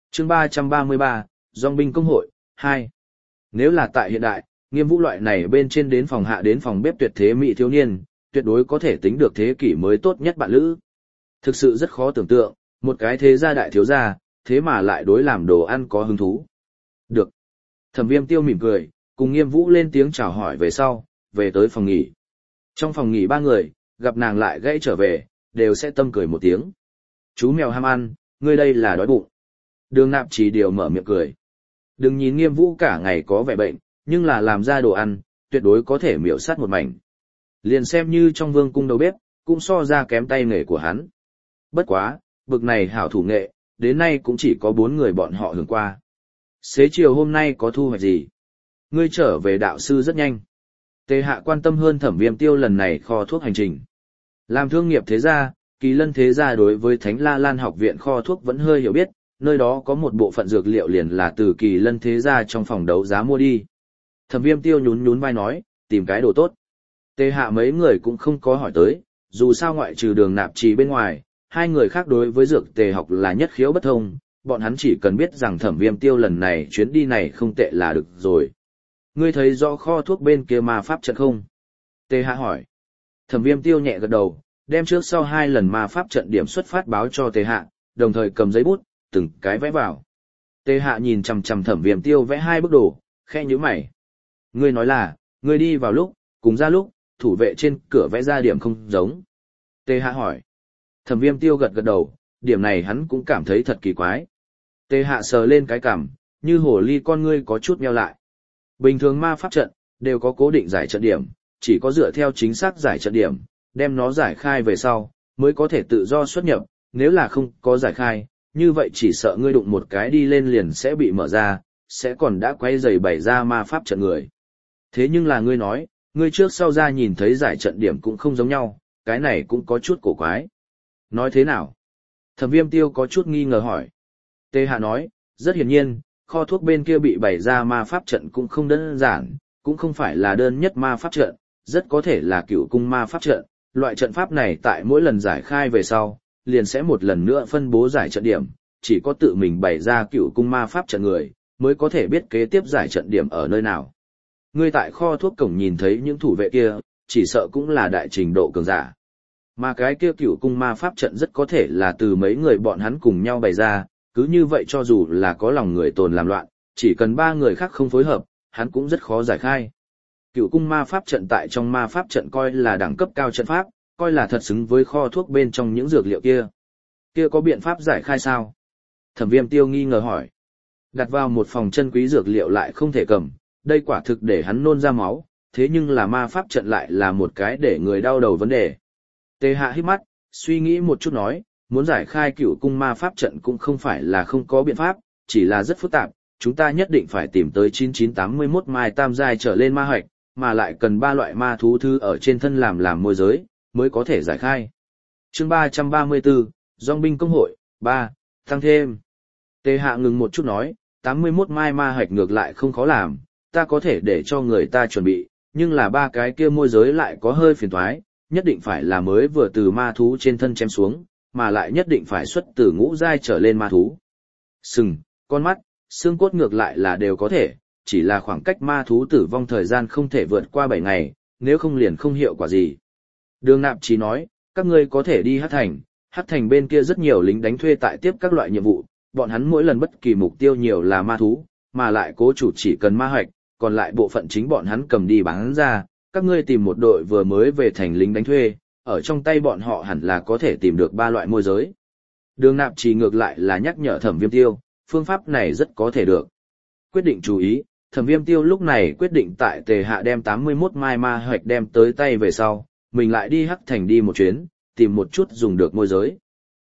Chương 333, Dòng binh công hội, 2. Nếu là tại hiện đại, Nghiêm Vũ loại này bên trên đến phòng hạ đến phòng bếp tuyệt thế mỹ thiếu niên, tuyệt đối có thể tính được thế kỷ mới tốt nhất bạn lữ. Thực sự rất khó tưởng tượng, một cái thế gia đại thiếu gia, thế mà lại đối làm đồ ăn có hứng thú. Được. Thẩm Viêm Tiêu mỉm cười, cùng Nghiêm Vũ lên tiếng chào hỏi về sau, về tới phòng nghỉ. Trong phòng nghỉ ba người, gặp nàng lại gãy trở về, đều sẽ tâm cười một tiếng. Chú mèo ham ăn, ngươi đây là đói bụng. Đường Nạp Chỉ điều mở miệng cười. Đừng nhìn Nghiêm Vũ cả ngày có vẻ bệnh, nhưng là làm ra đồ ăn, tuyệt đối có thể miểu sát một mảnh. Liền xem như trong vương cung đầu bếp, cũng so ra kém tay nghề của hắn. Bất quá, bực này hảo thủ nghệ, đến nay cũng chỉ có 4 người bọn họ hưởng qua. Xế chiều hôm nay có thu hoạch gì? Ngươi trở về đạo sư rất nhanh. Tề Hạ quan tâm hơn Thẩm Viêm Tiêu lần này kho thuốc hành trình. Làm thương nghiệp thế gia, Kỳ Lân thế gia đối với Thánh La Lan học viện kho thuốc vẫn hơi hiểu biết, nơi đó có một bộ phận dược liệu liền là từ Kỳ Lân thế gia trong phòng đấu giá mua đi. Thẩm Viêm Tiêu nhún nhún vai nói, tìm cái đồ tốt. Tề Hạ mấy người cũng không có hỏi tới, dù sao ngoại trừ Đường Nạp Trì bên ngoài, hai người khác đối với dược tề học là nhất khiếu bất thông, bọn hắn chỉ cần biết rằng Thẩm Viêm Tiêu lần này chuyến đi này không tệ là được rồi. Ngươi thấy rõ kho thuốc bên kia ma pháp trận không? Tề Hạ hỏi. Thẩm Viêm Tiêu nhẹ gật đầu, đem trước sau 2 lần ma pháp trận điểm xuất phát báo cho Tề Hạ, đồng thời cầm giấy bút, từng cái vẽ vào. Tề Hạ nhìn chằm chằm Thẩm Viêm Tiêu vẽ 2 bức đồ, khẽ nhíu mày. Ngươi nói là, ngươi đi vào lúc, cùng ra lúc, thủ vệ trên cửa vẽ ra điểm không giống. Tề Hạ hỏi. Thẩm Viêm Tiêu gật gật đầu, điểm này hắn cũng cảm thấy thật kỳ quái. Tề Hạ sờ lên cái cằm, như hồ ly con ngươi có chút nheo lại. Bình thường ma pháp trận đều có cố định giải trận điểm, chỉ có dựa theo chính xác giải trận điểm, đem nó giải khai về sau, mới có thể tự do xuất nhập, nếu là không có giải khai, như vậy chỉ sợ ngươi đụng một cái đi lên liền sẽ bị mở ra, sẽ còn đã quay giày bày ra ma pháp trận người. Thế nhưng là ngươi nói, ngươi trước sau ra nhìn thấy giải trận điểm cũng không giống nhau, cái này cũng có chút cổ quái. Nói thế nào? Thẩm Viêm Tiêu có chút nghi ngờ hỏi. Tề Hạ nói, rất hiển nhiên, kho thuốc bên kia bị bày ra ma pháp trận cũng không đơn giản, cũng không phải là đơn nhất ma pháp trận, rất có thể là cựu cung ma pháp trận. Loại trận pháp này tại mỗi lần giải khai về sau, liền sẽ một lần nữa phân bố giải trận điểm, chỉ có tự mình bày ra cựu cung ma pháp trận người, mới có thể biết kế tiếp giải trận điểm ở nơi nào. Ngươi tại kho thuốc cổng nhìn thấy những thủ vệ kia, chỉ sợ cũng là đại trình độ cường giả. Mà cái kia cựu cung ma pháp trận rất có thể là từ mấy người bọn hắn cùng nhau bày ra, cứ như vậy cho dù là có lòng người tồn làm loạn, chỉ cần 3 người khác không phối hợp, hắn cũng rất khó giải khai. Cựu cung ma pháp trận tại trong ma pháp trận coi là đẳng cấp cao trận pháp, coi là thật xứng với kho thuốc bên trong những dược liệu kia. Kia có biện pháp giải khai sao? Thẩm Viêm Tiêu nghi ngờ hỏi. Đặt vào một phòng chân quý dược liệu lại không thể cầm, đây quả thực để hắn nôn ra máu, thế nhưng là ma pháp trận lại là một cái để người đau đầu vấn đề. Tề Hạ hít mắt, suy nghĩ một chút nói, muốn giải khai cựu cung ma pháp trận cũng không phải là không có biện pháp, chỉ là rất phức tạp, chúng ta nhất định phải tìm tới 9981 mai tam giai trở lên ma hoạch, mà lại cần 3 loại ma thú thư ở trên thân làm môi giới, mới có thể giải khai. Chương 334, Dòng binh công hội, 3, tăng thêm. Tề Hạ ngừng một chút nói, 81 mai ma hoạch ngược lại không khó làm, ta có thể để cho người ta chuẩn bị, nhưng là 3 cái kia môi giới lại có hơi phiền toái, nhất định phải là mới vừa từ ma thú trên thân chém xuống, mà lại nhất định phải xuất từ ngũ giai trở lên ma thú. Sừng, con mắt, xương cốt ngược lại là đều có thể, chỉ là khoảng cách ma thú tử vong thời gian không thể vượt qua 7 ngày, nếu không liền không hiệu quả gì. Đường Nạp Chí nói, các ngươi có thể đi Hắc Thành bên kia rất nhiều lính đánh thuê tại tiếp các loại nhiệm vụ, bọn hắn mỗi lần bất kỳ mục tiêu nhiều là ma thú, mà lại cố chủ chỉ cần ma hoạch, còn lại bộ phận chính bọn hắn cầm đi bán ra, các ngươi tìm một đội vừa mới về thành lính đánh thuê, ở trong tay bọn họ hẳn là có thể tìm được 3 loại môi giới. Đường Nạp Chí ngược lại là nhắc nhở Thẩm Viêm Tiêu, phương pháp này rất có thể được. Quyết định chú ý, Thẩm Viêm Tiêu lúc này quyết định tại Tề Hạ đem 81 mai ma hoạch đem tới tay về sau, mình lại đi Hắc Thành đi một chuyến, tìm một chút dùng được môi giới.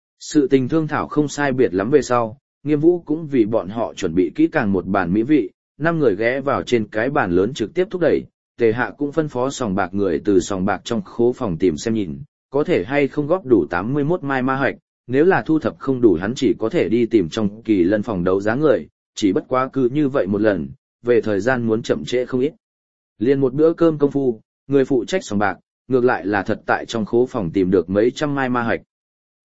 Sự tình thương thảo không sai biệt lắm về sau, Nghiêm Vũ cũng vì bọn họ chuẩn bị kỹ càng một bàn mỹ vị, 5 người ghé vào trên cái bàn lớn trực tiếp thúc đẩy, Tề Hạ cũng phân phó sòng bạc người từ sòng bạc trong khố phòng tìm xem nhìn, có thể hay không góp đủ 81 mai ma hoạch, nếu là thu thập không đủ hắn chỉ có thể đi tìm trong Kỳ Lân phòng đấu giá người, chỉ bất quá cứ như vậy một lần, về thời gian muốn chậm trễ không ít. Liền một bữa cơm công phu, người phụ trách sòng bạc, ngược lại là thật tại trong khố phòng tìm được mấy trăm mai ma hoạch.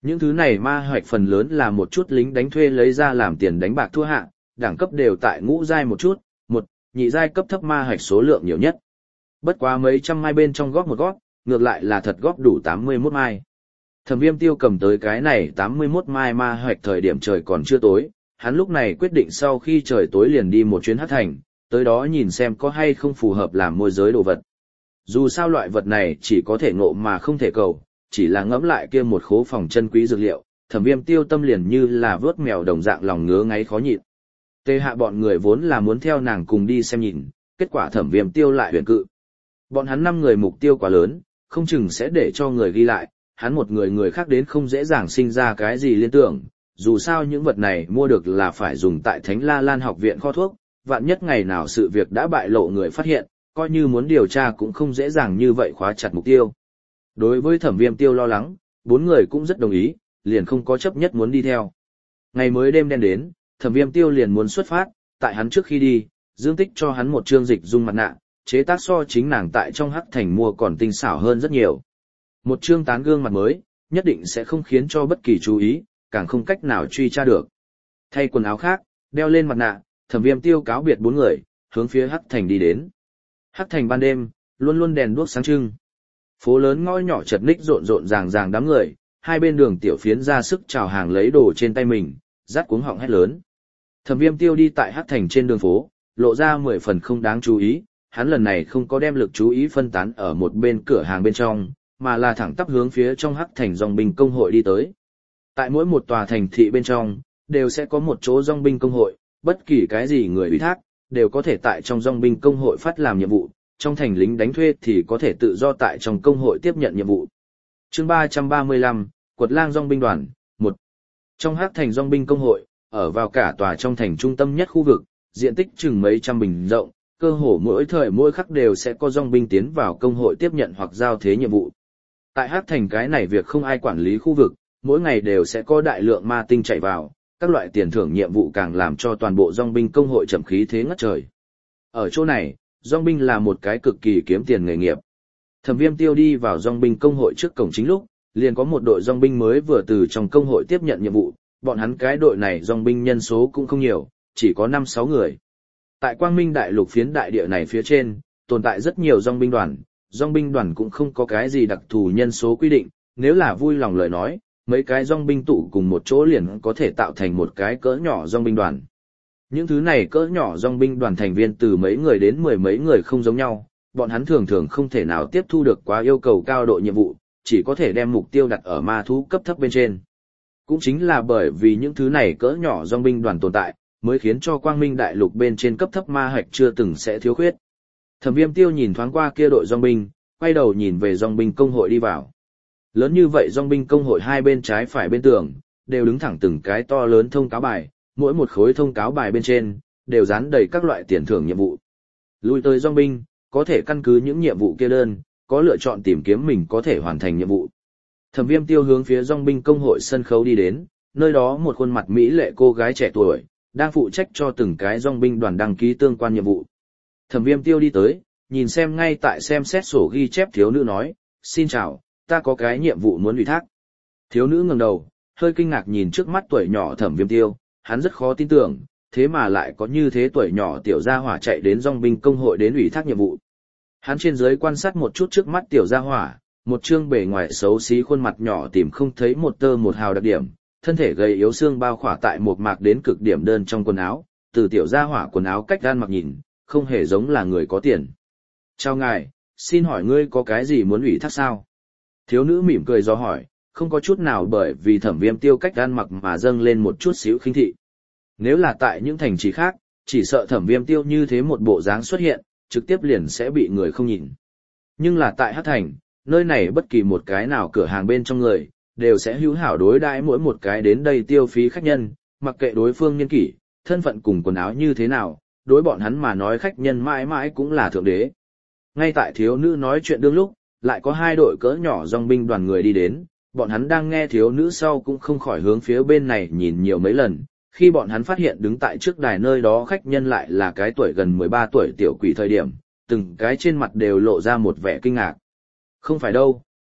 Những thứ này ma hoạch phần lớn là một chút lính đánh thuê lấy ra làm tiền đánh bạc thua hạ, đẳng cấp đều tại ngũ giai một chút, một, nhị giai cấp thấp ma hoạch số lượng nhiều nhất. Bất quá mấy trăm mai bên trong góp một góp, ngược lại là thật góp đủ 81 mai. Thẩm Viêm Tiêu cầm tới cái này 81 mai ma hoạch thời điểm trời còn chưa tối, hắn lúc này quyết định sau khi trời tối liền đi một chuyến Hắc Thành, tới đó nhìn xem có hay không phù hợp làm môi giới đồ vật. Dù sao loại vật này chỉ có thể ngộ mà không thể cầu, chỉ là ngẫm lại kia một khố phòng chân quý dược liệu, Thẩm Viêm Tiêu tâm liền như là vớt mèo đồng dạng lòng ngứa ngáy khó nhịn. Tê Hạ bọn người vốn là muốn theo nàng cùng đi xem nhìn, kết quả Thẩm Viêm Tiêu lại huyền cự. Bọn hắn 5 người mục tiêu quá lớn, không chừng sẽ để cho người ghi lại, hắn một người khác đến không dễ dàng sinh ra cái gì liên tưởng, dù sao những vật này mua được là phải dùng tại Thánh La Lan học viện kho thuốc, vạn nhất ngày nào sự việc đã bại lộ người phát hiện, coi như muốn điều tra cũng không dễ dàng như vậy khóa chặt mục tiêu. Đối với Thẩm Viêm Tiêu lo lắng, 4 người cũng rất đồng ý, liền không có chấp nhất muốn đi theo. Ngày mới đêm đen đến, Thẩm Viêm Tiêu liền muốn xuất phát, tại hắn trước khi đi, Dương Tích cho hắn một trương dịch dung mặt nạ, chế tác so chính nàng tại trong Hắc Thành mua còn tinh xảo hơn rất nhiều. Một trương tán gương mặt mới, nhất định sẽ không khiến cho bất kỳ chú ý, càng không cách nào truy tra được. Thay quần áo khác, đeo lên mặt nạ, Thẩm Viêm Tiêu cáo biệt 4 người, hướng phía Hắc Thành đi đến. Hắc Thành ban đêm, luôn luôn đèn đuốc sáng trưng. Phố lớn ngõ nhỏ chật ních rộn rộn ràng ràng đám người, hai bên đường tiểu phiến ra sức chào hàng lấy đồ trên tay mình, rát cuống họng hét lớn. Thẩm Viêm Tiêu đi tại Hắc Thành trên đường phố, lộ ra 10 phần không đáng chú ý, hắn lần này không có đem lực chú ý phân tán ở một bên cửa hàng bên trong, mà là thẳng tắp hướng phía trong Hắc Thành dòng binh công hội đi tới. Tại mỗi một tòa thành thị bên trong, đều sẽ có một chỗ dòng binh công hội, bất kỳ cái gì người ủy thác, đều có thể tại trong dòng binh công hội phát làm nhiệm vụ, trong thành lính đánh thuê thì có thể tự do tại trong công hội tiếp nhận nhiệm vụ. Chương 335, Quật Lang dòng binh đoàn, 1. Trong Hắc Thành dòng binh công hội, ở vào cả tòa trong thành trung tâm nhất khu vực, diện tích chừng mấy trăm bình rộng, cơ hồ mỗi thời mỗi khắc đều sẽ có dòng binh tiến vào công hội tiếp nhận hoặc giao thế nhiệm vụ. Tại Hắc Thành cái này việc không ai quản lý khu vực, mỗi ngày đều sẽ có đại lượng ma tinh chạy vào, các loại tiền thưởng nhiệm vụ càng làm cho toàn bộ dòng binh công hội trầm khí thế ngất trời. Ở chỗ này, dòng binh là một cái cực kỳ kiếm tiền nghề nghiệp. Thẩm Viêm Tiêu đi vào dòng binh công hội trước cổng chính lúc, liền có một đội dòng binh mới vừa từ trong công hội tiếp nhận nhiệm vụ, bọn hắn cái đội này dòng binh nhân số cũng không nhiều, chỉ có 5-6 người. Tại Quang Minh Đại Lục phiến đại địa này phía trên, tồn tại rất nhiều dòng binh đoàn cũng không có cái gì đặc thù nhân số quy định, nếu là vui lòng lời nói, mấy cái dòng binh tụ cùng một chỗ liền có thể tạo thành một cái cỡ nhỏ dòng binh đoàn. Những thứ này cỡ nhỏ dòng binh đoàn thành viên từ mấy người đến 10 mấy người không giống nhau, bọn hắn thường thường không thể nào tiếp thu được quá yêu cầu cao độ nhiệm vụ, chỉ có thể đem mục tiêu đặt ở ma thú cấp thấp bên trên. Cũng chính là bởi vì những thứ này cỡ nhỏ dòng binh đoàn tồn tại, mới khiến cho Quang Minh Đại Lục bên trên cấp thấp ma hạch chưa từng sẽ thiếu khuyết. Thẩm Viêm Tiêu nhìn thoáng qua kia đội dòng binh, quay đầu nhìn về dòng binh công hội đi vào. Lớn như vậy dòng binh công hội hai bên trái phải bên tường, đều đứng thẳng từng cái to lớn thông cáo bài, mỗi một khối thông cáo bài bên trên, đều dán đầy các loại tiền thưởng nhiệm vụ. Lui tới dòng binh, có thể căn cứ những nhiệm vụ kia đơn, có lựa chọn tìm kiếm mình có thể hoàn thành nhiệm vụ. Thẩm Viêm Tiêu hướng phía dòng binh công hội sân khấu đi đến, nơi đó một khuôn mặt mỹ lệ cô gái trẻ tuổi, đang phụ trách cho từng cái dòng binh đoàn đăng ký tương quan nhiệm vụ. Thẩm Viêm Tiêu đi tới, nhìn xem ngay tại xem xét sổ ghi chép thiếu nữ nói, xin chào, ta có cái nhiệm vụ muốn ủy thác. Thiếu nữ ngẩng đầu, hơi kinh ngạc nhìn trước mắt tuổi nhỏ Thẩm Viêm Tiêu, hắn rất khó tin tưởng, thế mà lại có như thế tuổi nhỏ tiểu gia hỏa chạy đến dòng binh công hội đến ủy thác nhiệm vụ. Hắn trên dưới quan sát một chút trước mắt tiểu gia hỏa, một trương bề ngoài xấu xí khuôn mặt nhỏ tìm không thấy một tơ một hào đặc điểm, thân thể gầy yếu xương bao khỏa tại một mạc đến cực điểm đơn trong quần áo, từ tiểu gia hỏa quần áo cách gan mặc nhìn, không hề giống là người có tiền. Chào ngài, xin hỏi ngươi có cái gì muốn ủy thác sao? Thiếu nữ mỉm cười do hỏi, không có chút nào bởi vì Thẩm Viêm Tiêu cách gan mặc mà dâng lên một chút xíu khinh thị. Nếu là tại những thành trì khác, chỉ sợ Thẩm Viêm Tiêu như thế một bộ dáng xuất hiện, trực tiếp liền sẽ bị người không nhìn. Nhưng là tại Hắc Thành, nơi này bất kỳ một cái nào cửa hàng bên trong người, đều sẽ hữu hảo đối đãi mỗi một cái đến đây tiêu phí khách nhân, mặc kệ đối phương niên kỷ, thân phận cùng quần áo như thế nào, đối bọn hắn mà nói khách nhân mãi mãi cũng là thượng đế. Ngay tại thiếu nữ nói chuyện đương lúc, lại có hai đội cỡ nhỏ dòng binh đoàn người đi đến, bọn hắn đang nghe thiếu nữ sau cũng không khỏi hướng phía bên này nhìn nhiều mấy lần, khi bọn hắn phát hiện đứng tại trước đài nơi đó khách nhân lại là cái tuổi gần 13 tuổi tiểu quỷ thời điểm, từng cái trên mặt đều lộ ra một vẻ kinh ngạc. Không phải đâu,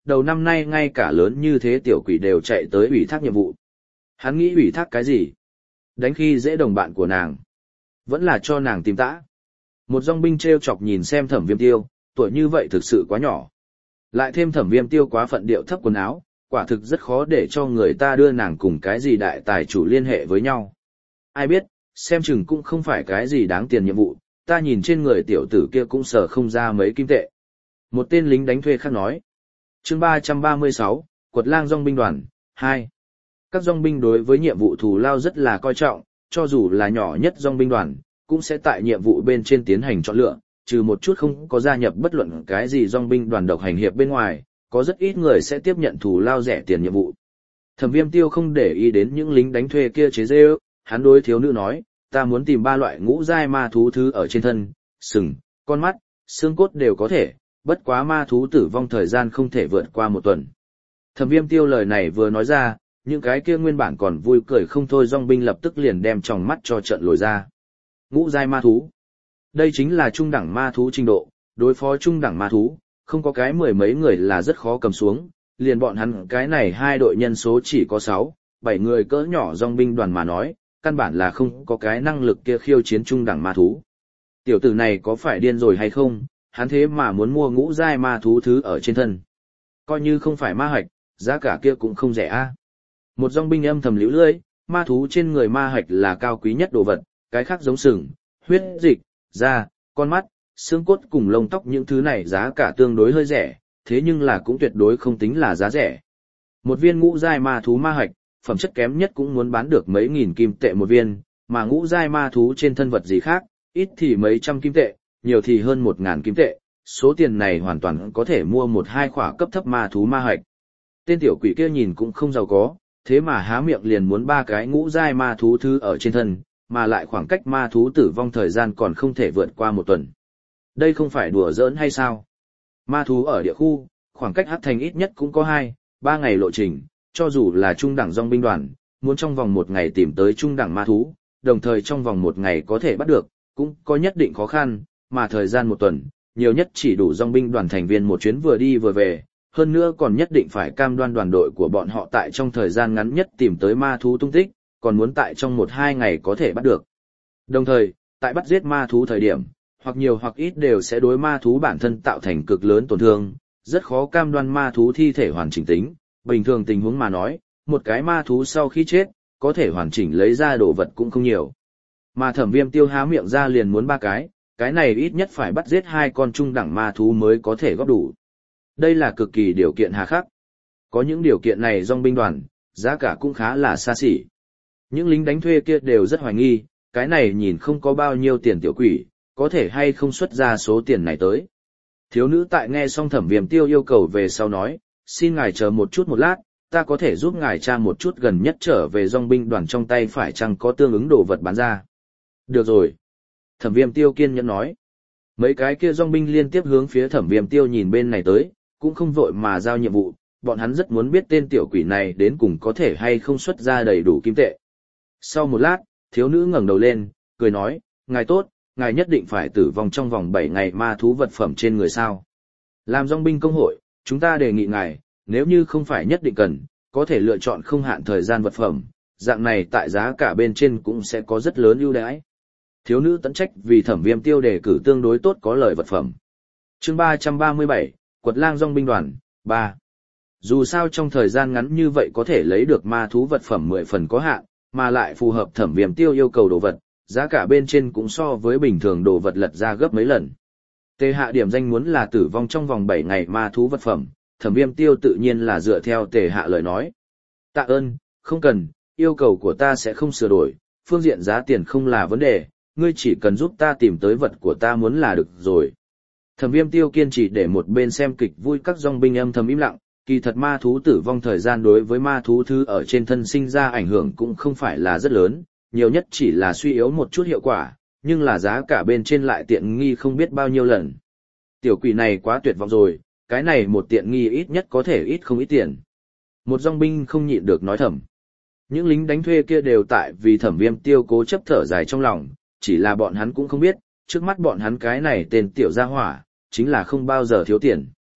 đầu năm nay ngay cả lớn như thế tiểu quỷ đều chạy tới ủy thác nhiệm vụ. Hắn nghĩ ủy thác cái gì? Đánh khi dễ đồng bạn của nàng. Vẫn là cho nàng tìm tã. Một dòng binh treo chọc nhìn xem Thẩm Viêm Tiêu, tuổi như vậy thực sự quá nhỏ. Lại thêm Thẩm Viêm Tiêu quá phận điệu thấp quần áo, quả thực rất khó để cho người ta đưa nàng cùng cái gì đại tài chủ liên hệ với nhau. Ai biết, xem chừng cũng không phải cái gì đáng tiền nhiệm vụ, ta nhìn trên người tiểu tử kia cũng sợ không ra mấy kim tệ. Một tên lính đánh thuê khác nói. Chương 336, Quật lang dòng binh đoàn, 2. Các dòng binh đối với nhiệm vụ thù lao rất là coi trọng, cho dù là nhỏ nhất dòng binh đoàn, cũng sẽ tại nhiệm vụ bên trên tiến hành chọn lựa, trừ một chút không có gia nhập bất luận cái gì dòng binh đoàn độc hành hiệp bên ngoài, có rất ít người sẽ tiếp nhận thù lao rẻ tiền nhiệm vụ. Thẩm Viêm Tiêu không để ý đến những lính đánh thuê kia chế giễu, hắn đối thiếu nữ nói, ta muốn tìm 3 loại ngũ giai ma thú thứ ở trên thân, sừng, con mắt, xương cốt đều có thể, bất quá ma thú tử vong thời gian không thể vượt qua 1 tuần. Thẩm Viêm Tiêu lời này vừa nói ra, những cái kia nguyên bản còn vui cười không thôi dòng binh lập tức liền đem tròng mắt cho trận lồi ra. Ngũ giai ma thú. Đây chính là trung đẳng ma thú trình độ, đối phó trung đẳng ma thú, không có cái 10 mấy người là rất khó cầm xuống, liền bọn hắn cái này 2 đội nhân số chỉ có 6, 7 người cỡ nhỏ dòng binh đoàn mà nói, căn bản là không có cái năng lực kia khiêu chiến trung đẳng ma thú. Tiểu tử này có phải điên rồi hay không, hắn thế mà muốn mua ngũ giai ma thú thứ ở trên thân. Coi như không phải ma hạch, giá cả kia cũng không rẻ a. Một dòng binh âm thầm liễu lưỡi, ma thú trên người ma hạch là cao quý nhất đồ vật, cái khác giống sừng, huyết dịch, da, con mắt, xương cốt cùng lông tóc những thứ này giá cả tương đối hơi rẻ, thế nhưng là cũng tuyệt đối không tính là giá rẻ. Một viên ngũ giai ma thú ma hạch, phẩm chất kém nhất cũng muốn bán được mấy nghìn kim tệ một viên, mà ngũ giai ma thú trên thân vật gì khác, ít thì mấy trăm kim tệ, nhiều thì hơn 1.000 kim tệ, số tiền này hoàn toàn có thể mua 1-2 khỏa cấp thấp ma thú ma hạch. Tên tiểu quỷ kia nhìn cũng không giàu có, thế mà há miệng liền muốn 3 cái ngũ giai ma thú thứ ở trên thân, mà lại khoảng cách ma thú tử vong thời gian còn không thể vượt qua 1 tuần. Đây không phải đùa giỡn hay sao? Ma thú ở địa khu, khoảng cách Hắc Thành ít nhất cũng có 2-3 ngày lộ trình, cho dù là trung đẳng dòng binh đoàn, muốn trong vòng 1 ngày tìm tới trung đẳng ma thú, đồng thời trong vòng 1 ngày có thể bắt được, cũng có nhất định khó khăn, mà thời gian 1 tuần, nhiều nhất chỉ đủ dòng binh đoàn thành viên một chuyến vừa đi vừa về, hơn nữa còn nhất định phải cam đoan đoàn đội của bọn họ tại trong thời gian ngắn nhất tìm tới ma thú tung tích, còn muốn tại trong 1-2 ngày có thể bắt được. Đồng thời, tại bắt giết ma thú thời điểm, hoặc nhiều hoặc ít đều sẽ đối ma thú bản thân tạo thành cực lớn tổn thương, rất khó cam đoan ma thú thi thể hoàn chỉnh tính. Bình thường tình huống mà nói, một cái ma thú sau khi chết, có thể hoàn chỉnh lấy ra đồ vật cũng không nhiều. Mà Thẩm Viêm Tiêu há miệng ra liền muốn 3 cái này ít nhất phải bắt giết 2 con trung đẳng ma thú mới có thể góp đủ. Đây là cực kỳ điều kiện hà khắc. Có những điều kiện này dòng binh đoàn, giá cả cũng khá là xa xỉ. Những lính đánh thuê kia đều rất hoài nghi, cái này nhìn không có bao nhiêu tiền tiểu quỷ, có thể hay không xuất ra số tiền này tới. Thiếu nữ tại nghe xong Thẩm Viêm Tiêu yêu cầu về sau nói, xin ngài chờ một chút một lát, ta có thể giúp ngài tra một chút gần nhất trở về dòng binh đoàn trong tay phải chăng có tương ứng đồ vật bán ra. Được rồi. Thẩm Viêm Tiêu kiên nhẫn nói. Mấy cái kia dòng binh liên tiếp hướng phía Thẩm Viêm Tiêu nhìn bên này tới, cũng không vội mà giao nhiệm vụ, bọn hắn rất muốn biết tên tiểu quỷ này đến cùng có thể hay không xuất ra đầy đủ kim tệ. Sau một lát, thiếu nữ ngẩng đầu lên, cười nói, ngài tốt, ngài nhất định phải tử vong trong vòng 7 ngày ma thú vật phẩm trên người sao. Làm dòng binh công hội, chúng ta đề nghị ngài, nếu như không phải nhất định cần, có thể lựa chọn không hạn thời gian vật phẩm, dạng này tại giá cả bên trên cũng sẽ có rất lớn ưu đãi. Thiếu nữ tận trách vì Thẩm Viêm Tiêu đề cử tương đối tốt có lợi vật phẩm. Chương 337, Quật lang dòng binh đoàn, 3. Dù sao trong thời gian ngắn như vậy có thể lấy được ma thú vật phẩm 10 phần có hạn, mà lại phù hợp Thẩm Viêm Tiêu yêu cầu đồ vật, giá cả bên trên cũng so với bình thường đồ vật lật ra gấp mấy lần. Tề Hạ điểm danh muốn là tử vong trong vòng 7 ngày ma thú vật phẩm, Thẩm Viêm Tiêu tự nhiên là dựa theo Tề Hạ lời nói. Tạ ơn, không cần, yêu cầu của ta sẽ không sửa đổi, phương diện giá tiền không là vấn đề, ngươi chỉ cần giúp ta tìm tới vật của ta muốn là được rồi. Thẩm Viêm Tiêu kiên trì để một bên xem kịch vui các dòng binh âm thầm im lặng, kỳ thật ma thú tử vong thời gian đối với ma thú thứ ở trên thân sinh ra ảnh hưởng cũng không phải là rất lớn, nhiều nhất chỉ là suy yếu một chút hiệu quả, nhưng là giá cả bên trên lại tiện nghi không biết bao nhiêu lần. Tiểu quỷ này quá tuyệt vọng rồi, cái này một tiện nghi ít nhất có thể ít không ít tiền. Một dòng binh không nhịn được nói thầm. Những lính đánh thuê kia đều tại vì Thẩm Viêm Tiêu cố chấp thở dài trong lòng, chỉ là bọn hắn cũng không biết, trước mắt bọn hắn cái này tên tiểu gia hỏa, chính là không bao giờ thiếu tiền.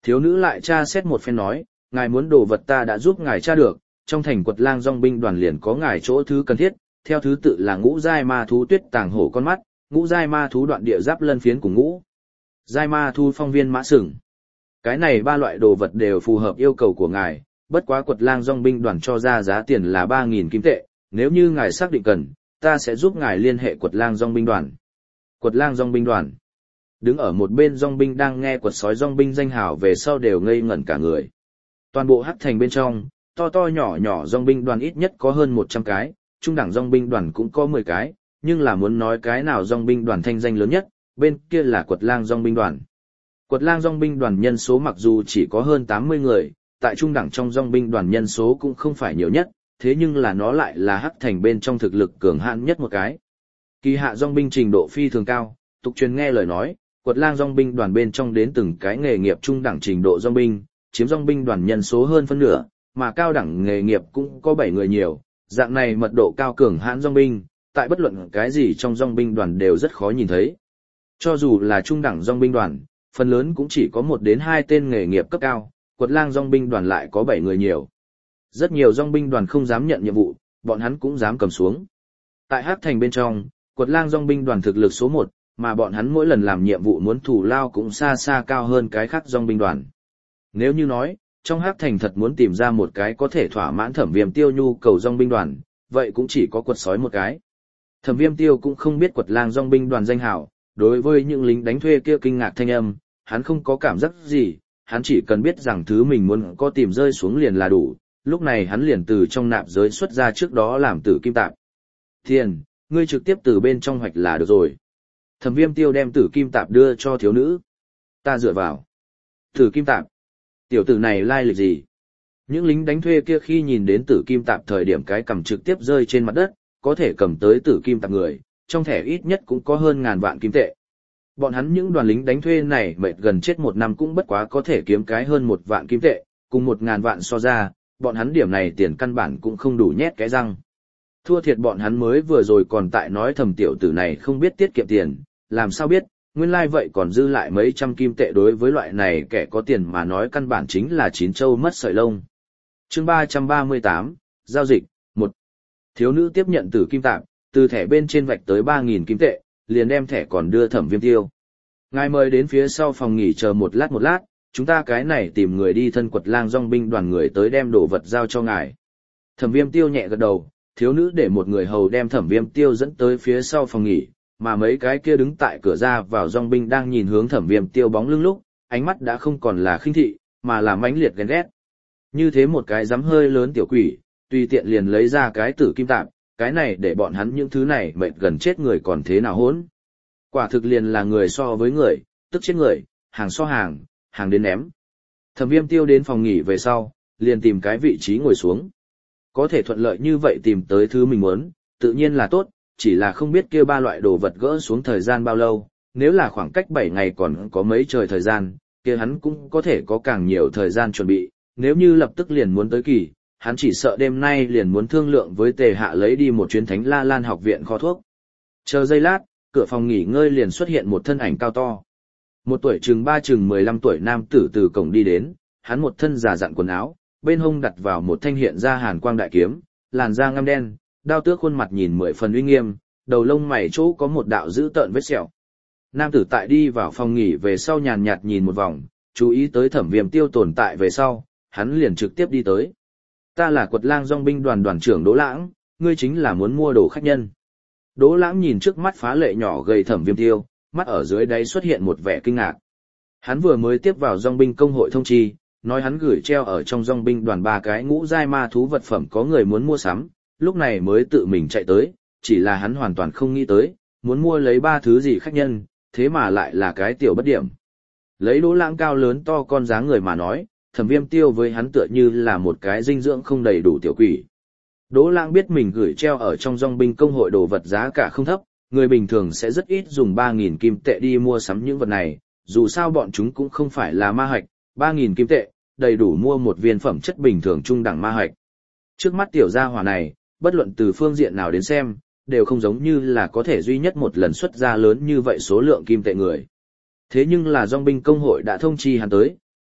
Thiếu nữ lại tra xét một phen nói, ngài muốn đồ vật ta đã giúp ngài tra được, trong thành Quật Lang Dòng binh đoàn liền có ngài chỗ thứ cần thiết, theo thứ tự là ngũ giai ma thú tuyết tàng hổ con mắt, ngũ giai ma thú đoạn địa giáp lân phiến cùng ngũ giai ma thú phong viên mã sừng. Cái này ba loại đồ vật đều phù hợp yêu cầu của ngài, bất quá Quật Lang Dòng binh đoàn cho ra giá tiền là 3.000 kim tệ, nếu như ngài xác định cần, ta sẽ giúp ngài liên hệ Quật Lang Dòng binh đoàn. Quật Lang Dòng binh đoàn. Đứng ở một bên dòng binh đang nghe quật sói dòng binh danh hào về sau đều ngây ngẩn cả người. Toàn bộ hắc thành bên trong, to to nhỏ nhỏ dòng binh đoàn ít nhất có hơn 100 cái, trung đẳng dòng binh đoàn cũng có 10 cái, nhưng là muốn nói cái nào dòng binh đoàn thanh danh lớn nhất, bên kia là Quật Lang dòng binh đoàn. Quật Lang dòng binh đoàn nhân số mặc dù chỉ có hơn 80 người, tại trung đẳng trong dòng binh đoàn nhân số cũng không phải nhiều nhất, thế nhưng là nó lại là hắc thành bên trong thực lực cường hãn nhất một cái. Kỳ hạ dòng binh trình độ phi thường cao, tục truyền nghe lời nói, Quật Lang dòng binh đoàn bên trong đến từng cái nghề nghiệp trung đẳng trình độ dòng binh, chiếm dòng binh đoàn nhân số hơn phân nửa, mà cao đẳng nghề nghiệp cũng có 7 người nhiều, dạng này mật độ cao cường hãn dòng binh, tại bất luận cái gì trong dòng binh đoàn đều rất khó nhìn thấy. Cho dù là trung đẳng dòng binh đoàn, phần lớn cũng chỉ có 1 đến 2 tên nghề nghiệp cấp cao, Quật Lang dòng binh đoàn lại có 7 người nhiều. Rất nhiều dòng binh đoàn không dám nhận nhiệm vụ, bọn hắn cũng dám cầm xuống. Tại Hắc Thành bên trong, Quật Lang dòng binh đoàn thực lực số 1, mà bọn hắn mỗi lần làm nhiệm vụ muốn thù lao cũng xa xa cao hơn cái khác dòng binh đoàn. Nếu như nói, trong Hắc Thành thật muốn tìm ra một cái có thể thỏa mãn Thẩm Viêm Tiêu nhu cầu dòng binh đoàn, vậy cũng chỉ có quật sói một cái. Thẩm Viêm Tiêu cũng không biết Quật Lang dòng binh đoàn danh hảo, đối với những lính đánh thuê kia kinh ngạc thanh âm, hắn không có cảm giác gì, hắn chỉ cần biết rằng thứ mình muốn có tìm rơi xuống liền là đủ, lúc này hắn liền từ trong nạp giới xuất ra trước đó làm tử kim tạp. Tiền, ngươi trực tiếp từ bên trong hoạch là được rồi. Thẩm Viêm Tiêu đem tử kim tạp đưa cho thiếu nữ. Ta dựa vào. Tử kim tạp. Tiểu tử này lai lịch gì? Những lính đánh thuê kia khi nhìn đến tử kim tạp thời điểm cái cầm trực tiếp rơi trên mặt đất, có thể cầm tới tử kim tạp người, trong thẻ ít nhất cũng có hơn ngàn vạn kim tệ. Bọn hắn những đoàn lính đánh thuê này mệt gần chết 1 năm cũng bất quá có thể kiếm cái hơn 1 vạn kim tệ, cùng 1.000 vạn so ra, bọn hắn điểm này tiền căn bản cũng không đủ nhét cái răng. Thua thiệt bọn hắn mới vừa rồi còn tại nói thầm tiểu tử này không biết tiết kiệm tiền, làm sao biết, nguyên lai vậy còn dư lại mấy trăm kim tệ đối với loại này kẻ có tiền mà nói căn bản chính là chín châu mất sợi lông. Chương 338, Giao dịch, 1. Thiếu nữ tiếp nhận tử kim tạp, từ thẻ bên trên vạch tới 3.000 kim tệ, liền đem thẻ còn đưa Thẩm Viêm Tiêu. Ngài mời đến phía sau phòng nghỉ chờ một lát, chúng ta cái này tìm người đi thân Quật Lang dòng binh đoàn người tới đem đồ vật giao cho ngài. Thẩm Viêm Tiêu nhẹ gật đầu, thiếu nữ để một người hầu đem Thẩm Viêm Tiêu dẫn tới phía sau phòng nghỉ, mà mấy cái kia đứng tại cửa ra vào dòng binh đang nhìn hướng Thẩm Viêm Tiêu bóng lưng lúc, ánh mắt đã không còn là khinh thị, mà là mãnh liệt ghen ghét. Như thế một cái dám hơi lớn tiểu quỷ, tùy tiện liền lấy ra cái tử kim tạp, cái này để bọn hắn những thứ này mệt gần chết người còn thế nào hỗn. Quả thực liền là người so với người, tức chết người, hàng so hàng, hàng đến ném. Thẩm Viêm Tiêu đến phòng nghỉ về sau, liền tìm cái vị trí ngồi xuống. Có thể thuận lợi như vậy tìm tới thứ mình muốn, tự nhiên là tốt, chỉ là không biết kia 3 loại đồ vật gỡ xuống thời gian bao lâu, nếu là khoảng cách 7 ngày còn có mấy trời thời gian, kia hắn cũng có thể có càng nhiều thời gian chuẩn bị, nếu như lập tức liền muốn tới kỳ, hắn chỉ sợ đêm nay liền muốn thương lượng với Tề Hạ lấy đi một chuyến Thánh La Lan học viện kho thuốc. Chờ giây lát, cửa phòng nghỉ ngơi liền xuất hiện một thân ảnh cao to. Một tuổi chừng 15 tuổi nam tử từ cổng đi đến, hắn một thân già dặn quần áo, bên hông đặt vào một thanh hiện ra hàn quang đại kiếm, làn da ngăm đen, đao tước khuôn mặt nhìn 10 phần uy nghiêm, đầu lông mày chỗ có một đạo dữ tợn vết sẹo. Nam tử tại đi vào phòng nghỉ về sau nhàn nhạt nhìn một vòng, chú ý tới Thẩm Viêm Tiêu tồn tại về sau, hắn liền trực tiếp đi tới. Ta là Quật Lang dòng binh đoàn đoàn trưởng Đỗ Lãng, ngươi chính là muốn mua đồ khách nhân. Đỗ Lãng nhìn trước mắt phá lệ nhỏ gầy Thẩm Viêm Tiêu, mắt ở dưới đáy xuất hiện một vẻ kinh ngạc. Hắn vừa mới tiếp vào dòng binh công hội thông chi, nói hắn gửi treo ở trong dòng binh đoàn 3 cái ngũ giai ma thú vật phẩm có người muốn mua sắm, lúc này mới tự mình chạy tới, chỉ là hắn hoàn toàn không nghĩ tới, muốn mua lấy 3 thứ gì khách nhân, thế mà lại là cái tiểu bất điểm. Lấy Đỗ Lãng cao lớn to con dáng người mà nói, Thẩm Viêm Tiêu với hắn tựa như là một cái dinh dưỡng không đầy đủ tiểu quỷ. Đỗ Lãng biết mình gửi treo ở trong dòng binh công hội đồ vật giá cả không thấp, người bình thường sẽ rất ít dùng 3.000 kim tệ đi mua sắm những vật này, dù sao bọn chúng cũng không phải là ma hạch, 3.000 kim tệ, đầy đủ mua một viên phẩm chất bình thường trung đẳng ma hạch. Trước mắt tiểu gia hỏa này, bất luận từ phương diện nào đến xem, đều không giống như là có thể duy nhất một lần xuất ra lớn như vậy số lượng kim tệ người. Thế nhưng là dòng binh công hội đã thông chi hắn tới,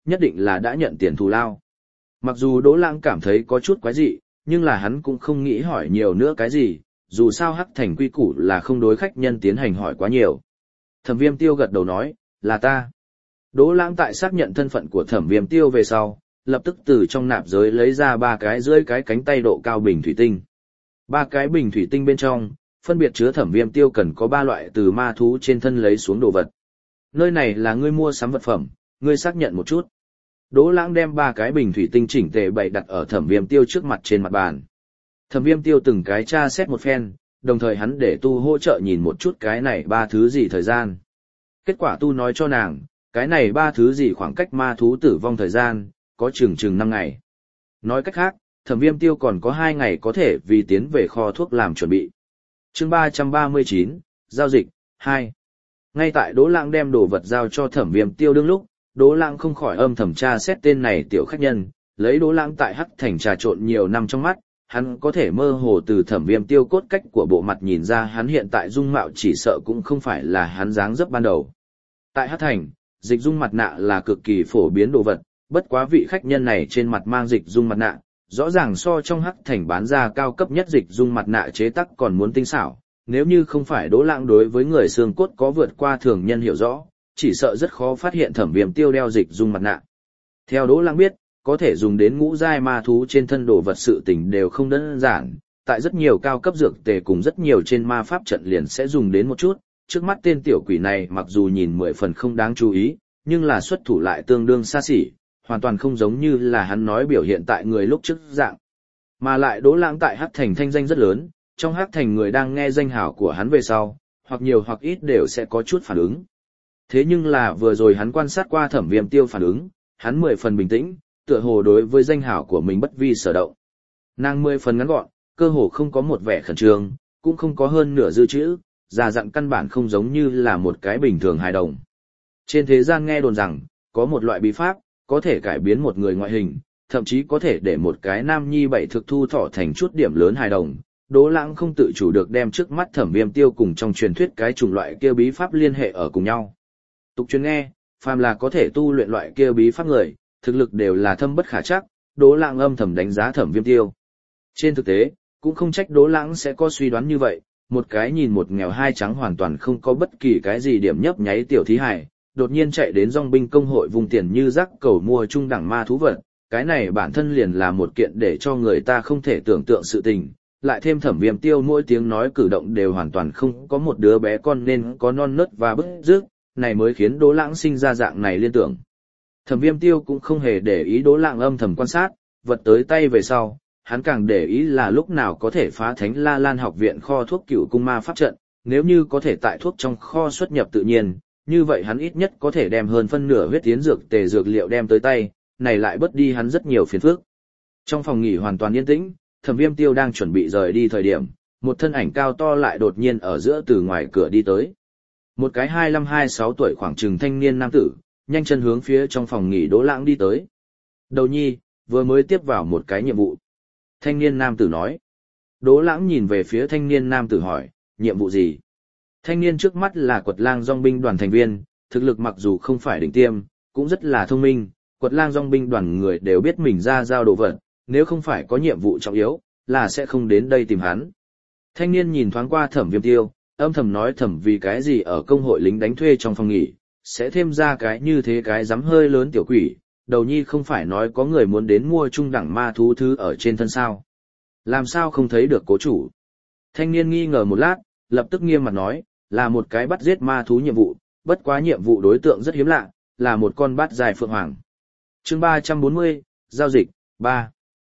nhất định là đã nhận tiền thù lao. Mặc dù Đỗ Lãng cảm thấy có chút quái dị, nhưng là hắn cũng không nghĩ hỏi nhiều nữa cái gì, dù sao Hắc Thành quy củ là không đối khách nhân tiến hành hỏi quá nhiều. Thẩm Viêm Tiêu gật đầu nói, là ta. Đỗ Lãng tại xác nhận thân phận của Thẩm Viêm Tiêu về sau, lập tức từ trong nạp giới lấy ra 3 cái dưới cái cánh tay độ cao bình thủy tinh. 3 cái bình thủy tinh bên trong, phân biệt chứa Thẩm Viêm Tiêu cần có 3 loại từ ma thú trên thân lấy xuống đồ vật. Nơi này là ngươi mua sắm vật phẩm, ngươi xác nhận một chút. Đỗ Lãng đem 3 cái bình thủy tinh chỉnh tề bày đặt ở Thẩm Viêm Tiêu trước mặt trên mặt bàn. Thẩm Viêm Tiêu từng cái tra xét một phen, đồng thời hắn để tu hỗ trợ nhìn một chút cái này 3 thứ gì thời gian. Kết quả tu nói cho nàng, cái này 3 thứ gì khoảng cách ma thú tử vong thời gian, có chừng 5 ngày. Nói cách khác, Thẩm Viêm Tiêu còn có 2 ngày có thể vì tiến về kho thuốc làm chuẩn bị. Chương 339, giao dịch 2. Ngay tại Đỗ Lãng đem đồ vật giao cho Thẩm Viêm Tiêu đương lúc, Đỗ Lãng không khỏi âm thầm tra xét tên này tiểu khách nhân, lấy Đỗ Lãng tại Hắc Thành trà trộn nhiều năm trong mắt, hắn có thể mơ hồ từ Thẩm Viêm Tiêu cốt cách của bộ mặt nhìn ra hắn hiện tại dung mạo chỉ sợ cũng không phải là hắn dáng dấp ban đầu. Tại Hắc Thành, dịch dung mặt nạ là cực kỳ phổ biến đồ vật, bất quá vị khách nhân này trên mặt mang dịch dung mặt nạ, rõ ràng so trong Hắc Thành bán ra cao cấp nhất dịch dung mặt nạ chế tác còn muốn tinh xảo, nếu như không phải Đỗ Lãng đối với người xương cốt có vượt qua thường nhân hiểu rõ, chỉ sợ rất khó phát hiện Thẩm Viêm Tiêu đeo dịch dung mặt nạ. Theo Đỗ Lãng biết, có thể dùng đến ngũ giai ma thú trên thân đồ vật sự tình đều không đơn giản, tại rất nhiều cao cấp dược tề cùng rất nhiều trên ma pháp trận liền sẽ dùng đến một chút, trước mắt tên tiểu quỷ này mặc dù nhìn 10 phần không đáng chú ý, nhưng là xuất thủ lại tương đương xa xỉ, hoàn toàn không giống như là hắn nói biểu hiện tại người lúc trước dạng. Mà lại Đỗ Lãng tại Hắc Thành thanh danh rất lớn, trong Hắc Thành người đang nghe danh hào của hắn về sau, hoặc nhiều hoặc ít đều sẽ có chút phản ứng. Thế nhưng là vừa rồi hắn quan sát qua Thẩm Viêm Tiêu phản ứng, hắn 10 phần bình tĩnh, tựa hồ đối với danh hào của mình bất vi sở động. Nàng 10 phần ngắn gọn, cơ hồ không có một vẻ khẩn trương, cũng không có hơn nửa dư chữ, già dặn căn bản không giống như là một cái bình thường hài đồng. Trên thế gian nghe đồn rằng, có một loại bí pháp, có thể cải biến một người ngoại hình, thậm chí có thể để một cái nam nhi bảy thực thu thọ thành chút điểm lớn hài đồng. Đỗ Lãng không tự chủ được đem trước mắt Thẩm Viêm Tiêu cùng trong truyền thuyết cái chủng loại kia bí pháp liên hệ ở cùng nhau. Tục truyền nghe, phàm là có thể tu luyện loại kia bí pháp người, thực lực đều là thâm bất khả trắc, Đỗ Lãng âm thầm đánh giá Thẩm Viêm Tiêu. Trên thực tế, cũng không trách Đỗ Lãng sẽ có suy đoán như vậy, một cái nhìn một nghèo hai trắng hoàn toàn không có bất kỳ cái gì điểm nhấp nháy tiểu thí hài, đột nhiên chạy đến dòng binh công hội vùng tiền như rắc cầu mua trung đẳng ma thú vật, cái này bản thân liền là một kiện để cho người ta không thể tưởng tượng sự tình, lại thêm Thẩm Viêm Tiêu mỗi tiếng nói cử động đều hoàn toàn không có một đứa bé con nên có non nớt và bức rứt, này mới khiến Đỗ Lãng sinh ra dạng này liên tưởng. Thẩm Viêm Tiêu cũng không hề để ý Đỗ Lãng âm thầm quan sát, vật tới tay về sau, hắn càng để ý là lúc nào có thể phá Thánh La Lan học viện kho thuốc Cửu Cung Ma pháp trận, nếu như có thể tại thuốc trong kho xuất nhập tự nhiên, như vậy hắn ít nhất có thể đem hơn phân nửa huyết tiến dược tề dược liệu đem tới tay, này lại bớt đi hắn rất nhiều phiền phức. Trong phòng nghỉ hoàn toàn yên tĩnh, Thẩm Viêm Tiêu đang chuẩn bị rời đi thời điểm, một thân ảnh cao to lại đột nhiên ở giữa từ ngoài cửa đi tới. Một cái 25-26 tuổi khoảng chừng thanh niên nam tử, nhanh chân hướng phía trong phòng nghỉ Đỗ Lãng đi tới. Đầu nhi, vừa mới tiếp vào một cái nhiệm vụ. Thanh niên nam tử nói. Đỗ Lãng nhìn về phía thanh niên nam tử hỏi, nhiệm vụ gì? Thanh niên trước mắt là Quật Lang Dòng binh đoàn thành viên, thực lực mặc dù không phải đỉnh tiêm, cũng rất là thông minh, Quật Lang Dòng binh đoàn người đều biết mình ra giao đồ vật, nếu không phải có nhiệm vụ trọng yếu, là sẽ không đến đây tìm hắn. Thanh niên nhìn thoáng qua Thẩm Viêm Tiêu, âm thầm nói thầm vì cái gì ở công hội lính đánh thuê trong phòng nghỉ, sẽ thêm ra cái như thế cái dám hơi lớn tiểu quỷ, đầu nhi không phải nói có người muốn đến mua trung đẳng ma thú thứ ở trên thân sao. Làm sao không thấy được cố chủ? Thanh niên nghi ngờ một lát, lập tức nghiêm mặt nói, là một cái bắt giết ma thú nhiệm vụ, bất quá nhiệm vụ đối tượng rất hiếm lạ, là một con bát dài phượng hoàng. Chương 340, giao dịch 3.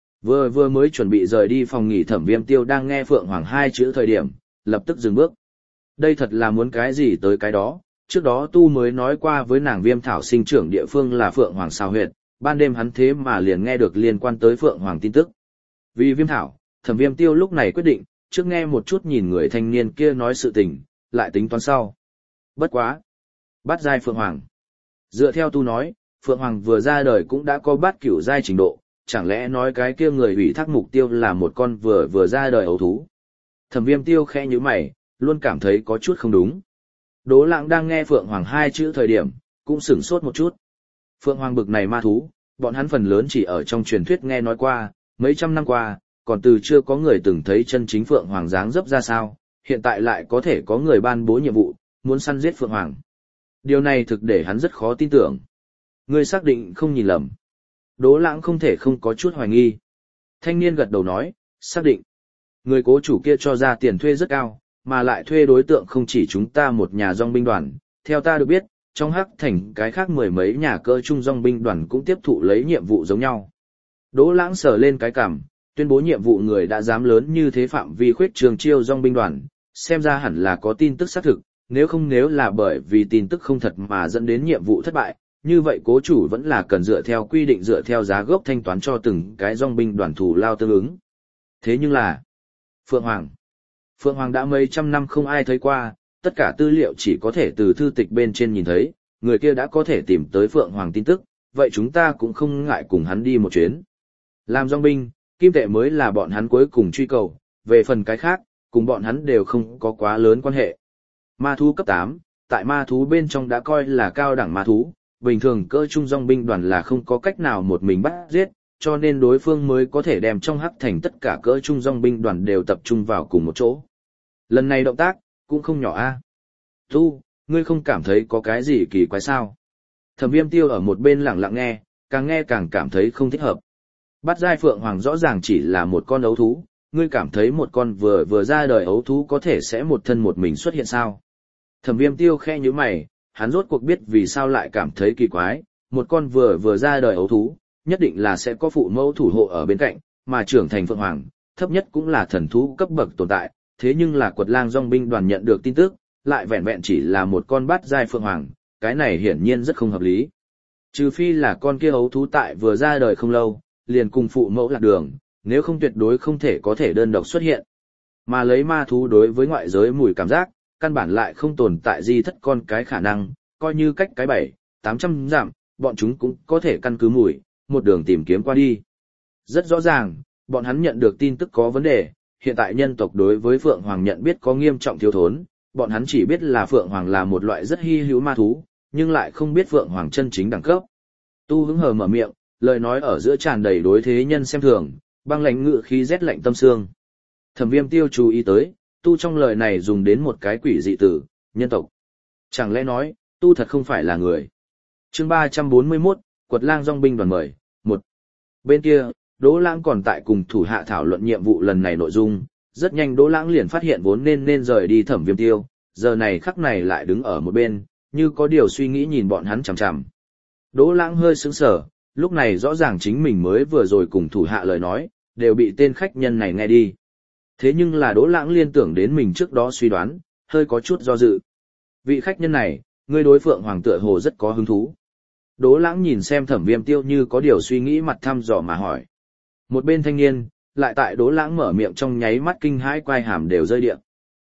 Vừa mới chuẩn bị rời đi phòng nghỉ Thẩm Viêm Tiêu đang nghe phượng hoàng hai chữ thời điểm, lập tức dừng bước. Đây thật là muốn cái gì tới cái đó, trước đó tu mới nói qua với nàng Viêm Thảo sinh trưởng địa phương là Phượng Hoàng Sao Huyệt, ban đêm hắn thế mà liền nghe được liên quan tới Phượng Hoàng tin tức. Vì Viêm Thảo, Thẩm Viêm Tiêu lúc này quyết định, trước nghe một chút nhìn người thanh niên kia nói sự tình, lại tính toán sau. Bất quá. Bát giai Phượng Hoàng. Dựa theo tu nói, Phượng Hoàng vừa ra đời cũng đã có bát cửu giai trình độ, chẳng lẽ nói cái kia người ủy thác mục tiêu là một con vừa ra đời ấu thú. Thẩm Viêm Tiêu khẽ nhíu mày, luôn cảm thấy có chút không đúng. Đỗ Lãng đang nghe Phượng Hoàng hai chữ thời điểm, cũng sửng sốt một chút. Phượng Hoàng bực này ma thú, bọn hắn phần lớn chỉ ở trong truyền thuyết nghe nói qua, mấy trăm năm qua, còn từ chưa có người từng thấy chân chính Phượng Hoàng dáng dấp ra sao, hiện tại lại có thể có người ban bố nhiệm vụ, muốn săn giết Phượng Hoàng. Điều này thực để hắn rất khó tin tưởng. Ngươi xác định không nhìn lầm. Đỗ Lãng không thể không có chút hoài nghi. Thanh niên gật đầu nói, xác định. Người cố chủ kia cho ra tiền thuê rất cao, mà lại thuê đối tượng không chỉ chúng ta một nhà dòng binh đoàn. Theo ta được biết, trong Hắc Thành cái khác mười mấy nhà cơ trung dòng binh đoàn cũng tiếp thụ lấy nhiệm vụ giống nhau. Đỗ Lãng sờ lên cái cằm, tuyên bố nhiệm vụ người đã dám lớn như thế phạm vi khuyết trường chiêu dòng binh đoàn, xem ra hẳn là có tin tức xác thực, nếu là bởi vì tin tức không thật mà dẫn đến nhiệm vụ thất bại, như vậy cố chủ vẫn là cần dựa theo quy định dựa theo giá gốc thanh toán cho từng cái dòng binh đoàn thù lao tương ứng. Thế nhưng là, Phượng Hoàng đã mấy trăm năm không ai thấy qua, tất cả tư liệu chỉ có thể từ thư tịch bên trên nhìn thấy, người kia đã có thể tìm tới Phượng Hoàng tin tức, vậy chúng ta cũng không ngại cùng hắn đi một chuyến. Làm dòng binh, kim tệ mới là bọn hắn cuối cùng truy cầu, về phần cái khác, cùng bọn hắn đều không có quá lớn quan hệ. Ma thú cấp 8, tại ma thú bên trong đã coi là cao đẳng ma thú, bình thường cơ trung dòng binh đoàn là không có cách nào một mình bắt giết, cho nên đối phương mới có thể đem trong Hắc Thành tất cả cỡ trung dòng binh đoàn đều tập trung vào cùng một chỗ. Lần này động tác, cũng không nhỏ a. Ngươi không cảm thấy có cái gì kỳ quái sao? Thẩm Viêm Tiêu ở một bên lặng lặng nghe càng cảm thấy không thích hợp. Bát giai Phượng Hoàng rõ ràng chỉ là một con ấu thú, ngươi cảm thấy một con vừa ra đời ấu thú có thể sẽ một thân một mình xuất hiện sao? Thẩm Viêm Tiêu khe nhíu mày, hắn rốt cuộc biết vì sao lại cảm thấy kỳ quái, một con vừa ra đời ấu thú, nhất định là sẽ có phụ mẫu thủ hộ ở bên cạnh, mà trưởng thành Phượng Hoàng, thấp nhất cũng là thần thú cấp bậc tồn tại, thế nhưng là Quật Lang dòng binh đoàn nhận được tin tức, lại vẹn vẹn chỉ là một con bát giai Phượng Hoàng, cái này hiển nhiên rất không hợp lý. Trừ phi là con kia ấu thú tại vừa ra đời không lâu, liền cùng phụ mẫu lạc đường, nếu không tuyệt đối không thể có thể đơn độc xuất hiện. Mà lấy ma thú đối với ngoại giới mùi cảm giác, căn bản lại không tồn tại di thất con cái khả năng, coi như cách cái 700-800 dặm, bọn chúng cũng có thể căn cứ mùi, một đường tìm kiếm qua đi. Rất rõ ràng, bọn hắn nhận được tin tức có vấn đề, hiện tại nhân tộc đối với Phượng Hoàng nhận biết có nghiêm trọng thiếu thốn, bọn hắn chỉ biết là Phượng Hoàng là một loại rất hy hữu ma thú, nhưng lại không biết Phượng Hoàng chân chính đẳng cấp. Tu hứng hờ mở miệng, lời nói ở giữa tràn đầy đối thế nhân xem thường, băng lãnh ngự khí rét lạnh tâm xương. Thẩm Viêm Tiêu chú ý tới, Tu trong lời này dùng đến một cái quỷ dị từ, nhân tộc. Chẳng lẽ nói, Tu thật không phải là người. Chương 341, Quật Lang dòng binh đoàn mời, 1. Bên kia, Đỗ Lãng còn tại cùng thủ hạ thảo luận nhiệm vụ lần này nội dung, rất nhanh Đỗ Lãng liền phát hiện vốn nên rời đi Thẩm Viêm Tiêu, giờ này khắc này lại đứng ở một bên, như có điều suy nghĩ nhìn bọn hắn chằm chằm. Đỗ Lãng hơi sững sờ, lúc này rõ ràng chính mình mới vừa rồi cùng thủ hạ lời nói, đều bị tên khách nhân này nghe đi. Thế nhưng là Đỗ Lãng liên tưởng đến mình trước đó suy đoán, hơi có chút do dự. Vị khách nhân này, ngươi đối Phượng Hoàng tựa hồ rất có hứng thú. Đỗ Lãng nhìn xem Thẩm Viêm Tiêu như có điều suy nghĩ mặt thăm dò mà hỏi. Một bên thanh niên, lại tại Đỗ Lãng mở miệng trong nháy mắt kinh hãi quai hàm đều rơi điện.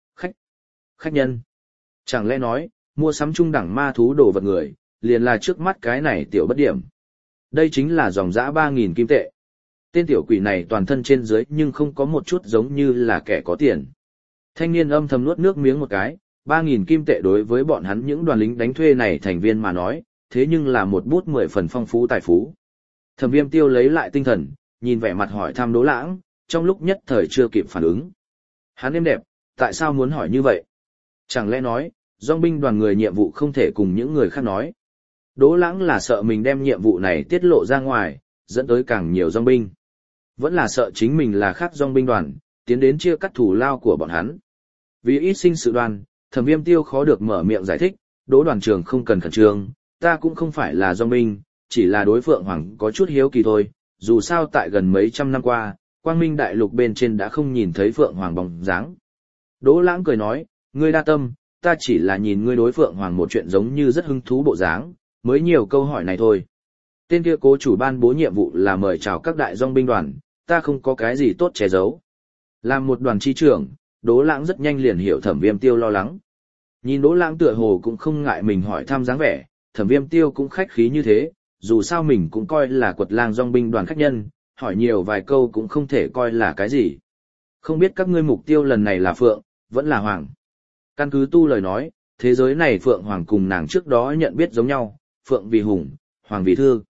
Khách nhân. Chẳng lẽ nói, mua sắm trung đẳng ma thú đồ vật người, liền là trước mắt cái này tiểu bất điểm. Đây chính là dòng dã 3.000 kim tệ. Tên tiểu quỷ này toàn thân trên dưới nhưng không có một chút giống như là kẻ có tiền. Thanh niên âm thầm nuốt nước miếng một cái, 3.000 kim tệ đối với bọn hắn những đoàn lính đánh thuê này thành viên mà nói, thế nhưng là một bút 10 phần phong phú tài phú. Thẩm Viêm Tiêu lấy lại tinh thần, nhìn vẻ mặt hỏi thăm Đỗ Lãng, trong lúc nhất thời chưa kịp phản ứng. Hắn êm đẹp, tại sao muốn hỏi như vậy? Chẳng lẽ nói, dòng binh đoàn người nhiệm vụ không thể cùng những người khác nói. Đỗ Lãng là sợ mình đem nhiệm vụ này tiết lộ ra ngoài, dẫn tới càng nhiều dòng binh. Vẫn là sợ chính mình là khác dòng binh đoàn, tiến đến chia cắt thủ lao của bọn hắn. Vì ít sinh sự đoàn, Thẩm Viêm Tiêu khó được mở miệng giải thích, Đỗ đoàn trưởng không cần khẩn trương, ta cũng không phải là dòng binh, chỉ là đối Phượng Hoàng có chút hiếu kỳ thôi, dù sao tại gần mấy trăm năm qua, Quang Minh Đại Lục bên trên đã không nhìn thấy Phượng Hoàng bóng dáng. Đỗ Lãng cười nói, ngươi đa tâm, ta chỉ là nhìn ngươi đối Phượng Hoàng một chuyện giống như rất hứng thú bộ dáng, mới nhiều câu hỏi này thôi. Tên kia cố chủ ban bố nhiệm vụ là mời chào các đại dòng binh đoàn, ta không có cái gì tốt che giấu. Làm một đoàn chi trưởng, Đỗ Lãng rất nhanh liền hiểu Thẩm Viêm Tiêu lo lắng. Nhìn Đỗ Lãng tựa hồ cũng không ngại mình hỏi thăm dáng vẻ, Thẩm Viêm Tiêu cũng khách khí như thế, dù sao mình cũng coi là Quật Lang dòng binh đoàn khách nhân, hỏi nhiều vài câu cũng không thể coi là cái gì. Không biết các ngươi mục tiêu lần này là Phượng, vẫn là Hoàng. Căn cứ Tu lời nói, thế giới này Phượng Hoàng cùng nàng trước đó nhận biết giống nhau, Phượng vì hùng, Hoàng vị thư.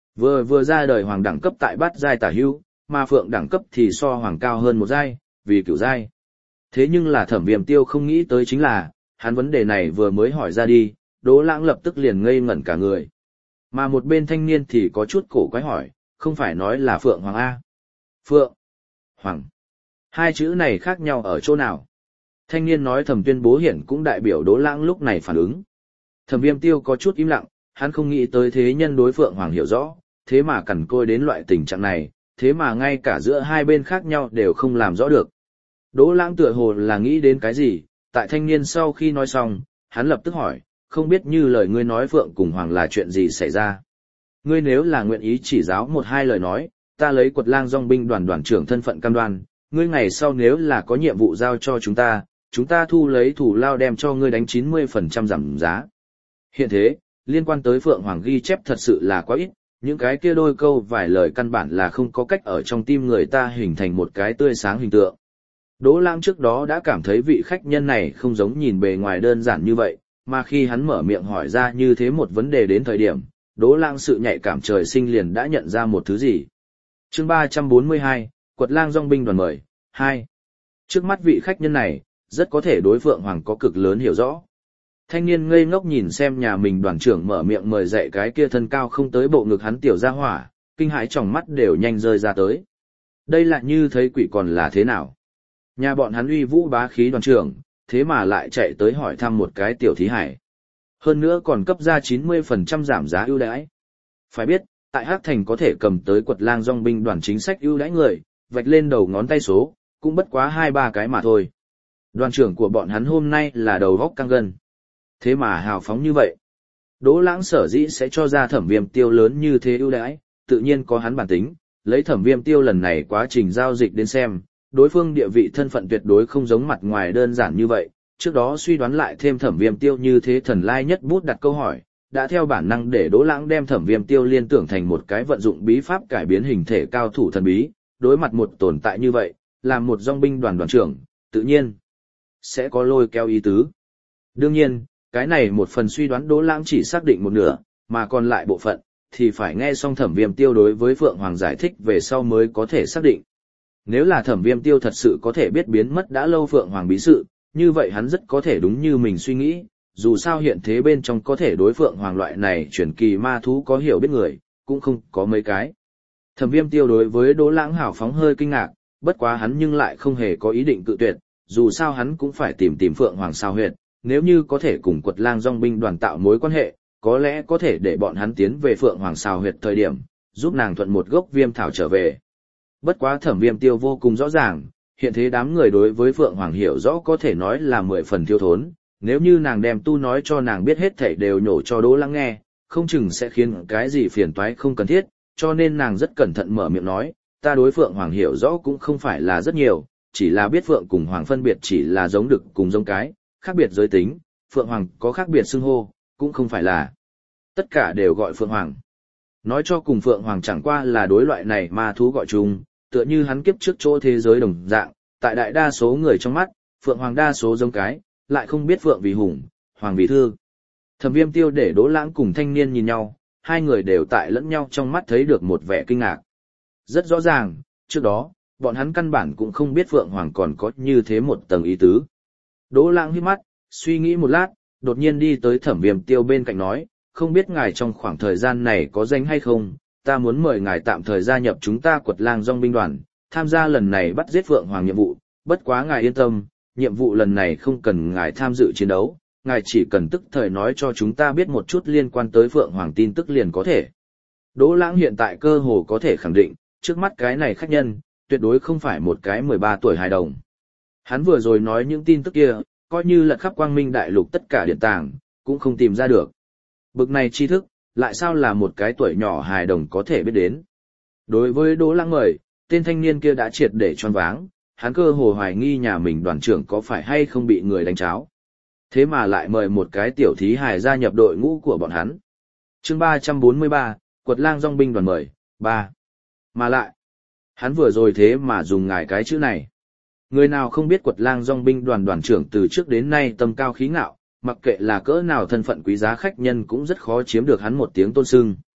Vừa ra đời Hoàng đẳng cấp tại bát giai tả hữu, mà Phượng đẳng cấp thì so Hoàng cao hơn một giai, vì cửu giai. Thế nhưng là Thẩm Viêm Tiêu không nghĩ tới chính là, hắn vấn đề này vừa mới hỏi ra đi, Đỗ Lãng lập tức liền ngây ngẩn cả người. Mà một bên thanh niên thì có chút cổ quái hỏi, không phải nói là Phượng Hoàng A. Phượng, Hoàng. Hai chữ này khác nhau ở chỗ nào? Thanh niên nói thầm tuyên bố hiển cũng đại biểu Đỗ Lãng lúc này phản ứng. Thẩm Viêm Tiêu có chút im lặng, hắn không nghĩ tới thế nhân đối Phượng Hoàng hiểu rõ, thế mà cằn côi đến loại tình trạng này, thế mà ngay cả giữa hai bên khác nhau đều không làm rõ được. Đỗ Lãng tựa hồ là nghĩ đến cái gì, tại thanh niên sau khi nói xong, hắn lập tức hỏi, không biết như lời ngươi nói Phượng cùng Hoàng là chuyện gì xảy ra. Ngươi nếu là nguyện ý chỉ giáo một hai lời nói, ta lấy Quật Lang Dòng binh đoàn đoàn trưởng thân phận cam đoan, ngươi ngày sau nếu là có nhiệm vụ giao cho chúng ta thu lấy thủ lao đem cho ngươi đánh 90% giảm giá. Hiện thế, liên quan tới Phượng Hoàng ghi chép thật sự là quá ít, những cái kia đôi câu vài lời căn bản là không có cách ở trong tim người ta hình thành một cái tươi sáng hình tượng. Đỗ Lãng trước đó đã cảm thấy vị khách nhân này không giống nhìn bề ngoài đơn giản như vậy, mà khi hắn mở miệng hỏi ra như thế một vấn đề đến thời điểm, Đỗ Lãng sự nhạy cảm trời sinh liền đã nhận ra một thứ gì. Chương 342, Quật Lang Dòng binh đoàn mời, 2. Trước mắt vị khách nhân này, rất có thể đối Phượng Hoàng có cực lớn hiểu rõ. Thanh niên ngây ngốc nhìn xem nhà mình đoàn trưởng mở miệng mời dạy cái kia thân cao không tới bộ ngực hắn tiểu gia hỏa, kinh hãi trong mắt đều nhanh rơi ra tới. Đây là như thấy quỷ còn là thế nào? Nhà bọn hắn uy vũ bá khí đoàn trưởng, thế mà lại chạy tới hỏi thăm một cái tiểu thí hải. Hơn nữa còn cấp ra 90% giảm giá ưu đãi. Phải biết, tại Hắc Thành có thể cầm tới Quật Lang Dòng binh đoàn chính sách ưu đãi người, vạch lên đầu ngón tay số, cũng bất quá 2-3 cái mà thôi. Đoàn trưởng của bọn hắn hôm nay là đầu góc căng gân. Thế mà hào phóng như vậy. Đỗ Lãng sở dĩ sẽ cho ra Thẩm Viêm Tiêu lớn như thế ưu đãi, tự nhiên có hắn bản tính, lấy Thẩm Viêm Tiêu lần này quá trình giao dịch đến xem, đối phương địa vị thân phận tuyệt đối không giống mặt ngoài đơn giản như vậy, trước đó suy đoán lại thêm Thẩm Viêm Tiêu như thế thần lai nhất bút đặt câu hỏi, đã theo bản năng để Đỗ Lãng đem Thẩm Viêm Tiêu liên tưởng thành một cái vận dụng bí pháp cải biến hình thể cao thủ thần bí, đối mặt một tồn tại như vậy, làm một dòng binh đoàn đoàn trưởng, tự nhiên sẽ có lôi kéo ý tứ. Đương nhiên, cái này một phần suy đoán Đỗ Lãng chỉ xác định một nửa, mà còn lại bộ phận thì phải nghe xong Thẩm Viêm Tiêu đối với Phượng Hoàng giải thích về sau mới có thể xác định. Nếu là Thẩm Viêm Tiêu thật sự có thể biết biến mất đã lâu Phượng Hoàng bí sự, như vậy hắn rất có thể đúng như mình suy nghĩ, dù sao hiện thế bên trong có thể đối Phượng Hoàng loại này truyền kỳ ma thú có hiểu biết người, cũng không có mấy cái. Thẩm Viêm Tiêu đối với Đỗ Lãng hào phóng hơi kinh ngạc, bất quá hắn nhưng lại không hề có ý định cự tuyệt, dù sao hắn cũng phải tìm Phượng Hoàng sao huyệt, nếu như có thể cùng Quật Lang Dòng binh đoàn tạo mối quan hệ, có lẽ có thể để bọn hắn tiến về Phượng Hoàng sao huyệt thời điểm, giúp nàng thuận một gốc viêm thảo trở về. Bất quá Thẩm Viêm Tiêu vô cùng rõ ràng, hiện thế đám người đối với Phượng Hoàng hiểu rõ có thể nói là 10 phần thiếu thốn, nếu như nàng đem tu nói cho nàng biết hết thảy đều nhổ cho Đỗ Lãng nghe, không chừng sẽ khiến cái gì phiền toái không cần thiết, cho nên nàng rất cẩn thận mở miệng nói, ta đối Phượng Hoàng hiểu rõ cũng không phải là rất nhiều, chỉ là biết Phượng cùng Hoàng phân biệt chỉ là giống đực cùng giống cái, khác biệt giới tính, Phượng Hoàng có khác biệt xưng hô, cũng không phải là tất cả đều gọi Phượng Hoàng. Nói cho cùng Phượng Hoàng chẳng qua là đối loại này ma thú gọi chung, tựa như hắn kiếp trước chỗ thế giới đồng dạng, tại đại đa số người trong mắt, Phượng Hoàng đa số giống cái, lại không biết Phượng vì hùng, Hoàng vì thư. Thẩm Viêm Tiêu để Đỗ Lãng cùng thanh niên nhìn nhau, hai người đều tại lẫn nhau trong mắt thấy được một vẻ kinh ngạc. Rất rõ ràng, trước đó, bọn hắn căn bản cũng không biết Phượng Hoàng còn có như thế một tầng ý tứ. Đỗ Lãng hít mắt, suy nghĩ một lát, đột nhiên đi tới Thẩm Viêm Tiêu bên cạnh nói, không biết ngài trong khoảng thời gian này có rảnh hay không, ta muốn mời ngài tạm thời gia nhập chúng ta Quật Lang Dòng binh đoàn, tham gia lần này bắt giết Phượng Hoàng nhiệm vụ, bất quá ngài yên tâm, nhiệm vụ lần này không cần ngài tham dự chiến đấu, ngài chỉ cần tức thời nói cho chúng ta biết một chút liên quan tới Phượng Hoàng tin tức liền có thể. Đỗ Lãng hiện tại cơ hồ có thể khẳng định, trước mắt cái này khách nhân, tuyệt đối không phải một cái 13 tuổi hài đồng. Hắn vừa rồi nói những tin tức kia, coi như lật khắp quang minh đại lục tất cả điện tàng, cũng không tìm ra được. Bực này tri thức, lại sao là một cái tuổi nhỏ hài đồng có thể biết đến. Đối với Đỗ Lãng mời, tên thanh niên kia đã triệt để choáng váng, hắn cơ hồ hoài nghi nhà mình đoàn trưởng có phải hay không bị người đánh cháo. Thế mà lại mời một cái tiểu thí hài gia nhập đội ngũ của bọn hắn. Chương 343, Quật Lang Dòng binh đoàn mời, 3. Mà lại, hắn vừa rồi thế mà dùng ngài cái chữ này. Người nào không biết Quật Lang Dòng binh đoàn đoàn trưởng từ trước đến nay tâm cao khí ngạo, mặc kệ là cỡ nào thân phận quý giá khách nhân cũng rất khó chiếm được hắn một tiếng tôn sưng.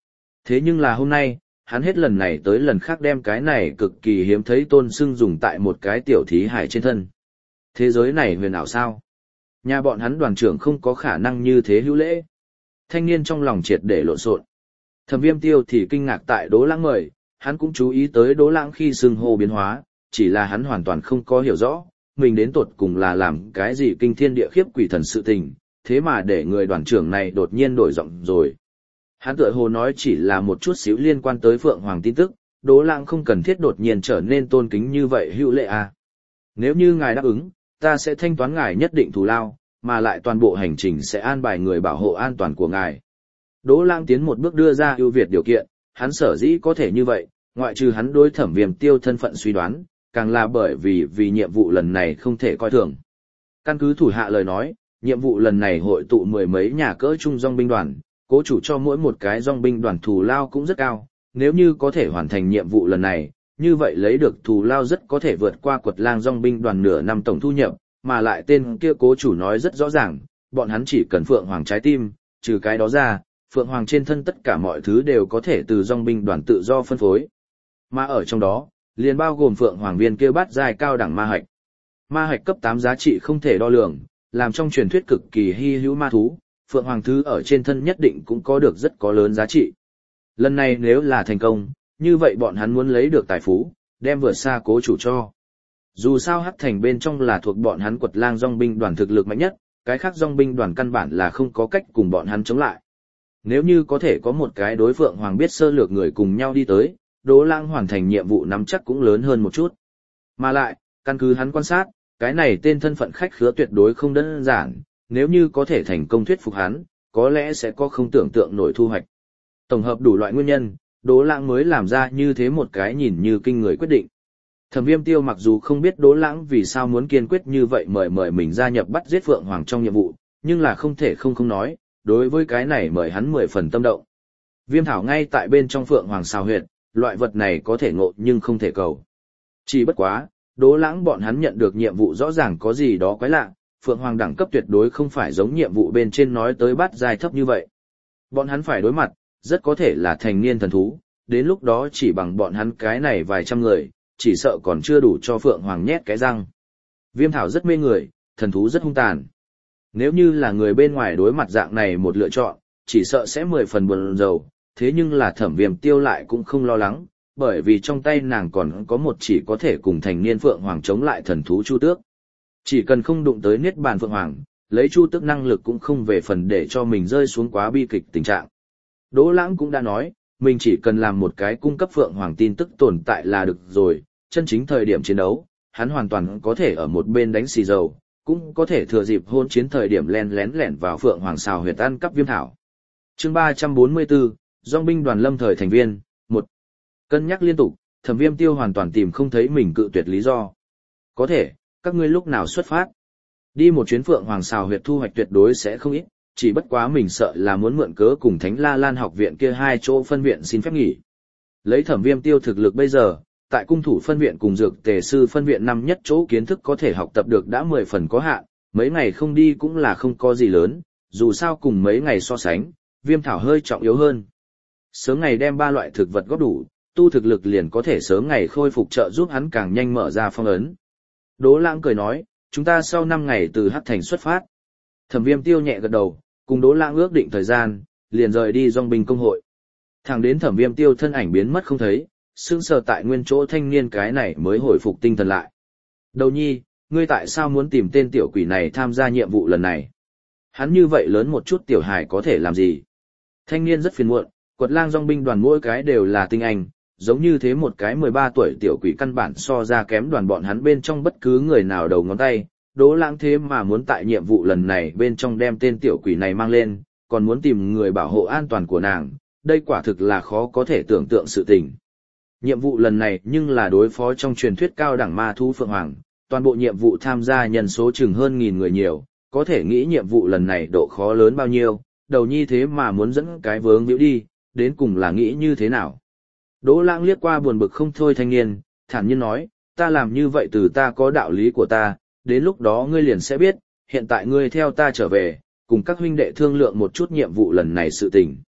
Thế nhưng là hôm nay, hắn hết lần này tới lần khác đem cái này cực kỳ hiếm thấy tôn sưng dùng tại một cái tiểu thí hải trên thân. Thế giới này huyền ảo sao? Nhà bọn hắn đoàn trưởng không có khả năng như thế hữu lễ. Thanh niên trong lòng triệt để lộn xộn. Thẩm Viêm Tiêu thì kinh ngạc tại Đỗ Lãng mời, hắn cũng chú ý tới Đỗ Lãng khi xưng hô biến hóa, chỉ là hắn hoàn toàn không có hiểu rõ, mình đến tột cùng là làm cái gì kinh thiên địa khiếp quỷ thần sự tình, thế mà để người đoàn trưởng này đột nhiên đổi giọng rồi. Hắn tựa hồ nói chỉ là một chút xíu liên quan tới Phượng Hoàng tin tức, Đỗ Lãng không cần thiết đột nhiên trở nên tôn kính như vậy hữu lễ à. Nếu như ngài đáp ứng, ta sẽ thanh toán ngài nhất định thù lao, mà lại toàn bộ hành trình sẽ an bài người bảo hộ an toàn của ngài. Đỗ Lãng tiến một bước đưa ra ưu việt điều kiện, hắn sở dĩ có thể như vậy, ngoại trừ hắn đối Thẩm Viêm Tiêu thân phận suy đoán, càng là bởi vì nhiệm vụ lần này không thể coi thường. Căn cứ thủ hạ lời nói, nhiệm vụ lần này hội tụ mười mấy nhà cỡ trung dòng binh đoàn, cố chủ cho mỗi một cái dòng binh đoàn thù lao cũng rất cao, nếu như có thể hoàn thành nhiệm vụ lần này, như vậy lấy được thù lao rất có thể vượt qua Quật Lang dòng binh đoàn nửa năm tổng thu nhập, mà lại tên kia cố chủ nói rất rõ ràng, bọn hắn chỉ cần Phượng Hoàng trái tim, trừ cái đó ra, Phượng Hoàng trên thân tất cả mọi thứ đều có thể từ dòng binh đoàn tự do phân phối. Mà ở trong đó, liền bao gồm Phượng Hoàng viên kia bát giai cao đẳng ma hạch. Ma hạch cấp 8 giá trị không thể đo lường, làm trong truyền thuyết cực kỳ hy hữu ma thú, Phượng Hoàng thứ ở trên thân nhất định cũng có được rất có lớn giá trị. Lần này nếu là thành công, như vậy bọn hắn muốn lấy được tài phú, đem vượt xa cố chủ cho. Dù sao Hắc Thành bên trong là thuộc bọn hắn Quật Lang dòng binh đoàn thực lực mạnh nhất, cái khác dòng binh đoàn căn bản là không có cách cùng bọn hắn chống lại. Nếu như có thể có một cái đối Phượng Hoàng biết sơ lược người cùng nhau đi tới, Đỗ Lãng hoàn thành nhiệm vụ nắm chắc cũng lớn hơn một chút. Mà lại, căn cứ hắn quan sát, cái này tên thân phận khách khứa tuyệt đối không đơn giản, nếu như có thể thành công thuyết phục hắn, có lẽ sẽ có không tưởng tượng nổi thu hoạch. Tổng hợp đủ loại nguyên nhân, Đỗ Lãng mới làm ra như thế một cái nhìn như kinh người quyết định. Thẩm Viêm Tiêu mặc dù không biết Đỗ Lãng vì sao muốn kiên quyết như vậy mời mình gia nhập bắt giết Phượng Hoàng trong nhiệm vụ, nhưng là không thể không nói, đối với cái này mời hắn 10 phần tâm động. Viêm thảo ngay tại bên trong Phượng Hoàng xào huyệt, loại vật này có thể ngộ nhưng không thể cầu. Chỉ bất quá, Đỗ Lãng bọn hắn nhận được nhiệm vụ rõ ràng có gì đó quái lạ, Phượng Hoàng đẳng cấp tuyệt đối không phải giống nhiệm vụ bên trên nói tới bát giai thấp như vậy. Bọn hắn phải đối mặt, rất có thể là thành niên thần thú, đến lúc đó chỉ bằng bọn hắn cái này vài trăm người, chỉ sợ còn chưa đủ cho Phượng Hoàng nhét cái răng. Viêm thảo rất mê người, thần thú rất hung tàn. Nếu như là người bên ngoài đối mặt dạng này một lựa chọn, chỉ sợ sẽ 10 phần buồn rầu, thế nhưng là Thẩm Viêm Tiêu lại cũng không lo lắng, bởi vì trong tay nàng còn có một chỉ có thể cùng thành niên Phượng Hoàng chống lại thần thú Chu Tước. Chỉ cần không đụng tới Niết Bàn Phượng Hoàng, lấy Chu Tước năng lực cũng không về phần để cho mình rơi xuống quá bi kịch tình trạng. Đỗ Lãng cũng đã nói, mình chỉ cần làm một cái cung cấp Phượng Hoàng tin tức tồn tại là được rồi, chân chính thời điểm chiến đấu, hắn hoàn toàn có thể ở một bên đánh xì dầu, cũng có thể thừa dịp hôn chiến thời điểm lén lẻn vào Phượng Hoàng xào huyệt ăn cắp viêm thảo. Chương 344, Dòng binh đoàn lâm thời thành viên, 1. Cân nhắc liên tục, Thẩm Viêm Tiêu hoàn toàn tìm không thấy mình cự tuyệt lý do. Có thể, các ngươi lúc nào xuất phát? Đi một chuyến Phượng Hoàng xào huyệt thu hoạch tuyệt đối sẽ không ít, chỉ bất quá mình sợ là muốn mượn cớ cùng Thánh La Lan học viện kia hai chỗ phân viện xin phép nghỉ. Lấy Thẩm Viêm Tiêu thực lực bây giờ, tại cung thủ phân viện cùng dược tề sư phân viện năm nhất chỗ kiến thức có thể học tập được đã 10 phần có hạn, mấy ngày không đi cũng là không có gì lớn, dù sao cùng mấy ngày so sánh, viêm thảo hơi trọng yếu hơn. Sớm ngày đem 3 loại thực vật góp đủ, tu thực lực liền có thể sớm ngày khôi phục trợ giúp hắn càng nhanh mở ra phong ấn. Đỗ Lãng cười nói, chúng ta sau 5 ngày từ Hắc Thành xuất phát. Thẩm Viêm Tiêu nhẹ gật đầu, cùng Đỗ Lãng ước định thời gian, liền rời đi dòng binh công hội. Thẳng đến Thẩm Viêm Tiêu thân ảnh biến mất không thấy, sững sờ tại nguyên chỗ thanh niên cái này mới hồi phục tinh thần lại. Đầu nhi, ngươi tại sao muốn tìm tên tiểu quỷ này tham gia nhiệm vụ lần này? Hắn như vậy lớn một chút tiểu hài có thể làm gì? Thanh niên rất phiền muộn, Quật Lang dòng binh đoàn mỗi cái đều là tinh anh, giống như thế một cái 13 tuổi tiểu quỷ căn bản so ra kém đoàn bọn hắn bên trong bất cứ người nào đầu ngón tay. Đỗ Lãng thế mà muốn tại nhiệm vụ lần này bên trong đem tên tiểu quỷ này mang lên, còn muốn tìm người bảo hộ an toàn của nàng, đây quả thực là khó có thể tưởng tượng sự tình. Nhiệm vụ lần này nhưng là đối phó trong truyền thuyết cao đẳng ma thú Phượng Hoàng, toàn bộ nhiệm vụ tham gia nhân số chừng hơn 1000 người nhiều, có thể nghĩ nhiệm vụ lần này độ khó lớn bao nhiêu, đầu nhi thế mà muốn dẫn cái vướng víu đi, đến cùng là nghĩ như thế nào. Đỗ Lãng liếc qua buồn bực không thôi thanh niên, thản nhiên nói, ta làm như vậy từ ta có đạo lý của ta, đến lúc đó ngươi liền sẽ biết, hiện tại ngươi theo ta trở về, cùng các huynh đệ thương lượng một chút nhiệm vụ lần này sự tình.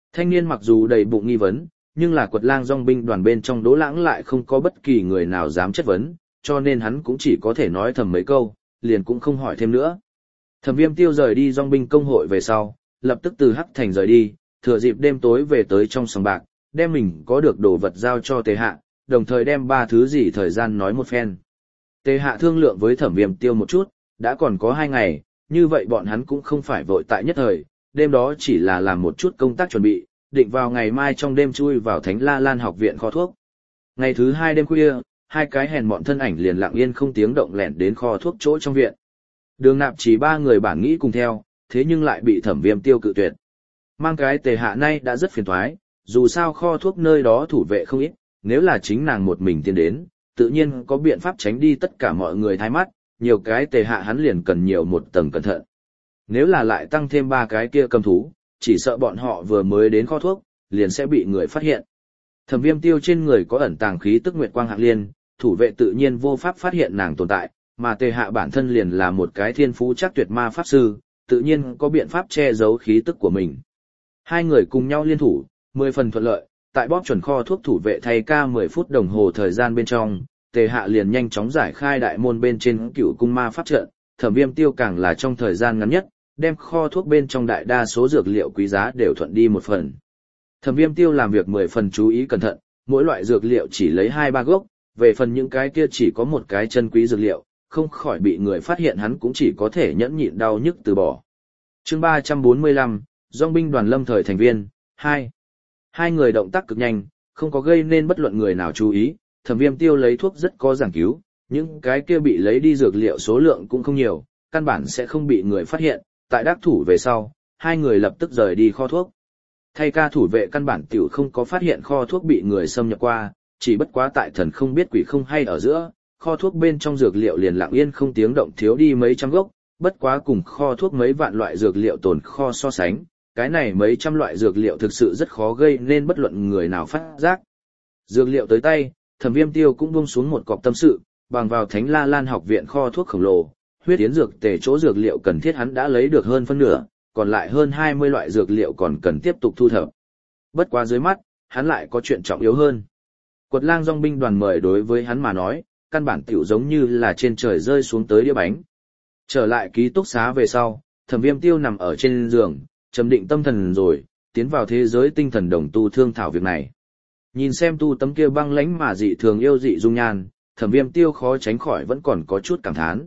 Thanh niên mặc dù đầy bụng nghi vấn, nhưng là Quật Lang dòng binh đoàn bên trong Đỗ Lãng lại không có bất kỳ người nào dám chất vấn, cho nên hắn cũng chỉ có thể nói thầm mấy câu, liền cũng không hỏi thêm nữa. Thẩm Viêm Tiêu rời đi dòng binh công hội về sau, lập tức từ Hắc Thành rời đi, thừa dịp đêm tối về tới trong sòng bạc, đem mình có được đồ vật giao cho Tề Hạ, đồng thời đem 3 thứ gì thời gian nói một phen. Tề Hạ thương lượng với Thẩm Viêm Tiêu một chút, đã còn có 2 ngày, như vậy bọn hắn cũng không phải vội tại nhất thời, đêm đó chỉ là làm một chút công tác chuẩn bị, định vào ngày mai trong đêm chui vào Thánh La Lan học viện kho thuốc. Ngày thứ 2 đêm khuya, 2 cái hèn mọn thân ảnh liền lặng yên không tiếng động lẻn đến kho thuốc chỗ trong viện. Đường Nạp chỉ 3 người bản nghĩ cùng theo, thế nhưng lại bị Thẩm Viêm Tiêu cự tuyệt. Mang cái Tề Hạ nay đã rất phiền toái, dù sao kho thuốc nơi đó thủ vệ không ít, nếu là chính nàng một mình tiến đến, tự nhiên có biện pháp tránh đi tất cả mọi người thái mắt, nhiều cái Tề Hạ hắn liền cần nhiều một tầng cẩn thận. Nếu là lại tăng thêm 3 cái kia cầm thú, chỉ sợ bọn họ vừa mới đến kho thuốc, liền sẽ bị người phát hiện. Thẩm Viêm Tiêu trên người có ẩn tàng khí tức Nguyệt Quang Hạng Liên, thủ vệ tự nhiên vô pháp phát hiện nàng tồn tại, mà Tề Hạ bản thân liền là một cái thiên phú chắc tuyệt ma pháp sư, tự nhiên có biện pháp che giấu khí tức của mình. 2 người cùng nhau liên thủ, 10 phần thuận lợi, tại bóp chuẩn kho thuốc thủ vệ thay ca 10 phút đồng hồ thời gian bên trong, Tề Hạ liền nhanh chóng giải khai đại môn bên trên Cửu Cung Ma pháp trận, Thẩm Viêm Tiêu càng là trong thời gian ngắn nhất, đem kho thuốc bên trong đại đa số dược liệu quý giá đều thuận đi một phần. Thẩm Viêm Tiêu làm việc 10 phần chú ý cẩn thận, mỗi loại dược liệu chỉ lấy 2-3 gốc, về phần những cái kia chỉ có một cái chân quý dược liệu, không khỏi bị người phát hiện hắn cũng chỉ có thể nhẫn nhịn đau nhức từ bỏ. Chương 345, Dòng binh đoàn lâm thời thành viên, 2. 2 người động tác cực nhanh, không có gây nên bất luận người nào chú ý, Thẩm Viêm Tiêu lấy thuốc rất có giảng cứu, những cái kia bị lấy đi dược liệu số lượng cũng không nhiều, căn bản sẽ không bị người phát hiện, tại đắc thủ về sau, 2 người lập tức rời đi kho thuốc. Thay ca thủ vệ căn bản tiểu không có phát hiện kho thuốc bị người xâm nhập qua, chỉ bất quá tại thần không biết quỷ không hay ở giữa, kho thuốc bên trong dược liệu liền lặng yên không tiếng động thiếu đi mấy trăm gốc, bất quá cùng kho thuốc mấy vạn loại dược liệu tồn kho so sánh, cái này mấy trăm loại dược liệu thực sự rất khó gây nên bất luận người nào phát giác. Dược liệu tới tay, Thẩm Viêm Tiêu cũng buông xuống một cọc tâm sự, bằng vào Thánh La Lan học viện kho thuốc khổng lồ, huyết yến dược tề chỗ dược liệu cần thiết hắn đã lấy được hơn phân nửa, còn lại hơn 20 loại dược liệu còn cần tiếp tục thu thập. Bất quá dưới mắt, hắn lại có chuyện trọng yếu hơn. Quật Lang dòng binh đoàn mời đối với hắn mà nói, căn bản tiểu giống như là trên trời rơi xuống tới đĩa bánh. Trở lại ký túc xá về sau, Thẩm Viêm Tiêu nằm ở trên giường, trầm định tâm thần rồi, tiến vào thế giới tinh thần đồng tu thương thảo việc này. Nhìn xem tu tấm kia băng lãnh mà dị thường yêu dị dung nhan, Thẩm Viêm Tiêu khó tránh khỏi vẫn còn có chút cảm thán.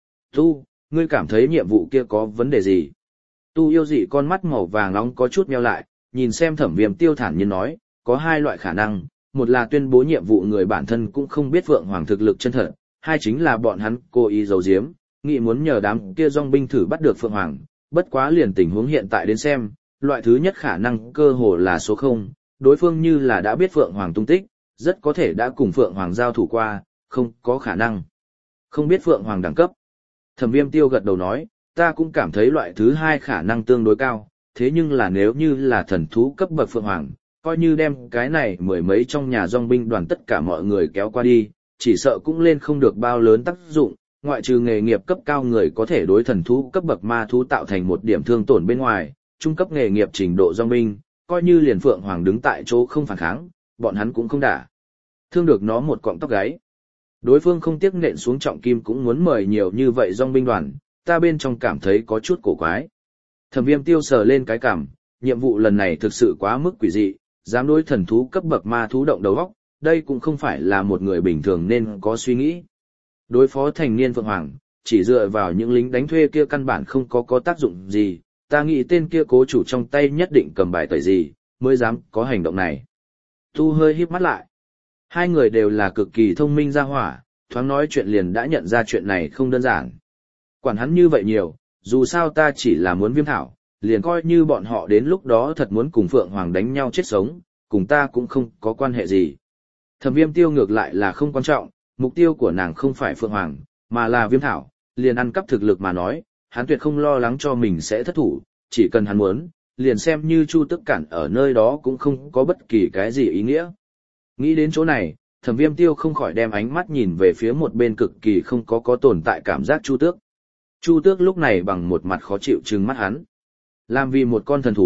Tu, ngươi cảm thấy nhiệm vụ kia có vấn đề gì? Tu yêu dị con mắt màu vàng nóng có chút meo lại, nhìn xem Thẩm Viêm Tiêu thản nhiên nói, có 2 loại khả năng, một là tuyên bố nhiệm vụ người bản thân cũng không biết Phượng Hoàng thực lực chân thật, hai chính là bọn hắn cố ý giấu giếm, nghĩ muốn nhờ đám kia dòng binh thử bắt được Phượng Hoàng, bất quá liền tình huống hiện tại đến xem, loại thứ nhất khả năng cơ hồ là số 0, đối phương như là đã biết Phượng Hoàng tung tích, rất có thể đã cùng Phượng Hoàng giao thủ qua, không có khả năng. Không biết Phượng Hoàng đẳng cấp. Thẩm Viêm Tiêu gật đầu nói, ta cũng cảm thấy loại thứ 2 khả năng tương đối cao, thế nhưng là nếu như là thần thú cấp bậc Phượng Hoàng, coi như đem cái này 10 mấy trong nhà dòng binh đoàn tất cả mọi người kéo qua đi, chỉ sợ cũng lên không được bao lớn tác dụng, ngoại trừ nghề nghiệp cấp cao người có thể đối thần thú cấp bậc ma thú tạo thành một điểm thương tổn bên ngoài, trung cấp nghề nghiệp trình độ dòng binh, coi như liền Phượng Hoàng đứng tại chỗ không phản kháng, bọn hắn cũng không đả thương được nó một cọng tóc gáy. Đối phương không tiếc nện xuống trọng kim cũng muốn mời nhiều như vậy dòng binh đoàn, ta bên trong cảm thấy có chút cổ quái. Thẩm Viêm Tiêu sờ lên cái cằm, nhiệm vụ lần này thực sự quá mức quỷ dị, dám đối thần thú cấp bậc ma thú động đầu óc, đây cũng không phải là một người bình thường nên có suy nghĩ. Đối phó thành niên Phượng Hoàng, chỉ dựa vào những lính đánh thuê kia căn bản không có tác dụng gì, ta nghĩ tên kia cố chủ trong tay nhất định cầm bài tẩy gì, mới dám có hành động này. Tu hơi híp mắt lại. 2 người đều là cực kỳ thông minh ra hỏa, thoáng nói chuyện liền đã nhận ra chuyện này không đơn giản. Quản hắn như vậy nhiều, dù sao ta chỉ là muốn viêm thảo, liền coi như bọn họ đến lúc đó thật muốn cùng Phượng Hoàng đánh nhau chết sống, cùng ta cũng không có quan hệ gì. Thẩm Viêm Tiêu ngược lại là không quan trọng, mục tiêu của nàng không phải Phượng Hoàng, mà là viêm thảo, liền ăn cắp thực lực mà nói, hắn tuyệt không lo lắng cho mình sẽ thất thủ, chỉ cần hắn muốn, liền xem như Chu Tức cản ở nơi đó cũng không có bất kỳ cái gì ý nghĩa. Nghĩ đến chỗ này, Thẩm Viêm Tiêu không khỏi đem ánh mắt nhìn về phía một bên cực kỳ không có tồn tại cảm giác Chu Tước. Chu Tước lúc này bằng một mặt khó chịu trừng mắt hắn. Làm vì một con thần thú,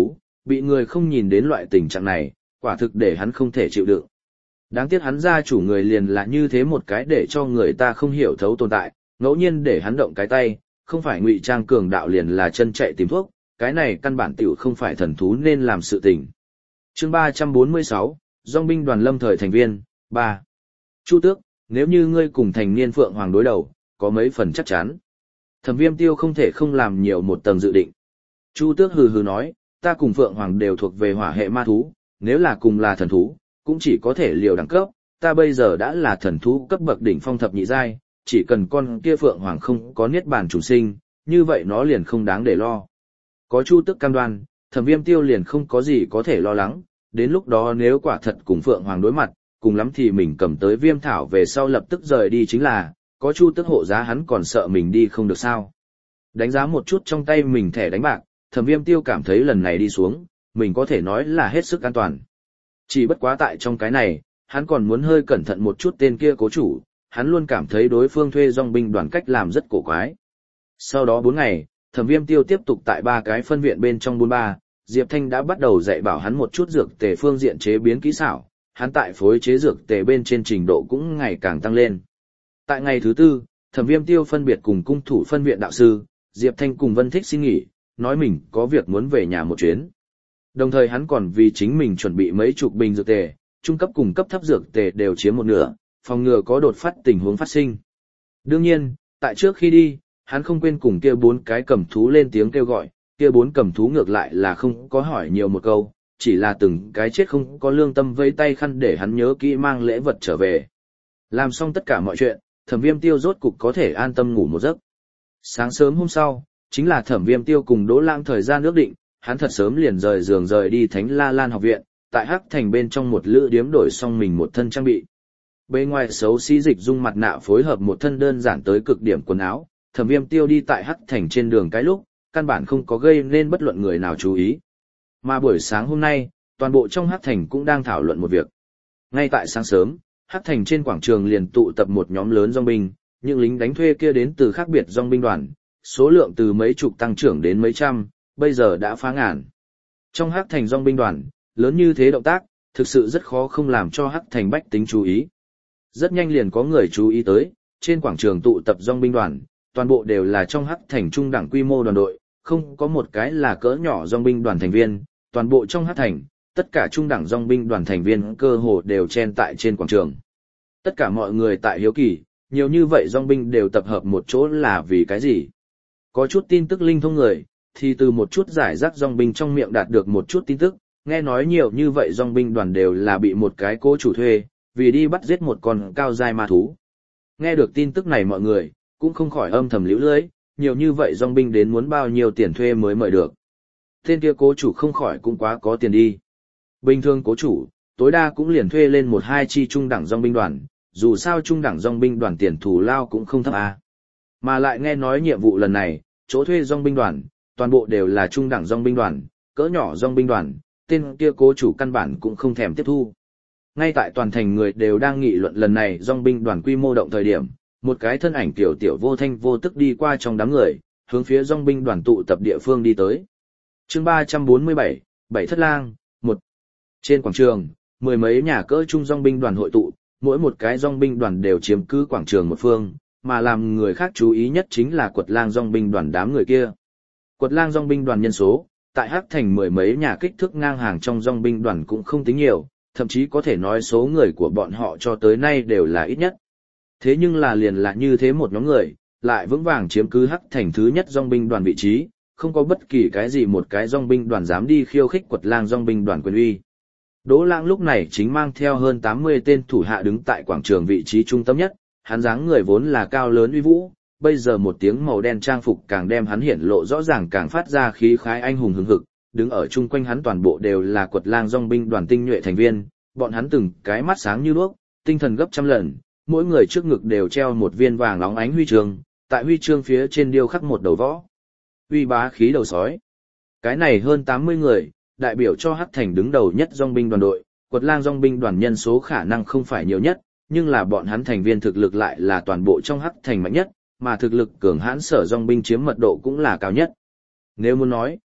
Bị người không nhìn đến loại tình trạng này, quả thực để hắn không thể chịu đựng. Đáng tiếc hắn gia chủ người liền là như thế một cái để cho người ta không hiểu thấu tồn tại, ngẫu nhiên để hắn động cái tay, không phải ngụy trang cường đạo liền là chân chạy tìm thuốc, cái này căn bản tiểu không phải thần thú nên làm sự tình. Chương 346, Dòng binh đoàn lâm thời thành viên, 3. Chu Tước, nếu như ngươi cùng thành niên Phượng Hoàng đối đầu, có mấy phần chắc chắn. Thẩm Viêm Tiêu không thể không làm nhiều một tầng dự định. Chu Tước hừ hừ nói, ta cùng Phượng Hoàng đều thuộc về hỏa hệ ma thú, nếu là cùng là thần thú, cũng chỉ có thể liều đẳng cấp, ta bây giờ đã là thần thú cấp bậc đỉnh phong thập nhị giai, chỉ cần con kia Phượng Hoàng không có niết bàn trùng sinh, như vậy nó liền không đáng để lo. Có Chu Tước cam đoan, Thẩm Viêm Tiêu liền không có gì có thể lo lắng, đến lúc đó nếu quả thật cùng Phượng Hoàng đối mặt, cùng lắm thì mình cầm tới viêm thảo về sau lập tức rời đi chính là, có Chu Tước hộ giá hắn còn sợ mình đi không được sao. Đánh giá một chút trong tay mình thẻ đánh bạc, Thẩm Viêm Tiêu cảm thấy lần này đi xuống, mình có thể nói là hết sức an toàn. Chỉ bất quá tại trong cái này, hắn còn muốn hơi cẩn thận một chút tên kia cố chủ, hắn luôn cảm thấy đối phương thuê dòng binh đoàn cách làm rất cổ quái. Sau đó 4 ngày, Thẩm Viêm Tiêu tiếp tục tại 3 cái phân viện bên trong 43, Diệp Thanh đã bắt đầu dạy bảo hắn một chút dược tề phương diện chế biến kỹ xảo, hắn tại phối chế dược tề bên trên trình độ cũng ngày càng tăng lên. Tại ngày thứ 4, Thẩm Viêm Tiêu phân biệt cùng cung thủ phân viện đạo sư, Diệp Thanh cùng Vân Thích xin nghỉ, nói mình có việc muốn về nhà một chuyến. Đồng thời hắn còn vì chính mình chuẩn bị mấy chục bình dược tề, trung cấp cùng cấp thấp dược tề đều chiếm một nửa, phòng ngừa có đột phát tình huống phát sinh. Đương nhiên, tại trước khi đi, hắn không quên cùng kia 4 cái cầm thú lên tiếng kêu gọi, kia 4 cầm thú ngược lại là không có hỏi nhiều một câu, chỉ là từng cái chết không có lương tâm vẫy tay khăn để hắn nhớ kỹ mang lễ vật trở về. Làm xong tất cả mọi chuyện, Thẩm Viêm Tiêu rốt cục có thể an tâm ngủ một giấc. Sáng sớm hôm sau, chính là Thẩm Viêm Tiêu cùng Đỗ Lãng thời gian ước định, hắn thật sớm liền rời giường rời đi Thánh La Lan học viện, tại Hắc Thành bên trong một lữ điếm đổi xong mình một thân trang bị. Bên ngoài xấu xí dịch dung mặt nạ phối hợp một thân đơn giản tới cực điểm quần áo, Thẩm Viêm Tiêu đi tại Hắc Thành trên đường cái lúc, căn bản không có gây nên bất luận người nào chú ý. Mà buổi sáng hôm nay, toàn bộ trong Hắc Thành cũng đang thảo luận một việc. Ngay tại sáng sớm, Hắc Thành trên quảng trường liền tụ tập một nhóm lớn dòng binh, những lính đánh thuê kia đến từ khác biệt dòng binh đoàn, số lượng từ mấy chục tăng trưởng đến mấy trăm, bây giờ đã phá ngàn. Trong Hắc Thành dòng binh đoàn, lớn như thế động tác, thực sự rất khó không làm cho Hắc Thành bách tính chú ý. Rất nhanh liền có người chú ý tới, trên quảng trường tụ tập dòng binh đoàn, toàn bộ đều là trong Hắc Thành trung đẳng quy mô đoàn đội, không có một cái là cỡ nhỏ dòng binh đoàn thành viên, toàn bộ trong Hắc Thành, tất cả trung đẳng dòng binh đoàn thành viên cơ hồ đều chen tại trên quảng trường. Tất cả mọi người tại hiếu kỳ, nhiều như vậy dòng binh đều tập hợp một chỗ là vì cái gì? Có chút tin tức linh thông người, thì từ một chút giải rác dòng binh trong miệng đạt được một chút tin tức, nghe nói nhiều như vậy dòng binh đoàn đều là bị một cái cố chủ thuê, vì đi bắt giết một con cao giai ma thú. Nghe được tin tức này mọi người, cũng không khỏi âm thầm liễu lưỡi, nhiều như vậy dòng binh đến muốn bao nhiêu tiền thuê mới mời được. Tên kia cố chủ không khỏi cũng quá có tiền đi. Bình thường cố chủ, tối đa cũng liền thuê lên 1-2 chi trung đẳng dòng binh đoàn, dù sao trung đẳng dòng binh đoàn tiền thù lao cũng không thấp à. Mà lại nghe nói nhiệm vụ lần này, chỗ thuê dòng binh đoàn, toàn bộ đều là trung đẳng dòng binh đoàn, cỡ nhỏ dòng binh đoàn, tên kia cố chủ căn bản cũng không thèm tiếp thu. Ngay tại toàn thành người đều đang nghị luận lần này dòng binh đoàn quy mô động thời điểm, một cái thân ảnh tiểu tiểu vô thanh vô tức đi qua trong đám người, hướng phía dòng binh đoàn tụ tập địa phương đi tới. Chương 347, Bảy Thất Lang, 1. Trên quảng trường, mười mấy nhà cỡ trung dòng binh đoàn hội tụ, mỗi một cái dòng binh đoàn đều chiếm cứ quảng trường một phương, mà làm người khác chú ý nhất chính là Quật Lang dòng binh đoàn đám người kia. Quật Lang dòng binh đoàn nhân số, tại Hắc Thành mười mấy nhà kích thước ngang hàng trong dòng binh đoàn cũng không tính nhiều, thậm chí có thể nói số người của bọn họ cho tới nay đều là ít nhất. Thế nhưng là liền là như thế một nhóm người, lại vững vàng chiếm cứ Hắc Thành thứ nhất dòng binh đoàn vị trí, không có bất kỳ cái gì một cái dòng binh đoàn dám đi khiêu khích Quật Lang dòng binh đoàn quyền uy. Đỗ Lãng lúc này chính mang theo hơn 80 tên thủ hạ đứng tại quảng trường vị trí trung tâm nhất, hắn dáng người vốn là cao lớn uy vũ, bây giờ một tiếng màu đen trang phục càng đem hắn hiển lộ rõ ràng càng phát ra khí khái anh hùng hừng hực, đứng ở chung quanh hắn toàn bộ đều là Quật Lang dòng binh đoàn tinh nhuệ thành viên, bọn hắn từng cái mắt sáng như đuốc, tinh thần gấp trăm lần, mỗi người trước ngực đều treo một viên vàng óng ánh huy chương, tại huy chương phía trên điêu khắc một đầu võ. Uy bá khí đầu sói. Cái này hơn 80 người, đại biểu cho Hắc Thành đứng đầu nhất dòng binh đoàn đội, Quật Lang dòng binh đoàn nhân số khả năng không phải nhiều nhất, nhưng là bọn hắn thành viên thực lực lại là toàn bộ trong Hắc Thành mạnh nhất, mà thực lực cường hãn sở dòng binh chiếm mật độ cũng là cao nhất. Nếu muốn nói,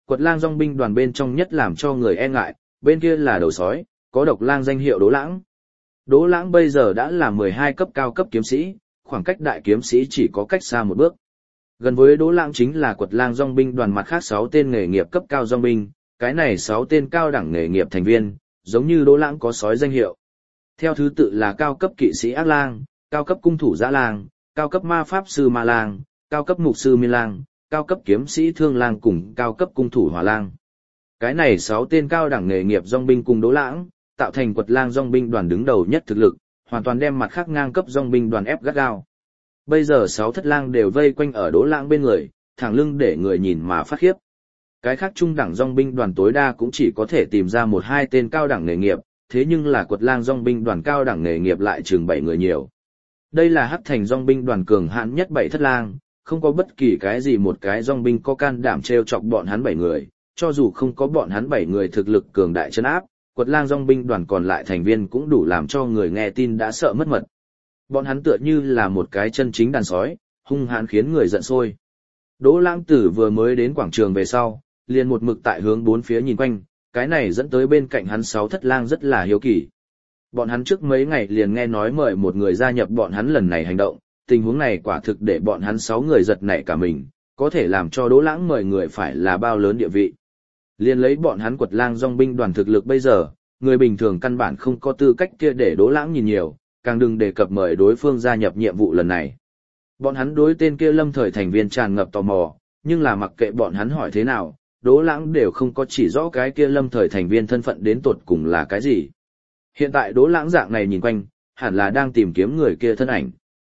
Quật lang dòng binh đoàn bên trong nhất làm cho người e ngại, bên kia là đầu sói, có độc lang danh hiệu Đỗ Lãng. Đỗ Lãng bây giờ đã là 12 cấp cao cấp kiếm sĩ, khoảng cách đại kiếm sĩ chỉ có cách xa một bước. Gần với Đỗ Lãng chính là Quật lang dòng binh đoàn mặt khác 6 tên nghề nghiệp cấp cao dòng binh, cái này 6 tên cao đẳng nghề nghiệp thành viên, giống như Đỗ Lãng có sói danh hiệu. Theo thứ tự là cao cấp kỵ sĩ Ác Lang, cao cấp cung thủ Dã Lang, cao cấp ma pháp sư Ma Lang, cao cấp mục sư Miên Lang, cao cấp kiếm sĩ Thương Lang cùng cao cấp cung thủ Hỏa Lang. Cái này 6 tên cao đẳng nghề nghiệp dòng binh cùng Đỗ Lãng, tạo thành Quật lang dòng binh đoàn đứng đầu nhất thực lực, hoàn toàn đem mặt khác ngang cấp dòng binh đoàn ép gắt gao. Bây giờ 6 thất lang đều vây quanh ở Đỗ Lãng bên người, thẳng lưng để người nhìn mà phát khiếp. Cái khác trung đẳng dòng binh đoàn tối đa cũng chỉ có thể tìm ra 1-2 tên cao đẳng nghề nghiệp, thế nhưng là Quật lang dòng binh đoàn cao đẳng nghề nghiệp lại chừng 7 người nhiều. Đây là Hắc Thành dòng binh đoàn cường hãn nhất 7 thất lang, không có bất kỳ cái gì một cái dòng binh có can đảm trêu chọc bọn hắn 7 người, cho dù không có bọn hắn 7 người thực lực cường đại trấn áp, Quật lang dòng binh đoàn còn lại thành viên cũng đủ làm cho người nghe tin đã sợ mất mật. Bọn hắn tựa như là một cái chân chính đàn sói, hung hãn khiến người giận sôi. Đỗ Lãng Tử vừa mới đến quảng trường về sau, liền một mực tại hướng bốn phía nhìn quanh, cái này dẫn tới bên cạnh hắn 6 thất lang rất là hiếu kỳ. Bọn hắn trước mấy ngày liền nghe nói mời một người gia nhập bọn hắn lần này hành động, tình huống này quả thực để bọn hắn 6 người giật nảy cả mình, có thể làm cho Đỗ Lãng mời người phải là bao lớn địa vị. Liên lấy bọn hắn Quật lang dòng binh đoàn thực lực bây giờ, người bình thường căn bản không có tư cách kia để Đỗ Lãng nhìn nhiều, càng đừng đề cập mời đối phương gia nhập nhiệm vụ lần này. Bọn hắn đối tên kia lâm thời thành viên tràn ngập tò mò, nhưng là mặc kệ bọn hắn hỏi thế nào, Đỗ Lãng đều không có chỉ rõ cái kia lâm thời thành viên thân phận đến tột cùng là cái gì. Hiện tại Đỗ Lãng dạng này nhìn quanh, hẳn là đang tìm kiếm người kia thân ảnh.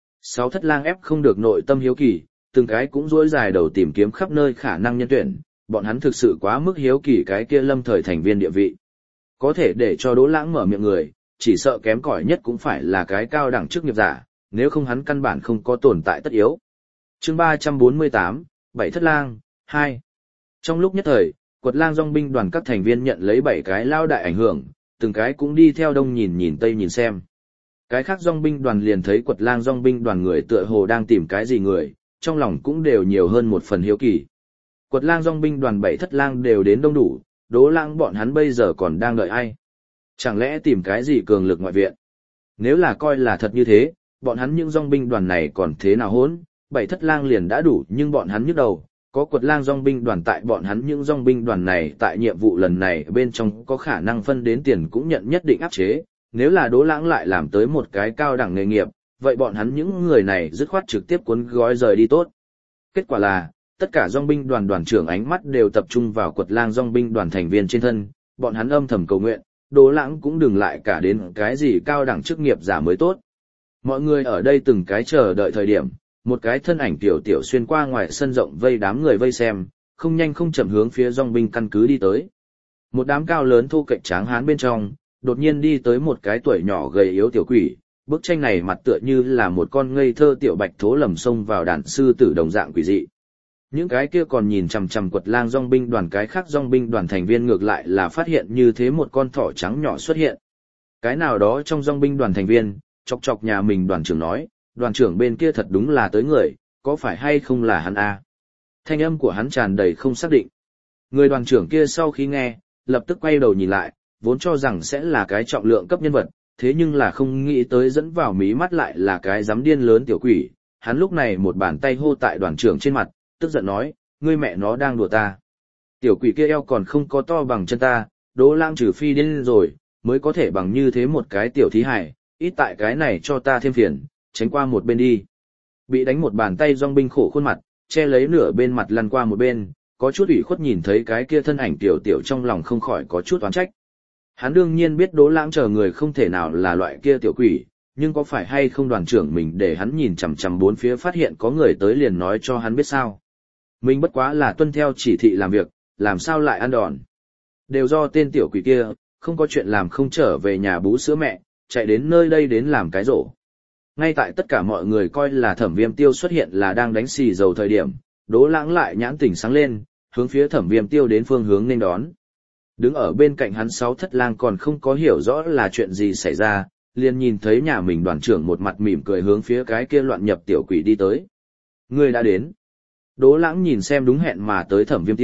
6 thất lang ép không được nội tâm hiếu kỳ, từng cái cũng rỗi dài đầu tìm kiếm khắp nơi khả năng nhân tuyển, bọn hắn thực sự quá mức hiếu kỳ cái kia lâm thời thành viên địa vị. Có thể để cho Đỗ Lãng mở miệng người, chỉ sợ kém cỏi nhất cũng phải là cái cao đẳng chức nghiệp giả, nếu không hắn căn bản không có tồn tại tất yếu. Chương 348, 7 thất lang, 2. Trong lúc nhất thời, Quật lang dòng binh đoàn các thành viên nhận lấy 7 cái lao đại ảnh hưởng, từng cái cũng đi theo đông nhìn nhìn tây nhìn xem. Cái khác dòng binh đoàn liền thấy Quật lang dòng binh đoàn người tựa hồ đang tìm cái gì người, trong lòng cũng đều nhiều hơn một phần hiếu kỳ. Quật lang dòng binh đoàn 7 thất lang đều đến đông đủ, Đỗ Lãng bọn hắn bây giờ còn đang đợi ai? Chẳng lẽ tìm cái gì cường lực ngoại viện? Nếu là coi là thật như thế, bọn hắn những dòng binh đoàn này còn thế nào hỗn? 7 thất lang liền đã đủ, nhưng bọn hắn nhức đầu, có Quật lang dòng binh đoàn tại bọn hắn những dòng binh đoàn này tại nhiệm vụ lần này bên trong có khả năng phân đến tiền cũng nhận nhất định áp chế, nếu là Đỗ Lãng lại làm tới một cái cao đẳng nghề nghiệp, vậy bọn hắn những người này dứt khoát trực tiếp cuốn gói rời đi tốt. Kết quả là, tất cả dòng binh đoàn đoàn trưởng ánh mắt đều tập trung vào Quật lang dòng binh đoàn thành viên trên thân, bọn hắn âm thầm cầu nguyện, Đỗ Lãng cũng đừng lại cả đến cái gì cao đẳng chức nghiệp giả mới tốt. Mọi người ở đây từng cái chờ đợi thời điểm, một cái thân ảnh tiểu tiểu xuyên qua ngoài sân rộng vây đám người vây xem, không nhanh không chậm hướng phía dòng binh căn cứ đi tới. Một đám cao lớn thu cạnh tráng hán bên trong, đột nhiên đi tới một cái tuổi nhỏ gầy yếu tiểu quỷ, bức tranh này mặt tựa như là một con ngây thơ tiểu bạch thố lầm sông vào đàn sư tử đồng dạng quỷ dị. Những cái kia còn nhìn chằm chằm Quật lang dòng binh đoàn cái khác dòng binh đoàn thành viên ngược lại là phát hiện như thế một con thỏ trắng nhỏ xuất hiện. Cái nào đó trong dòng binh đoàn thành viên, chọc chọc nhà mình đoàn trưởng nói, đoàn trưởng bên kia thật đúng là tới người, có phải hay không là hắn a? Thanh âm của hắn tràn đầy không xác định. Người đoàn trưởng kia sau khi nghe, lập tức quay đầu nhìn lại, vốn cho rằng sẽ là cái trọng lượng cấp nhân vật, thế nhưng là không nghĩ tới dẫn vào mí mắt lại là cái dám điên lớn tiểu quỷ. Hắn lúc này một bàn tay hô tại đoàn trưởng trên mặt, tức giận nói, ngươi mẹ nó đang đùa ta. Tiểu quỷ kia eo còn không có to bằng chân ta, Đỗ Lãng trừ phi điên rồi, mới có thể bằng như thế một cái tiểu thí hải, ít tại cái này cho ta thêm phiền, tránh qua một bên đi. Bị đánh một bàn tay dòng binh khổ khuôn mặt, che lấy nửa bên mặt lăn qua một bên, có chút ủy khuất nhìn thấy cái kia thân ảnh tiểu tiểu trong lòng không khỏi có chút oán trách. Hắn đương nhiên biết Đỗ Lãng chờ người không thể nào là loại kia tiểu quỷ, nhưng có phải hay không đoàn trưởng mình để hắn nhìn chằm chằm bốn phía phát hiện có người tới liền nói cho hắn biết sao. Mình bất quá là tuân theo chỉ thị làm việc, làm sao lại ăn đòn. Đều do tên tiểu quỷ kia, không có chuyện làm không trở về nhà bú sữa mẹ, chạy đến nơi đây đến làm cái rổ. Ngay tại tất cả mọi người coi là Thẩm Viêm Tiêu xuất hiện là đang đánh xì dầu thời điểm, Đỗ Lãng lại nhãn tỉnh sáng lên, hướng phía Thẩm Viêm Tiêu đến phương hướng nên đón. Đứng ở bên cạnh hắn 6 thất lang còn không có hiểu rõ là chuyện gì xảy ra, liền nhìn thấy nhà mình đoàn trưởng một mặt mỉm cười hướng phía cái kia loạn nhập tiểu quỷ đi tới. Người đã đến. Đỗ Lãng nhìn xem đúng hẹn mà tới Thẩm Viêm Tiêu,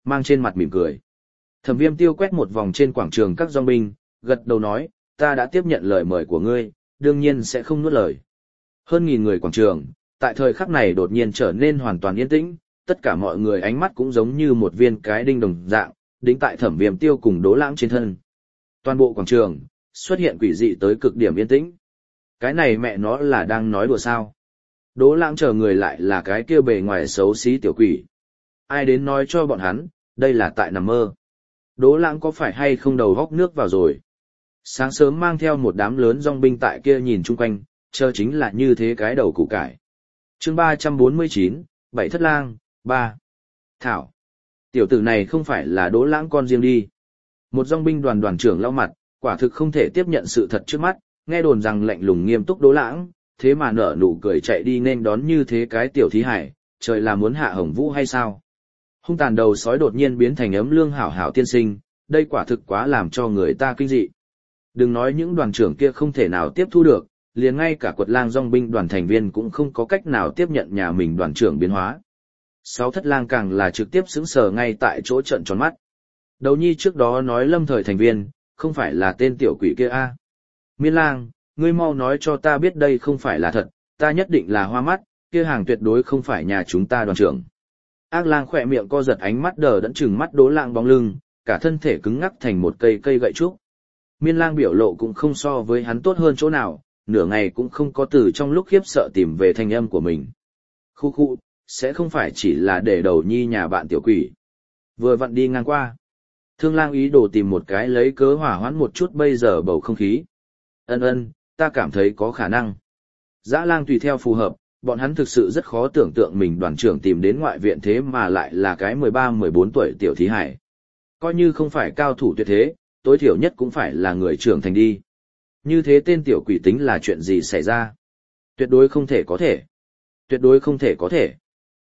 mang trên mặt mỉm cười. Thẩm Viêm Tiêu quét một vòng trên quảng trường các dòng binh, gật đầu nói, ta đã tiếp nhận lời mời của ngươi, đương nhiên sẽ không nuốt lời. Hơn nghìn người quảng trường, tại thời khắc này đột nhiên trở nên hoàn toàn yên tĩnh, tất cả mọi người ánh mắt cũng giống như một viên cái đinh đồng dạng, đính tại Thẩm Viêm Tiêu cùng Đỗ Lãng trên thân. Toàn bộ quảng trường xuất hiện quỷ dị tới cực điểm yên tĩnh. Cái này mẹ nó là đang nói đùa sao? Đỗ Lãng chờ người lại là cái kia bề ngoài xấu xí tiểu quỷ. Ai đến nói cho bọn hắn, đây là tại nằm mơ. Đỗ Lãng có phải hay không đầu góc nước vào rồi? Sáng sớm mang theo một đám lớn dòng binh tại kia nhìn chung quanh, chờ chính là như thế cái đầu củ cải. Chương 349, Bảy Thất Lang, 3. Thảo. Tiểu tử này không phải là Đỗ Lãng con riêng đi. Một dòng binh đoàn trưởng lau mặt, quả thực không thể tiếp nhận sự thật trước mắt, nghe đồn rằng lạnh lùng nghiêm túc Đỗ Lãng, thế mà nở nụ cười chạy đi nên đón như thế cái tiểu thí hải, trời là muốn hạ hồng vũ hay sao? Hung tàn đầu sói đột nhiên biến thành ấm lương hảo hảo tiên sinh, đây quả thực quá làm cho người ta kinh dị. Đừng nói những đoàn trưởng kia không thể nào tiếp thu được, liền ngay cả Quật Lang dòng binh đoàn thành viên cũng không có cách nào tiếp nhận nhà mình đoàn trưởng biến hóa. Sáu Thất Lang càng là trực tiếp sững sờ ngay tại chỗ trợn tròn mắt. Đầu nhi trước đó nói lâm thời thành viên, không phải là tên tiểu quỷ kia a? Miên Lang, ngươi mau nói cho ta biết đây không phải là thật, ta nhất định là hoa mắt, kia hàng tuyệt đối không phải nhà chúng ta đoàn trưởng. Ác Lang khỏe miệng co giật, ánh mắt đờ đẫn chừng mắt Đỗ Lãng bóng lưng, cả thân thể cứng ngắc thành một cây gậy trúc. Miên Lang biểu lộ cũng không so với hắn tốt hơn chỗ nào, nửa ngày cũng không có từ trong lúc khiếp sợ tìm về thanh âm của mình. Khu khu, sẽ không phải chỉ là để đầu nhi nhà bạn tiểu quỷ. Vừa vặn đi ngang qua. Thương Lang ý đồ tìm một cái lấy cớ hỏa hoãn một chút bây giờ bầu không khí. Ân, ta cảm thấy có khả năng. Dã Lang tùy theo phù hợp, bọn hắn thực sự rất khó tưởng tượng mình đoàn trưởng tìm đến ngoại viện thế mà lại là cái 13-14 tuổi tiểu thí hải. Coi như không phải cao thủ tuyệt thế, tối thiểu nhất cũng phải là người trưởng thành đi. Như thế tên tiểu quỷ tính là chuyện gì xảy ra? Tuyệt đối không thể có thể. Tuyệt đối không thể có thể.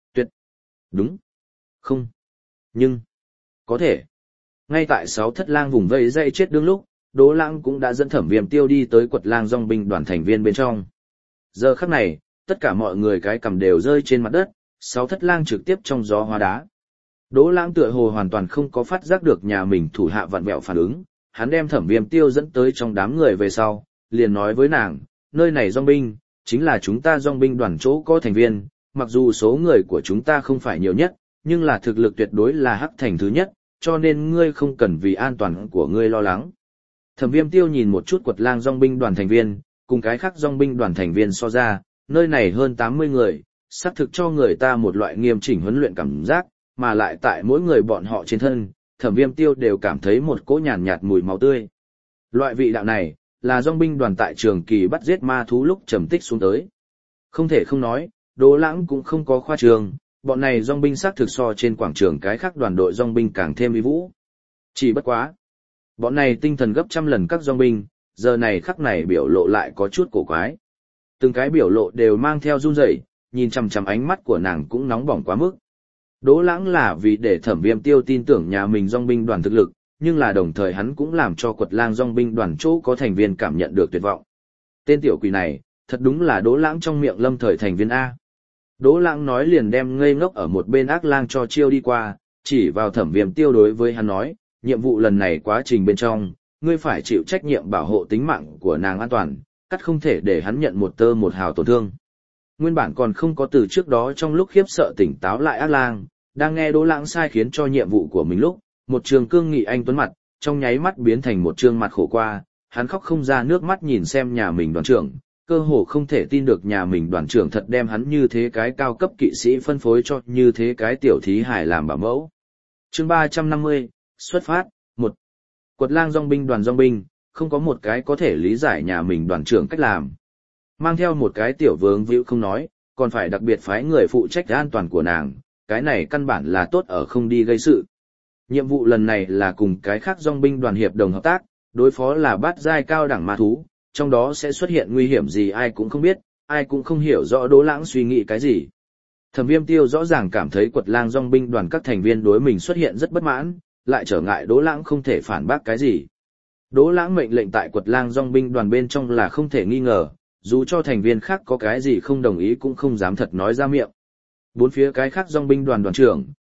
Đúng. Không. Nhưng. Có thể. Ngay tại Sáu Thất Lang vùng vây dây chết đương lúc, Đỗ Lãng cũng đã dẫn Thẩm Viêm Tiêu đi tới Quật Lang dòng binh đoàn thành viên bên trong. Giờ khắc này, tất cả mọi người cái cằm đều rơi trên mặt đất, Sáu Thất Lang trực tiếp trong gió hóa đá. Đỗ Lãng tựa hồ hoàn toàn không có phát giác được nhà mình thủ hạ vặn vẹo phản ứng, hắn đem Thẩm Viêm Tiêu dẫn tới trong đám người về sau, liền nói với nàng, nơi này dòng binh, chính là chúng ta dòng binh đoàn chỗ có thành viên, mặc dù số người của chúng ta không phải nhiều nhất, nhưng là thực lực tuyệt đối là hắc thành thứ nhất, cho nên ngươi không cần vì an toàn của ngươi lo lắng. Thẩm Viêm Tiêu nhìn một chút Quật Lang dòng binh đoàn thành viên, cùng cái khác dòng binh đoàn thành viên so ra, nơi này hơn 80 người, xác thực cho người ta một loại nghiêm chỉnh huấn luyện cảm giác, mà lại tại mỗi người bọn họ trên thân, Thẩm Viêm Tiêu đều cảm thấy một cỗ nhàn nhạt mùi máu tươi. Loại vị đạo này, là dòng binh đoàn tại Trường Kỳ bắt giết ma thú lúc trầm tích xuống tới. Không thể không nói, Đỗ Lãng cũng không có khoa trương, bọn này dòng binh xác thực so trên quảng trường cái khác đoàn đội dòng binh càng thêm uy vũ. Chỉ bất quá, bọn này tinh thần gấp trăm lần các dòng binh, giờ này khắc này biểu lộ lại có chút cổ quái. Từng cái biểu lộ đều mang theo run rẩy, nhìn chằm chằm ánh mắt của nàng cũng nóng bỏng quá mức. Đỗ Lãng là vì để Thẩm Viêm Tiêu tin tưởng nhà mình dòng binh đoàn thực lực, nhưng là đồng thời hắn cũng làm cho Quật Lang dòng binh đoàn chỗ có thành viên cảm nhận được tuyệt vọng. Tên tiểu quỷ này, thật đúng là Đỗ Lãng trong miệng lâm thời thành viên A. Đỗ Lãng nói liền đem ngây ngốc ở một bên Ác Lang cho chiêu đi qua, chỉ vào Thẩm Viêm Tiêu đối với hắn nói, nhiệm vụ lần này quá trình bên trong, ngươi phải chịu trách nhiệm bảo hộ tính mạng của nàng an toàn, cắt không thể để hắn nhận một tơ một hào tổn thương. Nguyên bản còn không có từ trước đó trong lúc khiếp sợ tỉnh táo lại Ác Lang, đang nghe Đỗ Lãng sai khiến cho nhiệm vụ của mình lúc, một trường cương nghị anh tuấn mặt, trong nháy mắt biến thành một trương mặt khổ qua, hắn khóc không ra nước mắt nhìn xem nhà mình đoàn trưởng, cơ hồ không thể tin được nhà mình đoàn trưởng thật đem hắn như thế cái cao cấp kỵ sĩ phân phối cho như thế cái tiểu thí hải làm bảo mẫu. Chương 350, xuất phát, 1. Quật Lang dòng binh đoàn dòng binh, không có một cái có thể lý giải nhà mình đoàn trưởng cách làm. Mang theo một cái tiểu vướng víu không nói, còn phải đặc biệt phái người phụ trách an toàn của nàng, cái này căn bản là tốt ở không đi gây sự. Nhiệm vụ lần này là cùng cái khác dòng binh đoàn hiệp đồng hợp tác, đối phó là bát giai cao đẳng ma thú, trong đó sẽ xuất hiện nguy hiểm gì ai cũng không biết, ai cũng không hiểu rõ Đỗ Lãng suy nghĩ cái gì. Thẩm Viêm Tiêu rõ ràng cảm thấy Quật Lang dòng binh đoàn các thành viên đối mình xuất hiện rất bất mãn, lại trở ngại Đỗ Lãng không thể phản bác cái gì. Đỗ Lãng mệnh lệnh tại Quật Lang dòng binh đoàn bên trong là không thể nghi ngờ, dù cho thành viên khác có cái gì không đồng ý cũng không dám thật nói ra miệng. Bốn phía cái khác dòng binh đoàn đoàn trưởng,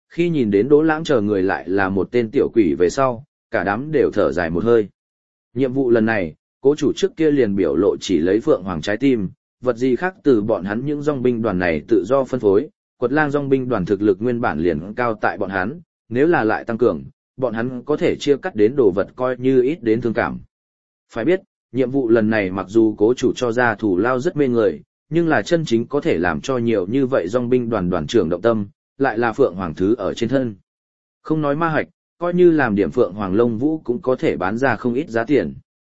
khi nhìn đến Đỗ Lãng chờ người lại là một tên tiểu quỷ về sau, cả đám đều thở dài một hơi. Nhiệm vụ lần này, cố chủ trước kia liền biểu lộ chỉ lấy Phượng Hoàng trái tim, vật gì khác từ bọn hắn những dòng binh đoàn này tự do phân phối, Quật Lang dòng binh đoàn thực lực nguyên bản liền cao tại bọn hắn, nếu là lại tăng cường, bọn hắn có thể chia cắt đến đồ vật coi như ít đến thương cảm. Phải biết, nhiệm vụ lần này mặc dù cố chủ cho ra thủ lao rất mê người, nhưng là chân chính có thể làm cho nhiều như vậy dòng binh đoàn đoàn trưởng động tâm, lại là Phượng Hoàng thứ ở trên thân. Không nói ma hạch, coi như làm điểm Phượng Hoàng lông vũ cũng có thể bán ra không ít giá tiền.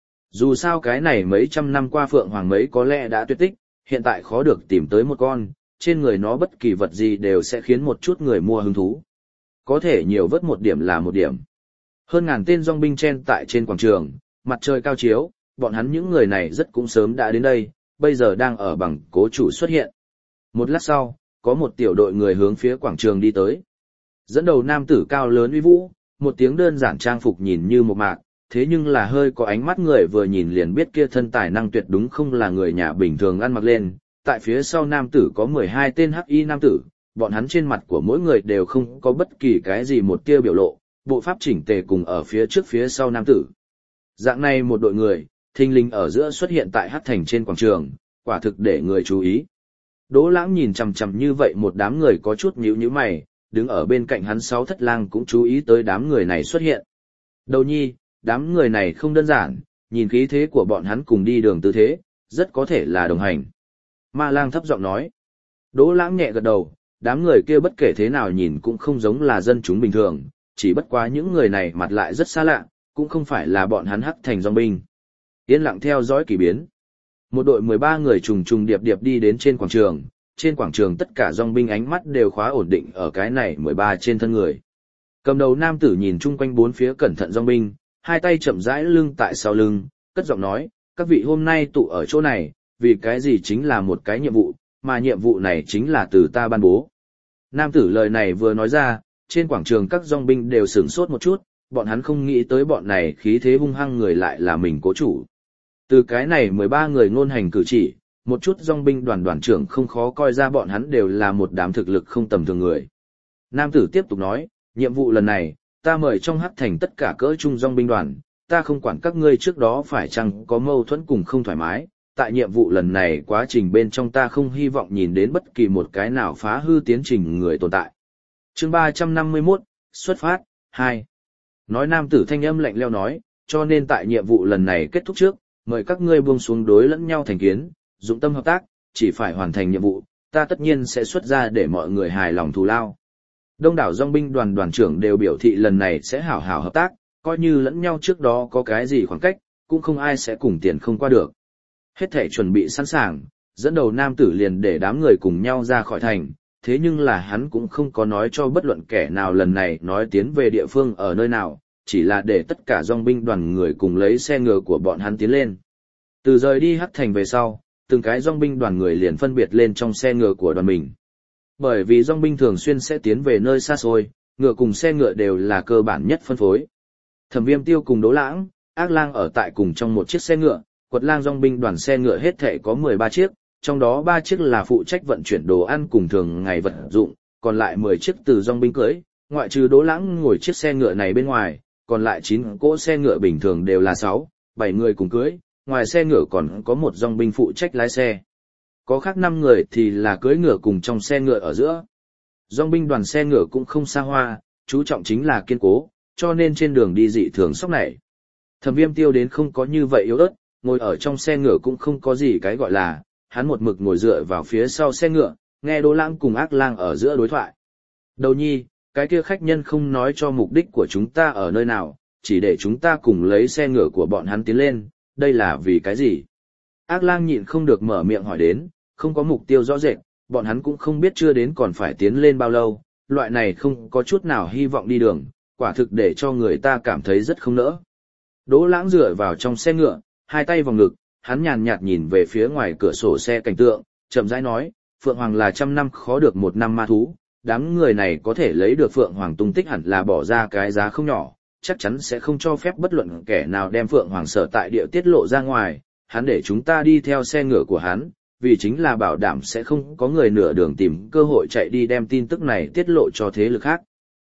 Dù sao cái này mấy trăm năm qua Phượng Hoàng mấy có lẽ đã tuyệt tích, hiện tại khó được tìm tới một con, trên người nó bất kỳ vật gì đều sẽ khiến một chút người mua hứng thú. Có thể nhiều vớt một điểm là một điểm. Hơn ngàn tên dòng binh chen tại trên quảng trường, mặt trời cao chiếu, bọn hắn những người này rất cũng sớm đã đến đây, bây giờ đang ở bằng cố chủ xuất hiện. Một lát sau, có một tiểu đội người hướng phía quảng trường đi tới. Dẫn đầu nam tử cao lớn uy vũ, một tiếng đơn giản trang phục nhìn như một mạc, thế nhưng là hơi có ánh mắt người vừa nhìn liền biết kia thân tài năng tuyệt đúng không là người nhà bình thường ăn mặc lên. Tại phía sau nam tử có 12 tên hắc y nam tử, bọn hắn trên mặt của mỗi người đều không có bất kỳ cái gì một tia biểu lộ, bộ pháp chỉnh tề cùng ở phía trước phía sau nam tử. Dạng này một đội người, thình lình ở giữa xuất hiện tại hắc thành trên quảng trường, quả thực để người chú ý. Đỗ Lãng nhìn chằm chằm như vậy một đám người có chút nhíu nhíu mày, đứng ở bên cạnh hắn Sáu Thất Lang cũng chú ý tới đám người này xuất hiện. Đầu nhi, đám người này không đơn giản, nhìn khí thế của bọn hắn cùng đi đường tư thế, rất có thể là đồng hành. Ma Lang thấp giọng nói. Đỗ Lãng nhẹ gật đầu, đám người kia bất kể thế nào nhìn cũng không giống là dân chúng bình thường, chỉ bất quá những người này mặt lại rất xa lạ, cũng không phải là bọn hắn hắc thành dòng binh. Yên lặng theo dõi kỳ biến. Một đội 13 người trùng trùng điệp điệp đi đến trên quảng trường tất cả dòng binh ánh mắt đều khóa ổn định ở cái này 13 trên thân người. Cầm đầu nam tử nhìn chung quanh bốn phía cẩn thận dòng binh, hai tay chậm rãi lưng tại sau lưng, cất giọng nói, các vị hôm nay tụ ở chỗ này, vì cái gì chính là một cái nhiệm vụ, mà nhiệm vụ này chính là từ ta ban bố. Nam tử lời này vừa nói ra, trên quảng trường các dòng binh đều sửng sốt một chút, bọn hắn không nghĩ tới bọn này khí thế hung hăng người lại là mình cố chủ. Từ cái này 13 người ngôn hành cử chỉ, một chút dòng binh đoàn trưởng không khó coi ra bọn hắn đều là một đám thực lực không tầm thường người. Nam tử tiếp tục nói, nhiệm vụ lần này, ta mời trong hắc thành tất cả cỡ trung dòng binh đoàn, ta không quản các ngươi trước đó phải chăng có mâu thuẫn cùng không thoải mái, tại nhiệm vụ lần này quá trình bên trong ta không hy vọng nhìn đến bất kỳ một cái nào phá hư tiến trình người tồn tại. Chương 351, xuất phát, 2. Nói nam tử thanh âm lạnh lẽo nói, cho nên tại nhiệm vụ lần này kết thúc trước, mời các ngươi buông xuống đối lẫn nhau thành kiến, dụng tâm hợp tác, chỉ phải hoàn thành nhiệm vụ, ta tất nhiên sẽ xuất ra để mọi người hài lòng thù lao. Đông đảo dòng binh đoàn trưởng đều biểu thị lần này sẽ hảo hảo hợp tác, coi như lẫn nhau trước đó có cái gì khoảng cách, cũng không ai sẽ cùng tiền không qua được. Hết thể chuẩn bị sẵn sàng, dẫn đầu nam tử liền để đám người cùng nhau ra khỏi thành, thế nhưng là hắn cũng không có nói cho bất luận kẻ nào lần này nói tiến về địa phương ở nơi nào, chỉ là để tất cả dòng binh đoàn người cùng lấy xe ngựa của bọn hắn tiến lên. Từ rời đi hắc thành về sau, từng cái dòng binh đoàn người liền phân biệt lên trong xe ngựa của đoàn mình. Bởi vì dòng binh thường xuyên sẽ tiến về nơi xa xôi, ngựa cùng xe ngựa đều là cơ bản nhất phân phối. Thẩm Viêm Tiêu cùng Đỗ Lãng, Ác Lang ở tại cùng trong một chiếc xe ngựa, Quật Lang dòng binh đoàn xe ngựa hết thảy có 13 chiếc, trong đó 3 chiếc là phụ trách vận chuyển đồ ăn cùng thường ngày vật dụng, còn lại 10 chiếc từ dòng binh cưỡi, ngoại trừ Đỗ Lãng ngồi chiếc xe ngựa này bên ngoài, còn lại 9 cỗ xe ngựa bình thường đều là 6, 7 người cùng cưỡi, ngoài xe ngựa còn có một dòng binh phụ trách lái xe. Có khác 5 người thì là cưỡi ngựa cùng trong xe ngựa ở giữa. Dòng binh đoàn xe ngựa cũng không xa hoa, chú trọng chính là kiên cố, cho nên trên đường đi dị thường sốc nảy. Thẩm Viêm Tiêu đến không có như vậy yếu ớt, ngồi ở trong xe ngựa cũng không có gì cái gọi là, hắn một mực ngồi dựa vào phía sau xe ngựa, nghe Đỗ Lãng cùng Ác Lang ở giữa đối thoại. Đầu nhi, cái kia khách nhân không nói cho mục đích của chúng ta ở nơi nào, chỉ để chúng ta cùng lấy xe ngựa của bọn hắn tiến lên, đây là vì cái gì? Ác Lang nhịn không được mở miệng hỏi đến, không có mục tiêu rõ rệt, bọn hắn cũng không biết chưa đến còn phải tiến lên bao lâu, loại này không có chút nào hy vọng đi đường, quả thực để cho người ta cảm thấy rất không nỡ. Đỗ Lãng dựa vào trong xe ngựa, hai tay vào ngực, hắn nhàn nhạt nhìn về phía ngoài cửa sổ xe cảnh tượng, chậm rãi nói, Phượng Hoàng là 100 năm khó được một năm ma thú, đám người này có thể lấy được Phượng Hoàng tung tích hẳn là bỏ ra cái giá không nhỏ, chắc chắn sẽ không cho phép bất luận kẻ nào đem Phượng Hoàng sở tại địa tiết lộ ra ngoài, hắn để chúng ta đi theo xe ngựa của hắn, vì chính là bảo đảm sẽ không có người nửa đường tìm cơ hội chạy đi đem tin tức này tiết lộ cho thế lực khác.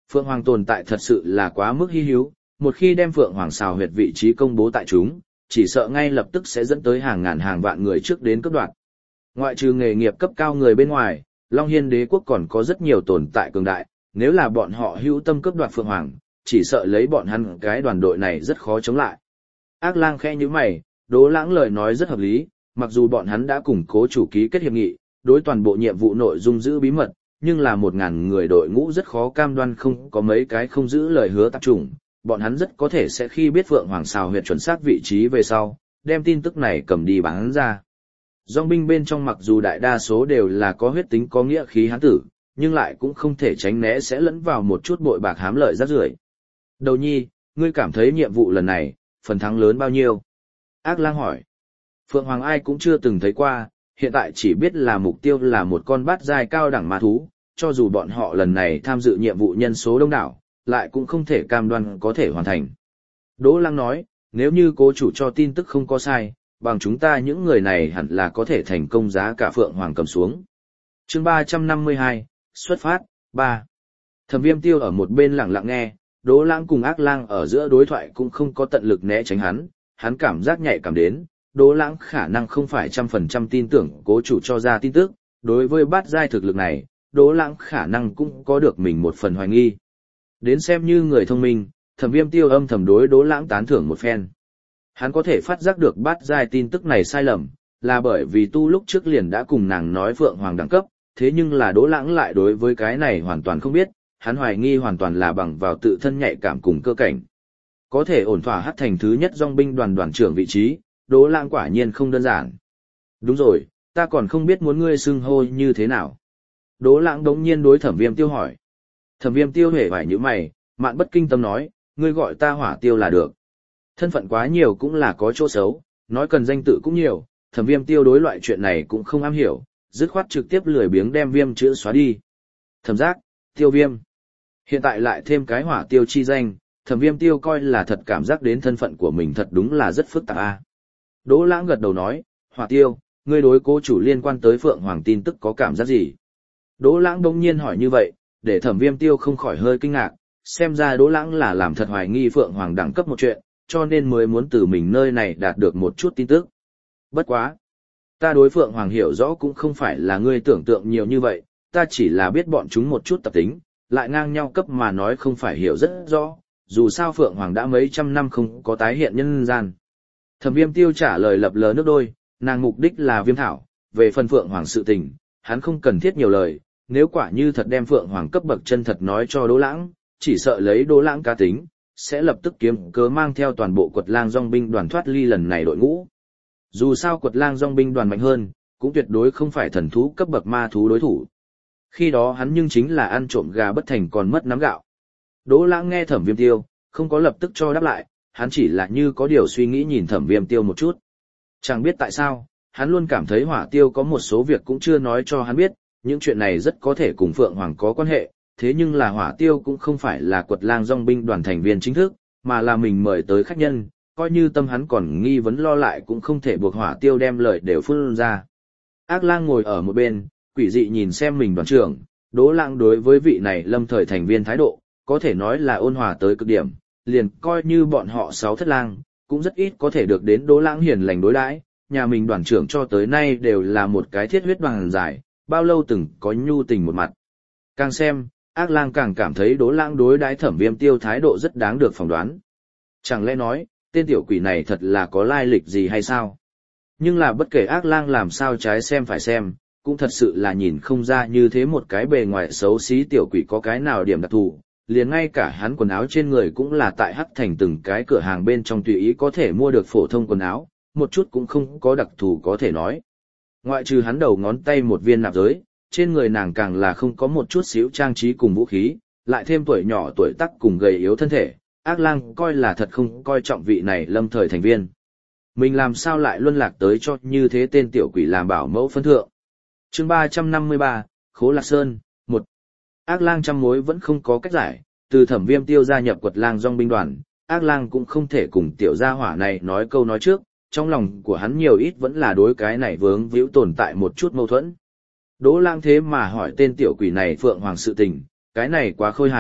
Phượng Hoàng tồn tại thật sự là quá mức hi hữu, một khi đem Phượng Hoàng xào huyệt vị trí công bố tại chúng, chỉ sợ ngay lập tức sẽ dẫn tới hàng ngàn hàng vạn người trước đến cướp đoạt. Ngoại trừ nghề nghiệp cấp cao người bên ngoài, Long Hiên đế quốc còn có rất nhiều tồn tại cường đại, nếu là bọn họ hữu tâm cướp đoạt Phượng Hoàng, chỉ sợ lấy bọn hắn cái đoàn đội này rất khó chống lại. Ác Lang khẽ như mày, Đỗ Lãng lời nói rất hợp lý, mặc dù bọn hắn đã củng cố chủ ký kết hiệp nghị, đối toàn bộ nhiệm vụ nội dung giữ bí mật, nhưng là 1.000 người đội ngũ rất khó cam đoan không có mấy cái không giữ lời hứa tạp chủng, bọn hắn rất có thể sẽ khi biết Phượng Hoàng xào huyệt chuẩn xác vị trí về sau, đem tin tức này cầm đi bán ra. Dòng binh bên trong mặc dù đại đa số đều là có huyết tính có nghĩa khí hán tử, nhưng lại cũng không thể tránh né sẽ lẫn vào một chút bội bạc hám lợi rác rưởi. Đầu nhi, ngươi cảm thấy nhiệm vụ lần này, phần thắng lớn bao nhiêu? Ác Lang hỏi. Phượng Hoàng ai cũng chưa từng thấy qua, hiện tại chỉ biết là mục tiêu là một con bát giai cao đẳng ma thú, cho dù bọn họ lần này tham dự nhiệm vụ nhân số đông đảo, lại cũng không thể cam đoan có thể hoàn thành. Đỗ Lăng nói, nếu như cố chủ cho tin tức không có sai, bằng chúng ta những người này hẳn là có thể thành công giá cả Phượng Hoàng cầm xuống. Chương 352, xuất phát, 3. Thẩm Viêm Tiêu ở một bên lặng lặng nghe, Đỗ Lãng cùng Ác Lang ở giữa đối thoại cũng không có tận lực né tránh hắn cảm giác nhạy cảm đến, Đỗ Lãng khả năng không phải 100% tin tưởng cố chủ cho ra tin tức, đối với bát giai thực lực này, Đỗ Lãng khả năng cũng có được mình một phần hoài nghi. Đến xem như người thông minh, Thẩm Viêm Tiêu âm thầm đối Đỗ Lãng tán thưởng một phen. Hắn có thể phát giác được bát giai tin tức này sai lầm, là bởi vì tu lúc trước liền đã cùng nàng nói Phượng Hoàng đẳng cấp, thế nhưng là Đỗ Lãng lại đối với cái này hoàn toàn không biết, hắn hoài nghi hoàn toàn là bằng vào tự thân nhạy cảm cùng cơ cảnh. Có thể ổn thỏa hắt thành thứ nhất dòng binh đoàn đoàn trưởng vị trí, Đỗ Lãng quả nhiên không đơn giản. Đúng rồi, ta còn không biết muốn ngươi xưng hô như thế nào. Đỗ Lãng đống nhiên đối Thẩm Viêm Tiêu hỏi. Thẩm Viêm Tiêu hề vải như mày, mạn bất kinh tâm nói, ngươi gọi ta Hỏa Tiêu là được. Thân phận quá nhiều cũng là có chỗ xấu, nói cần danh tự cũng nhiều, Thẩm Viêm Tiêu đối loại chuyện này cũng không am hiểu, dứt khoát trực tiếp lười biếng đem Viêm chữ xóa đi. Thẩm Giác, Tiêu Viêm. Hiện tại lại thêm cái Hỏa Tiêu chi danh, Thẩm Viêm Tiêu coi là thật cảm giác đến thân phận của mình thật đúng là rất phức tạp a. Đỗ Lãng gật đầu nói, Hỏa Tiêu, ngươi đối cố chủ liên quan tới Phượng Hoàng tin tức có cảm giác gì? Đỗ Lãng đông nhiên hỏi như vậy, để Thẩm Viêm Tiêu không khỏi hơi kinh ngạc, xem ra Đỗ Lãng là làm thật hoài nghi Phượng Hoàng đẳng cấp một chuyện, cho nên mới muốn từ mình nơi này đạt được một chút tin tức. Bất quá. Ta đối Phượng Hoàng hiểu rõ cũng không phải là ngươi tưởng tượng nhiều như vậy, ta chỉ là biết bọn chúng một chút tập tính, lại ngang nhau cấp mà nói không phải hiểu rất rõ, dù sao Phượng Hoàng đã mấy trăm năm không có tái hiện nhân gian. Thẩm Viêm Tiêu trả lời lập lờ nước đôi, nàng mục đích là Viêm Thảo, về phần Phượng Hoàng sự tình, hắn không cần thiết nhiều lời, nếu quả như thật đem Phượng Hoàng cấp bậc chân thật nói cho Đỗ Lãng, chỉ sợ lấy Đỗ Lãng cá tính, sẽ lập tức kiếm cớ mang theo toàn bộ Quật Lang Dòng binh đoàn thoát ly lần này đội ngũ. Dù sao Quật Lang Dòng binh đoàn mạnh hơn, cũng tuyệt đối không phải thần thú cấp bậc ma thú đối thủ. Khi đó hắn nhưng chính là ăn trộm gà bất thành còn mất nắm gạo. Đỗ Lãng nghe Thẩm Viêm Tiêu, không có lập tức cho đáp lại, hắn chỉ là như có điều suy nghĩ nhìn Thẩm Viêm Tiêu một chút. Chẳng biết tại sao, hắn luôn cảm thấy Hỏa Tiêu có một số việc cũng chưa nói cho hắn biết, những chuyện này rất có thể cùng Phượng Hoàng có quan hệ, thế nhưng là Hỏa Tiêu cũng không phải là Quật Lang Dòng binh đoàn thành viên chính thức, mà là mình mời tới khách nhân, coi như tâm hắn còn nghi vấn lo lại cũng không thể buộc Hỏa Tiêu đem lời đều phun ra. Ác Lang ngồi ở một bên, quỷ dị nhìn xem mình đoàn trưởng, Đỗ Lãng đối với vị này lâm thời thành viên thái độ, có thể nói là ôn hòa tới cực điểm, liền coi như bọn họ 6 thất lang, cũng rất ít có thể được đến Đỗ Lãng hiền lành đối đãi, nhà mình đoàn trưởng cho tới nay đều là một cái thiết huyết bằng dài, bao lâu từng có nhu tình một mặt. Càng xem, Ác Lang càng cảm thấy Đỗ Lãng đối đãi Thẩm Viêm Tiêu thái độ rất đáng được phỏng đoán. Chẳng lẽ nói, tên tiểu quỷ này thật là có lai lịch gì hay sao? Nhưng là bất kể Ác Lang làm sao trái xem phải xem, cũng thật sự là nhìn không ra như thế một cái bề ngoài xấu xí tiểu quỷ có cái nào điểm đặc thù, liền ngay cả hắn quần áo trên người cũng là tại Hắc Thành từng cái cửa hàng bên trong tùy ý có thể mua được phổ thông quần áo, một chút cũng không có đặc thù có thể nói. Ngoại trừ hắn đầu ngón tay một viên nạp giới, trên người nàng càng là không có một chút xíu trang trí cùng vũ khí, lại thêm tuổi nhỏ tuổi tác cùng gầy yếu thân thể, Ác Lang coi là thật không coi trọng vị này lâm thời thành viên. Mình làm sao lại luân lạc tới cho như thế tên tiểu quỷ làm bảo mẫu phân thượng. Chương 353, Khố Lạc Sơn, 1. Ác Lang trăm mối vẫn không có cách giải, từ Thẩm Viêm Tiêu gia nhập Quật Lang Dòng binh đoàn, Ác Lang cũng không thể cùng tiểu gia hỏa này nói câu nói trước, trong lòng của hắn nhiều ít vẫn là đối cái này vướng víu tồn tại một chút mâu thuẫn. Đỗ Lãng thế mà hỏi tên tiểu quỷ này Phượng Hoàng sự tình, cái này quá khôi hài,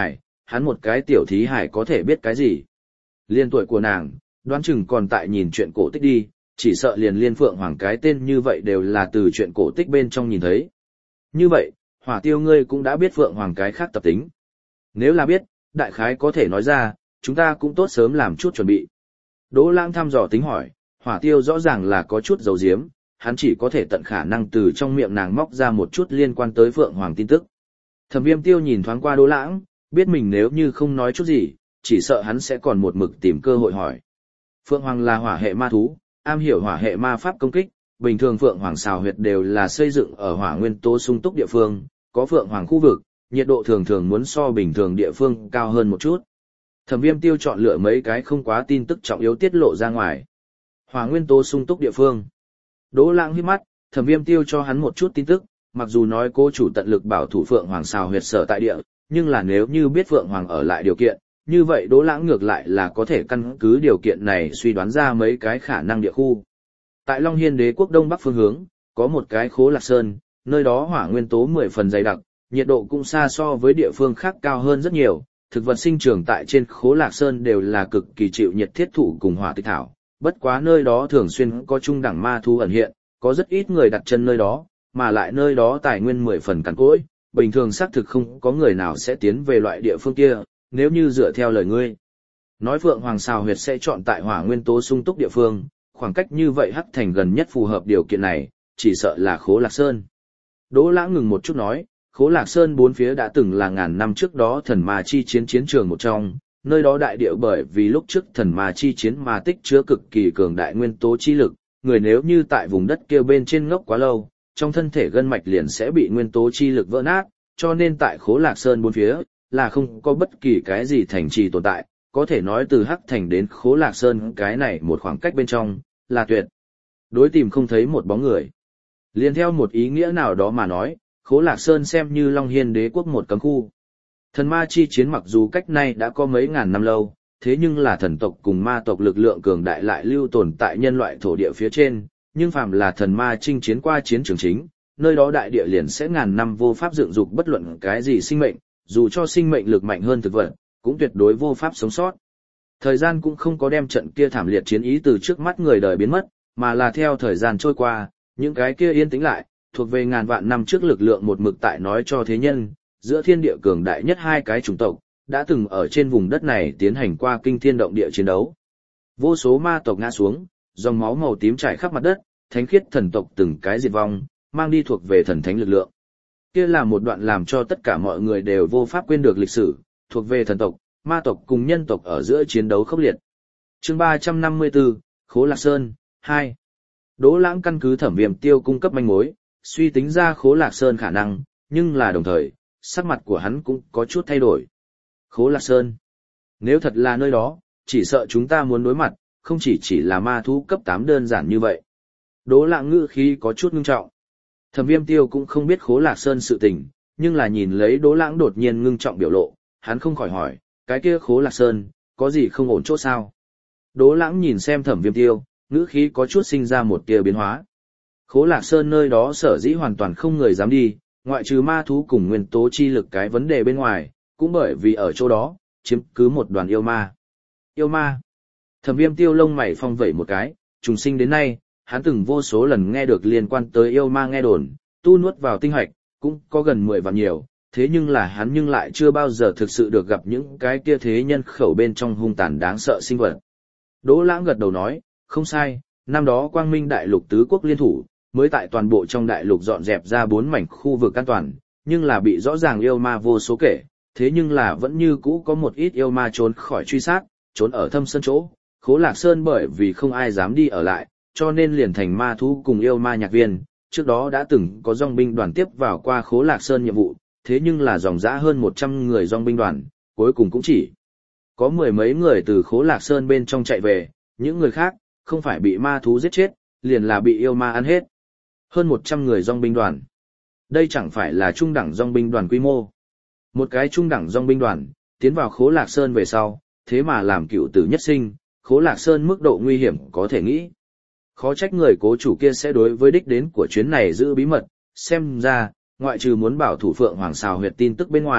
hắn một cái tiểu thí hải có thể biết cái gì. Liên tuổi của nàng, đoán chừng còn tại nhìn chuyện cổ tích đi, chỉ sợ liền Liên Phượng Hoàng cái tên như vậy đều là từ chuyện cổ tích bên trong nhìn thấy. Như vậy, Hỏa Tiêu ngươi cũng đã biết Phượng Hoàng cái khác tập tính. Nếu là biết, đại khái có thể nói ra, chúng ta cũng tốt sớm làm chút chuẩn bị. Đỗ Lãng thăm dò tính hỏi, Hỏa Tiêu rõ ràng là có chút giấu giếm, hắn chỉ có thể tận khả năng từ trong miệng nàng móc ra một chút liên quan tới Phượng Hoàng tin tức. Thẩm Viêm Tiêu nhìn thoáng qua Đỗ Lãng, biết mình nếu như không nói chút gì, chỉ sợ hắn sẽ còn một mực tìm cơ hội hỏi. Phượng Hoàng là hỏa hệ ma thú, am hiểu hỏa hệ ma pháp công kích, bình thường Phượng Hoàng xào huyệt đều là xây dựng ở hỏa nguyên tố sung túc địa phương, có Phượng Hoàng khu vực, nhiệt độ thường thường muốn so bình thường địa phương cao hơn một chút. Thẩm Viêm Tiêu chọn lựa mấy cái không quá tin tức trọng yếu tiết lộ ra ngoài. Hỏa nguyên tố sung túc địa phương. Đỗ Lãng híp mắt, Thẩm Viêm Tiêu cho hắn một chút tin tức, mặc dù nói cô chủ tận lực bảo thủ Phượng Hoàng xào huyệt sở tại địa, nhưng là nếu như biết Phượng Hoàng ở lại điều kiện, như vậy Đỗ Lãng ngược lại là có thể căn cứ điều kiện này suy đoán ra mấy cái khả năng địa khu. Tại Long Hiên Đế quốc đông bắc phương hướng, có một cái Khố Lạc Sơn, nơi đó hỏa nguyên tố 10 phần dày đặc, nhiệt độ cũng xa so với địa phương khác cao hơn rất nhiều, thực vật sinh trưởng tại trên Khố Lạc Sơn đều là cực kỳ chịu nhiệt thiết thụ cùng hỏa tịch thảo, bất quá nơi đó thường xuyên có trung đẳng ma thú ẩn hiện, có rất ít người đặt chân nơi đó, mà lại nơi đó tài nguyên 10 phần cằn cỗi, bình thường xác thực không có người nào sẽ tiến về loại địa phương kia, nếu như dựa theo lời ngươi. Nói Phượng Hoàng xào huyệt sẽ chọn tại hỏa nguyên tố sung túc địa phương, khoảng cách như vậy Hắc Thành gần nhất phù hợp điều kiện này, chỉ sợ là Khố Lạc Sơn. Đỗ Lãng ngừng một chút nói, Khố Lạc Sơn bốn phía đã từng là ngàn năm trước đó thần ma chi chiến chiến trường một trong, nơi đó đại địa bởi vì lúc trước thần ma chi chiến mà tích chứa cực kỳ cường đại nguyên tố chi lực, người nếu như tại vùng đất kia bên trên ngốc quá lâu, trong thân thể gân mạch liền sẽ bị nguyên tố chi lực vỡ nát, cho nên tại Khố Lạc Sơn bốn phía là không có bất kỳ cái gì thành trì tồn tại, có thể nói từ Hắc Thành đến Khố Lạc Sơn cái này một khoảng cách bên trong, là tuyệt đối tìm không thấy một bóng người. Liên theo một ý nghĩa nào đó mà nói, Khố Lạc Sơn xem như Long Hiên Đế quốc một cấm khu. Thần ma chi chiến mặc dù cách nay đã có mấy ngàn năm lâu, thế nhưng là thần tộc cùng ma tộc lực lượng cường đại lại lưu tồn tại nhân loại thổ địa phía trên, nhưng phàm là thần ma chinh chiến qua chiến trường chính, nơi đó đại địa liền sẽ ngàn năm vô pháp dựng dục bất luận cái gì sinh mệnh, dù cho sinh mệnh lực mạnh hơn thực vật, cũng tuyệt đối vô pháp sống sót. Thời gian cũng không có đem trận kia thảm liệt chiến ý từ trước mắt người đời biến mất, mà là theo thời gian trôi qua, những cái kia yên tĩnh lại, thuộc về ngàn vạn năm trước lực lượng một mực tại nói cho thế nhân, giữa thiên địa cường đại nhất hai cái chủng tộc, đã từng ở trên vùng đất này tiến hành qua kinh thiên động địa chiến đấu. Vô số ma tộc ngã xuống, dòng máu màu tím chảy khắp mặt đất, thánh khiết thần tộc từng cái diệt vong, mang đi thuộc về thần thánh lực lượng. Kia là một đoạn làm cho tất cả mọi người đều vô pháp quên được lịch sử, thuộc về thần tộc, ma tộc cùng nhân tộc ở giữa chiến đấu khốc liệt. Chương 354, Khố Lạc Sơn 2. Đỗ Lãng căn cứ Thẩm Viêm Tiêu cung cấp manh mối, suy tính ra Khố Lạc Sơn khả năng, nhưng là đồng thời, sắc mặt của hắn cũng có chút thay đổi. Khố Lạc Sơn. Nếu thật là nơi đó, chỉ sợ chúng ta muốn đối mặt, không chỉ là ma thú cấp 8 đơn giản như vậy. Đỗ Lãng ngữ khí có chút ngưng trọng. Thẩm Viêm Tiêu cũng không biết Khố Lạc Sơn sự tình, nhưng là nhìn lấy Đỗ Lãng đột nhiên ngưng trọng biểu lộ, hắn không khỏi hỏi, cái kia Khố Lạc Sơn, có gì không ổn chỗ sao? Đỗ Lãng nhìn xem Thẩm Viêm Tiêu, ngữ khí có chút sinh ra một tia biến hóa. Khố Lạc Sơn nơi đó sở dĩ hoàn toàn không người dám đi, ngoại trừ ma thú cùng nguyên tố chi lực cái vấn đề bên ngoài, cũng bởi vì ở chỗ đó, chiếm cứ một đoàn yêu ma. Yêu ma. Thẩm Viêm Tiêu lông mày phong vẩy một cái, trùng sinh đến nay, hắn từng vô số lần nghe được liên quan tới yêu ma nghe đồn, tu nuốt vào tinh hạch, cũng có gần 10 vạn nhiều, thế nhưng là hắn nhưng lại chưa bao giờ thực sự được gặp những cái kia thế nhân khẩu bên trong hung tàn đáng sợ sinh vật. Đỗ Lãng gật đầu nói, không sai, năm đó Quang Minh Đại Lục tứ quốc liên thủ, mới tại toàn bộ trong đại lục dọn dẹp ra 4 mảnh khu vực an toàn, nhưng là bị rõ ràng yêu ma vô số kể, thế nhưng là vẫn như cũ có một ít yêu ma trốn khỏi truy sát, trốn ở thâm sơn chỗ, Khố Lạc Sơn bởi vì không ai dám đi ở lại, cho nên liền thành ma thú cùng yêu ma nhạc viên, trước đó đã từng có dòng binh đoàn tiếp vào qua Khố Lạc Sơn nhiệm vụ, thế nhưng là dòng dã hơn 100 người dòng binh đoàn, cuối cùng cũng chỉ có 10 mấy người từ Khố Lạc Sơn bên trong chạy về, những người khác, không phải bị ma thú giết chết, liền là bị yêu ma ăn hết. Hơn 100 người dòng binh đoàn. Đây chẳng phải là trung đẳng dòng binh đoàn quy mô. Một cái trung đẳng dòng binh đoàn, tiến vào Khố Lạc Sơn về sau, thế mà làm cựu tử nhất sinh, Khố Lạc Sơn mức độ nguy hiểm có thể nghĩ. Khó trách người cố chủ kia sẽ đối với đích đến của chuyến này giữ bí mật, xem ra, ngoại trừ muốn bảo thủ Phượng Hoàng xào huyệt tin tức bên ngoài,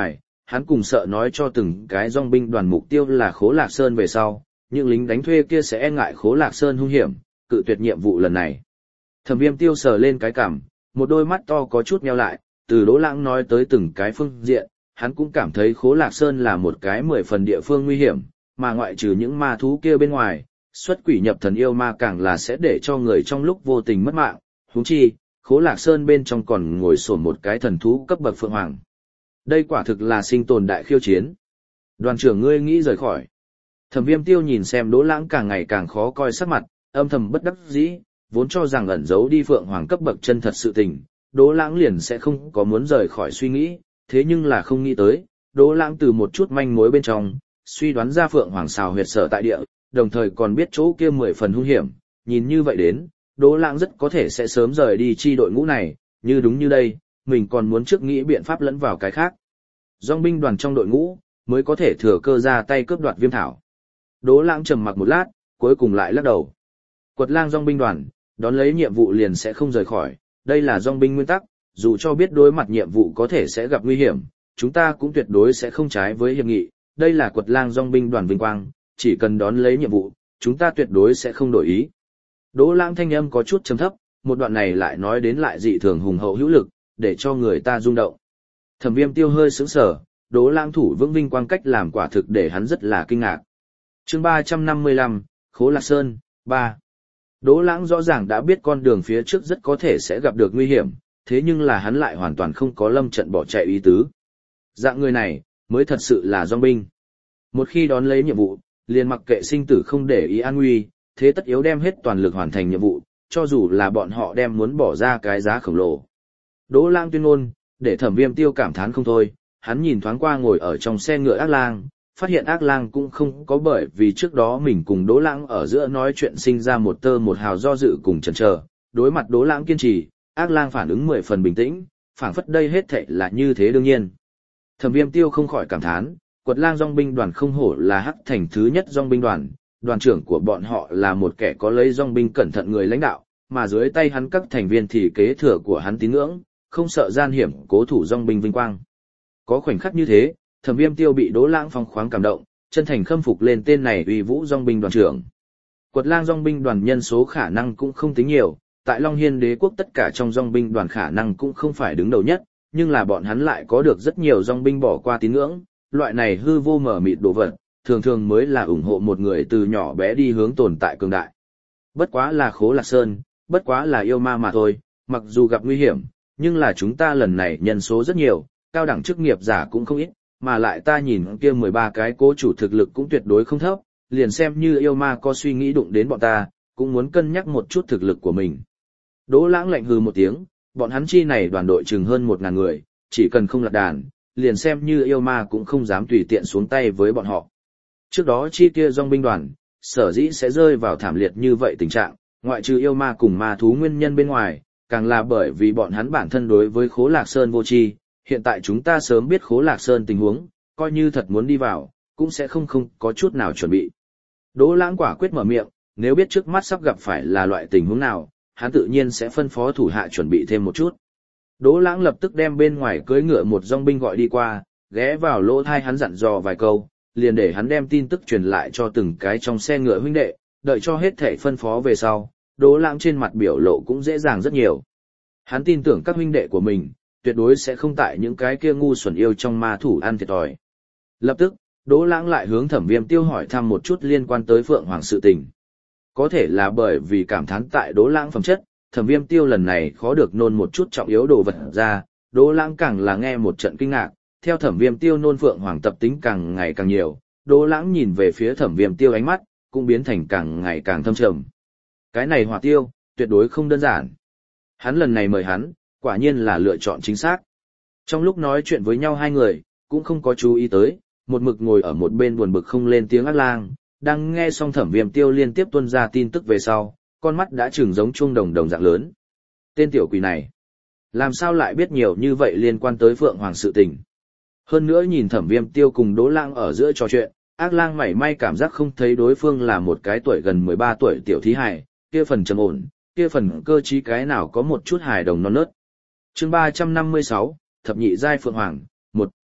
hắn cùng sợ nói cho từng cái dòng binh đoàn mục tiêu là Khố Lạc Sơn về sau, những lính đánh thuê kia sẽ e ngại Khố Lạc Sơn hung hiểm, cự tuyệt nhiệm vụ lần này. Thẩm Viêm Tiêu sờ lên cái cằm, một đôi mắt to có chút nheo lại, từ Đỗ Lãng nói tới từng cái phương diện, hắn cũng cảm thấy Khố Lạc Sơn là một cái 10 phần địa phương nguy hiểm, mà ngoại trừ những ma thú kia bên ngoài, xuất quỷ nhập thần yêu ma càng là sẽ để cho người trong lúc vô tình mất mạng, huống chi, Khố Lạc Sơn bên trong còn ngồi xổm một cái thần thú cấp bậc phượng hoàng. Đây quả thực là sinh tồn đại khiêu chiến. Đoàn trưởng ngươi nghĩ rời khỏi. Thẩm Viêm Tiêu nhìn xem Đỗ Lãng càng ngày càng khó coi sắc mặt, âm thầm bất đắc dĩ, vốn cho rằng ẩn giấu đi phượng hoàng cấp bậc chân thật sự tình, Đỗ Lãng liền sẽ không có muốn rời khỏi suy nghĩ, thế nhưng là không nghĩ tới, Đỗ Lãng từ một chút manh mối bên trong, suy đoán ra phượng hoàng xào huyệt sở tại địa, đồng thời còn biết chỗ kia 10 phần hung hiểm, nhìn như vậy đến, Đỗ Lãng rất có thể sẽ sớm rời đi chi đội ngũ này, như đúng như đây, mình còn muốn trước nghĩ biện pháp lẫn vào cái khác. Dòng binh đoàn trong đội ngũ, mới có thể thừa cơ ra tay cướp đoạt viêm thảo. Đỗ Lãng trầm mặc một lát, cuối cùng lại lắc đầu. Quật lang dòng binh đoàn, đón lấy nhiệm vụ liền sẽ không rời khỏi, đây là dòng binh nguyên tắc, dù cho biết đối mặt nhiệm vụ có thể sẽ gặp nguy hiểm, chúng ta cũng tuyệt đối sẽ không trái với hiệp nghị, đây là quật lang dòng binh đoàn vinh quang, chỉ cần đón lấy nhiệm vụ, chúng ta tuyệt đối sẽ không đổi ý. Đỗ Lãng thanh âm có chút trầm thấp, một đoạn này lại nói đến lại dị thường hùng hậu hữu lực, để cho người ta rung động. Thẩm Viêm Tiêu hơi sững sờ, Đỗ Lãng thủ vững vinh quang cách làm quả thực để hắn rất là kinh ngạc. Chương 355, Khố Lạc Sơn, 3. Đỗ Lãng rõ ràng đã biết con đường phía trước rất có thể sẽ gặp được nguy hiểm, thế nhưng là hắn lại hoàn toàn không có lâm trận bỏ chạy ý tứ. Dạng người này, mới thật sự là dòng binh. Một khi đón lấy nhiệm vụ, liền mặc kệ sinh tử không để ý an nguy, thế tất yếu đem hết toàn lực hoàn thành nhiệm vụ, cho dù là bọn họ đem muốn bỏ ra cái giá khổng lồ. Đỗ Lãng tuyên ngôn, để Thẩm Viêm Tiêu cảm thán không thôi, hắn nhìn thoáng qua ngồi ở trong xe ngựa Ác Lang, phát hiện Ác Lang cũng không có bởi vì trước đó mình cùng Đỗ Lãng ở giữa nói chuyện sinh ra một tơ một hào do dự cùng chần chờ, đối mặt Đỗ Lãng kiên trì, Ác Lang phản ứng 10 phần bình tĩnh, phảng phất đây hết thảy là như thế đương nhiên. Thẩm Viêm Tiêu không khỏi cảm thán, Quật lang dòng binh đoàn không hổ là Hắc Thành thứ nhất dòng binh đoàn, đoàn trưởng của bọn họ là một kẻ có lấy dòng binh cẩn thận người lãnh đạo, mà dưới tay hắn các thành viên thì kế thừa của hắn tín ngưỡng, không sợ gian hiểm, cố thủ dòng binh vinh quang. Có khoảnh khắc như thế, Thẩm Viêm Tiêu bị Đỗ Lãng phong khoáng cảm động, chân thành khâm phục lên tên này uy vũ dòng binh đoàn trưởng. Quật lang dòng binh đoàn nhân số khả năng cũng không tính nhiều, tại Long Hiên đế quốc tất cả trong dòng binh đoàn khả năng cũng không phải đứng đầu nhất, nhưng là bọn hắn lại có được rất nhiều dòng binh bỏ qua tín ngưỡng, loại này hư vô mở mịt đồ vật, thường thường mới là ủng hộ một người từ nhỏ bé đi hướng tồn tại cường đại. Bất quá là Khố Lạc Sơn, bất quá là yêu ma mà thôi, mặc dù gặp nguy hiểm, nhưng là chúng ta lần này nhân số rất nhiều, cao đẳng chức nghiệp giả cũng không ít, mà lại ta nhìn kia 13 cái cố chủ thực lực cũng tuyệt đối không thấp, liền xem như yêu ma có suy nghĩ đụng đến bọn ta, cũng muốn cân nhắc một chút thực lực của mình. Đỗ Lãng lạnh hừ một tiếng, bọn hắn chi này đoàn đội chừng hơn 1000 người, chỉ cần không lật đàn, liền xem như yêu ma cũng không dám tùy tiện xuống tay với bọn họ. Trước đó chi kia dòng binh đoàn, sở dĩ sẽ rơi vào thảm liệt như vậy tình trạng, ngoại trừ yêu ma cùng ma thú nguyên nhân bên ngoài, càng là bởi vì bọn hắn bản thân đối với Khố Lạc Sơn vô tri. Hiện tại chúng ta sớm biết Khố Lạc Sơn tình huống, coi như thật muốn đi vào, cũng sẽ không có chút nào chuẩn bị. Đỗ Lãng quả quyết mở miệng, nếu biết trước mắt sắp gặp phải là loại tình huống nào, hắn tự nhiên sẽ phân phó thủ hạ chuẩn bị thêm một chút. Đỗ Lãng lập tức đem bên ngoài cưỡi ngựa một dòng binh gọi đi qua, ghé vào lỗ tai hắn dặn dò vài câu, liền để hắn đem tin tức truyền lại cho từng cái trong xe ngựa huynh đệ, đợi cho hết thảy phân phó về sau, Đỗ Lãng trên mặt biểu lộ cũng dễ dàng rất nhiều. Hắn tin tưởng các huynh đệ của mình, tuyệt đối sẽ không tại những cái kia ngu xuẩn yêu trong ma thủ ăn thiệt thòi. Lập tức, Đỗ Lãng lại hướng Thẩm Viêm Tiêu hỏi thăm một chút liên quan tới Phượng Hoàng sự tình. Có thể là bởi vì cảm thán tại Đỗ Lãng phẩm chất, Thẩm Viêm Tiêu lần này khó được nôn một chút trọng yếu đồ vật ra, Đỗ Lãng càng là nghe một trận kinh ngạc, theo Thẩm Viêm Tiêu nôn Phượng Hoàng tập tính càng ngày càng nhiều, Đỗ Lãng nhìn về phía Thẩm Viêm Tiêu ánh mắt cũng biến thành càng ngày càng thâm trầm. Cái này Hỏa Tiêu, tuyệt đối không đơn giản. Hắn lần này mời hắn, quả nhiên là lựa chọn chính xác. Trong lúc nói chuyện với nhau hai người, cũng không có chú ý tới, một mực ngồi ở một bên buồn bực không lên tiếng Ác Lang, đang nghe xong Thẩm Viêm Tiêu liên tiếp tuôn ra tin tức về sau, con mắt đã trừng giống chuông đồng đồng dạng lớn. Tên tiểu quỷ này, làm sao lại biết nhiều như vậy liên quan tới Phượng Hoàng sự tình. Hơn nữa nhìn Thẩm Viêm Tiêu cùng Đỗ Lãng ở giữa trò chuyện, Ác Lang mảy may cảm giác không thấy đối phương là một cái tuổi gần 13 tuổi tiểu thí hài, kia phần trầm ổn, kia phần cơ trí cái nào có một chút hài đồng non nớt. Chương 356, Thập nhị giai Phượng Hoàng, 1.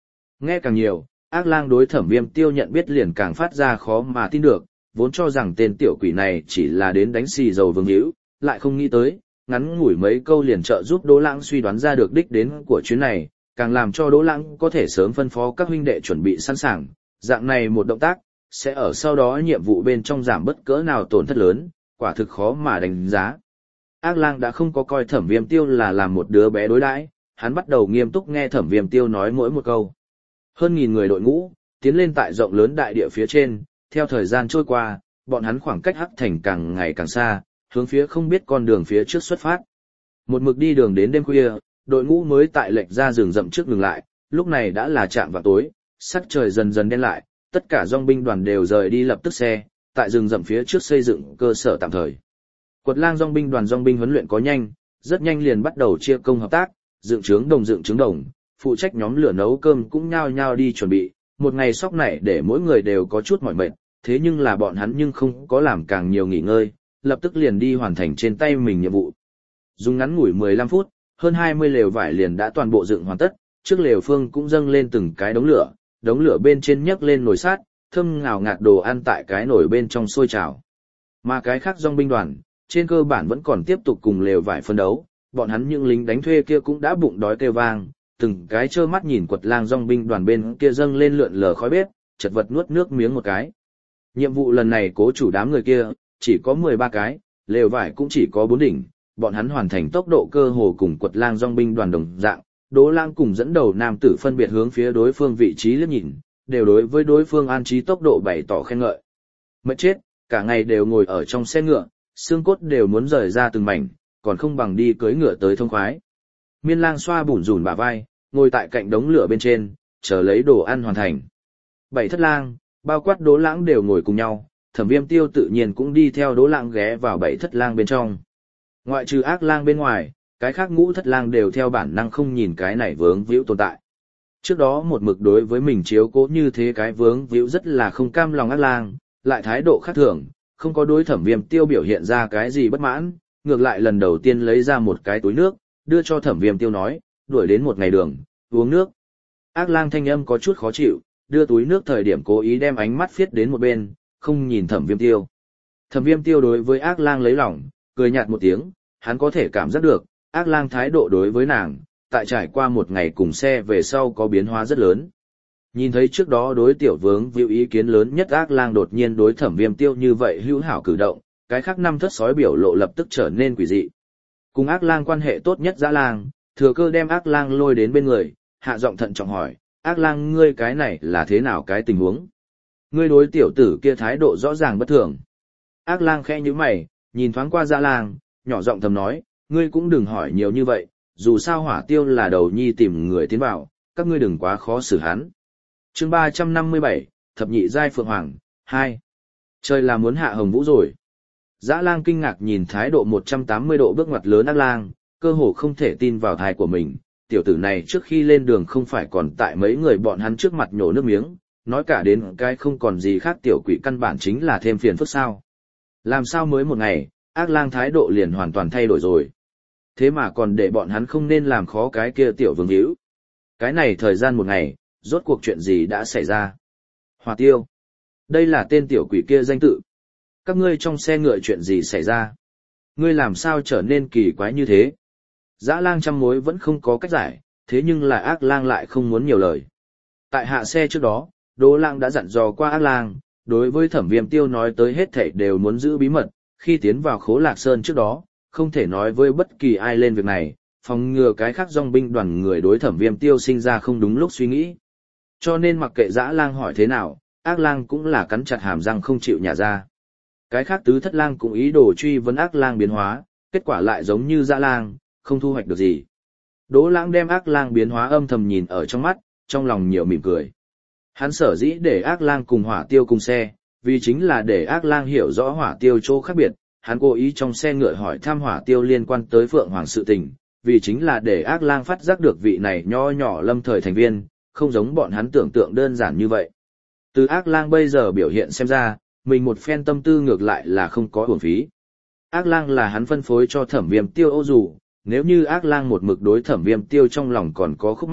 Nghe càng nhiều, ác lang đối Thẩm Viêm Tiêu nhận biết liền càng phát ra khó mà tin được, vốn cho rằng tên tiểu quỷ này chỉ là đến đánh xì dầu vương hữu, lại không nghĩ tới, ngắn ngủi mấy câu liền trợ giúp Đỗ Lãng suy đoán ra được đích đến của chuyến này, càng làm cho Đỗ Lãng có thể sớm phân phó các huynh đệ chuẩn bị sẵn sàng, dạng này một động tác, sẽ ở sau đó nhiệm vụ bên trong giảm bất cỡ nào tổn thất lớn, quả thực khó mà đánh giá. Ác lang đã không có coi Thẩm Viêm Tiêu là làm một đứa bé đối đãi, hắn bắt đầu nghiêm túc nghe Thẩm Viêm Tiêu nói mỗi một câu. Hơn nghìn người đội ngũ, tiến lên tại rộng lớn đại địa phía trên, theo thời gian trôi qua, bọn hắn khoảng cách Hắc Thành càng ngày càng xa, hướng phía không biết con đường phía trước xuất phát. Một mực đi đường đến đêm khuya, đội ngũ mới tại lệch ra rừng rậm trước ngừng lại, lúc này đã là chạm vào tối, sắc trời dần dần đen lại, tất cả dòng binh đoàn đều rời đi lập tức xe, tại rừng rậm phía trước xây dựng cơ sở tạm thời. Quật lang dòng binh đoàn dòng binh huấn luyện có nhanh, rất nhanh liền bắt đầu chia công hợp tác, dựng trướng đồng, phụ trách nhóm lửa nấu cơm cũng nhao nhao đi chuẩn bị, một ngày sóc này để mỗi người đều có chút mỏi mệt, thế nhưng là bọn hắn nhưng không có làm càng nhiều nghỉ ngơi, lập tức liền đi hoàn thành trên tay mình nhiệm vụ. Dùng ngắn ngủi 15 phút, hơn 20 lều vải liền đã toàn bộ dựng hoàn tất, trước lều phương cũng dâng lên từng cái đống lửa bên trên nhấc lên nồi sát, thơm ngào ngạt đồ ăn tại cái nồi bên trong sôi trào. Mà cái khác dòng binh đoàn, trên cơ bản vẫn còn tiếp tục cùng lều vải phân đấu, bọn hắn những lính đánh thuê kia cũng đã bụng đói kêu vang, từng cái trơ mắt nhìn quật lang dòng binh đoàn bên kia dâng lên lượn lờ khói bếp, chật vật nuốt nước miếng một cái. Nhiệm vụ lần này cố chủ đám người kia, chỉ có 13 cái, lều vải cũng chỉ có 4 đỉnh, bọn hắn hoàn thành tốc độ cơ hồ cùng quật lang dòng binh đoàn đồng dạng. Đỗ Lang cùng dẫn đầu nam tử phân biệt hướng phía đối phương vị trí liếc nhìn, đều đối với đối phương an trí tốc độ bày tỏ khen ngợi. Mệt chết, cả ngày đều ngồi ở trong xe ngựa, xương cốt đều muốn rời ra từng mảnh, còn không bằng đi cưỡi ngựa tới thông khoái. Miên Lang xoa bủn rủn bả vai, ngồi tại cạnh đống lửa bên trên, chờ lấy đồ ăn hoàn thành. 7 thất lang, bao quát Đỗ Lãng đều ngồi cùng nhau, Thẩm Viêm Tiêu tự nhiên cũng đi theo Đỗ Lãng ghé vào 7 thất lang bên trong. Ngoại trừ ác lang bên ngoài, cái khác ngũ thất lang đều theo bản năng không nhìn cái này vướng víu tồn tại. Trước đó một mực đối với mình chiếu cố như thế cái vướng víu rất là không cam lòng ác lang, lại thái độ khác thường, không có đối Thẩm Viêm Tiêu biểu hiện ra cái gì bất mãn, ngược lại lần đầu tiên lấy ra một cái túi nước, đưa cho Thẩm Viêm Tiêu nói, đuổi đến một ngày đường, uống nước. Ác lang thanh âm có chút khó chịu, đưa túi nước thời điểm cố ý đem ánh mắt phiết đến một bên, không nhìn Thẩm Viêm Tiêu. Thẩm Viêm Tiêu đối với ác lang lấy lòng, cười nhạt một tiếng, hắn có thể cảm giác được, ác lang thái độ đối với nàng, tại trải qua một ngày cùng xe về sau có biến hóa rất lớn. Nhìn thấy trước đó đối tiểu vướng víu ý kiến lớn nhất ác lang đột nhiên đối Thẩm Viêm Tiêu như vậy hữu hảo cử động, cái khác năm thất sói biểu lộ lập tức trở nên quỷ dị. Cùng ác lang quan hệ tốt nhất Dã Lang, thừa cơ đem ác lang lôi đến bên người, hạ giọng thận trọng hỏi, ác lang ngươi cái này là thế nào cái tình huống? Ngươi đối tiểu tử kia thái độ rõ ràng bất thường. Ác lang khẽ nhíu mày, nhìn thoáng qua Dã Lang, nhỏ giọng thầm nói, ngươi cũng đừng hỏi nhiều như vậy, dù sao Hỏa Tiêu là đầu nhi tìm người tiến vào, các ngươi đừng quá khó xử hắn. Chương 357, Thập nhị giai Phượng Hoàng 2. Trời là muốn hạ hồng vũ rồi. Dã Lang kinh ngạc nhìn thái độ 180 độ bước ngoặt lớn ác lang, cơ hồ không thể tin vào thai của mình, tiểu tử này trước khi lên đường không phải còn tại mấy người bọn hắn trước mặt nhổ nước miếng, nói cả đến cái không còn gì khác tiểu quỷ căn bản chính là thêm phiền phức sao. Làm sao mới một ngày, ác lang thái độ liền hoàn toàn thay đổi rồi. Thế mà còn để bọn hắn không nên làm khó cái kia tiểu vương hữu. Cái này thời gian một ngày, rốt cuộc chuyện gì đã xảy ra? Hỏa Tiêu. Đây là tên tiểu quỷ kia danh tự. Các ngươi trong xe ngựa chuyện gì xảy ra? Ngươi làm sao trở nên kỳ quái như thế? Dã Lang trăm mối vẫn không có cách giải, thế nhưng là ác lang lại không muốn nhiều lời. Tại hạ xe trước đó, Đỗ Lang đã dặn dò qua ác lang, đối với Thẩm Viêm Tiêu nói tới hết thảy đều muốn giữ bí mật, khi tiến vào Khố Lạc Sơn trước đó, không thể nói với bất kỳ ai lên việc này, phòng ngừa cái khác dòng binh đoàn người đối Thẩm Viêm Tiêu sinh ra không đúng lúc suy nghĩ. Cho nên mặc kệ Dã Lang hỏi thế nào, ác lang cũng là cắn chặt hàm răng không chịu nhả ra. Cái khác tứ thất lang cũng ý đồ truy vấn ác lang biến hóa, kết quả lại giống như Dã Lang, không thu hoạch được gì. Đỗ Lãng đem ác lang biến hóa âm thầm nhìn ở trong mắt, trong lòng nhiều mỉm cười. Hắn sở dĩ để ác lang cùng Hỏa Tiêu cùng xe, vì chính là để ác lang hiểu rõ Hỏa Tiêu chỗ khác biệt. Hắn cố ý trong xe ngựa hỏi thăm Hỏa Tiêu liên quan tới Phượng Hoàng sự tình, vì chính là để ác lang phát giác được vị này nho nhỏ lâm thời thành viên, không giống bọn hắn tưởng tượng đơn giản như vậy. Từ ác lang bây giờ biểu hiện xem ra, mình một phen tâm tư ngược lại là không có uổng phí. Ác lang là hắn phân phối cho Thẩm Viêm Tiêu ô dù, nếu như ác lang một mực đối Thẩm Viêm Tiêu trong lòng còn có khúc mắc,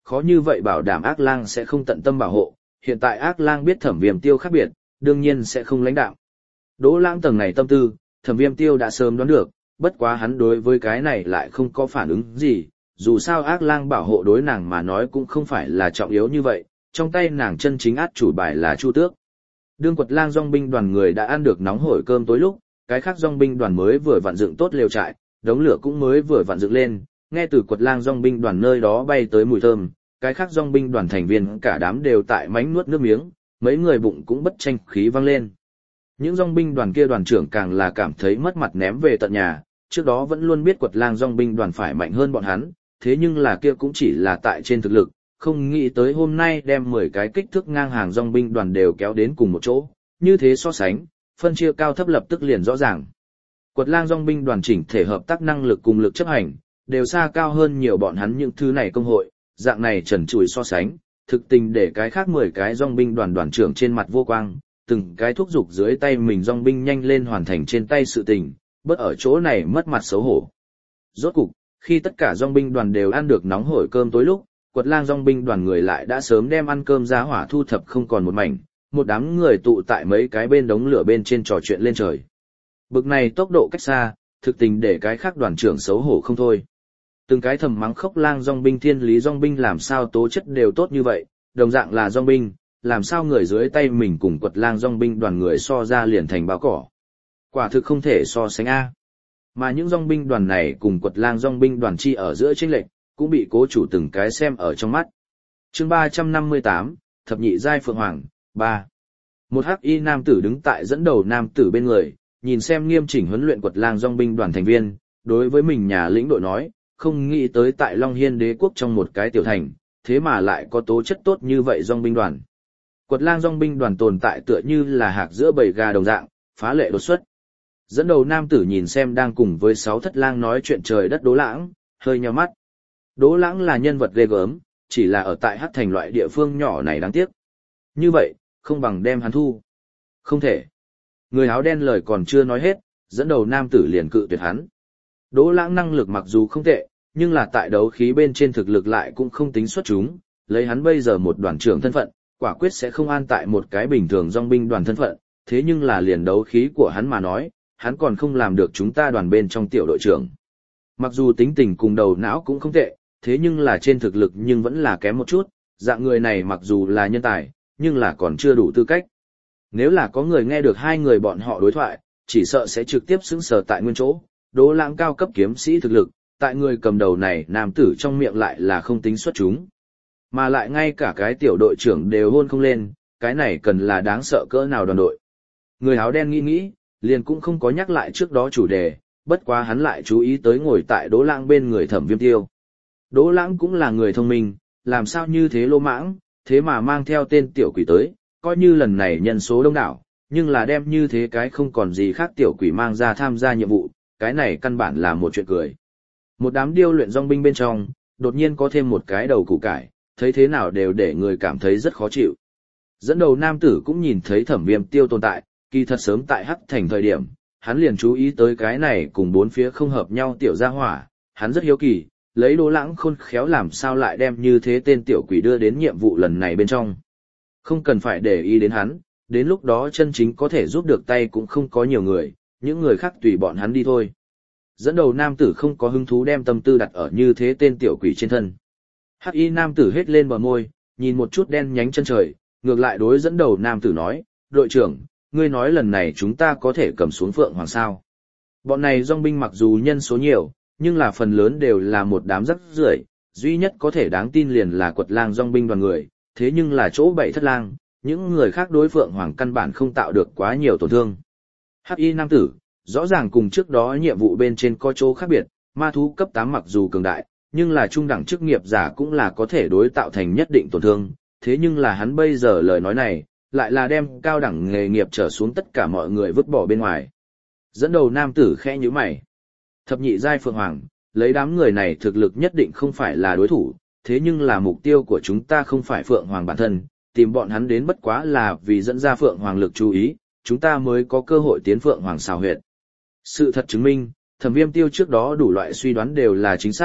khó như vậy bảo đảm ác lang sẽ không tận tâm bảo hộ, hiện tại ác lang biết Thẩm Viêm Tiêu khác biệt, đương nhiên sẽ không lãnh đạo. Đỗ Lãng tầng này tâm tư, Thẩm Viêm Tiêu đã sớm đoán được, bất quá hắn đối với cái này lại không có phản ứng gì, dù sao ác lang bảo hộ đối nàng mà nói cũng không phải là trọng yếu như vậy, trong tay nàng chân chính át chủ bài là Chu Tước. Đương Quật Lang dòng binh đoàn người đã ăn được nóng hổi cơm tối lúc, cái khác dòng binh đoàn mới vừa vặn dựng tốt lều trại, đống lửa cũng mới vừa vặn dựng lên, nghe từ Quật Lang dòng binh đoàn nơi đó bay tới mùi thơm, cái khác dòng binh đoàn thành viên cả đám đều tại mánh nuốt nước miếng, mấy người bụng cũng bất tranh khí vang lên. Những dòng binh đoàn kia đoàn trưởng càng là cảm thấy mất mặt ném về tận nhà, trước đó vẫn luôn biết Quật Lang dòng binh đoàn phải mạnh hơn bọn hắn, thế nhưng là kia cũng chỉ là tại trên thực lực, không nghĩ tới hôm nay đem 10 cái kích thước ngang hàng dòng binh đoàn đều kéo đến cùng một chỗ, như thế so sánh, phân chia cao thấp lập tức liền rõ ràng. Quật Lang dòng binh đoàn chỉnh thể hợp tác năng lực cùng lực chấp hành, đều xa cao hơn nhiều bọn hắn những thứ này công hội, dạng này trần trụi so sánh, thực tình để cái khác 10 cái dòng binh đoàn đoàn trưởng trên mặt vô quang, từng cái thúc giục dưới tay mình dòng binh nhanh lên hoàn thành trên tay sự tình, bớt ở chỗ này mất mặt xấu hổ. Rốt cục, khi tất cả dòng binh đoàn đều ăn được nóng hổi cơm tối lúc, Quật Lang dòng binh đoàn người lại đã sớm đem ăn cơm giá hỏa thu thập không còn một mảnh, một đám người tụ tại mấy cái bên đống lửa bên trên trò chuyện lên trời. Bực này tốc độ cách xa, thực tình để cái khác đoàn trưởng xấu hổ không thôi. Từng cái thầm mắng Khốc Lang dòng binh Thiên Lý dòng binh làm sao tố chất đều tốt như vậy, đồng dạng là dòng binh, làm sao người dưới tay mình cùng Quật Lang dòng binh đoàn người so ra liền thành báo cỏ. Quả thực không thể so sánh a. Mà những dòng binh đoàn này cùng Quật Lang dòng binh đoàn chi ở giữa chênh lệch, cũng bị cố chủ từng cái xem ở trong mắt. Chương 358, Thập nhị giai Phượng Hoàng, 3. Một hắc y nam tử đứng tại dẫn đầu nam tử bên người, nhìn xem nghiêm chỉnh huấn luyện Quật Lang dòng binh đoàn thành viên, đối với mình nhà lĩnh đội nói, không nghĩ tới tại Long Hiên đế quốc trong một cái tiểu thành, thế mà lại có tố chất tốt như vậy dòng binh đoàn. Quật Lang dòng binh đoàn tồn tại tựa như là hạc giữa bầy gà đồng dạng, phá lệ đột xuất. Dẫn đầu nam tử nhìn xem đang cùng với 6 thất lang nói chuyện trời đất Đỗ Lãng, hơi nhíu mắt. Đỗ Lãng là nhân vật ghê gớm, chỉ là ở tại Hắc Thành loại địa phương nhỏ này đáng tiếc. Như vậy, không bằng đem hắn thu. Không thể. Người áo đen lời còn chưa nói hết, dẫn đầu nam tử liền cự tuyệt hắn. Đỗ Lãng năng lực mặc dù không tệ, nhưng là tại đấu khí bên trên thực lực lại cũng không tính xuất chúng, lấy hắn bây giờ một đoàn trưởng thân phận, quả quyết sẽ không an tại một cái bình thường dòng binh đoàn thân phận, thế nhưng là liền đấu khí của hắn mà nói, hắn còn không làm được chúng ta đoàn bên trong tiểu đội trưởng. Mặc dù tính tình cùng đầu não cũng không tệ, thế nhưng là trên thực lực nhưng vẫn là kém một chút, dạng người này mặc dù là nhân tài, nhưng là còn chưa đủ tư cách. Nếu là có người nghe được hai người bọn họ đối thoại, chỉ sợ sẽ trực tiếp sững sờ tại nguyên chỗ. Đỗ Lãng cao cấp kiếm sĩ thực lực, tại người cầm đầu này nam tử trong miệng lại là không tính xuất chúng. Mà lại ngay cả cái tiểu đội trưởng đều hôn không lên, cái này cần là đáng sợ cỡ nào đoàn đội. Người áo đen nghĩ, liền cũng không có nhắc lại trước đó chủ đề, bất quá hắn lại chú ý tới ngồi tại Đỗ Lãng bên người Thẩm Viêm Tiêu. Đỗ Lãng cũng là người thông minh, làm sao như thế lô mãng, thế mà mang theo tên tiểu quỷ tới, coi như lần này nhân số đông đảo, nhưng là đem như thế cái không còn gì khác tiểu quỷ mang ra tham gia nhiệm vụ, cái này căn bản là một chuyện cười. Một đám điêu luyện dòng binh bên trong, đột nhiên có thêm một cái đầu củ cải, thấy thế nào đều để người cảm thấy rất khó chịu. Dẫn đầu nam tử cũng nhìn thấy Thẩm Viêm Tiêu tồn tại, kỳ thật sớm tại Hắc Thành thời điểm, hắn liền chú ý tới cái này cùng bốn phía không hợp nhau tiểu gia hỏa, hắn rất hiếu kỳ, lấy Đỗ Lãng khôn khéo làm sao lại đem như thế tên tiểu quỷ đưa đến nhiệm vụ lần này bên trong. Không cần phải để ý đến hắn, đến lúc đó chân chính có thể giúp được tay cũng không có nhiều người, những người khác tùy bọn hắn đi thôi. Dẫn đầu nam tử không có hứng thú đem tâm tư đặt ở như thế tên tiểu quỷ trên thân. Hắc y nam tử hết lên bờ môi, nhìn một chút đen nhánh chân trời, ngược lại đối dẫn đầu nam tử nói, đội trưởng, ngươi nói lần này chúng ta có thể cầm xuống Phượng Hoàng sao. Bọn này dòng binh mặc dù nhân số nhiều, nhưng là phần lớn đều là một đám rắc rưởi, duy nhất có thể đáng tin liền là Quật Lang dòng binh đoàn người, thế nhưng là chỗ 7 thất lang, những người khác đối Phượng Hoàng căn bản không tạo được quá nhiều tổn thương. Hắc y nam tử, rõ ràng cùng trước đó nhiệm vụ bên trên có chỗ khác biệt, ma thú cấp 8 mặc dù cường đại, nhưng là trung đẳng chức nghiệp giả cũng là có thể đối tạo thành nhất định tổn thương, thế nhưng là hắn bây giờ lời nói này, lại là đem cao đẳng nghề nghiệp trở xuống tất cả mọi người vứt bỏ bên ngoài. Dẫn đầu nam tử khẽ nhíu mày. Thập nhị giai Phượng Hoàng, lấy đám người này thực lực nhất định không phải là đối thủ, thế nhưng là mục tiêu của chúng ta không phải Phượng Hoàng bản thân, tìm bọn hắn đến bất quá là vì dẫn ra Phượng Hoàng lực chú ý, chúng ta mới có cơ hội tiến Phượng Hoàng xào huyệt. Sự thật chứng minh, Thẩm Viêm Tiêu trước đó đủ loại suy đoán đều là chính xác,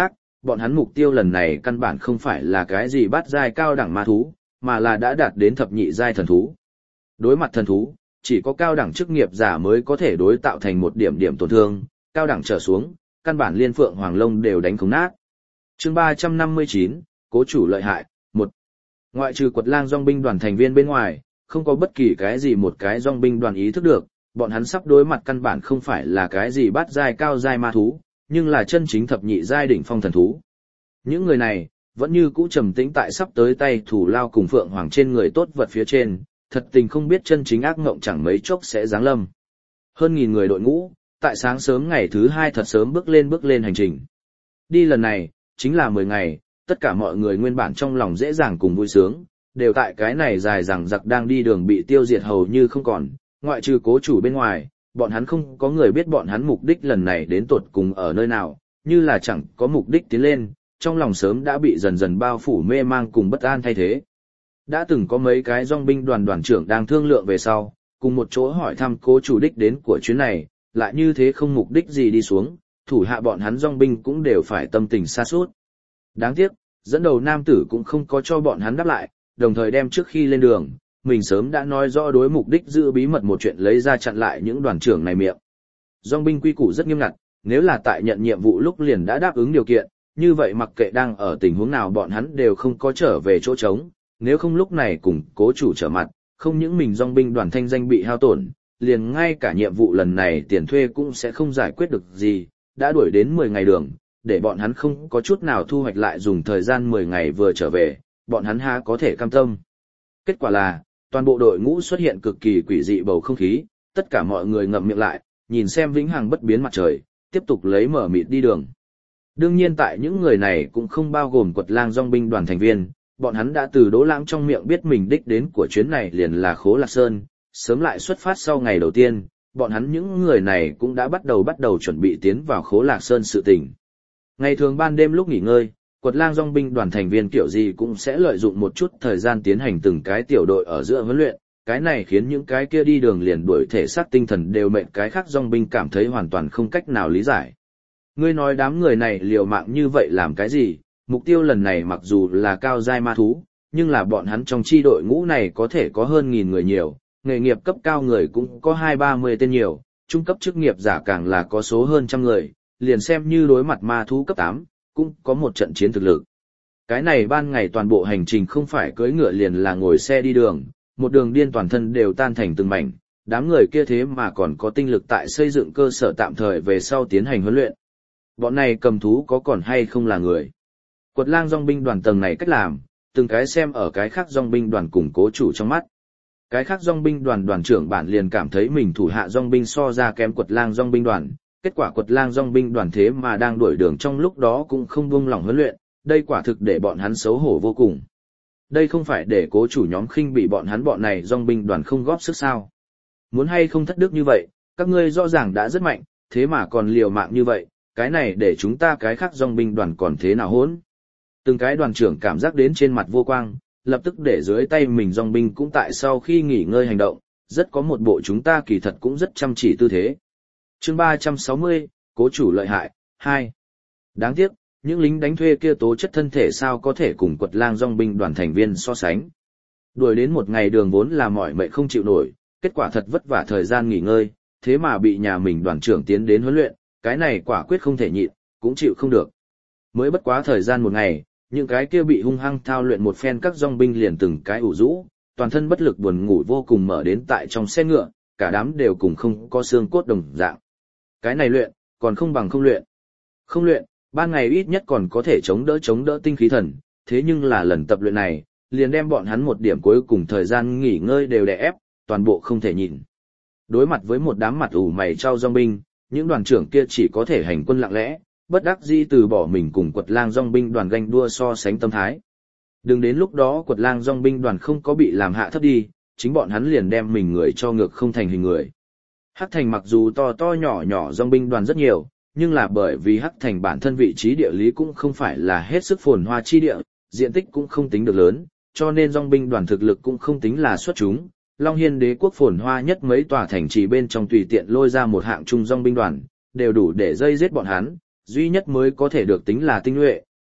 bọn hắn mục tiêu lần này căn bản không phải là cái gì bát giai cao đẳng ma thú, mà là đã đạt đến thập nhị giai thần thú. Đối mặt thần thú, chỉ có cao đẳng chức nghiệp giả mới có thể đối tạo thành một điểm điểm tổn thương, cao đẳng trở xuống, căn bản liên phượng hoàng long đều đánh không nát. Chương 359, Cố chủ lợi hại, 1. Ngoại trừ quật lang dòng binh đoàn thành viên bên ngoài, không có bất kỳ cái gì một cái dòng binh đoàn ý thức được, bọn hắn sắp đối mặt căn bản không phải là cái gì bát giai cao giai ma thú, nhưng là chân chính thập nhị giai đỉnh phong thần thú. Những người này, vẫn như cũ trầm tĩnh tại sắp tới tay thủ lao cùng phượng hoàng trên người tốt vật phía trên, thật tình không biết chân chính ác ngộng chẳng mấy chốc sẽ giáng lâm. Hơn nghìn người đội ngũ, tại sáng sớm ngày thứ 2 thật sớm bước lên hành trình. Đi lần này, chính là 10 ngày, tất cả mọi người nguyên bản trong lòng dễ dàng cùng vui sướng, đều tại cái này dài dằng dặc đang đi đường bị tiêu diệt hầu như không còn, ngoại trừ cố chủ bên ngoài, bọn hắn không có người biết bọn hắn mục đích lần này đến tột cùng ở nơi nào, như là chẳng có mục đích tiến lên, trong lòng sớm đã bị dần dần bao phủ mê mang cùng bất an thay thế. Đã từng có mấy cái dòng binh đoàn trưởng đang thương lượng về sau, cùng một chỗ hỏi thăm cố chủ đích đến của chuyến này, lại như thế không mục đích gì đi xuống, thủ hạ bọn hắn dòng binh cũng đều phải tâm tình sa sút. Đáng tiếc, dẫn đầu nam tử cũng không có cho bọn hắn đáp lại, đồng thời đem trước khi lên đường, mình sớm đã nói rõ đối mục đích giữ bí mật một chuyện lấy ra chặn lại những đoàn trưởng này miệng. Dòng binh quy củ rất nghiêm ngặt, nếu là tại nhận nhiệm vụ lúc liền đã đáp ứng điều kiện, như vậy mặc kệ đang ở tình huống nào bọn hắn đều không có trở về chỗ trống, nếu không lúc này cùng cố chủ trở mặt, không những mình dòng binh đoàn thanh danh bị hao tổn, liền ngay cả nhiệm vụ lần này tiền thuê cũng sẽ không giải quyết được gì, đã đuổi đến 10 ngày đường, để bọn hắn không có chút nào thu hoạch lại dùng thời gian 10 ngày vừa trở về, bọn hắn há có thể cam tâm. Kết quả là, toàn bộ đội ngũ xuất hiện cực kỳ quỷ dị bầu không khí, tất cả mọi người ngậm miệng lại, nhìn xem vĩnh hằng bất biến mặt trời, tiếp tục lấy mở mịt đi đường. Đương nhiên tại những người này cũng không bao gồm quật lang dòng binh đoàn thành viên, bọn hắn đã từ Đỗ Lãng trong miệng biết mình đích đến của chuyến này liền là Khố Lạc Sơn, sớm lại xuất phát sau ngày đầu tiên, bọn hắn những người này cũng đã bắt đầu chuẩn bị tiến vào Khố Lạc Sơn sự tình. Ngày thường ban đêm lúc nghỉ ngơi, quật lang dòng binh đoàn thành viên kiểu gì cũng sẽ lợi dụng một chút thời gian tiến hành từng cái tiểu đội ở giữa huấn luyện, cái này khiến những cái kia đi đường liền đuổi thể xác tinh thần đều mệt cái khác dòng binh cảm thấy hoàn toàn không cách nào lý giải. Ngươi nói đám người này liều mạng như vậy làm cái gì, mục tiêu lần này mặc dù là cao giai ma thú, nhưng là bọn hắn trong chi đội ngũ này có thể có hơn 1000 người nhiều, nghề nghiệp cấp cao người cũng có 20-30 tên nhiều, trung cấp chức nghiệp giả càng là có số hơn trăm người, liền xem như đối mặt ma thú cấp 8, cũng có một trận chiến thực lực. Cái này ban ngày toàn bộ hành trình không phải cưỡi ngựa liền là ngồi xe đi đường, một đường điên toàn thân đều tan thành từng mảnh, đám người kia thế mà còn có tinh lực tại xây dựng cơ sở tạm thời về sau tiến hành huấn luyện. Bọn này cầm thú có còn hay không là người. Quật lang dòng binh đoàn tầng này cách làm, từng cái xem ở cái khác dòng binh đoàn cùng cố chủ trong mắt. Cái khác dòng binh đoàn đoàn trưởng bản liền cảm thấy mình thủ hạ dòng binh so ra kém quật lang dòng binh đoàn, kết quả quật lang dòng binh đoàn thế mà đang đuổi đường trong lúc đó cũng không buông lỏng huấn luyện, đây quả thực để bọn hắn xấu hổ vô cùng. Đây không phải để cố chủ nhóm khinh bị bọn này dòng binh đoàn không góp sức sao. Muốn hay không thất đức như vậy, các ngươi rõ ràng đã rất mạnh, thế mà còn liều mạng như vậy, cái này để chúng ta cái khác dòng binh đoàn còn thế nào hỗn. Từng cái đoàn trưởng cảm giác đến trên mặt vô quang, lập tức để dưới tay mình dòng binh cũng tại sau khi nghỉ ngơi hành động, rất có một bộ chúng ta kỳ thật cũng rất chăm chỉ tư thế. Chương 360, cố chủ lợi hại, 2. Đáng tiếc, những lính đánh thuê kia tố chất thân thể sao có thể cùng quật lang dòng binh đoàn thành viên so sánh. Đuổi đến một ngày đường vốn là mỏi mệt không chịu nổi, kết quả thật vất vả thời gian nghỉ ngơi, thế mà bị nhà mình đoàn trưởng tiến đến huấn luyện, cái này quả quyết không thể nhịn, cũng chịu không được. Mới bất quá thời gian một ngày, những cái kia bị hung hăng thao luyện một phen các dòng binh liền từng cái ủ rũ, toàn thân bất lực buồn ngủ vô cùng mở đến tại trong xe ngựa, cả đám đều cùng không có xương cốt đồng dạng. Cái này luyện, còn không bằng không luyện. Không luyện, ban ngày ít nhất còn có thể chống đỡ tinh khí thần, thế nhưng là lần tập luyện này, liền đem bọn hắn một điểm cuối cùng thời gian nghỉ ngơi đều đè ép, toàn bộ không thể nhịn. Đối mặt với một đám mặt ủ mày trao dòng binh, những đoàn trưởng kia chỉ có thể hành quân lặng lẽ, bất đắc dĩ từ bỏ mình cùng quật lang dòng binh đoàn ganh đua so sánh tâm thái. Đừng đến lúc đó quật lang dòng binh đoàn không có bị làm hạ thấp đi, chính bọn hắn liền đem mình người cho ngược không thành hình người. Hắc Thành mặc dù to nhỏ dòng binh đoàn rất nhiều, nhưng là bởi vì Hắc Thành bản thân vị trí địa lý cũng không phải là hết sức phồn hoa chi địa, diện tích cũng không tính được lớn, cho nên dòng binh đoàn thực lực cũng không tính là xuất chúng. Long Hiên đế quốc phồn hoa nhất mấy tòa thành trì bên trong tùy tiện lôi ra một hạng trung dòng binh đoàn, đều đủ để dây giết bọn hắn, duy nhất mới có thể được tính là tinh nhuệ,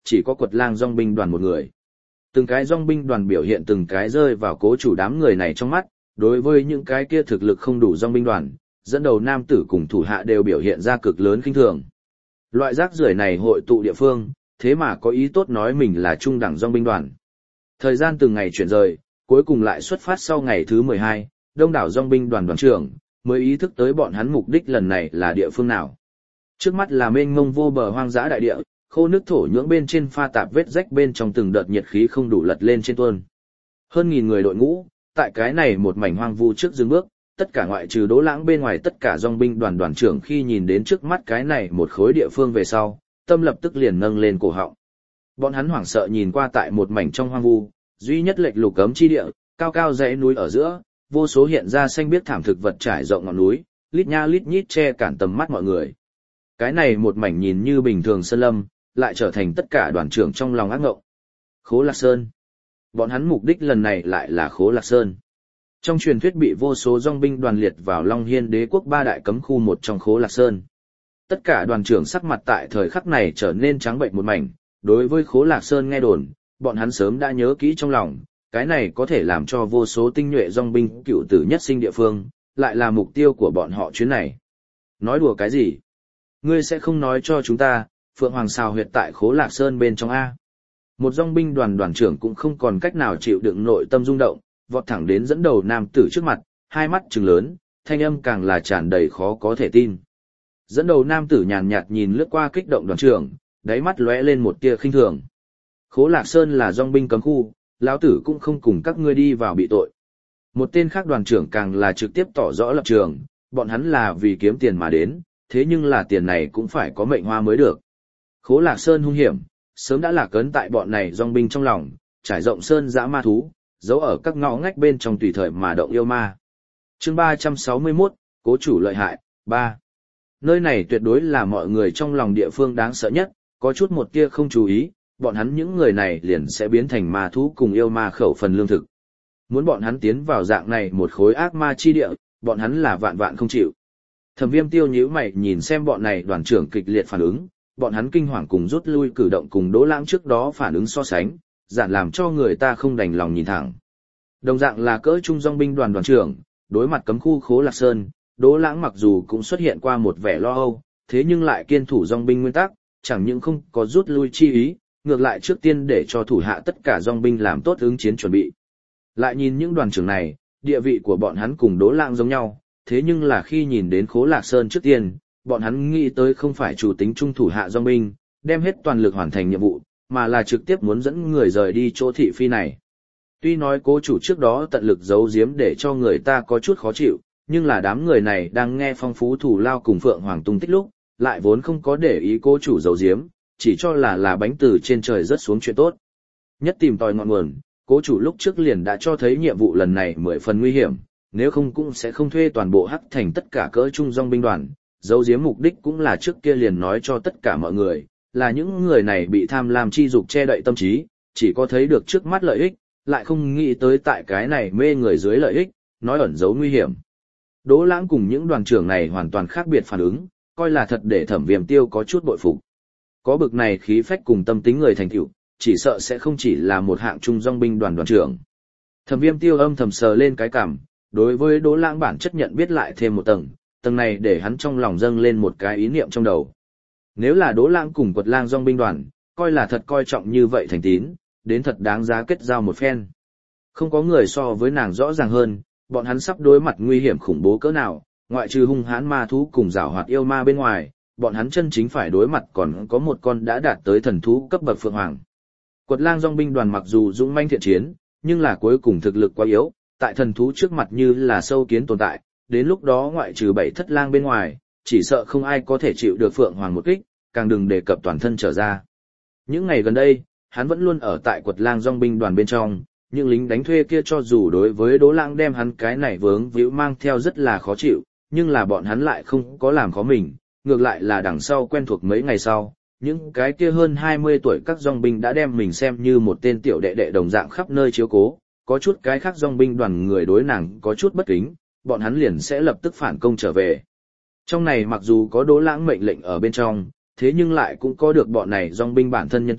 chỉ có Quật Lang dòng binh đoàn một người. Từng cái dòng binh đoàn biểu hiện từng cái rơi vào cố chủ đám người này trong mắt, đối với những cái kia thực lực không đủ dòng binh đoàn, dẫn đầu nam tử cùng thủ hạ đều biểu hiện ra cực lớn khinh thường. Loại rác rưởi này hội tụ địa phương, thế mà có ý tốt nói mình là trung đẳng dòng binh đoàn. Thời gian từng ngày chuyển rời, cuối cùng lại xuất phát sau ngày thứ 12, đông đảo dòng binh đoàn đoàn trưởng mới ý thức tới bọn hắn mục đích lần này là địa phương nào. Trước mắt là mênh mông vô bờ hoang dã đại địa, khô nước thổ nhưỡng bên trên pha tạp vết rách bên trong từng đợt nhiệt khí không đủ lật lên trên tuôn. Hơn nghìn người đội ngũ, tại cái này một mảnh hoang vu trước dừng bước, tất cả ngoại trừ Đỗ Lãng bên ngoài tất cả dòng binh đoàn đoàn trưởng khi nhìn đến trước mắt cái này một khối địa phương về sau, tâm lập tức liền nâng lên cổ họng. Bọn hắn hoảng sợ nhìn qua tại một mảnh trong hoang vu, duy nhất lệch lục cấm chi địa, cao cao dãy núi ở giữa, vô số hiện ra xanh biếc thảm thực vật trải rộng ngọn núi, lít nha lít nhít che cản tầm mắt mọi người. Cái này một mảnh nhìn như bình thường sơn lâm, lại trở thành tất cả đoàn trưởng trong lòng ác ngộng. Khố Lạc Sơn. Bọn hắn mục đích lần này lại là Khố Lạc Sơn. Trong truyền thuyết bị vô số dòng binh đoàn liệt vào Long Hiên Đế quốc 3 đại cấm khu một trong Khố Lạc Sơn. Tất cả đoàn trưởng sắc mặt tại thời khắc này trở nên trắng bệnh một mảnh, đối với Khố Lạc Sơn nghe đồn, bọn hắn sớm đã nhớ kỹ trong lòng, cái này có thể làm cho vô số tinh nhuệ dòng binh cựu tử nhất sinh địa phương, lại là mục tiêu của bọn họ chuyến này. Nói đùa cái gì? Ngươi sẽ không nói cho chúng ta, Phượng Hoàng xào huyệt tại Khố Lạc Sơn bên trong A. Một dòng binh đoàn đoàn trưởng cũng không còn cách nào chịu đựng nội tâm rung động, vọt thẳng đến dẫn đầu nam tử trước mặt, hai mắt trừng lớn, thanh âm càng là tràn đầy khó có thể tin. Dẫn đầu nam tử nhàn nhạt nhìn lướt qua kích động đoàn trưởng, đáy mắt lóe lên một tia khinh thường. Khố Lạc Sơn là dòng binh cấm khu, lão tử cũng không cùng các ngươi đi vào bị tội. Một tên khác đoàn trưởng càng là trực tiếp tỏ rõ lập trường, bọn hắn là vì kiếm tiền mà đến, thế nhưng là tiền này cũng phải có mệnh hoa mới được. Khố Lạc Sơn hung hiểm, sớm đã lạc ấn tại bọn này dòng binh trong lòng, trải rộng sơn dã ma thú, giấu ở các ngõ ngách bên trong tùy thời mà động yêu ma. Chương 361, Cố chủ lợi hại, 3. Nơi này tuyệt đối là mọi người trong lòng địa phương đáng sợ nhất, có chút một tia không chú ý, bọn hắn những người này liền sẽ biến thành ma thú cùng yêu ma khẩu phần lương thực. Muốn bọn hắn tiến vào dạng này một khối ác ma chi địa, bọn hắn là vạn vạn không chịu. Thẩm Viêm Tiêu nhíu mày nhìn xem bọn này đoàn trưởng kịch liệt phản ứng, bọn hắn kinh hoàng cùng rút lui cử động cùng Đỗ Lãng trước đó phản ứng so sánh, giản làm cho người ta không đành lòng nhìn thẳng. Đồng dạng là cỡ trung dòng binh đoàn đoàn trưởng, đối mặt cấm khu Khố Lạc Sơn, Đỗ Lãng mặc dù cũng xuất hiện qua một vẻ lo âu, thế nhưng lại kiên thủ dòng binh nguyên tắc, chẳng những không có rút lui chi ý, ngược lại trước tiên để cho thủ hạ tất cả dòng binh làm tốt ứng chiến chuẩn bị. Lại nhìn những đoàn trưởng này, địa vị của bọn hắn cùng Đỗ Lãng giống nhau, thế nhưng là khi nhìn đến Khố Lạc Sơn trước tiên, bọn hắn nghĩ tới không phải chủ tính trung thủ hạ dòng binh, đem hết toàn lực hoàn thành nhiệm vụ, mà là trực tiếp muốn dẫn người rời đi chỗ thị phi này. Tuy nói cố chủ trước đó tận lực giấu giếm để cho người ta có chút khó chịu, nhưng là đám người này đang nghe phong phú thủ lao cùng Phượng Hoàng tung tích lúc, lại vốn không có để ý cố chủ giấu giếm, chỉ cho là bánh từ trên trời rớt xuống chuyện tốt. Nhất tìm tòi ngọn nguồn, cố chủ lúc trước liền đã cho thấy nhiệm vụ lần này 10 phần nguy hiểm, nếu không cũng sẽ không thuê toàn bộ hắc thành tất cả cỡ trung dòng binh đoàn, giấu giếm mục đích cũng là trước kia liền nói cho tất cả mọi người, là những người này bị tham lam chi dục che đậy tâm trí, chỉ có thấy được trước mắt lợi ích, lại không nghĩ tới tại cái này mê người dưới lợi ích, nói ẩn giấu nguy hiểm. Đỗ Lãng cùng những đoàn trưởng này hoàn toàn khác biệt phản ứng, coi là thật để Thẩm Viêm Tiêu có chút bội phục. Có bực này khí phách cùng tâm tính người thành tựu, chỉ sợ sẽ không chỉ là một hạng trung dòng binh đoàn đoàn trưởng. Thẩm Viêm Tiêu âm thầm sờ lên cái cằm, đối với Đỗ Lãng bản chất nhận biết lại thêm một tầng, tầng này để hắn trong lòng dâng lên một cái ý niệm trong đầu. Nếu là Đỗ Lãng cùng Quật Lang dòng binh đoàn, coi là thật coi trọng như vậy thành tín, đến thật đáng giá kết giao một phen. Không có người so với nàng rõ ràng hơn, bọn hắn sắp đối mặt nguy hiểm khủng bố cỡ nào, ngoại trừ hung hãn ma thú cùng giảo hoạt yêu ma bên ngoài, bọn hắn chân chính phải đối mặt còn có một con đã đạt tới thần thú cấp bậc Phượng Hoàng. Quật Lang dòng binh đoàn mặc dù dũng manh thiện chiến, nhưng là cuối cùng thực lực quá yếu, tại thần thú trước mặt như là sâu kiến tồn tại, đến lúc đó ngoại trừ 7 thất lang bên ngoài, chỉ sợ không ai có thể chịu được Phượng Hoàng một kích, càng đừng đề cập toàn thân trở ra. Những ngày gần đây, hắn vẫn luôn ở tại Quật Lang dòng binh đoàn bên trong, những lính đánh thuê kia cho dù đối với Đỗ Lãng đem hắn cái này vướng víu mang theo rất là khó chịu, nhưng là bọn hắn lại không có làm khó mình, ngược lại là đằng sau quen thuộc mấy ngày sau, những cái kia hơn 20 tuổi các dòng binh đã đem mình xem như một tên tiểu đệ đệ đồng dạng khắp nơi chiếu cố, có chút cái khác dòng binh đoàn người đối nàng có chút bất kính, bọn hắn liền sẽ lập tức phản công trở về. Trong này mặc dù có Đỗ Lãng mệnh lệnh ở bên trong, thế nhưng lại cũng có được bọn này dòng binh bản thân nhân tố,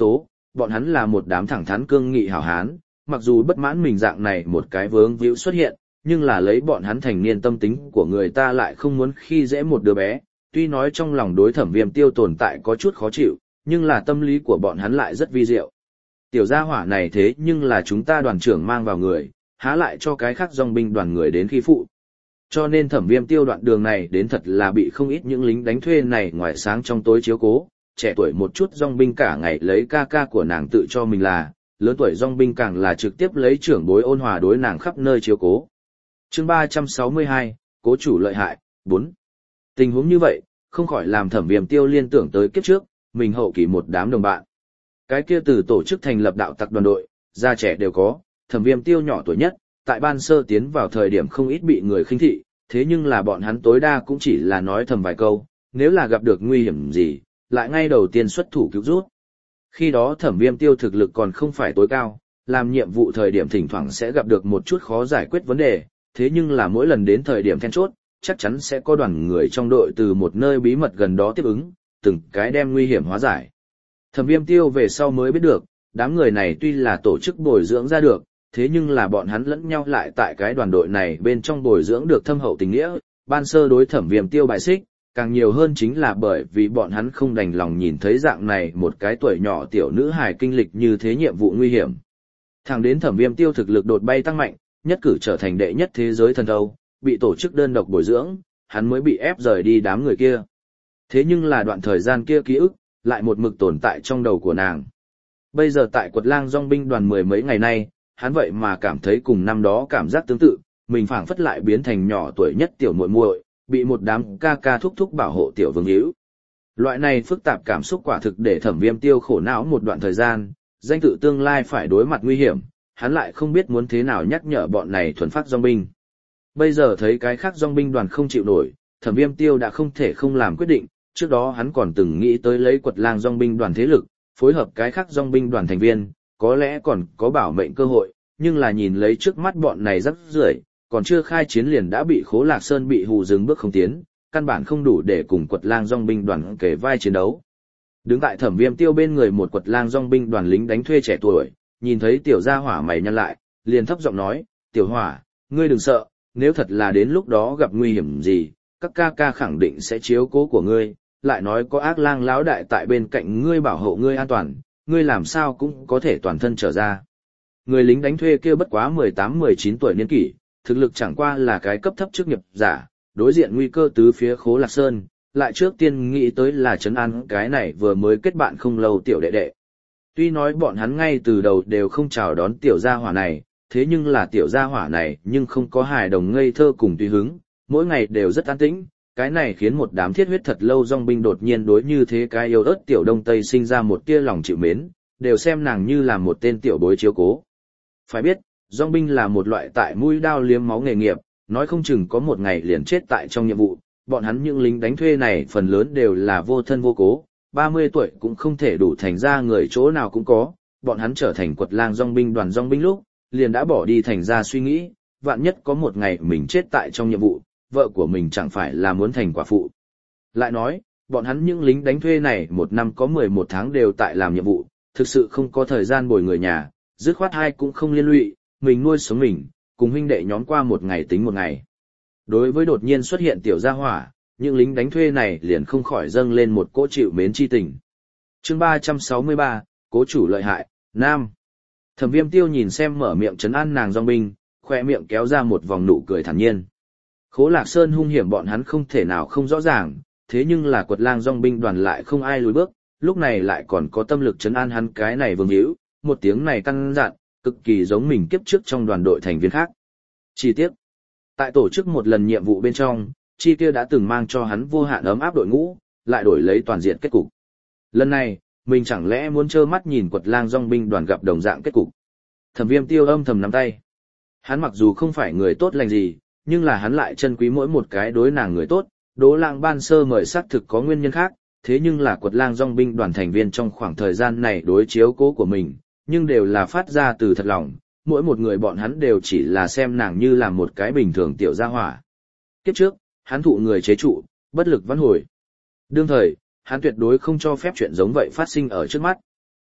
bọn hắn là một đám thẳng thắn cương nghị hảo hán, mặc dù bất mãn mình dạng này một cái vướng víu xuất hiện, nhưng là lấy bọn hắn thành niên tâm tính của người ta lại không muốn khi dễ một đứa bé, tuy nói trong lòng đối Thẩm Viêm Tiêu tồn tại có chút khó chịu, nhưng là tâm lý của bọn hắn lại rất vi diệu. Tiểu gia hỏa này thế nhưng là chúng ta đoàn trưởng mang vào người, há lại cho cái khác dòng binh đoàn người đến khi phụ. Cho nên Thẩm Viêm Tiêu đoạn đường này đến thật là bị không ít những lính đánh thuê này ngoài sáng trong tối chiếu cố, trẻ tuổi một chút dòng binh cả ngày lấy ca ca của nàng tự cho mình là, lớn tuổi dòng binh càng là trực tiếp lấy trưởng bối ôn hòa đối nàng khắp nơi chiếu cố. Chương 362, Cố chủ lợi hại, 4. Tình huống như vậy, không khỏi làm Thẩm Viêm Tiêu liên tưởng tới kiếp trước, mình hậu kỳ một đám đồng bạn. Cái kia từ tổ chức thành lập đạo tặc đoàn đội, già trẻ đều có, Thẩm Viêm Tiêu nhỏ tuổi nhất, tại ban sơ tiến vào thời điểm không ít bị người khinh thị, thế nhưng là bọn hắn tối đa cũng chỉ là nói thầm vài câu, nếu là gặp được nguy hiểm gì, lại ngay đầu tiên xuất thủ cứu rút. Khi đó Thẩm Viêm Tiêu thực lực còn không phải tối cao, làm nhiệm vụ thời điểm thỉnh thoảng sẽ gặp được một chút khó giải quyết vấn đề, thế nhưng là mỗi lần đến thời điểm then chốt, chắc chắn sẽ có đoàn người trong đội từ một nơi bí mật gần đó tiếp ứng, từng cái đem nguy hiểm hóa giải. Thẩm Viêm Tiêu về sau mới biết được, đám người này tuy là tổ chức bồi dưỡng ra được, thế nhưng là bọn hắn lẫn nhau lại tại cái đoàn đội này bên trong bồi dưỡng được thâm hậu tình nghĩa, ban sơ đối Thẩm Viêm Tiêu bài xích, càng nhiều hơn chính là bởi vì bọn hắn không đành lòng nhìn thấy dạng này một cái tuổi nhỏ tiểu nữ hài kinh lịch như thế nhiệm vụ nguy hiểm. Thẳng đến Thẩm Viêm Tiêu thực lực đột bay tăng mạnh, nhất cử trở thành đệ nhất thế giới thần thâu, bị tổ chức đơn độc bồi dưỡng, hắn mới bị ép rời đi đám người kia. Thế nhưng là đoạn thời gian kia ký ức, lại một mực tồn tại trong đầu của nàng. Bây giờ tại Quật Lang Dòng binh đoàn mười mấy ngày nay, hắn vậy mà cảm thấy cùng năm đó cảm giác tương tự, mình phảng phất lại biến thành nhỏ tuổi nhất tiểu muội muội, bị một đám ca ca thúc thúc bảo hộ tiểu vương hữu. Loại này phức tạp cảm xúc quả thực để Thẩm Viêm Tiêu khổ não một đoạn thời gian, danh tự tương lai phải đối mặt nguy hiểm, hắn lại không biết muốn thế nào nhắc nhở bọn này thuần phát dòng binh. Bây giờ thấy cái khác dòng binh đoàn không chịu nổi, Thẩm Viêm Tiêu đã không thể không làm quyết định, trước đó hắn còn từng nghĩ tới lấy Quật Lang dòng binh đoàn thế lực, phối hợp cái khác dòng binh đoàn thành viên, có lẽ còn có bảo mệnh cơ hội, nhưng là nhìn lấy trước mắt bọn này rắc rưởi, còn chưa khai chiến liền đã bị Khố Lạc Sơn bị hù dừng bước không tiến, căn bản không đủ để cùng Quật Lang dòng binh đoàn kể vai chiến đấu. Đứng tại Thẩm Viêm Tiêu bên người một Quật Lang dòng binh đoàn lính đánh thuê trẻ tuổi, nhìn thấy tiểu gia hỏa mày nhăn lại, liền thấp giọng nói, "Tiểu Hỏa, ngươi đừng sợ, nếu thật là đến lúc đó gặp nguy hiểm gì, các ca ca khẳng định sẽ chiếu cố của ngươi, lại nói có Ác Lang lão đại tại bên cạnh ngươi bảo hộ ngươi an toàn, ngươi làm sao cũng có thể toàn thân trở ra." Người lính đánh thuê kia bất quá 18-19 tuổi niên kỷ, thực lực chẳng qua là cái cấp thấp chức nghiệp giả, đối diện nguy cơ tứ phía Khố Lạc Sơn, lại trước tiên nghĩ tới là trấn an cái này vừa mới kết bạn không lâu tiểu đệ đệ. Tuy nói bọn hắn ngay từ đầu đều không chào đón tiểu gia hỏa này, thế nhưng là tiểu gia hỏa này nhưng không có hài đồng ngây thơ cùng tùy hứng, mỗi ngày đều rất an tĩnh, cái này khiến một đám thiết huyết thật lâu dòng binh đột nhiên đối như thế cái yêu ớt tiểu đông tây sinh ra một tia lòng chịu mến, đều xem nàng như là một tên tiểu bối chiếu cố. Phải biết, dòng binh là một loại tại mũi đao liếm máu nghề nghiệp, nói không chừng có một ngày liền chết tại trong nhiệm vụ, bọn hắn những lính đánh thuê này phần lớn đều là vô thân vô cố, 30 tuổi cũng không thể đủ thành ra người chỗ nào cũng có, bọn hắn trở thành Quật Lang dòng binh đoàn dòng binh lúc, liền đã bỏ đi thành ra suy nghĩ, vạn nhất có một ngày mình chết tại trong nhiệm vụ, vợ của mình chẳng phải là muốn thành quả phụ. Lại nói, bọn hắn những lính đánh thuê này một năm có 11 tháng đều tại làm nhiệm vụ, thực sự không có thời gian bồi người nhà, dứt khoát hai cũng không liên lụy, mình nuôi sống mình, cùng huynh đệ nhóm qua một ngày tính một ngày. Đối với đột nhiên xuất hiện tiểu gia hỏa, những lính đánh thuê này liền không khỏi dâng lên một cỗ chịu mến chi tình. Chương 363, Cố chủ lợi hại, Nam. Thẩm Viêm Tiêu nhìn xem mở miệng trấn an nàng dòng binh, khoe miệng kéo ra một vòng nụ cười thản nhiên. Khố Lạc Sơn hung hiểm bọn hắn không thể nào không rõ ràng, thế nhưng là Quật Lang dòng binh đoàn lại không ai lùi bước, lúc này lại còn có tâm lực trấn an hắn cái này vương hữu, một tiếng này căn dặn, cực kỳ giống mình kiếp trước trong đoàn đội thành viên khác. Chi tiết, tại tổ chức một lần nhiệm vụ bên trong, Chi kia đã từng mang cho hắn vô hạn ấm áp đội ngũ, lại đổi lấy toàn diện kết cục. Lần này, mình chẳng lẽ muốn trơ mắt nhìn Quật Lang dòng binh đoàn gặp đồng dạng kết cục. Thẩm Viêm Tiêu âm thầm nắm tay. Hắn mặc dù không phải người tốt lành gì, nhưng là hắn lại trân quý mỗi một cái đối nàng người tốt, Đỗ Lang ban sơ mời xác thực có nguyên nhân khác, thế nhưng là Quật Lang dòng binh đoàn thành viên trong khoảng thời gian này đối chiếu cố của mình, nhưng đều là phát ra từ thật lòng, mỗi một người bọn hắn đều chỉ là xem nàng như là một cái bình thường tiểu gia hỏa. Kiếp trước, hắn thụ người chế trụ, bất lực vãn hồi. Đương thời, hắn tuyệt đối không cho phép chuyện giống vậy phát sinh ở trước mắt.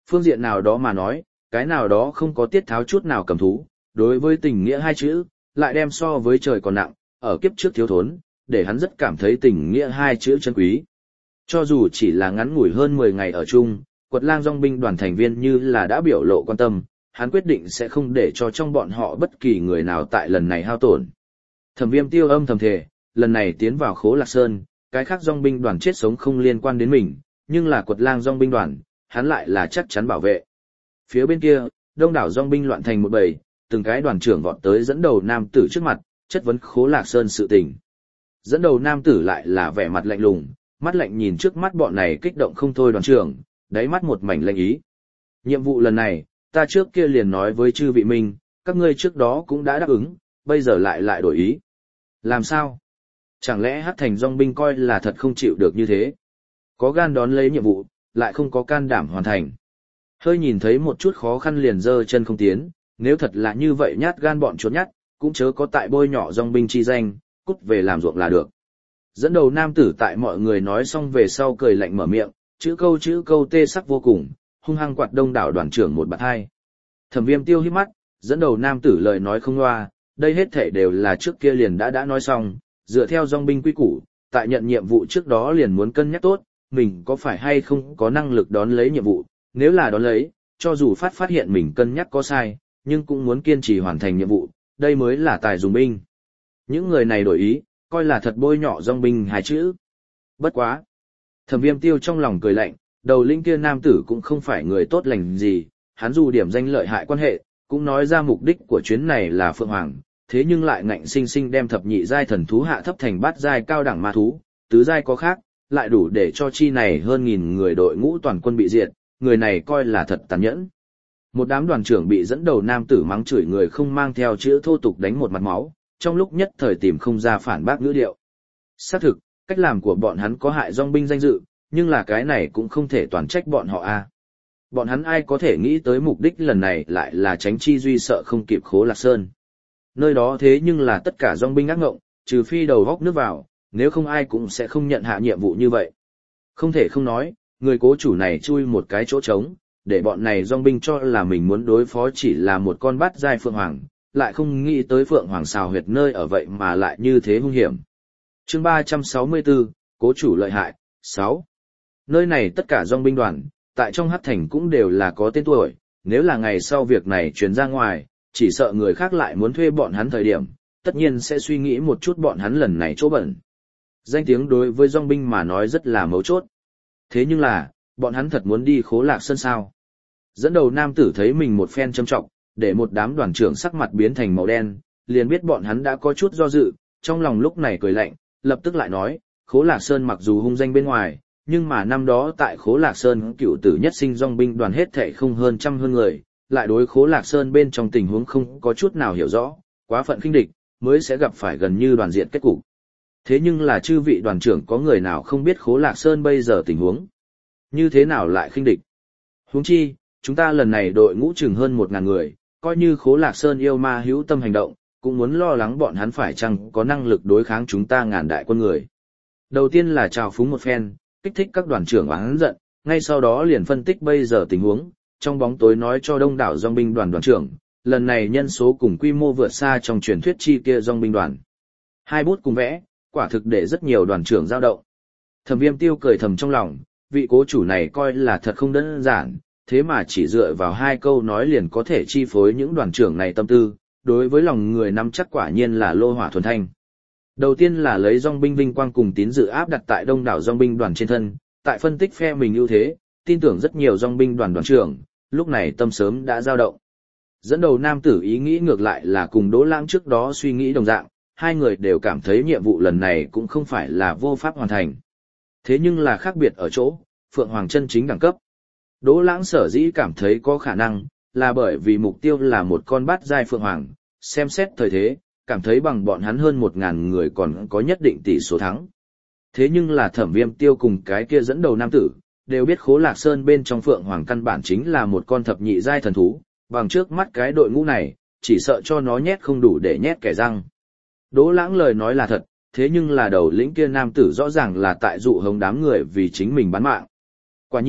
Phương diện nào đó mà nói, cái nào đó không có tiết tháo chút nào cầm thú, đối với tình nghĩa hai chữ, lại đem so với trời còn nặng, ở kiếp trước thiếu thốn, để hắn rất cảm thấy tình nghĩa hai chữ chân quý. Cho dù chỉ là ngắn ngủi hơn 10 ngày ở chung, Quật Lang dòng binh đoàn thành viên như là đã biểu lộ quan tâm, hắn quyết định sẽ không để cho trong bọn họ bất kỳ người nào tại lần này hao tổn. Thẩm Viêm Tiêu âm thầm thề, lần này tiến vào Khố Lạc Sơn, cái khác dòng binh đoàn chết sống không liên quan đến mình, nhưng là Quật Lang dòng binh đoàn, hắn lại là chắc chắn bảo vệ. Phía bên kia, đông đảo dòng binh loạn thành một bầy, từng cái đoàn trưởng vọt tới dẫn đầu nam tử trước mặt, chất vấn Khố Lạc Sơn sự tình. Dẫn đầu nam tử lại là vẻ mặt lạnh lùng, mắt lạnh nhìn trước mắt bọn này kích động không thôi đoàn trưởng, đáy mắt một mảnh lạnh ý. Nhiệm vụ lần này, ta trước kia liền nói với chư vị minh, các ngươi trước đó cũng đã đáp ứng, bây giờ lại đổi ý. Làm sao? Chẳng lẽ Hắc Thành dòng binh coi là thật không chịu được như thế? Có gan đón lấy nhiệm vụ, lại không có can đảm hoàn thành. Hơi nhìn thấy một chút khó khăn liền giơ chân không tiến, nếu thật là như vậy nhát gan bọn chuột nhát, cũng chớ có tại bôi nhọ dòng binh chi danh, cút về làm ruộng là được. Dẫn đầu nam tử tại mọi người nói xong về sau cười lạnh mở miệng, chữ câu tê sắc vô cùng, hung hăng quạt đông đảo đoàn trưởng một bạt hai. Thẩm Viêm Tiêu híp mắt, dẫn đầu nam tử lời nói không loa, đây hết thảy đều là trước kia liền đã nói xong, dựa theo dòng binh quy củ, tại nhận nhiệm vụ trước đó liền muốn cân nhắc tốt, mình có phải hay không có năng lực đón lấy nhiệm vụ, nếu là đón lấy, cho dù phát hiện mình cân nhắc có sai, nhưng cũng muốn kiên trì hoàn thành nhiệm vụ, đây mới là tài dùng binh. Những người này đổi ý, coi là thật bôi nhọ dòng binh hai chữ. Bất quá. Thẩm Viêm Tiêu trong lòng cười lạnh, đầu linh kia nam tử cũng không phải người tốt lành gì, hắn dù điểm danh lợi hại quan hệ, cũng nói ra mục đích của chuyến này là Phượng Hoàng, thế nhưng lại ngạnh sinh sinh đem thập nhị giai thần thú hạ thấp thành bát giai cao đẳng ma thú, tứ giai có khác, lại đủ để cho chi này hơn 1000 người đội ngũ toàn quân bị diệt, người này coi là thật tàn nhẫn. Một đám đoàn trưởng bị dẫn đầu nam tử mắng chửi người không mang theo chữ thô tục đánh một mặt máu, trong lúc nhất thời tìm không ra phản bác ngữ điệu. Xác thực, cách làm của bọn hắn có hại dòng binh danh dự, nhưng là cái này cũng không thể toàn trách bọn họ a. Bọn hắn ai có thể nghĩ tới mục đích lần này lại là tránh chi duy sợ không kịp Khố Lạc Sơn. Nơi đó thế nhưng là tất cả dòng binh ác ngộng, trừ phi đầu góc nước vào, nếu không ai cũng sẽ không nhận hạ nhiệm vụ như vậy. Không thể không nói, người cố chủ này chui một cái chỗ trống, để bọn này dòng binh cho là mình muốn đối phó chỉ là một con bát giai Phượng Hoàng, lại không nghĩ tới Phượng Hoàng xào huyệt nơi ở vậy mà lại như thế hung hiểm. Chương 364, cố chủ lợi hại, 6. Nơi này tất cả dòng binh đoàn, tại trong Hắc Thành cũng đều là có tên tuổi, nếu là ngày sau việc này truyền ra ngoài, chỉ sợ người khác lại muốn thuê bọn hắn thời điểm, tất nhiên sẽ suy nghĩ một chút bọn hắn lần này chỗ bẩn. Danh tiếng đối với dòng binh mà nói rất là mấu chốt. Thế nhưng là, bọn hắn thật muốn đi Khố Lạc Sơn sao? Dẫn đầu nam tử thấy mình một phen châm trọng, để một đám đoàn trưởng sắc mặt biến thành màu đen, liền biết bọn hắn đã có chút do dự, trong lòng lúc này cười lạnh, lập tức lại nói, Khố Lạc Sơn mặc dù hung danh bên ngoài, nhưng mà năm đó tại Khố Lạc Sơn cựu tử nhất sinh dòng binh đoàn hết thảy không hơn trăm hơn người, lại đối Khố Lạc Sơn bên trong tình huống không có chút nào hiểu rõ, quá phận khinh địch, mới sẽ gặp phải gần như đoàn diện kết cục. Thế nhưng là chư vị đoàn trưởng có người nào không biết Khố Lạc Sơn bây giờ tình huống? Như thế nào lại khinh địch? Huống chi, chúng ta lần này đội ngũ chừng hơn 1000 người, coi như Khố Lạc Sơn yêu ma hữu tâm hành động, cũng muốn lo lắng bọn hắn phải chăng có năng lực đối kháng chúng ta ngàn đại quân người. Đầu tiên là chào phúng một phen, kích thích các đoàn trưởng oán giận, ngay sau đó liền phân tích bây giờ tình huống, trong bóng tối nói cho đông đảo dòng binh đoàn đoàn trưởng, lần này nhân số cùng quy mô vượt xa trong truyền thuyết chi kia dòng binh đoàn. Hai bút cùng vẽ, quả thực để rất nhiều đoàn trưởng dao động. Thẩm Viêm Tiêu cười thầm trong lòng, vị cố chủ này coi là thật không đơn giản, thế mà chỉ dựa vào 2 câu nói liền có thể chi phối những đoàn trưởng này tâm tư, đối với lòng người nắm chắc quả nhiên là lô hỏa thuần thanh. Đầu tiên là lấy dòng binh vinh quang cùng tín dự áp đặt tại đông đảo dòng binh đoàn trên thân, tại phân tích phe mình ưu thế, tin tưởng rất nhiều dòng binh đoàn đoàn trưởng, lúc này tâm sớm đã dao động. Dẫn đầu nam tử ý nghĩ ngược lại là cùng Đỗ Lãng trước đó suy nghĩ đồng dạng, hai người đều cảm thấy nhiệm vụ lần này cũng không phải là vô pháp hoàn thành. Thế nhưng là khác biệt ở chỗ, Phượng Hoàng chân chính đẳng cấp. Đỗ Lãng sở dĩ cảm thấy có khả năng, là bởi vì mục tiêu là một con bát giai Phượng Hoàng, xem xét thời thế, cảm thấy bằng bọn hắn hơn 1000 người còn có nhất định tỷ số thắng. Thế nhưng là Thẩm Viêm Tiêu cùng cái kia dẫn đầu nam tử, đều biết Khố Lạc Sơn bên trong Phượng Hoàng căn bản chính là một con thập nhị giai thần thú, bằng trước mắt cái đội ngũ này, chỉ sợ cho nó nhét không đủ để nhét kẻ răng. Đỗ Lãng lời nói là thật, thế nhưng là đầu lĩnh kia nam tử rõ ràng là tại dụ hống đám người vì chính mình bán mạng. Quả nhiên,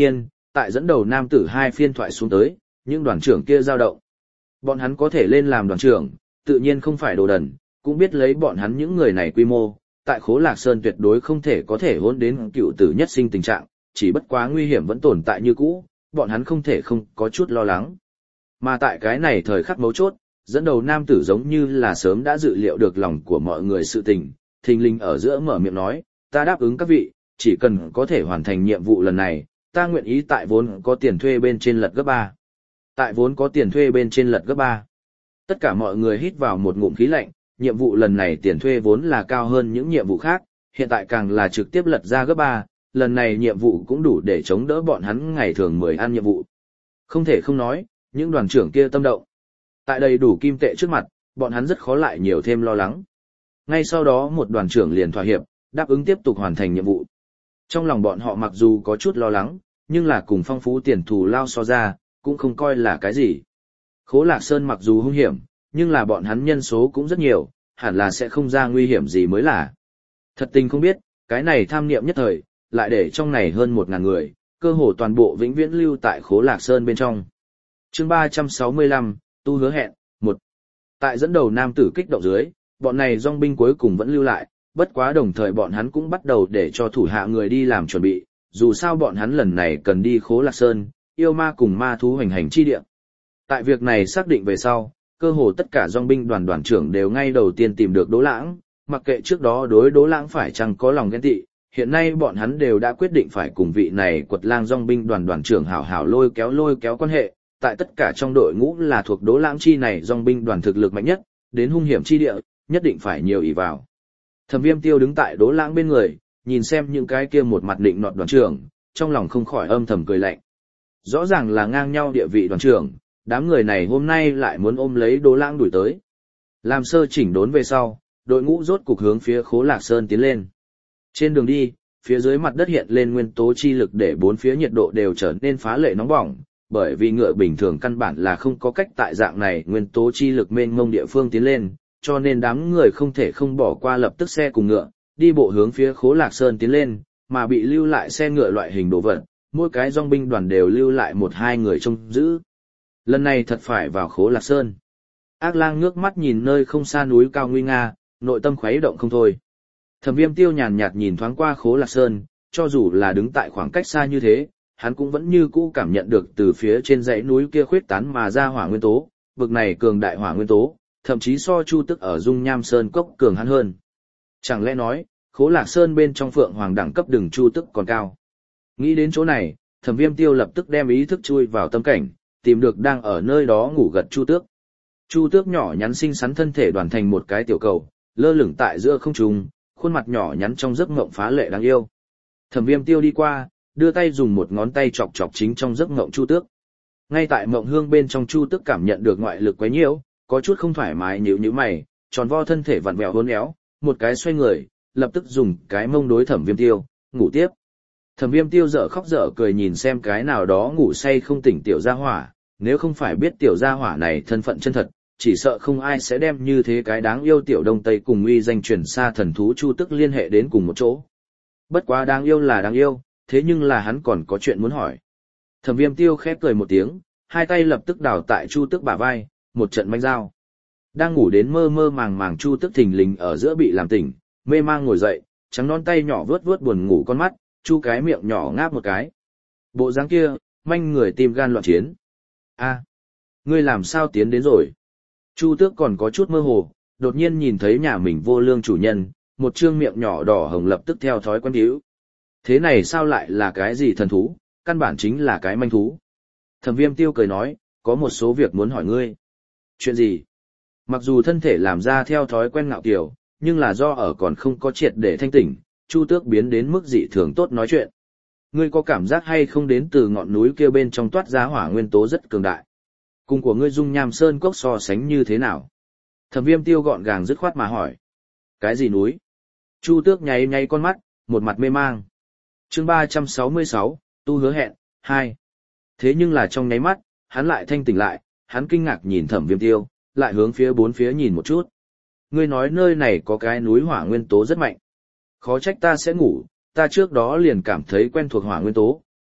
tại dẫn đầu nam tử hai phiên thoại xuống tới, những đoàn trưởng kia dao động. Bọn hắn có thể lên làm đoàn trưởng, tự nhiên không phải đồ đần, cũng biết lấy bọn hắn những người này quy mô, tại Khố Lạc Sơn tuyệt đối không thể có thể hôn đến cựu tử nhất sinh tình trạng, chỉ bất quá nguy hiểm vẫn tồn tại như cũ, bọn hắn không thể không có chút lo lắng. Mà tại cái này thời khắc mấu chốt, dẫn đầu nam tử giống như là sớm đã dự liệu được lòng của mọi người sự tình, thình lình ở giữa mở miệng nói, ta đáp ứng các vị, chỉ cần có thể hoàn thành nhiệm vụ lần này, ta nguyện ý tại vốn có tiền thuê bên trên lật gấp 3. Tại vốn có tiền thuê bên trên lật gấp 3. Tất cả mọi người hít vào một ngụm khí lạnh, nhiệm vụ lần này tiền thuê vốn là cao hơn những nhiệm vụ khác, hiện tại càng là trực tiếp lật ra gấp 3, lần này nhiệm vụ cũng đủ để chống đỡ bọn hắn ngày thường 10 ăn nhiệm vụ. Không thể không nói, những đoàn trưởng kia tâm động. Tại đầy đủ kim tệ trước mặt, bọn hắn rất khó lại nhiều thêm lo lắng. Ngay sau đó một đoàn trưởng liền thỏa hiệp, đáp ứng tiếp tục hoàn thành nhiệm vụ. Trong lòng bọn họ mặc dù có chút lo lắng, nhưng là cùng phong phú tiền thù lao so ra, cũng không coi là cái gì. Khố Lạc Sơn mặc dù hung hiểm, nhưng là bọn hắn nhân số cũng rất nhiều, hẳn là sẽ không ra nguy hiểm gì mới là. Thật tình không biết, cái này tham niệm nhất thời, lại để trong này hơn 1.000 người, cơ hồ toàn bộ vĩnh viễn lưu tại Khố Lạc Sơn bên trong. Chương 365, tu hứa hẹn, 1. Tại dẫn đầu nam tử kích động dưới, bọn này dòng binh cuối cùng vẫn lưu lại, bất quá đồng thời bọn hắn cũng bắt đầu để cho thủ hạ người đi làm chuẩn bị, dù sao bọn hắn lần này cần đi Khố Lạc Sơn, yêu ma cùng ma thú hoành hành chi địa. Tại việc này xác định về sau, cơ hồ tất cả dòng binh đoàn trưởng đều ngay đầu tiên tìm được Đỗ Lãng, mặc kệ trước đó đối Đỗ Lãng phải chăng có lòng ghen tị, hiện nay bọn hắn đều đã quyết định phải cùng vị này Quật Lang dòng binh đoàn trưởng hảo hảo lôi kéo quan hệ, tại tất cả trong đội ngũ là thuộc Đỗ Lãng chi này dòng binh đoàn thực lực mạnh nhất, đến hung hiểm chi địa, nhất định phải nhiều ỷ vào. Thẩm Viêm Tiêu đứng tại Đỗ Lãng bên người, nhìn xem những cái kia một mặt định nọt đoàn trưởng, trong lòng không khỏi âm thầm cười lạnh. Rõ ràng là ngang nhau địa vị đoàn trưởng, đám người này hôm nay lại muốn ôm lấy Đỗ Lãng đuổi tới. Làm sơ chỉnh đốn về sau, đội ngũ rốt cục hướng phía Khố Lạc Sơn tiến lên. Trên đường đi, phía dưới mặt đất hiện lên nguyên tố chi lực để bốn phía nhiệt độ đều trở nên phá lệ nóng bỏng, bởi vì ngựa bình thường căn bản là không có cách tại dạng này nguyên tố chi lực mênh mông địa phương tiến lên, cho nên đám người không thể không bỏ qua lập tức xe cùng ngựa, đi bộ hướng phía Khố Lạc Sơn tiến lên, mà bị lưu lại xe ngựa loại hình đồ vật, mỗi cái dòng binh đoàn đều lưu lại 1-2 người trông giữ. Lần này thật phải vào Khố Lạc Sơn. Ác Lang ngước mắt nhìn nơi không xa núi cao nguy nga, nội tâm khuấy động không thôi. Thẩm Viêm Tiêu nhàn nhạt nhìn thoáng qua Khố Lạc Sơn, cho dù là đứng tại khoảng cách xa như thế, hắn cũng vẫn như cũ cảm nhận được từ phía trên dãy núi kia khuyết tán mà ra hỏa nguyên tố, vực này cường đại hỏa nguyên tố, thậm chí so Chu Tức ở Dung Nham Sơn cốc cường hắn hơn. Chẳng lẽ nói, Khố Lạc Sơn bên trong Phượng Hoàng đẳng cấp đừng Chu Tức còn cao. Nghĩ đến chỗ này, Thẩm Viêm Tiêu lập tức đem ý thức chui vào tâm cảnh, tìm được đang ở nơi đó ngủ gật Chu Tước. Chu Tước nhỏ nhắn xinh xắn thân thể đoàn thành một cái tiểu cầu, lơ lửng tại giữa không trung, khuôn mặt nhỏ nhắn trong giấc mộng phá lệ đáng yêu. Thẩm Viêm Tiêu đi qua, đưa tay dùng một ngón tay chọc chọc chính trong giấc mộng Chu Tước. Ngay tại mộng hương bên trong Chu Tước cảm nhận được ngoại lực quấy nhiễu, có chút không thoải mái nhíu mày, tròn vo thân thể vặn vẹo hôn éo, một cái xoay người, lập tức dùng cái mông đối Thẩm Viêm Tiêu, ngủ tiếp. Thẩm Viêm Tiêu dở khóc dở cười nhìn xem cái nào đó ngủ say không tỉnh tiểu gia hỏa, nếu không phải biết tiểu gia hỏa này thân phận chân thật, chỉ sợ không ai sẽ đem như thế cái đáng yêu tiểu Đông Tây cùng uy danh truyền xa thần thú Chu Tước liên hệ đến cùng một chỗ. Bất quá đáng yêu là đáng yêu, thế nhưng là hắn còn có chuyện muốn hỏi. Thẩm Viêm Tiêu khép cười một tiếng, hai tay lập tức đào tại Chu Tước bả vai, một trận manh dao. Đang ngủ đến mơ mơ màng màng Chu Tước thình lình ở giữa bị làm tỉnh, mê mang ngồi dậy, trắng non tay nhỏ vuốt vuốt buồn ngủ con mắt, chu cái miệng nhỏ ngáp một cái. Bộ dáng kia, manh người tim gan loạn chiến. A, ngươi làm sao tiến đến rồi? Chu Tước còn có chút mơ hồ, đột nhiên nhìn thấy nhà mình vô lương chủ nhân, một trương miệng nhỏ đỏ hồng lập tức theo thói quen hữu. Thế này sao lại là cái gì thần thú, căn bản chính là cái manh thú. Thẩm Viêm Tiêu cười nói, có một số việc muốn hỏi ngươi. Chuyện gì? Mặc dù thân thể làm ra theo thói quen ngạo kiều, nhưng là do ở còn không có triệt để thanh tỉnh, Chu Tước biến đến mức dị thường tốt nói chuyện. Ngươi có cảm giác hay không đến từ ngọn núi kia bên trong toát ra hỏa nguyên tố rất cường đại? Cùng của ngươi Dung Nham Sơn cốc so sánh như thế nào? Thẩm Viêm Tiêu gọn gàng dứt khoát mà hỏi. Cái gì núi? Chu Tước nháy nháy con mắt, một mặt mê mang. Chương 366, tu hứa hẹn, 2. Thế nhưng là trong nháy mắt, hắn lại thanh tỉnh lại, hắn kinh ngạc nhìn Thẩm Viêm Tiêu, lại hướng phía bốn phía nhìn một chút. Ngươi nói nơi này có cái núi hỏa nguyên tố rất mạnh. Khó trách ta sẽ ngủ, ta trước đó liền cảm thấy quen thuộc hỏa nguyên tố,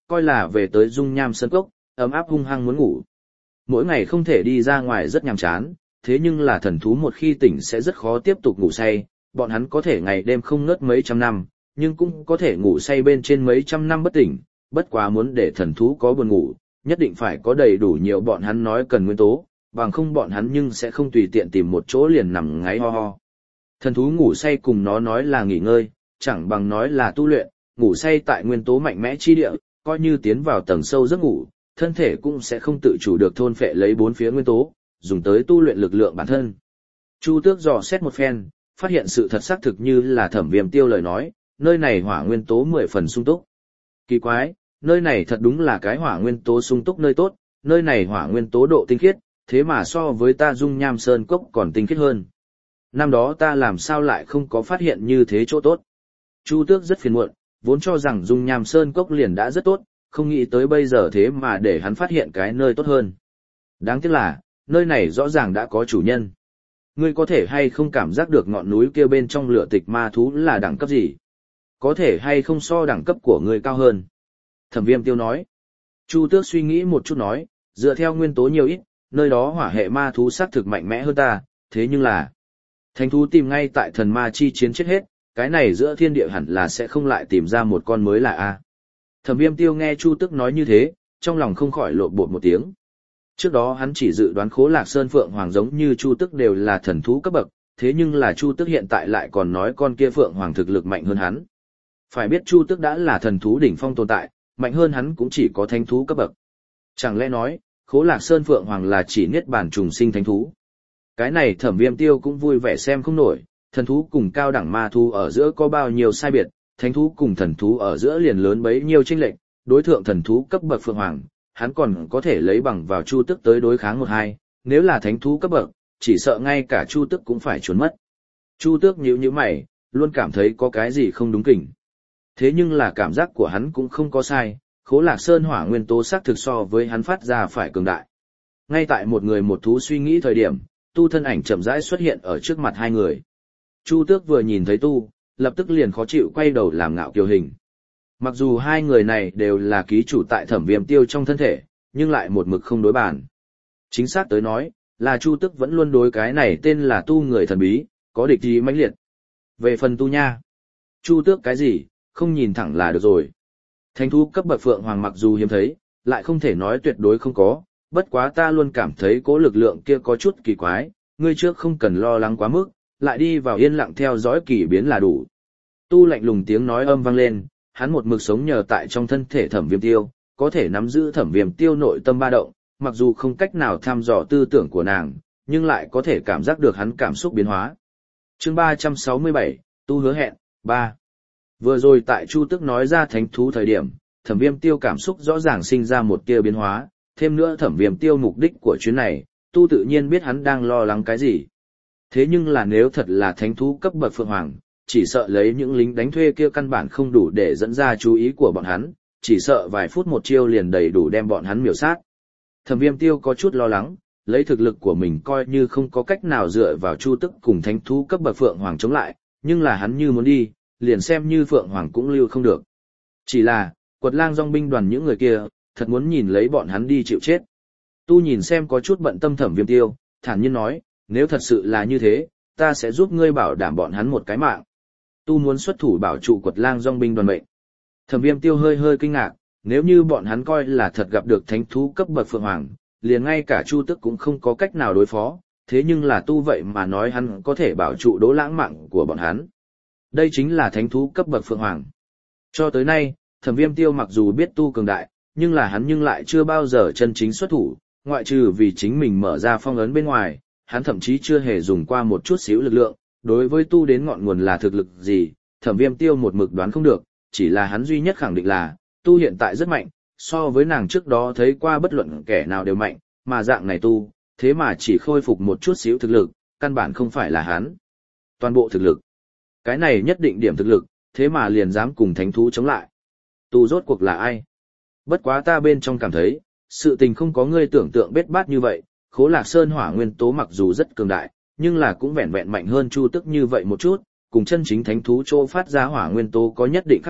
coi là về tới dung nham sơn cốc, ấm áp hung hăng muốn ngủ. Mỗi ngày không thể đi ra ngoài rất nhàm chán, thế nhưng là thần thú một khi tỉnh sẽ rất khó tiếp tục ngủ say, bọn hắn có thể ngày đêm không ngớt mấy trăm năm, nhưng cũng có thể ngủ say bên trên mấy trăm năm bất tỉnh, bất quá muốn để thần thú có buồn ngủ, nhất định phải có đầy đủ nhiều bọn hắn nói cần nguyên tố, bằng không bọn hắn nhưng sẽ không tùy tiện tìm một chỗ liền nằm ngáy ho ho. Thần thú ngủ say cùng nó nói là nghỉ ngơi, chẳng bằng nói là tu luyện, ngủ say tại nguyên tố mạnh mẽ chi địa, coi như tiến vào tầng sâu giấc ngủ, thân thể cũng sẽ không tự chủ được thôn phệ lấy bốn phía nguyên tố, dùng tới tu luyện lực lượng bản thân. Chu Tước dò xét một phen, phát hiện sự thật xác thực như là Thẩm Viêm Tiêu lời nói, nơi này hỏa nguyên tố 10 phần sung túc. Kỳ quái, nơi này thật đúng là cái hỏa nguyên tố sung túc nơi tốt, nơi này hỏa nguyên tố độ tinh khiết, thế mà so với ta dung nham sơn cốc còn tinh khiết hơn. Năm đó ta làm sao lại không có phát hiện như thế chỗ tốt. Chu Tước rất phiền muộn, vốn cho rằng dung nham sơn cốc liền đã rất tốt, không nghĩ tới bây giờ thế mà để hắn phát hiện cái nơi tốt hơn. Đáng tiếc là, nơi này rõ ràng đã có chủ nhân. Ngươi có thể hay không cảm giác được ngọn núi kia bên trong lửa tịch ma thú là đẳng cấp gì? Có thể hay không so đẳng cấp của ngươi cao hơn? Thẩm Viêm Tiêu nói. Chu Tước suy nghĩ một chút nói, dựa theo nguyên tố nhiều ít, nơi đó hỏa hệ ma thú xác thực mạnh mẽ hơn ta, thế nhưng là thánh thú tìm ngay tại thần ma chi chiến chết hết, cái này giữa thiên địa hẳn là sẽ không lại tìm ra một con mới là a. Thẩm Viêm Tiêu nghe Chu Tước nói như thế, trong lòng không khỏi lộn bột một tiếng. Trước đó hắn chỉ dự đoán Khố Lạc Sơn Phượng Hoàng giống như Chu Tước đều là thần thú cấp bậc, thế nhưng là Chu Tước hiện tại lại còn nói con kia Phượng Hoàng thực lực mạnh hơn hắn. Phải biết Chu Tước đã là thần thú đỉnh phong tồn tại, mạnh hơn hắn cũng chỉ có thánh thú cấp bậc. Chẳng lẽ nói, Khố Lạc Sơn Phượng Hoàng là chỉ niết bàn trùng sinh thánh thú? Cái này Thẩm Viêm Tiêu cũng vui vẻ xem không nổi, thần thú cùng cao đẳng ma thú ở giữa có bao nhiêu sai biệt, thánh thú cùng thần thú ở giữa liền lớn bấy nhiêu chênh lệch, đối thượng thần thú cấp bậc Phượng Hoàng, hắn còn có thể lấy bằng vào Chu Tước tới đối kháng 1-2, nếu là thánh thú cấp bậc, chỉ sợ ngay cả Chu Tước cũng phải trốn mất. Chu Tước nhíu mày, luôn cảm thấy có cái gì không đúng kỉnh. Thế nhưng là cảm giác của hắn cũng không có sai, Khố Lạc Sơn hỏa nguyên tố xác thực so với hắn phát ra phải cường đại. Ngay tại một người một thú suy nghĩ thời điểm, Tu thân ảnh chậm rãi xuất hiện ở trước mặt hai người. Chu Tước vừa nhìn thấy Tu, lập tức liền khó chịu quay đầu làm ngạo kiều hình. Mặc dù hai người này đều là ký chủ tại Thẩm Viêm Tiêu trong thân thể, nhưng lại một mực không đối bàn. Chính xác tới nói, là Chu Tước vẫn luôn đối cái này tên là Tu người thần bí, có địch ý mãnh liệt. Về phần Tu nha, Chu Tước cái gì, không nhìn thẳng là được rồi. Thánh thú cấp bậc Phượng Hoàng mặc dù hiếm thấy, lại không thể nói tuyệt đối không có, bất quá ta luôn cảm thấy cố lực lượng kia có chút kỳ quái, ngươi trước không cần lo lắng quá mức, lại đi vào yên lặng theo dõi kỳ biến là đủ. Tu lạnh lùng tiếng nói âm vang lên, hắn một mực sống nhờ tại trong thân thể Thẩm Viêm Tiêu, có thể nắm giữ Thẩm Viêm Tiêu nội tâm ba động, mặc dù không cách nào thăm dò tư tưởng của nàng, nhưng lại có thể cảm giác được hắn cảm xúc biến hóa. Chương 367, Tu hứa hẹn, 3. Vừa rồi tại Chu Tước nói ra thánh thú thời điểm, Thẩm Viêm Tiêu cảm xúc rõ ràng sinh ra một tia biến hóa, thêm nữa Thẩm Viêm Tiêu mục đích của chuyến này, Tu tự nhiên biết hắn đang lo lắng cái gì. Thế nhưng là nếu thật là thánh thú cấp bậc Phượng Hoàng, chỉ sợ lấy những lính đánh thuê kia căn bản không đủ để dẫn ra chú ý của bọn hắn, chỉ sợ vài phút một chiêu liền đầy đủ đem bọn hắn miểu sát. Thẩm Viêm Tiêu có chút lo lắng, lấy thực lực của mình coi như không có cách nào dựa vào Chu Tước cùng thánh thú cấp bậc Phượng Hoàng chống lại, nhưng là hắn như muốn đi, liền xem như Phượng Hoàng cũng lưu không được. Chỉ là, Quật Lang dòng binh đoàn những người kia, thật muốn nhìn lấy bọn hắn đi chịu chết. Tu nhìn xem có chút bận tâm Thẩm Viêm Tiêu, thản nhiên nói, nếu thật sự là như thế, ta sẽ giúp ngươi bảo đảm bọn hắn một cái mạng. Tu muốn xuất thủ bảo trụ Quật Lang dòng binh đoàn mệnh. Thẩm Viêm Tiêu hơi hơi kinh ngạc, nếu như bọn hắn coi là thật gặp được thánh thú cấp bậc Phượng Hoàng, liền ngay cả Chu Tước cũng không có cách nào đối phó, thế nhưng là Tu vậy mà nói hắn có thể bảo trụ Đỗ Lãng mạng của bọn hắn. Đây chính là thánh thú cấp bậc Phượng Hoàng. Cho tới nay, Thẩm Viêm Tiêu mặc dù biết Tu cường đại, nhưng là hắn lại chưa bao giờ chân chính xuất thủ, ngoại trừ vì chính mình mở ra phong ấn bên ngoài, hắn thậm chí chưa hề dùng qua một chút xíu lực lượng, đối với Tu đến ngọn nguồn là thực lực gì, Thẩm Viêm Tiêu một mực đoán không được, chỉ là hắn duy nhất khẳng định là, Tu hiện tại rất mạnh, so với nàng trước đó thấy qua bất luận kẻ nào đều mạnh, mà dạng này Tu, thế mà chỉ khôi phục một chút xíu thực lực, căn bản không phải là hắn. Toàn bộ thực lực. Cái này nhất định điểm thực lực, thế mà liền dám cùng thánh thú chống lại. Tu rốt cuộc là ai? Bất quá ta bên trong cảm thấy, sự tình không có ngươi tưởng tượng bết bát như vậy, Khố Lạc Sơn hỏa nguyên tố mặc dù rất cường đại, nhưng là cũng vẹn vẹn mạnh hơn Chu Tước như vậy một chút, cùng chân chính thánh thú chỗ phát ra hỏa nguyên tố có nhất định khác biệt,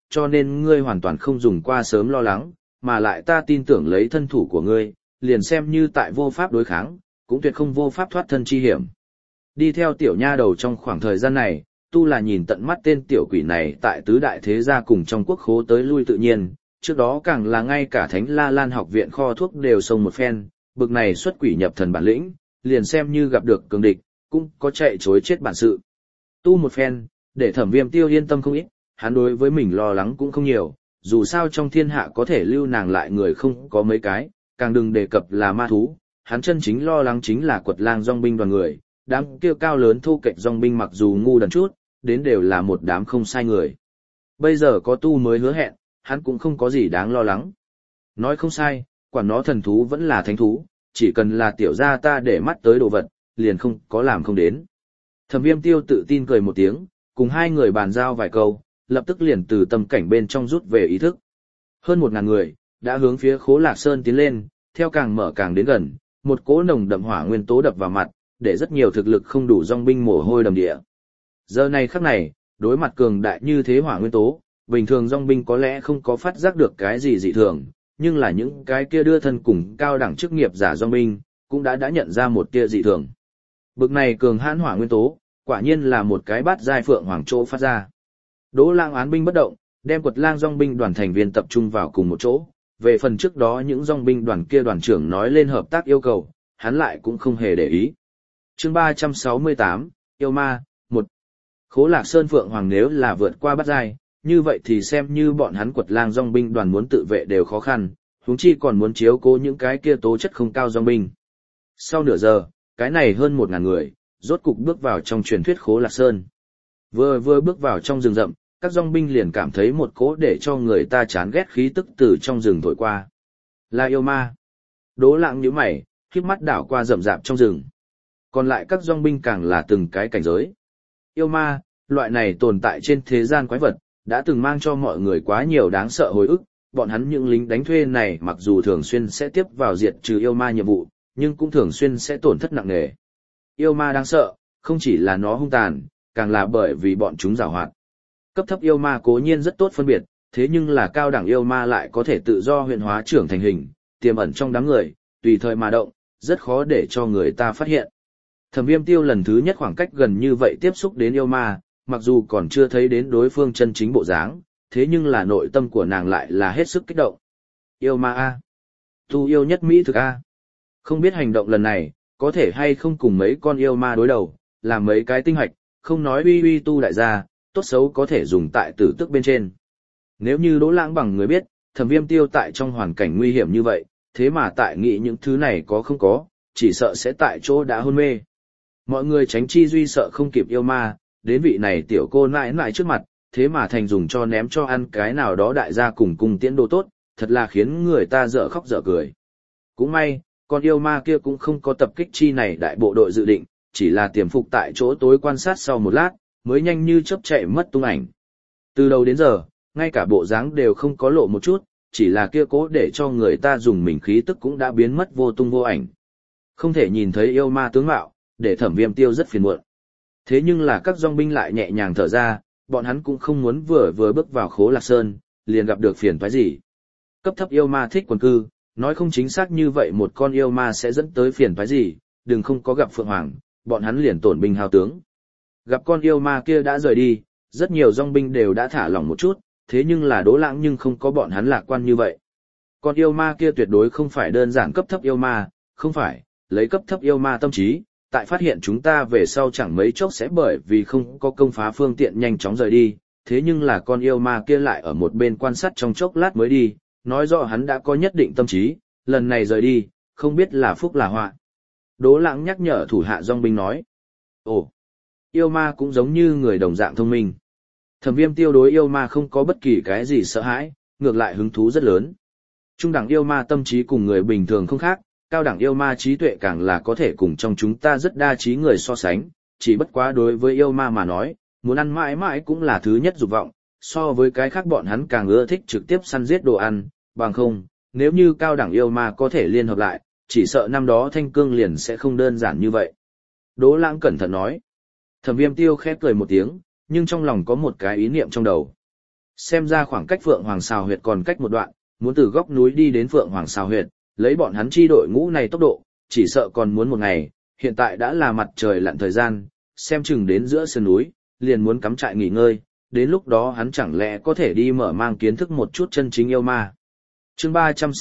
cho nên ngươi hoàn toàn không dùng qua sớm lo lắng, mà lại ta tin tưởng lấy thân thủ của ngươi, liền xem như tại vô pháp đối kháng, cũng tuyệt không vô pháp thoát thân chi hiểm. Đi theo tiểu nha đầu trong khoảng thời gian này, tu là nhìn tận mắt tên tiểu quỷ này tại tứ đại thế gia cùng trong quốc khố tới lui tự nhiên, trước đó càng là ngay cả Thánh La Lan học viện kho thuốc đều xông một phen, bực này xuất quỷ nhập thần bản lĩnh, liền xem như gặp được cường địch, cũng có chạy chối chết bản sự. Tu một phen, để Thẩm Viêm Tiêu yên tâm không ít, hắn đối với mình lo lắng cũng không nhiều, dù sao trong thiên hạ có thể lưu nàng lại người không có mấy cái, càng đừng đề cập là ma thú, hắn chân chính lo lắng chính là Quật Lang dòng binh đoàn người, đám kia cao lớn thu kệch dòng binh mặc dù ngu đần chút, đến đều là một đám không sai người. Bây giờ có tu mới hứa hẹn, hắn cũng không có gì đáng lo lắng. Nói không sai, quản nó thần thú vẫn là thánh thú, chỉ cần là tiểu gia ta để mắt tới đồ vật, liền không có làm không đến. Thẩm Viêm Tiêu tự tin cười một tiếng, cùng hai người bàn giao vài câu, lập tức liền từ tâm cảnh bên trong rút về ý thức. Hơn 1000 người, đã hướng phía Khố Lạc Sơn tiến lên, theo càng mở càng đến gần, một cỗ nồng đậm hỏa nguyên tố đập vào mặt, để rất nhiều thực lực không đủ dòng binh mồ hôi đầm địa. Giờ này khắc này, đối mặt cường đại như thế hỏa nguyên tố, bình thường dòng binh có lẽ không có phát giác được cái gì dị thường, nhưng là những cái kia đưa thân cùng cao đẳng chức nghiệp giả dòng binh, cũng đã nhận ra một tia dị thường. Bực này cường hãn hỏa nguyên tố, quả nhiên là một cái bát giai phượng hoàng chỗ phát ra. Đỗ Lang án binh bất động, đem Quật Lang dòng binh đoàn thành viên tập trung vào cùng một chỗ. Về phần trước đó những dòng binh đoàn kia đoàn trưởng nói lên hợp tác yêu cầu, hắn lại cũng không hề để ý. Chương 368, Yêu Ma, 1. Khố Lạc Sơn Phượng Hoàng nếu là vượt qua bát giai, như vậy thì xem như bọn hắn Quật Lang dòng binh đoàn muốn tự vệ đều khó khăn, huống chi còn muốn chiếu cố những cái kia tố chất không cao dòng binh. Sau nửa giờ, cái này hơn 1000 người, rốt cục bước vào trong truyền thuyết Khố Lạc Sơn. Vừa bước vào trong rừng rậm, các dòng binh liền cảm thấy một cỗ để cho người ta chán ghét khí tức từ trong rừng thổi qua. Là yêu ma. Đỗ Lãng nhíu mày, khép mắt đảo qua rậm rạp trong rừng. Còn lại các dòng binh càng là từng cái cảnh giới. Yêu ma, loại này tồn tại trên thế gian quái vật, đã từng mang cho mọi người quá nhiều đáng sợ hồi ức. Bọn hắn những lính đánh thuê này mặc dù thường xuyên sẽ tiếp vào diệt trừ yêu ma nhiệm vụ, nhưng cũng thường xuyên sẽ tổn thất nặng nề. Yêu ma đáng sợ, không chỉ là nó hung tàn, càng là bởi vì bọn chúng giàu hoạt. Cấp thấp yêu ma cố nhiên rất tốt phân biệt, thế nhưng là cao đẳng yêu ma lại có thể tự do huyễn hóa trưởng thành hình, tiềm ẩn trong đám người, tùy thời mà động, rất khó để cho người ta phát hiện. Thẩm Viêm Tiêu lần thứ nhất khoảng cách gần như vậy tiếp xúc đến yêu ma, mặc dù còn chưa thấy đến đối phương chân chính bộ dáng, thế nhưng là nội tâm của nàng lại là hết sức kích động. Yêu ma A. Tu yêu nhất Mỹ thực A. Không biết hành động lần này, có thể hay không cùng mấy con yêu ma đối đầu, làm mấy cái tinh hoạch, không nói uy uy tu đại gia, tốt xấu có thể dùng tại tử tức bên trên. Nếu như Đỗ Lãng bằng người biết, Thẩm Viêm Tiêu tại trong hoàn cảnh nguy hiểm như vậy, thế mà tại nghĩ những thứ này có không có, chỉ sợ sẽ tại chỗ đã hôn mê. Mọi người tránh chi duy sợ không kịp yêu ma, đến vị này tiểu cô nãi nãi trước mặt, thế mà thành dùng cho ném cho ăn cái nào đó đại gia cùng cùng tiễn đồ tốt, thật là khiến người ta dở khóc dở cười. Cũng may, con yêu ma kia cũng không có tập kích chi này đại bộ đội dự định, chỉ là tiềm phục tại chỗ tối quan sát sau một lát, mới nhanh như chớp chạy mất tung ảnh. Từ đầu đến giờ, ngay cả bộ dáng đều không có lộ một chút, chỉ là kia cố để cho người ta dùng mình khí tức cũng đã biến mất vô tung vô ảnh. Không thể nhìn thấy yêu ma tướng mạo, để Thẩm Viêm Tiêu rất phiền muộn. Thế nhưng là các dòng binh lại nhẹ nhàng thở ra, bọn hắn cũng không muốn vừa bước vào Khố Lạc Sơn, liền gặp được phiền toái gì. Cấp thấp yêu ma thích quần cư, nói không chính xác như vậy một con yêu ma sẽ dẫn tới phiền toái gì, đừng không có gặp Phượng Hoàng, bọn hắn liền tổn binh hao tướng. Gặp con yêu ma kia đã rời đi, rất nhiều dòng binh đều đã thả lỏng một chút, thế nhưng là Đỗ Lãng nhưng không có bọn hắn lạc quan như vậy. Con yêu ma kia tuyệt đối không phải đơn giản cấp thấp yêu ma, không phải, lấy cấp thấp yêu ma tâm trí, tại phát hiện chúng ta về sau chẳng mấy chốc sẽ bởi vì không có công phá phương tiện nhanh chóng rời đi, thế nhưng là con yêu ma kia lại ở một bên quan sát trong chốc lát mới đi, nói rõ hắn đã có nhất định tâm trí, lần này rời đi, không biết là phúc là họa. Đỗ Lãng nhắc nhở thủ hạ dòng binh nói. Ồ, yêu ma cũng giống như người đồng dạng thông minh. Thẩm Viêm Tiêu đối yêu ma không có bất kỳ cái gì sợ hãi, ngược lại hứng thú rất lớn. Trung đẳng yêu ma tâm trí cùng người bình thường không khác, cao đẳng yêu ma trí tuệ càng là có thể cùng trong chúng ta rất đa trí người so sánh, chỉ bất quá đối với yêu ma mà nói, muốn ăn mãi mãi cũng là thứ nhất dục vọng, so với cái khác bọn hắn càng ưa thích trực tiếp săn giết đồ ăn, bằng không, nếu như cao đẳng yêu ma có thể liên hợp lại, chỉ sợ năm đó Thanh Cương liền sẽ không đơn giản như vậy. Đỗ Lãng cẩn thận nói. Thẩm Viêm Tiêu khép cười một tiếng, nhưng trong lòng có một cái ý niệm trong đầu. Xem ra khoảng cách Phượng Hoàng Sào Huyệt còn cách một đoạn, muốn từ góc núi đi đến Phượng Hoàng Sào Huyệt, lấy bọn hắn chi đội ngũ này tốc độ, chỉ sợ còn muốn một ngày, hiện tại đã là mặt trời lặn thời gian, xem chừng đến giữa sườn núi, liền muốn cắm trại nghỉ ngơi, đến lúc đó hắn chẳng lẽ có thể đi mở mang kiến thức một chút chân chính yêu ma. Chương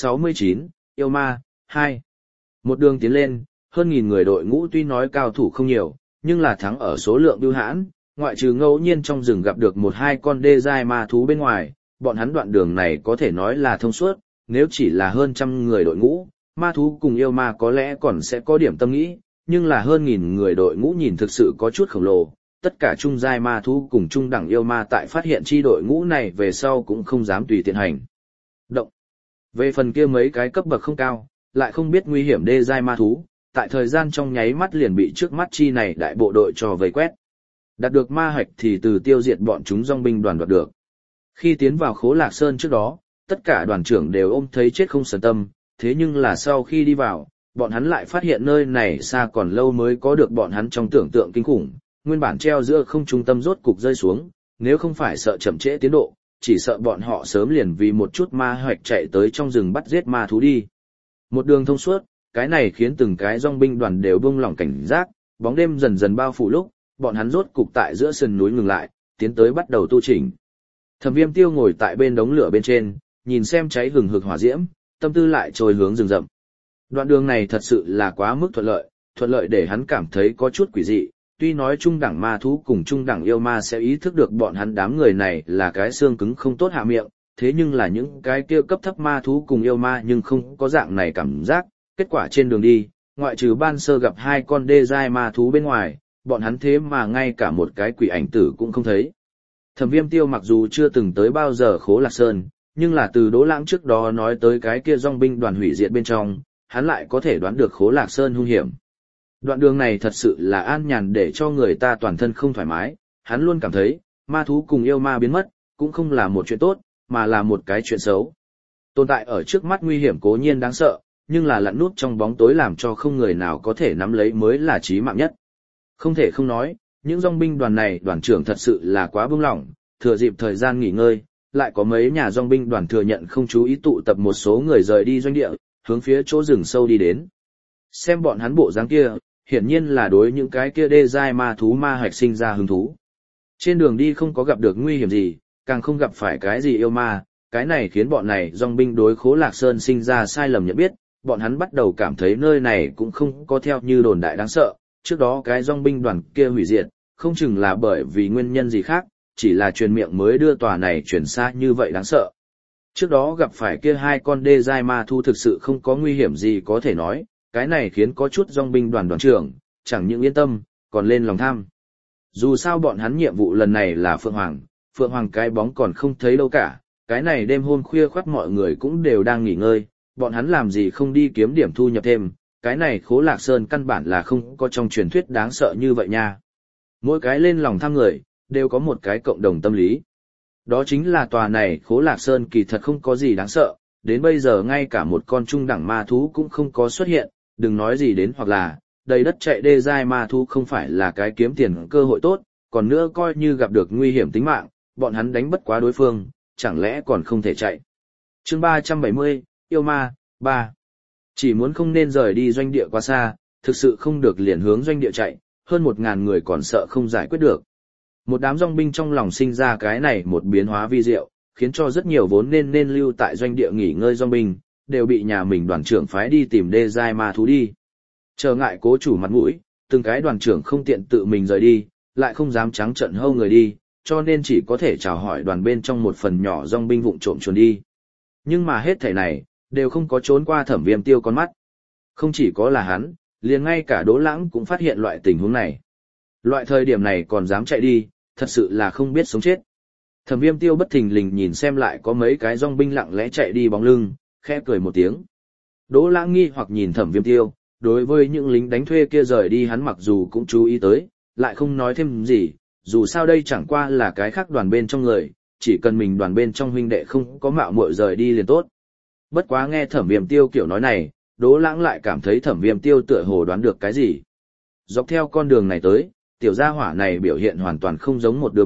369, Yêu Ma, 2. Một đường tiến lên, hơn nghìn người đội ngũ tuy nói cao thủ không nhiều, nhưng là thắng ở số lượng bưu hãn, ngoại trừ ngẫu nhiên trong rừng gặp được một hai con đê giai ma thú bên ngoài, bọn hắn đoạn đường này có thể nói là thông suốt, nếu chỉ là hơn trăm người đội ngũ, ma thú cùng yêu ma có lẽ còn sẽ có điểm tâm nghĩ, nhưng là hơn nghìn người đội ngũ nhìn thực sự có chút khổng lồ, tất cả trung giai ma thú cùng trung đẳng yêu ma tại phát hiện chi đội ngũ này về sau cũng không dám tùy tiện hành động. Về phần kia mấy cái cấp bậc không cao, lại không biết nguy hiểm đê giai ma thú, tại thời gian trong nháy mắt liền bị trước mắt chi này đại bộ đội cho vây quét. Đạt được ma hạch thì từ tiêu diệt bọn chúng dòng binh đoàn đoạt được. Khi tiến vào Khố Lạc Sơn trước đó, tất cả đoàn trưởng đều ôm thấy chết không sờn tâm, thế nhưng là sau khi đi vào, bọn hắn lại phát hiện nơi này xa còn lâu mới có được bọn hắn trong tưởng tượng kinh khủng, nguyên bản treo giữa không trung tâm rốt cục rơi xuống, nếu không phải sợ chậm trễ tiến độ, chỉ sợ bọn họ sớm liền vì một chút ma hoạch chạy tới trong rừng bắt giết ma thú đi. Một đường thông suốt, cái này khiến từng cái dòng binh đoàn đều buông lỏng cảnh giác, bóng đêm dần dần bao phủ lúc, bọn hắn rốt cục tại giữa sườn núi ngừng lại, tiến tới bắt đầu tu chỉnh. Thẩm Viêm Tiêu ngồi tại bên đống lửa bên trên, nhìn xem cháy hừng hực hỏa diễm, tâm tư lại trôi hướng rừng rậm. Đoạn đường này thật sự là quá mức thuận lợi để hắn cảm thấy có chút quỷ dị, tuy nói trung đẳng ma thú cùng trung đẳng yêu ma sẽ ý thức được bọn hắn đám người này là cái xương cứng không tốt hạ miệng, thế nhưng là những cái kia cấp thấp ma thú cùng yêu ma nhưng không có dạng này cảm giác, kết quả trên đường đi, ngoại trừ ban sơ gặp hai con đê giai ma thú bên ngoài, bọn hắn thế mà ngay cả một cái quỷ ảnh tử cũng không thấy. Thẩm Viêm Tiêu mặc dù chưa từng tới bao giờ Khố Lạc Sơn, nhưng là từ Đỗ Lãng trước đó nói tới cái kia dòng binh đoàn hủy diệt bên trong, hắn lại có thể đoán được Khố Lạc Sơn hung hiểm. Đoạn đường này thật sự là an nhàn để cho người ta toàn thân không thoải mái, hắn luôn cảm thấy, ma thú cùng yêu ma biến mất, cũng không là một chuyện tốt, mà là một cái chuyện xấu. Tồn tại ở trước mắt nguy hiểm cố nhiên đáng sợ, nhưng là lặn núp trong bóng tối làm cho không người nào có thể nắm lấy mới là chí mạng nhất. Không thể không nói, những dòng binh đoàn này đoàn trưởng thật sự là quá buông lỏng, thừa dịp thời gian nghỉ ngơi, lại có mấy nhà dòng binh đoàn thừa nhận không chú ý tụ tập một số người rời đi doanh địa, hướng phía chỗ rừng sâu đi đến. Xem bọn hắn bộ dáng kia, hiển nhiên là đối những cái kia đê giai ma thú ma hạch sinh ra hứng thú. Trên đường đi không có gặp được nguy hiểm gì, càng không gặp phải cái gì yêu ma, cái này khiến bọn này dòng binh đối Khố Lạc Sơn sinh ra sai lầm nhận biết, bọn hắn bắt đầu cảm thấy nơi này cũng không có theo như đồn đại đáng sợ, trước đó cái dòng binh đoàn kia hủy diệt, không chừng là bởi vì nguyên nhân gì khác, chỉ là truyền miệng mới đưa tòa này chuyển xa như vậy đáng sợ. Trước đó gặp phải kia hai con đê giai ma thu thực sự không có nguy hiểm gì có thể nói, cái này khiến có chút dòng binh đoàn đoàn trưởng, chẳng những yên tâm, còn lên lòng tham. Dù sao bọn hắn nhiệm vụ lần này là Phượng Hoàng cái bóng còn không thấy đâu cả, cái này đêm hôm khuya khoắt mọi người cũng đều đang nghỉ ngơi, bọn hắn làm gì không đi kiếm điểm thu nhập thêm, cái này Khố Lạc Sơn căn bản là không có trong truyền thuyết đáng sợ như vậy nha. Mỗi cái lên lòng tham người, đều có một cái cộng đồng tâm lý. Đó chính là tòa này Khố Lạc Sơn kỳ thật không có gì đáng sợ, đến bây giờ ngay cả một con trung đẳng ma thú cũng không có xuất hiện, đừng nói gì đến hoặc là, đầy đất chạy đê giai ma thú không phải là cái kiếm tiền cơ hội tốt, còn nữa coi như gặp được nguy hiểm tính mạng, bọn hắn đánh bất quá đối phương, chẳng lẽ còn không thể chạy. Chương 370, Yêu Ma, 3. Chỉ muốn không nên rời đi doanh địa quá xa, thực sự không được liền hướng doanh địa chạy, hơn 1.000 người còn sợ không giải quyết được. Một đám dòng binh trong lòng sinh ra cái này một biến hóa vi diệu, khiến cho rất nhiều vốn nên lưu tại doanh địa nghỉ ngơi dòng binh, đều bị nhà mình đoàn trưởng phái đi tìm đê giai ma thú đi. Trở ngại cố chủ mặt mũi, từng cái đoàn trưởng không tiện tự mình rời đi, lại không dám trắng trợn hâu người đi, cho nên chỉ có thể chào hỏi đoàn bên trong một phần nhỏ dòng binh vụng trộm chuồn đi. Nhưng mà hết thảy này, đều không có trốn qua Thẩm Viêm Tiêu con mắt. Không chỉ có là hắn, liền ngay cả Đỗ Lãng cũng phát hiện loại tình huống này. Loại thời điểm này còn dám chạy đi, thật sự là không biết sống chết. Thẩm Viêm Tiêu bất thình lình nhìn xem lại có mấy cái dòng binh lặng lẽ chạy đi bóng lưng, khẽ cười một tiếng. Đỗ Lãng nghi hoặc nhìn Thẩm Viêm Tiêu, đối với những lính đánh thuê kia rời đi hắn mặc dù cũng chú ý tới, lại không nói thêm gì, dù sao đây chẳng qua là cái khác đoàn bên trong người, chỉ cần mình đoàn bên trong huynh đệ không có mạo muội rời đi liền tốt. Bất quá nghe Thẩm Viêm Tiêu kiểu nói này, Đỗ Lãng lại cảm thấy Thẩm Viêm Tiêu tựa hồ đoán được cái gì. Dọc theo con đường này tới, tiểu gia hỏa này biểu hiện hoàn toàn không giống một đứa bé,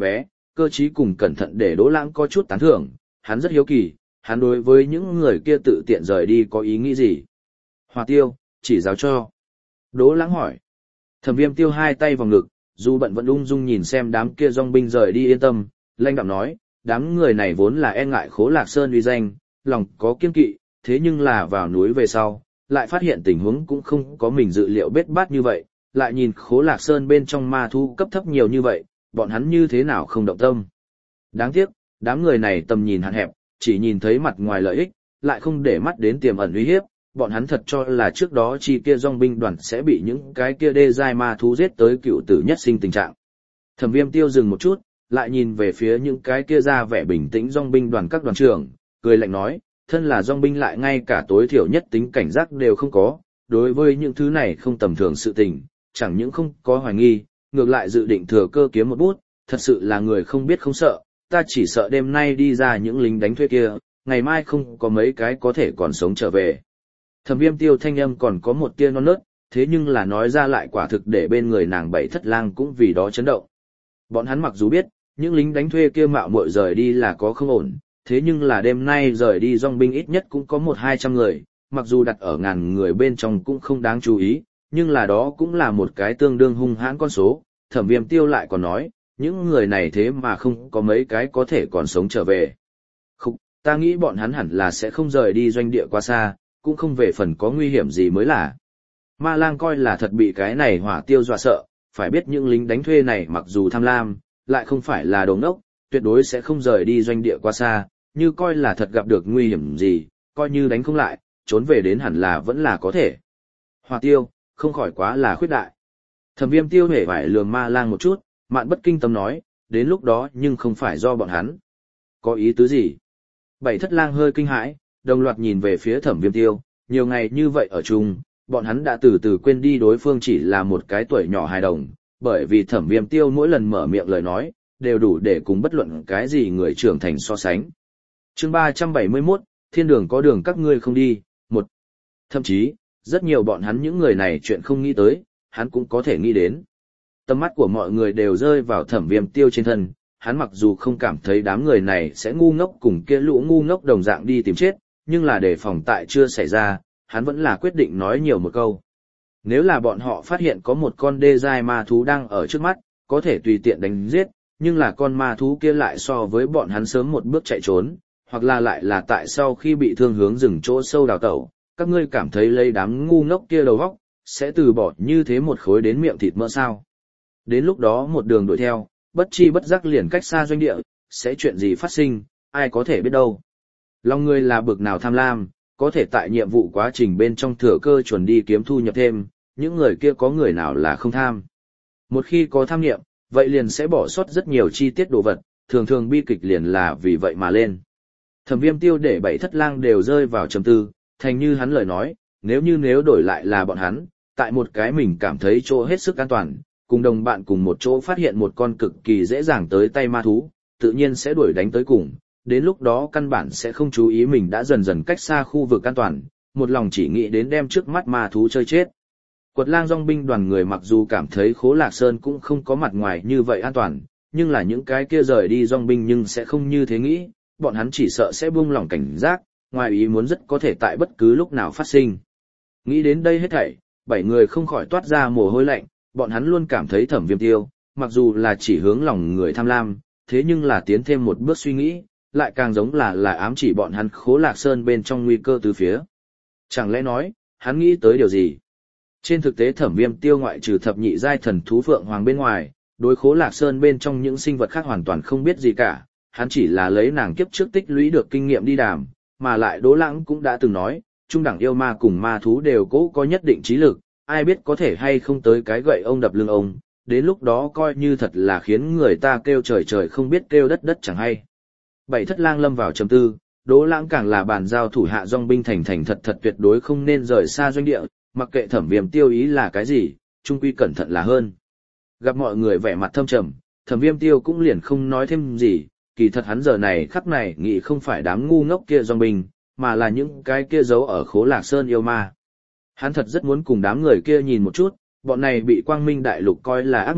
cơ trí cùng cẩn thận để Đỗ Lãng có chút tán thưởng, hắn rất hiếu kỳ, hắn đối với những người kia tự tiện rời đi có ý nghĩ gì. Hỏa Tiêu, chỉ giáo cho. Đỗ Lãng hỏi. Thẩm Viêm Tiêu hai tay vào ngực, dù bận vẫn ung dung nhìn xem đám kia dòng binh rời đi yên tâm, lãnh đạm nói, đám người này vốn là e ngại Khố Lạc Sơn uy danh, lòng có kiêng kỵ, thế nhưng là vào núi về sau, lại phát hiện tình huống cũng không có mình dự liệu bết bát như vậy, lại nhìn Khố Lạc Sơn bên trong ma thú cấp thấp nhiều như vậy, bọn hắn như thế nào không động tâm. Đáng tiếc, đám người này tầm nhìn hạn hẹp, chỉ nhìn thấy mặt ngoài lợi ích, lại không để mắt đến tiềm ẩn uy hiếp, bọn hắn thật cho là trước đó chi kia dòng binh đoàn sẽ bị những cái kia đê giai ma thú giết tới cựu tử nhất sinh tình trạng. Thẩm Viêm Tiêu dừng một chút, lại nhìn về phía những cái kia ra vẻ bình tĩnh dòng binh đoàn các đoàn trưởng, cười lạnh nói, thân là dòng binh lại ngay cả tối thiểu nhất tính cảnh giác đều không có, đối với những thứ này không tầm thường sự tình, chẳng những không có hoài nghi, ngược lại dự định thừa cơ kiếm một bút, thật sự là người không biết không sợ, ta chỉ sợ đêm nay đi ra những lính đánh thuê kia, ngày mai không có mấy cái có thể còn sống trở về. Thẩm Viêm Tiêu thanh âm còn có một tia non nớt, thế nhưng là nói ra lại quả thực để bên người nàng Bảy Thất Lang cũng vì đó chấn động. Bọn hắn mặc dù biết, những lính đánh thuê kia mạo muội rời đi là có không ổn, thế nhưng là đêm nay rời đi dòng binh ít nhất cũng có 100-200 người, mặc dù đặt ở ngàn người bên trong cũng không đáng chú ý, nhưng là đó cũng là một cái tương đương hung hãn con số. Thẩm Viêm Tiêu lại còn nói, những người này thế mà không có mấy cái có thể còn sống trở về. Không, ta nghĩ bọn hắn hẳn là sẽ không rời đi doanh địa quá xa, cũng không về phần có nguy hiểm gì mới là. Ma Lang coi là thật bị cái này Hỏa Tiêu dọa sợ, phải biết những lính đánh thuê này mặc dù tham lam, lại không phải là đồ ngốc, tuyệt đối sẽ không rời đi doanh địa quá xa, như coi là thật gặp được nguy hiểm gì, coi như đánh không lại, trốn về đến hẳn là vẫn là có thể. Hỏa Tiêu, không khỏi quá là khuyết đại. Thẩm Viêm Tiêu hề phải lườm Ma Lang một chút, Mạn Bất Kinh Tâm nói, đến lúc đó nhưng không phải do bọn hắn. Có ý tứ gì? Bảy Thất Lang hơi kinh hãi, đồng loạt nhìn về phía Thẩm Viêm Tiêu, nhiều ngày như vậy ở chung, bọn hắn đã từ từ quên đi đối phương chỉ là một cái tuổi nhỏ hài đồng, bởi vì Thẩm Viêm Tiêu mỗi lần mở miệng lời nói, đều đủ để cùng bất luận cái gì người trưởng thành so sánh. Chương 371, Thiên đường có đường các ngươi không đi, một. Thậm chí, rất nhiều bọn hắn những người này chuyện không nghĩ tới, hắn cũng có thể nghĩ đến. Tầm mắt của mọi người đều rơi vào Thẩm Viêm Tiêu trên thân, hắn mặc dù không cảm thấy đám người này sẽ ngu ngốc cùng kia lũ ngu ngốc đồng dạng đi tìm chết, nhưng là để phòng tại chưa xảy ra, hắn vẫn là quyết định nói nhiều một câu. Nếu là bọn họ phát hiện có một con đê giai ma thú đang ở trước mắt, có thể tùy tiện đánh giết, nhưng là con ma thú kia lại so với bọn hắn sớm một bước chạy trốn, hoặc là lại là tại sau khi bị thương hướng rừng chỗ sâu đào tẩu, các ngươi cảm thấy lấy đám ngu ngốc kia đầu óc, sẽ từ bỏ như thế một khối đến miệng thịt mỡ sao. Đến lúc đó một đường đuổi theo, bất chi bất giác liền cách xa doanh địa, sẽ chuyện gì phát sinh, ai có thể biết đâu. Lòng người là bực nào tham lam, có thể tại nhiệm vụ quá trình bên trong thừa cơ chuẩn đi kiếm thu nhập thêm, những người kia có người nào là không tham. Một khi có tham nghiệm, vậy liền sẽ bỏ sót rất nhiều chi tiết đồ vật, thường thường bi kịch liền là vì vậy mà lên. Thẩm Viêm Tiêu để Bảy Thất Lang đều rơi vào trầm tư, thành như hắn lời nói, nếu đổi lại là bọn hắn, tại một cái mình cảm thấy chỗ hết sức an toàn, cùng đồng bạn cùng một chỗ phát hiện một con cực kỳ dễ dàng tới tay ma thú, tự nhiên sẽ đuổi đánh tới cùng, đến lúc đó căn bản sẽ không chú ý mình đã dần dần cách xa khu vực an toàn, một lòng chỉ nghĩ đến đem trước mắt ma thú chơi chết. Quật Lang dòng binh đoàn người mặc dù cảm thấy Khố Lạc Sơn cũng không có mặt ngoài như vậy an toàn, nhưng là những cái kia rời đi dòng binh nhưng sẽ không như thế nghĩ, bọn hắn chỉ sợ sẽ buông lỏng cảnh giác, ngoài ý muốn rất có thể tại bất cứ lúc nào phát sinh. Nghĩ đến đây hết thảy, 7 người không khỏi toát ra mồ hôi lạnh, bọn hắn luôn cảm thấy Thẩm Viêm Tiêu, mặc dù là chỉ hướng lòng người tham lam, thế nhưng là tiến thêm một bước suy nghĩ, lại càng giống là ám chỉ bọn hắn Khố Lạc Sơn bên trong nguy cơ từ phía. Chẳng lẽ nói, hắn nghĩ tới điều gì? Trên thực tế Thẩm Viêm Tiêu ngoại trừ thập nhị giai thần thú Phượng Hoàng bên ngoài, đối Khố Lạc Sơn bên trong những sinh vật khác hoàn toàn không biết gì cả, hắn chỉ là lấy nàng kiếp trước tích lũy được kinh nghiệm đi đàm, mà lại Đỗ Lãng cũng đã từng nói, trung đẳng yêu ma cùng ma thú đều cố có nhất định trí lực, ai biết có thể hay không tới cái gậy ông đập lưng ông, đến lúc đó coi như thật là khiến người ta kêu trời trời không biết kêu đất đất chẳng hay. Bảy Thất Lang lâm vào trầm tư, Đỗ Lãng càng là bàn giao thủ hạ dòng binh thành thật tuyệt đối không nên rời xa doanh địa, mặc kệ Thẩm Viêm Tiêu ý là cái gì, chung quy cẩn thận là hơn. Gặp mọi người vẻ mặt thâm trầm, Thẩm Viêm Tiêu cũng liền không nói thêm gì, kỳ thật hắn giờ này khắc này nghĩ không phải đám ngu ngốc kia dòng binh, mà là những cái kia giấu ở Khố Lạc Sơn yêu ma. Hắn thật rất muốn cùng đám người kia nhìn một chút, bọn này bị Quang Minh Đại Lục coi là ác ngộng,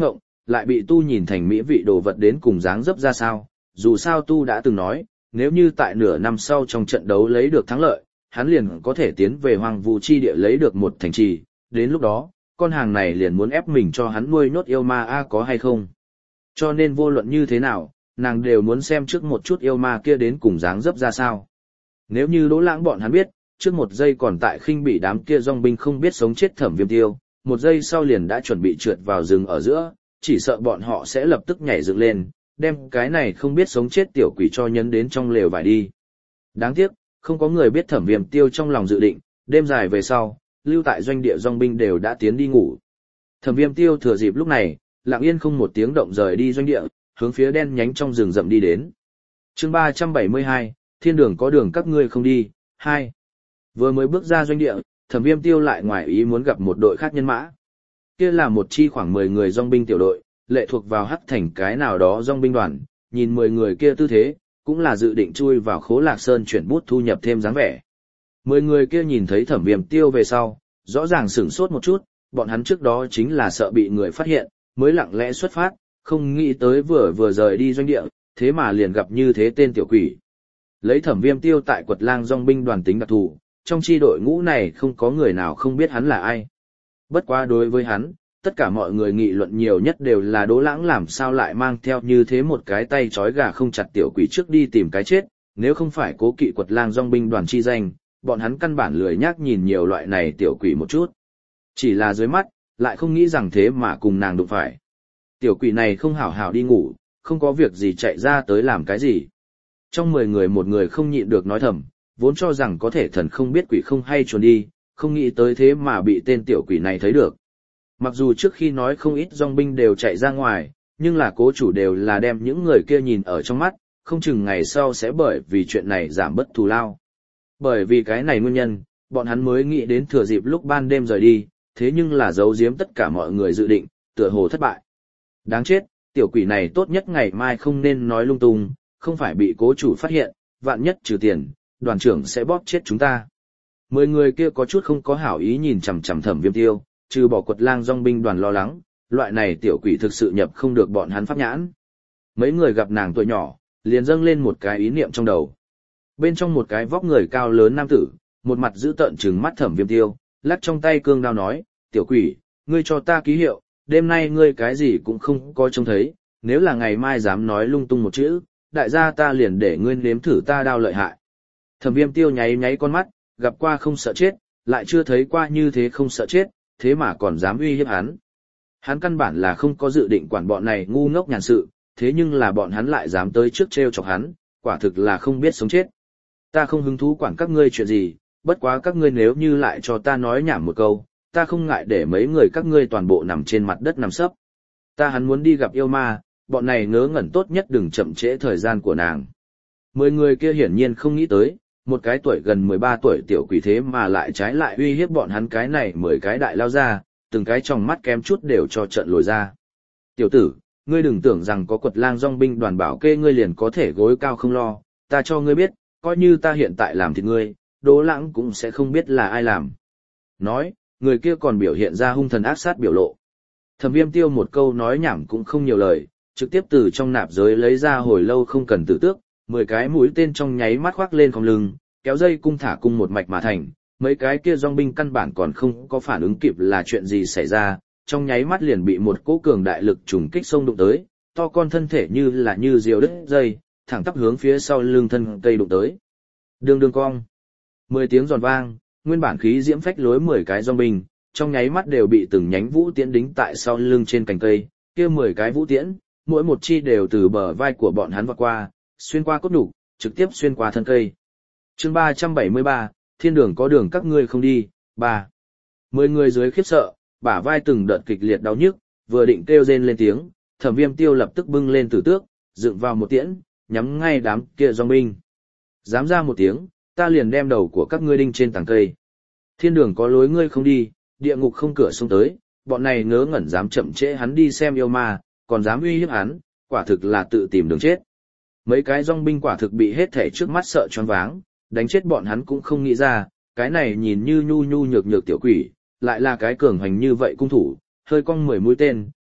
lại bị tu nhìn thành mỹ vị đồ vật đến cùng dáng dấp ra sao, dù sao tu đã từng nói, nếu như tại nửa năm sau trong trận đấu lấy được thắng lợi, hắn liền có thể tiến về hoang vu chi địa lấy được một thành trì, đến lúc đó, con hàng này liền muốn ép mình cho hắn nuôi nốt yêu ma a có hay không. Cho nên vô luận như thế nào, nàng đều muốn xem trước một chút yêu ma kia đến cùng dáng dấp ra sao. Nếu như Đỗ Lãng bọn hắn biết, trước một giây còn tại khinh bị đám kia dòng binh không biết sống chết Thẩm Viêm Tiêu, một giây sau liền đã chuẩn bị trượt vào rừng ở giữa, chỉ sợ bọn họ sẽ lập tức nhảy dựng lên, đem cái này không biết sống chết tiểu quỷ cho nhấn đến trong lều vải đi. Đáng tiếc, không có người biết Thẩm Viêm Tiêu trong lòng dự định, đêm dài về sau, lưu tại doanh địa dòng binh đều đã tiến đi ngủ. Thẩm Viêm Tiêu thừa dịp lúc này, lặng yên không một tiếng động rời đi doanh địa, hướng phía đen nhánh trong rừng rậm đi đến. Chương 372, Thiên đường có đường các ngươi không đi, 2. Vừa mới bước ra doanh địa, Thẩm Viêm Tiêu lại ngoài ý muốn gặp một đội khác nhân mã. Kia là một chi khoảng 10 người dòng binh tiểu đội, lệ thuộc vào Hắc Thành cái nào đó dòng binh đoàn, nhìn 10 người kia tư thế, cũng là dự định chui vào Khố Lạc Sơn chuyển bút thu nhập thêm dáng vẻ. 10 người kia nhìn thấy Thẩm Viêm Tiêu về sau, rõ ràng sửng sốt một chút, bọn hắn trước đó chính là sợ bị người phát hiện, mới lặng lẽ xuất phát, không nghĩ tới vừa rời đi doanh địa, thế mà liền gặp như thế tên tiểu quỷ. Lấy Thẩm Viêm Tiêu tại Quật Lang dòng binh đoàn tính đặc thù, trong chi đội ngũ này không có người nào không biết hắn là ai. Bất quá đối với hắn, tất cả mọi người nghị luận nhiều nhất đều là Đỗ Lãng làm sao lại mang theo như thế một cái tay trói gà không chặt tiểu quỷ trước đi tìm cái chết, nếu không phải cố kỵ Quật Lang dòng binh đoàn chi danh, bọn hắn căn bản lười nhác nhìn nhiều loại này tiểu quỷ một chút. Chỉ là dưới mắt, lại không nghĩ rằng thế mà cùng nàng đụng phải. Tiểu quỷ này không hảo hảo đi ngủ, không có việc gì chạy ra tới làm cái gì. Trong 10 người một người không nhịn được nói thầm, vốn cho rằng có thể thần không biết quỷ không hay trốn đi, không nghĩ tới thế mà bị tên tiểu quỷ này thấy được. Mặc dù trước khi nói không ít dòng binh đều chạy ra ngoài, nhưng là cố chủ đều là đem những người kia nhìn ở trong mắt, không chừng ngày sau sẽ bởi vì chuyện này giảm bất thù lao. Bởi vì cái này nguyên nhân, bọn hắn mới nghĩ đến thừa dịp lúc ban đêm rời đi, thế nhưng là giấu giếm tất cả mọi người dự định, tựa hồ thất bại. Đáng chết, tiểu quỷ này tốt nhất ngày mai không nên nói lung tung, không phải bị cố chủ phát hiện, vạn nhất trừ tiền, đoàn trưởng sẽ bóp chết chúng ta. 10 người kia có chút không có hảo ý nhìn chằm chằm Thẩm Viêm Tiêu, trừ bỏ Quật Lang dòng binh đoàn lo lắng, loại này tiểu quỷ thực sự nhập không được bọn hắn pháp nhãn. Mấy người gặp nàng tuổi nhỏ, liền dâng lên một cái ý niệm trong đầu. Bên trong một cái vóc người cao lớn nam tử, một mặt giữ tợn trừng mắt Thẩm Viêm Tiêu, lắc trong tay cương đao nói, tiểu quỷ, ngươi cho ta ký hiệu, đêm nay ngươi cái gì cũng không có trông thấy, nếu là ngày mai dám nói lung tung một chữ, đại gia ta liền để ngươi nếm thử ta đao lợi hại. Thẩm Viêm Tiêu nháy nháy con mắt, gặp qua không sợ chết, lại chưa thấy qua như thế không sợ chết, thế mà còn dám uy hiếp hắn. Hắn căn bản là không có dự định quản bọn này ngu ngốc nhàn sự, thế nhưng là bọn hắn lại dám tới trước trêu chọc hắn, quả thực là không biết sống chết. Ta không hứng thú quản các ngươi chuyện gì, bất quá các ngươi nếu như lại cho ta nói nhảm một câu, ta không ngại để mấy người các ngươi toàn bộ nằm trên mặt đất nằm sấp. Ta hắn muốn đi gặp yêu ma, bọn này ngớ ngẩn tốt nhất đừng chậm trễ thời gian của nàng. 10 người kia hiển nhiên không nghĩ tới, một cái tuổi gần 13 tuổi tiểu quỷ thế mà lại trái lại uy hiếp bọn hắn cái này 10 cái đại lao ra, từng cái trong mắt kém chút đều cho trận lồi ra. Tiểu tử, ngươi đừng tưởng rằng có Quật Lang dòng binh đoàn bảo kê ngươi liền có thể gối cao không lo, ta cho ngươi biết, coi như ta hiện tại làm thịt ngươi, Đỗ Lãng cũng sẽ không biết là ai làm. Nói, người kia còn biểu hiện ra hung thần ác sát biểu lộ. Thẩm Viêm Tiêu một câu nói nhảm cũng không nhiều lời, trực tiếp từ trong nạp giới lấy ra hồi lâu không cần tử tước, 10 cái mũi tên trong nháy mắt khoác lên khom lưng, kéo dây cung thả cung một mạch mà thành, mấy cái kia dòng binh căn bản còn không có phản ứng kịp là chuyện gì xảy ra, trong nháy mắt liền bị một cỗ cường đại lực trùng kích xông đụng tới, to con thân thể như diều đứt dây, thẳng tắp hướng phía sau lưng thân cây đụng tới. Đường đường cong. 10 tiếng giòn vang, nguyên bản khí diễm phách lối 10 cái dòng binh, trong nháy mắt đều bị từng nhánh vũ tiễn đính tại sau lưng trên cành cây, kia 10 cái vũ tiễn, mỗi một chi đều từ bờ vai của bọn hắn vọt qua, xuyên qua cốt nhục, trực tiếp xuyên qua thân cây. Chương 373, Thiên đường có đường các ngươi không đi, 3. 10 người dưới khiếp sợ, bả vai từng đợt kịch liệt đau nhức, vừa định kêu rên lên tiếng, Thẩm Viêm Tiêu lập tức bưng lên tử tước, dựng vào một tiễn, nhắm ngay đám kia dòng binh. Dám ra một tiếng, ta liền đem đầu của các ngươi đinh trên tàng cây. Thiên đường có lối ngươi không đi, địa ngục không cửa xông tới, bọn này ngớ ngẩn dám chậm trễ hắn đi xem yêu ma, còn dám uy hiếp hắn, quả thực là tự tìm đường chết. Mấy cái dòng binh quả thực bị hết thể trước mắt sợ choáng váng, đánh chết bọn hắn cũng không nghĩ ra, cái này nhìn như nhu nhu nhược nhược tiểu quỷ, lại là cái cường hành như vậy cung thủ, hơi cong 10 mũi tên,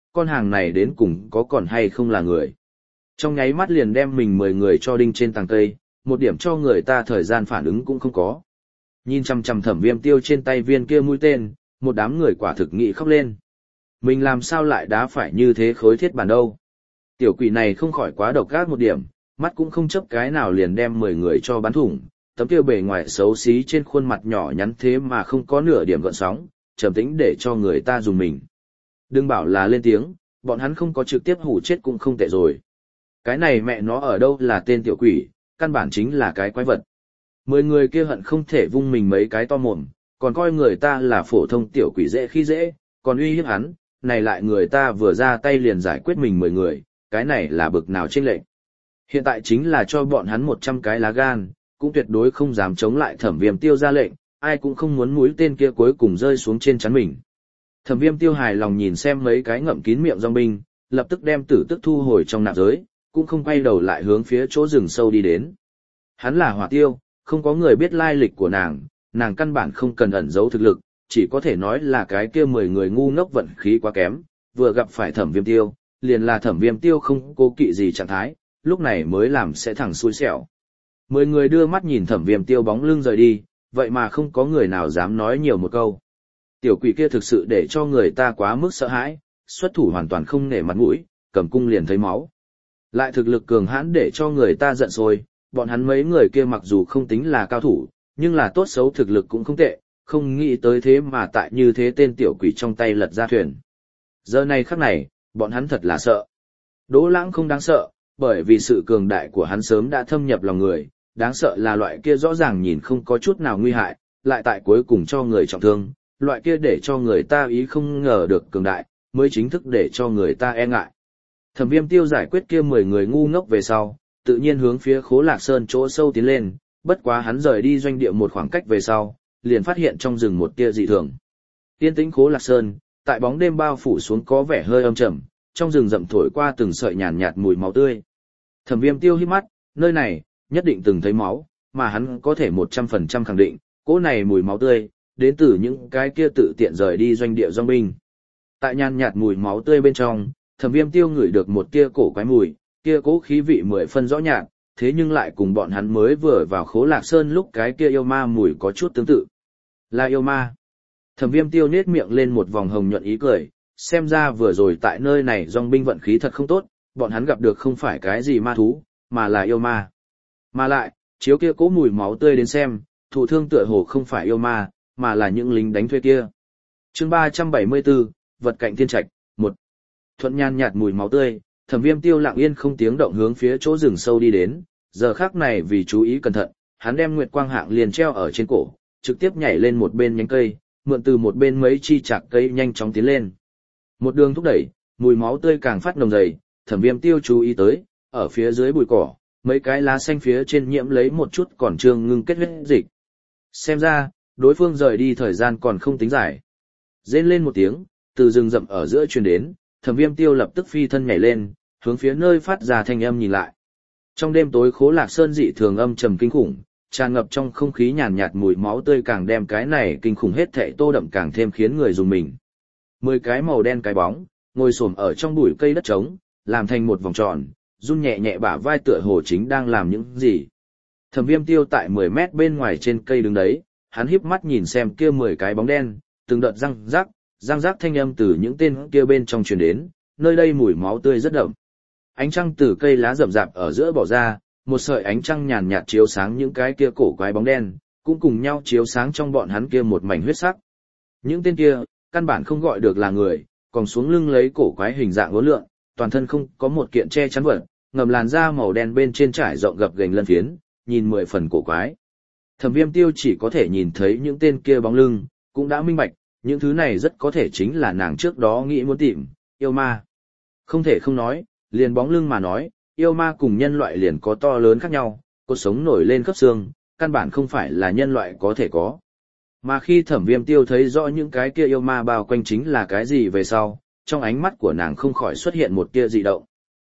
con hàng này đến cùng có còn hay không là người. Trong nháy mắt liền đem mình 10 người cho đinh trên tàng cây, một điểm cho người ta thời gian phản ứng cũng không có. Nhìn chằm chằm Thẩm Viêm Tiêu trên tay viên kia mũi tên, một đám người quả thực nghị khóc lên. Mình làm sao lại đá phải như thế khối thiết bản đâu. Tiểu quỷ này không khỏi quá độc ác một điểm, mắt cũng không chấp cái nào liền đem 10 người cho bắn thủng, tấm kia bề ngoài xấu xí trên khuôn mặt nhỏ nhắn thế mà không có nửa điểm gợn sóng, trầm tĩnh để cho người ta dùng mình. Đừng bảo là lên tiếng, bọn hắn không có trực tiếp hủ chết cũng không tệ rồi. Cái này mẹ nó ở đâu là tên tiểu quỷ, căn bản chính là cái quái vật. 10 người kia hận không thể vung mình mấy cái to mồm, còn coi người ta là phổ thông tiểu quỷ dễ khi dễ, còn uy hiếp hắn, này lại người ta vừa ra tay liền giải quyết mình 10 người, cái này là bực nào chênh lệch. Hiện tại chính là cho bọn hắn 100 cái lá gan, cũng tuyệt đối không dám chống lại Thẩm Viêm Tiêu ra lệnh, ai cũng không muốn mũi tên kia cuối cùng rơi xuống trên trán mình. Thẩm Viêm Tiêu hài lòng nhìn xem mấy cái ngậm kín miệng dòng binh, lập tức đem tử tức thu hồi trong nạp giới, cũng không quay đầu lại hướng phía chỗ rừng sâu đi đến. Hắn là Hỏa Tiêu, không có người biết lai lịch của nàng căn bản không cần ẩn giấu thực lực, chỉ có thể nói là cái kia 10 người ngu ngốc vận khí quá kém, vừa gặp phải Thẩm Viêm Tiêu, liền là Thẩm Viêm Tiêu không cố kỵ gì trạng thái, lúc này mới làm sẽ thẳng xui xẻo. 10 người đưa mắt nhìn Thẩm Viêm Tiêu bóng lưng rời đi, vậy mà không có người nào dám nói nhiều một câu. Tiểu quỷ kia thực sự để cho người ta quá mức sợ hãi, xuất thủ hoàn toàn không nể mặt mũi, cầm cung liền thấy máu. Lại thực lực cường hãn để cho người ta giận sôi, bọn hắn mấy người kia mặc dù không tính là cao thủ, nhưng là tốt xấu thực lực cũng không tệ, không nghĩ tới thế mà tại như thế tên tiểu quỷ trong tay lật ra thuyền. Giờ này khắc này, bọn hắn thật là sợ. Đỗ Lãng không đáng sợ, bởi vì sự cường đại của hắn sớm đã thâm nhập lòng người, đáng sợ là loại kia rõ ràng nhìn không có chút nào nguy hại, lại tại cuối cùng cho người trọng thương, loại kia để cho người ta ý không ngờ được cường đại, mới chính thức để cho người ta e ngại. Thẩm Viêm Tiêu giải quyết kia 10 người ngu ngốc về sau, tự nhiên hướng phía Khố Lạc Sơn chỗ sâu tiến lên, bất quá hắn rời đi doanh địa một khoảng cách về sau, liền phát hiện trong rừng một tia dị thường. Yên tĩnh Khố Lạc Sơn, tại bóng đêm bao phủ xuống có vẻ hơi âm trầm, trong rừng rậm thổi qua từng sợi nhàn nhạt mùi máu tươi. Thẩm Viêm Tiêu híp mắt, nơi này nhất định từng thấy máu, mà hắn có thể 100% khẳng định, cỗ này mùi máu tươi đến từ những cái kia tự tiện rời đi doanh địa dòng binh. Tại nhàn nhạt mùi máu tươi bên trong, Thẩm Viêm Tiêu ngửi được một tia cổ quái mùi, kia cố khí vị 10 phân rõ nhạt, thế nhưng lại cùng bọn hắn mới vừa vào Khố Lạc Sơn lúc cái kia yêu ma mùi có chút tương tự. Là yêu ma. Thẩm Viêm Tiêu nết miệng lên một vòng hồng nhuận ý cười, xem ra vừa rồi tại nơi này dòng binh vận khí thật không tốt, bọn hắn gặp được không phải cái gì ma thú, mà là yêu ma. Mà lại, chiếu kia cố mùi máu tươi đến xem, thụ thương tựa hồ không phải yêu ma, mà là những lính đánh thuê kia. Chương 374, vật cạnh thiên trạch, 1. Thuận nhan nhạt mùi máu tươi, Thẩm Viêm Tiêu lặng yên không tiếng động hướng phía chỗ rừng sâu đi đến, giờ khắc này vì chú ý cẩn thận, hắn đem Nguyệt Quang Hạng liền treo ở trên cổ, trực tiếp nhảy lên một bên nhánh cây, mượn từ một bên mấy chi chạc cây nhanh chóng tiến lên. Một đường thúc đẩy, mùi máu tươi càng phát nồng dày, Thẩm Viêm Tiêu chú ý tới, ở phía dưới bụi cỏ, mấy cái lá xanh phía trên nhiễm lấy một chút còn trương ngưng kết huyết dịch. Xem ra, đối phương rời đi thời gian còn không tính dài. Rên lên một tiếng, từ rừng rậm ở giữa truyền đến, Thẩm Viêm Tiêu lập tức phi thân nhảy lên, hướng phía nơi phát ra thanh âm nhìn lại. Trong đêm tối Khố Lạc Sơn dị thường âm trầm kinh khủng, tràn ngập trong không khí nhàn nhạt mùi máu tươi càng đem cái này kinh khủng hết thảy tô đậm càng thêm khiến người dùng mình. 10 cái màu đen cái bóng, ngồi xổm ở trong bụi cây đất trống, làm thành một vòng tròn, run nhẹ nhẹ bả vai tựa hồ chính đang làm những gì. Thẩm Viêm Tiêu tại 10 mét bên ngoài trên cây đứng đấy, hắn híp mắt nhìn xem kia 10 cái bóng đen, từng đợt răng rắc thanh âm từ những tên kia bên trong truyền đến, nơi đây mùi máu tươi rất đậm. Ánh trăng từ cây lá rậm rạp ở giữa bỏ ra, một sợi ánh trăng nhàn nhạt chiếu sáng những cái kia cổ quái bóng đen, cũng cùng nhau chiếu sáng trong bọn hắn kia một mảnh huyết sắc. Những tên kia, căn bản không gọi được là người, còn xuống lưng lấy cổ quái hình dạng uốn lượn, toàn thân không có một kiện che chắn vật, ngầm làn da màu đen bên trên trải rộng gập ghềnh lân phiến, nhìn 10 phần cổ quái. Thẩm Viêm Tiêu chỉ có thể nhìn thấy những tên kia bóng lưng, cũng đã minh bạch, những thứ này rất có thể chính là nàng trước đó nghĩ muốn tìm, yêu ma. Không thể không nói, liền bóng lưng mà nói, yêu ma cùng nhân loại liền có to lớn khác nhau, cột sống nổi lên khớp xương, căn bản không phải là nhân loại có thể có. Mà khi Thẩm Viêm Tiêu thấy rõ những cái kia yêu ma bao quanh chính là cái gì về sau, trong ánh mắt của nàng không khỏi xuất hiện một tia dị động.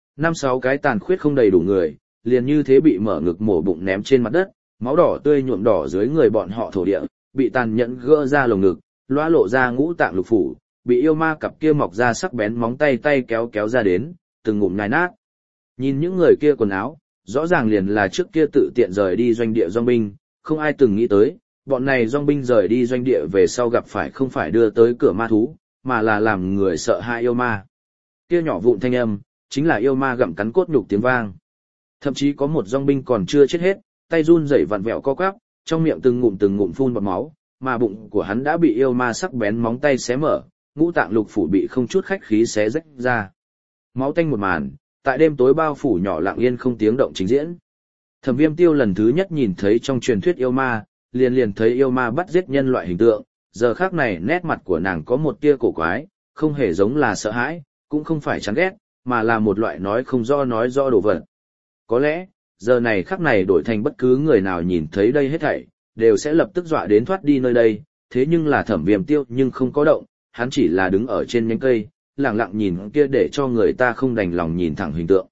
5-6 cái tàn khuyết không đầy đủ người, liền như thế bị mở ngực mổ bụng ném trên mặt đất, máu đỏ tươi nhuộm đỏ dưới người bọn họ thổ địa, bị tàn nhẫn gỡ ra lồng ngực, loa lộ ra ngũ tạng lục phủ, bị yêu ma cặp kia mọc ra sắc bén móng tay tay kéo kéo ra đến, từng ngụm nhai nát. Nhìn những người kia quần áo, rõ ràng liền là trước kia tự tiện rời đi doanh địa dòng binh, không ai từng nghĩ tới, bọn này dòng binh rời đi doanh địa về sau gặp phải không phải đưa tới cửa ma thú, mà là làm người sợ hãi yêu ma. Kia nhỏ vụn thanh âm, chính là yêu ma gặm cắn cốt nhục tiếng vang. Thậm chí có một dòng binh còn chưa chết hết, tay run rẩy vặn vẹo co quắp, trong miệng từng ngụm phun bọt máu, mà bụng của hắn đã bị yêu ma sắc bén móng tay xé mở, ngũ tạng lục phủ bị không chút khách khí xé rách ra. Máu tanh một màn, tại đêm tối bao phủ nhỏ lặng yên không tiếng động trình diễn. Thẩm Viêm Tiêu lần thứ nhất nhìn thấy trong truyền thuyết yêu ma, liền thấy yêu ma bắt giết nhân loại hình tượng, giờ khác này nét mặt của nàng có một tia cổ quái, không hề giống là sợ hãi, cũng không phải chán ghét, mà là một loại nói rõ đồ vật. Có lẽ, giờ này khắc này đổi thành bất cứ người nào nhìn thấy đây hết thảy, đều sẽ lập tức dọa đến thoát đi nơi đây, thế nhưng là Thẩm Viêm Tiêu nhưng không có động, hắn chỉ là đứng ở trên nhánh cây, lặng lặng nhìn kia để cho người ta không đành lòng nhìn thẳng hình tượng.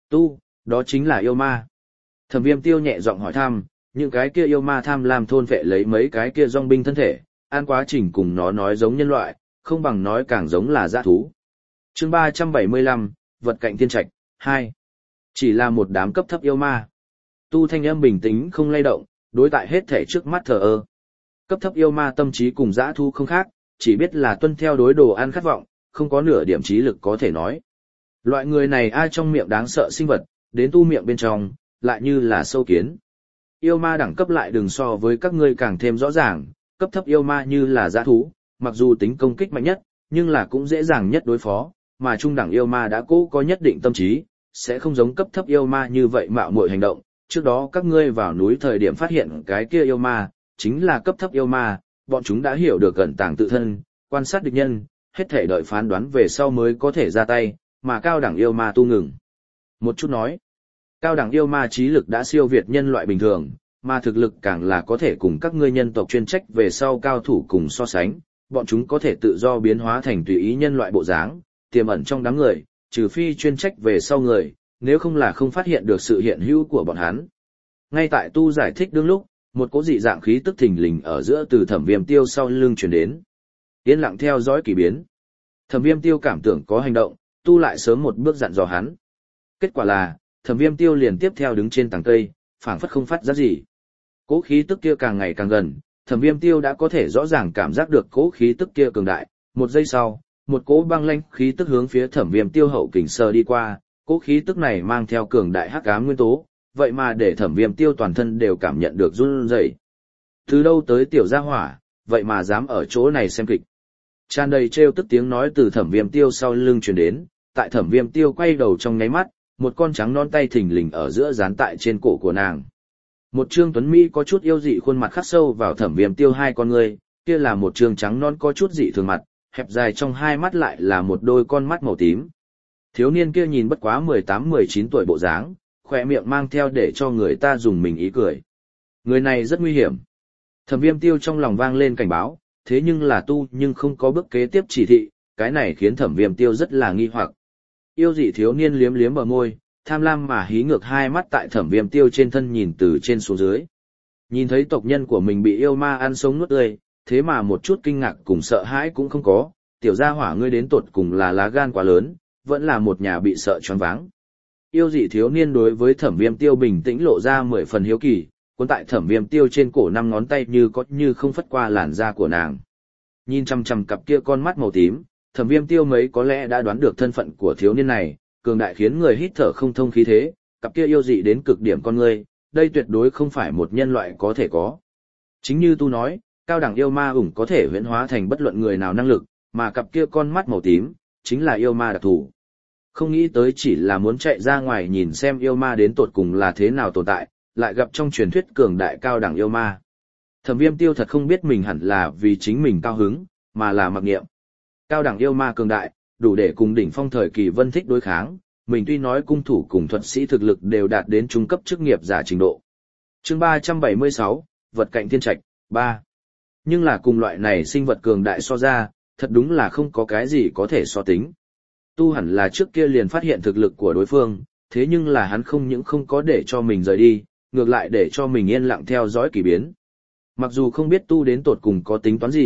Đó chính là yêu ma. Thẩm Viêm Tiêu nhẹ giọng hỏi thăm, những cái kia yêu ma tham lam thôn vệ lấy mấy cái kia dòng binh thân thể, an quá trình cùng nó nói giống nhân loại, không bằng nói càng giống là dã thú. Chương 375, vật cạnh thiên trạch, 2. Chỉ là một đám cấp thấp yêu ma. Tu thanh âm bình tĩnh không lay động, đối tại hết thể trước mắt thờ ơ. Cấp thấp yêu ma tâm trí cùng dã thú không khác, chỉ biết là tuân theo đối đồ ăn khát vọng, không có nửa điểm trí lực có thể nói. Loại người này ai trong miệng đáng sợ sinh vật, đến tu miệng bên trong, lại như là sâu kiến. Yêu ma đẳng cấp lại đừng so với các ngươi càng thêm rõ ràng, cấp thấp yêu ma như là dã thú, mặc dù tính công kích mạnh nhất, nhưng là cũng dễ dàng nhất đối phó, mà trung đẳng yêu ma đã cố có nhất định tâm trí, sẽ không giống cấp thấp yêu ma như vậy mạo muội hành động. Trước đó các ngươi vào núi thời điểm phát hiện cái kia yêu ma, chính là cấp thấp yêu ma, bọn chúng đã hiểu được ẩn tàng tự thân, quan sát địch nhân, hết thể đợi phán đoán về sau mới có thể ra tay, mà cao đẳng yêu ma tu ngừng. Một chút nói, cao đẳng yêu ma trí lực đã siêu việt nhân loại bình thường, mà thực lực càng là có thể cùng các ngươi nhân tộc chuyên trách về sau cao thủ cùng so sánh, bọn chúng có thể tự do biến hóa thành tùy ý nhân loại bộ dáng, tiềm ẩn trong đám người, trừ phi chuyên trách về sau người, nếu không là không phát hiện được sự hiện hữu của bọn hắn. Ngay tại tu giải thích đương lúc, một cỗ dị dạng khí tức thình lình ở giữa từ Thẩm Viêm Tiêu sau lưng truyền đến. Yên lặng theo dõi kỳ biến. Thẩm Viêm Tiêu cảm tưởng có hành động, tu lại sớm một bước dặn dò hắn. Kết quả là, Thẩm Viêm Tiêu liền tiếp theo đứng trên tầng cây, phảng phất không phát ra gì. Cỗ khí tức kia càng ngày càng gần, Thẩm Viêm Tiêu đã có thể rõ ràng cảm giác được cỗ khí tức kia cường đại. Một giây sau, một cỗ băng lãnh khí tức hướng phía Thẩm Viêm Tiêu hậu kình sờ đi qua, cỗ khí tức này mang theo cường đại hắc ám nguyên tố, vậy mà để Thẩm Viêm Tiêu toàn thân đều cảm nhận được run rẩy. Từ đâu tới tiểu gia hỏa, vậy mà dám ở chỗ này xem kịch. Tràn đầy trêu tức tiếng nói từ Thẩm Viêm Tiêu sau lưng truyền đến, tại Thẩm Viêm Tiêu quay đầu trong nháy mắt, một con trắng non tay thình lình ở giữa dán tại trên cổ của nàng. Một trương tuấn mỹ có chút yêu dị khuôn mặt khắc sâu vào Thẩm Viêm Tiêu hai con người, kia là một trương trắng non có chút dị thường mặt, hẹp dài trong hai mắt lại là một đôi con mắt màu tím. Thiếu niên kia nhìn bất quá 18-19 tuổi bộ dáng, khỏe miệng mang theo để cho người ta dùng mình ý cười. Người này rất nguy hiểm. Thẩm Viêm Tiêu trong lòng vang lên cảnh báo, thế nhưng là tu nhưng không có bước kế tiếp chỉ thị, cái này khiến Thẩm Viêm Tiêu rất là nghi hoặc. Yêu dị thiếu niên liếm liếm bờ môi, tham lam mà hí ngược hai mắt tại Thẩm Viêm Tiêu trên thân nhìn từ trên xuống dưới. Nhìn thấy tộc nhân của mình bị yêu ma ăn sống nuốt tươi, thế mà một chút kinh ngạc cùng sợ hãi cũng không có, tiểu gia hỏa ngươi đến tột cùng là lá gan quá lớn, vẫn là một nhà bị sợ choáng váng. Yêu dị thiếu niên đối với Thẩm Viêm Tiêu bình tĩnh lộ ra 10 phần hiếu kỳ, cuốn tại Thẩm Viêm Tiêu trên cổ 5 ngón tay như có như không phất qua làn da của nàng. Nhìn chằm chằm cặp kia con mắt màu tím, Thẩm Viêm Tiêu mấy có lẽ đã đoán được thân phận của thiếu niên này, cường đại khiến người hít thở không thông khí thế, cặp kia yêu dị đến cực điểm con người, đây tuyệt đối không phải một nhân loại có thể có. Chính như tu nói, cao đẳng yêu ma ủng có thể huyễn hóa thành bất luận người nào năng lực, mà cặp kia con mắt màu tím, chính là yêu ma đặc thù. Không nghĩ tới chỉ là muốn chạy ra ngoài nhìn xem yêu ma đến tột cùng là thế nào tồn tại, lại gặp trong truyền thuyết cường đại cao đẳng yêu ma. Thẩm Viêm Tiêu thật không biết mình hẳn là vì chính mình cao hứng, mà là mặc niệm. Cao đẳng yêu ma cường đại, đủ để cùng đỉnh phong thời kỳ Vân Thích đối kháng, mình tuy nói cung thủ cùng thuật sĩ thực lực đều đạt đến trung cấp chức nghiệp giả trình độ. Chương 376, vật cạnh thiên trạch, 3. Nhưng là cùng loại này sinh vật cường đại so ra, thật đúng là không có cái gì có thể so tính. Tu hẳn là trước kia liền phát hiện thực lực của đối phương, thế nhưng là hắn không những không có để cho mình rời đi, ngược lại để cho mình yên lặng theo dõi kỳ biến. Mặc dù không biết tu đến tột cùng có tính toán gì,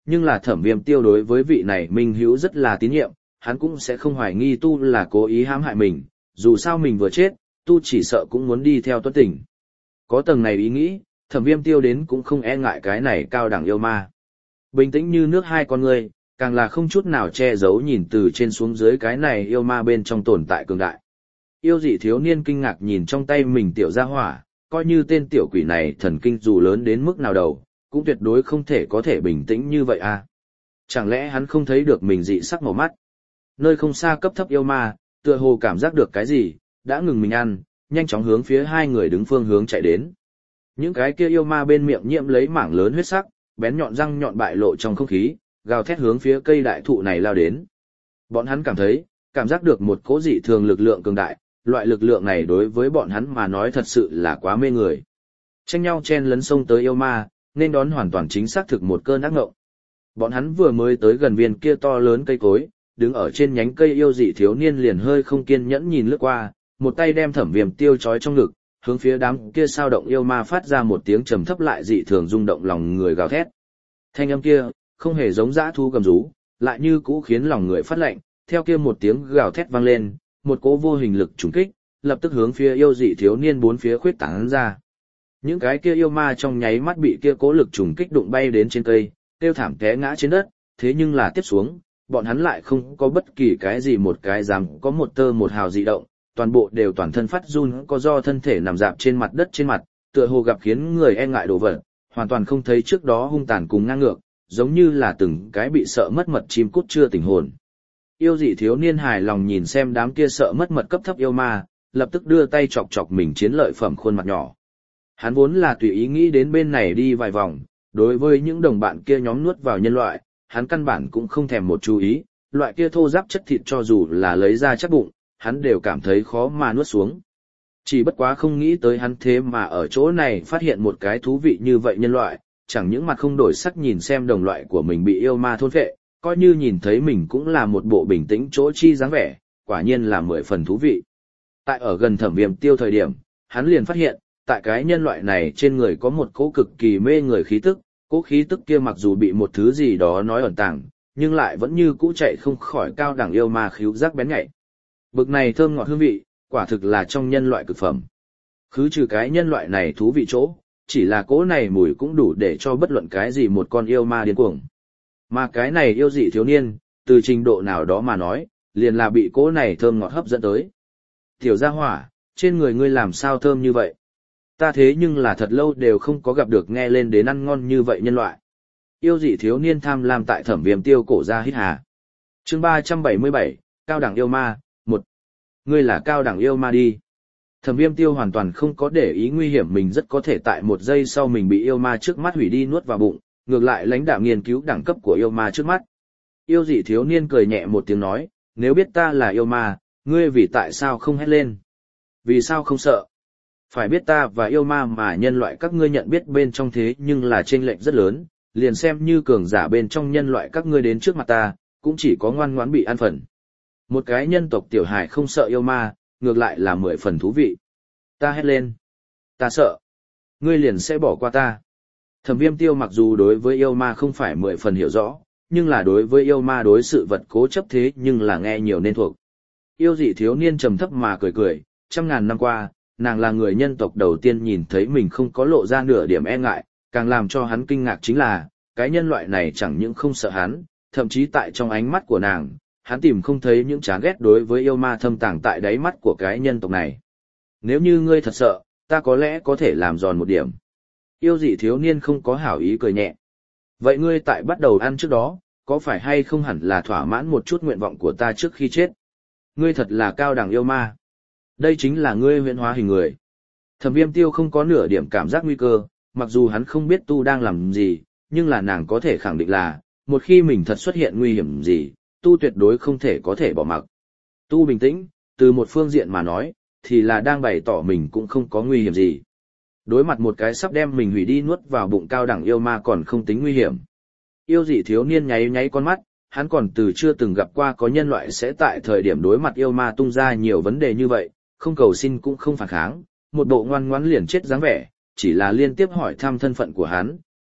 nhưng là Thẩm Viêm Tiêu đối với vị này minh hữu rất là tín nhiệm, hắn cũng sẽ không hoài nghi tu là cố ý hãm hại mình, dù sao mình vừa chết, tu chỉ sợ cũng muốn đi theo tuân tình. Có tầng này ý nghĩ, Thẩm Viêm Tiêu đến cũng không e ngại cái này cao đẳng yêu ma. Bình tĩnh như nước hai con người, càng là không chút nào che giấu nhìn từ trên xuống dưới cái này yêu ma bên trong tồn tại cường đại. Yêu dị thiếu niên kinh ngạc nhìn trong tay mình tiểu gia hỏa, coi như tên tiểu quỷ này thần kinh dù lớn đến mức nào đầu, cũng tuyệt đối không thể có thể bình tĩnh như vậy à. Chẳng lẽ hắn không thấy được mình dị sắc màu mắt? Nơi không xa cấp thấp yêu ma, tựa hồ cảm giác được cái gì, đã ngừng mình ăn, nhanh chóng hướng phía hai người đứng phương hướng chạy đến. Những cái kia yêu ma bên miệng nhiễm lấy mảng lớn huyết sắc, bén nhọn răng nhọn bại lộ trong không khí, gào thét hướng phía cây đại thụ này lao đến. Bọn hắn cảm giác được một cỗ dị thường lực lượng cường đại, loại lực lượng này đối với bọn hắn mà nói thật sự là quá mê người. Tranh nhau chen lấn sông tới yêu ma, nên đón hoàn toàn chính xác thực một cơn ác ngộng. Bọn hắn vừa mới tới gần viên kia to lớn cây cối, đứng ở trên nhánh cây yêu dị thiếu niên liền hơi không kiên nhẫn nhìn lướt qua, một tay đem Thẩm Viêm Tiêu trói trong ngực, hướng phía đám kia sao động yêu ma phát ra một tiếng trầm thấp lại dị thường rung động lòng người gào thét. Thanh âm kia, không hề giống dã thú gầm rú, lại như cũ khiến lòng người phát lạnh, theo kia một tiếng gào thét vang lên, một cỗ vô hình lực trùng kích, lập tức hướng phía yêu dị thiếu niên bốn phía khuyết tán ra. Những cái kia yêu ma trong nháy mắt bị kia cỗ lực trùng kích đụng bay đến trên cây, kêu thảm té ngã trên đất, thế nhưng là tiếp xuống, bọn hắn lại không có bất kỳ cái gì một cái dám có một tơ một hào dị động, toàn bộ đều toàn thân phát run, có do thân thể nằm dạp trên mặt đất trên mặt, tựa hồ gặp khiến người e ngại đồ vật, hoàn toàn không thấy trước đó hung tàn cùng ngang ngược, giống như là từng cái bị sợ mất mật chim cút chưa tỉnh hồn. Yêu dị thiếu niên hài lòng nhìn xem đám kia sợ mất mật cấp thấp yêu ma, lập tức đưa tay chọc chọc mình chiến lợi phẩm khuôn mặt nhỏ. Hắn vốn là tùy ý nghĩ đến bên này đi vài vòng, đối với những đồng bạn kia nhóm nuốt vào nhân loại, hắn căn bản cũng không thèm một chú ý, loại kia thô ráp chất thịt cho dù là lấy ra chắc bụng, hắn đều cảm thấy khó mà nuốt xuống. Chỉ bất quá không nghĩ tới hắn thế mà ở chỗ này phát hiện một cái thú vị như vậy nhân loại, chẳng những mặt không đổi sắc nhìn xem đồng loại của mình bị yêu ma thôn phệ, coi như nhìn thấy mình cũng là một bộ bình tĩnh chỗ chi dáng vẻ, quả nhiên là 10 phần thú vị. Tại ở gần Thẩm Viêm Tiêu thời điểm, hắn liền phát hiện, tại cái nhân loại này trên người có một cỗ cực kỳ mê người khí tức, cỗ khí tức kia mặc dù bị một thứ gì đó nói ẩn tàng, nhưng lại vẫn như cũ chạy không khỏi cao đẳng yêu ma khíu giác bén nhạy. Bực này thơm ngọt hương vị, quả thực là trong nhân loại cực phẩm. Khứ trừ cái nhân loại này thú vị chỗ, chỉ là cỗ này mùi cũng đủ để cho bất luận cái gì một con yêu ma điên cuồng. Mà cái này yêu dị thiếu niên, từ trình độ nào đó mà nói, liền là bị cỗ này thơm ngọt hấp dẫn tới. Tiểu gia hỏa, trên người ngươi làm sao thơm như vậy? Ta thế nhưng là thật lâu đều không có gặp được nghe lên đến ăn ngon như vậy nhân loại. Yêu dị thiếu niên tham lam tại Thẩm Viêm Tiêu cổ ra hít hà. Chương 377, cao đẳng yêu ma, 1. Ngươi là cao đẳng yêu ma đi. Thẩm Viêm Tiêu hoàn toàn không có để ý nguy hiểm mình rất có thể tại một giây sau mình bị yêu ma trước mắt hủy đi nuốt vào bụng, ngược lại lãnh đạo nghiên cứu đẳng cấp của yêu ma trước mắt. Yêu dị thiếu niên cười nhẹ một tiếng nói, nếu biết ta là yêu ma, ngươi vì tại sao không hét lên? Vì sao không sợ? Phải biết ta và yêu ma mà nhân loại các ngươi nhận biết bên trong thế nhưng là chênh lệch rất lớn, liền xem như cường giả bên trong nhân loại các ngươi đến trước mặt ta, cũng chỉ có ngoan ngoãn bị ăn phần. Một cái nhân tộc tiểu hài không sợ yêu ma, ngược lại là 10 phần thú vị. Ta hét lên. Ta sợ. Ngươi liền sẽ bỏ qua ta. Thẩm Viêm Tiêu mặc dù đối với yêu ma không phải 10 phần hiểu rõ, nhưng là đối với yêu ma đối sự vật cố chấp thế nhưng là nghe nhiều nên thuộc. Yêu dị thiếu niên trầm thấp mà cười cười, 100.000 năm qua, nàng là người nhân tộc đầu tiên nhìn thấy mình không có lộ ra nửa điểm e ngại, càng làm cho hắn kinh ngạc chính là, cái nhân loại này chẳng những không sợ hắn, thậm chí tại trong ánh mắt của nàng, hắn tìm không thấy những chán ghét đối với yêu ma thâm tàng tại đáy mắt của cái nhân tộc này. Nếu như ngươi thật sợ, ta có lẽ có thể làm giòn một điểm. Yêu dị thiếu niên không có hảo ý cười nhẹ. Vậy ngươi tại bắt đầu ăn trước đó, có phải hay không hẳn là thỏa mãn một chút nguyện vọng của ta trước khi chết? Ngươi thật là cao đẳng yêu ma. Đây chính là ngươi huyễn hóa hình người. Thẩm Viêm Tiêu không có nửa điểm cảm giác nguy cơ, mặc dù hắn không biết Tu đang làm gì, nhưng là nàng có thể khẳng định là, một khi mình thật xuất hiện nguy hiểm gì, Tu tuyệt đối không thể có thể bỏ mặc. Tu bình tĩnh, từ một phương diện mà nói, thì là đang bày tỏ mình cũng không có nguy hiểm gì. Đối mặt một cái sắp đem mình hủy đi nuốt vào bụng cao đẳng yêu ma còn không tính nguy hiểm. Yêu dị thiếu niên nháy nháy con mắt, hắn còn từ chưa từng gặp qua có nhân loại sẽ tại thời điểm đối mặt yêu ma tung ra nhiều vấn đề như vậy, không cầu xin cũng không phản kháng, một bộ ngoan ngoãn liền chết dáng vẻ, chỉ là liên tiếp hỏi thăm thân phận của hắn,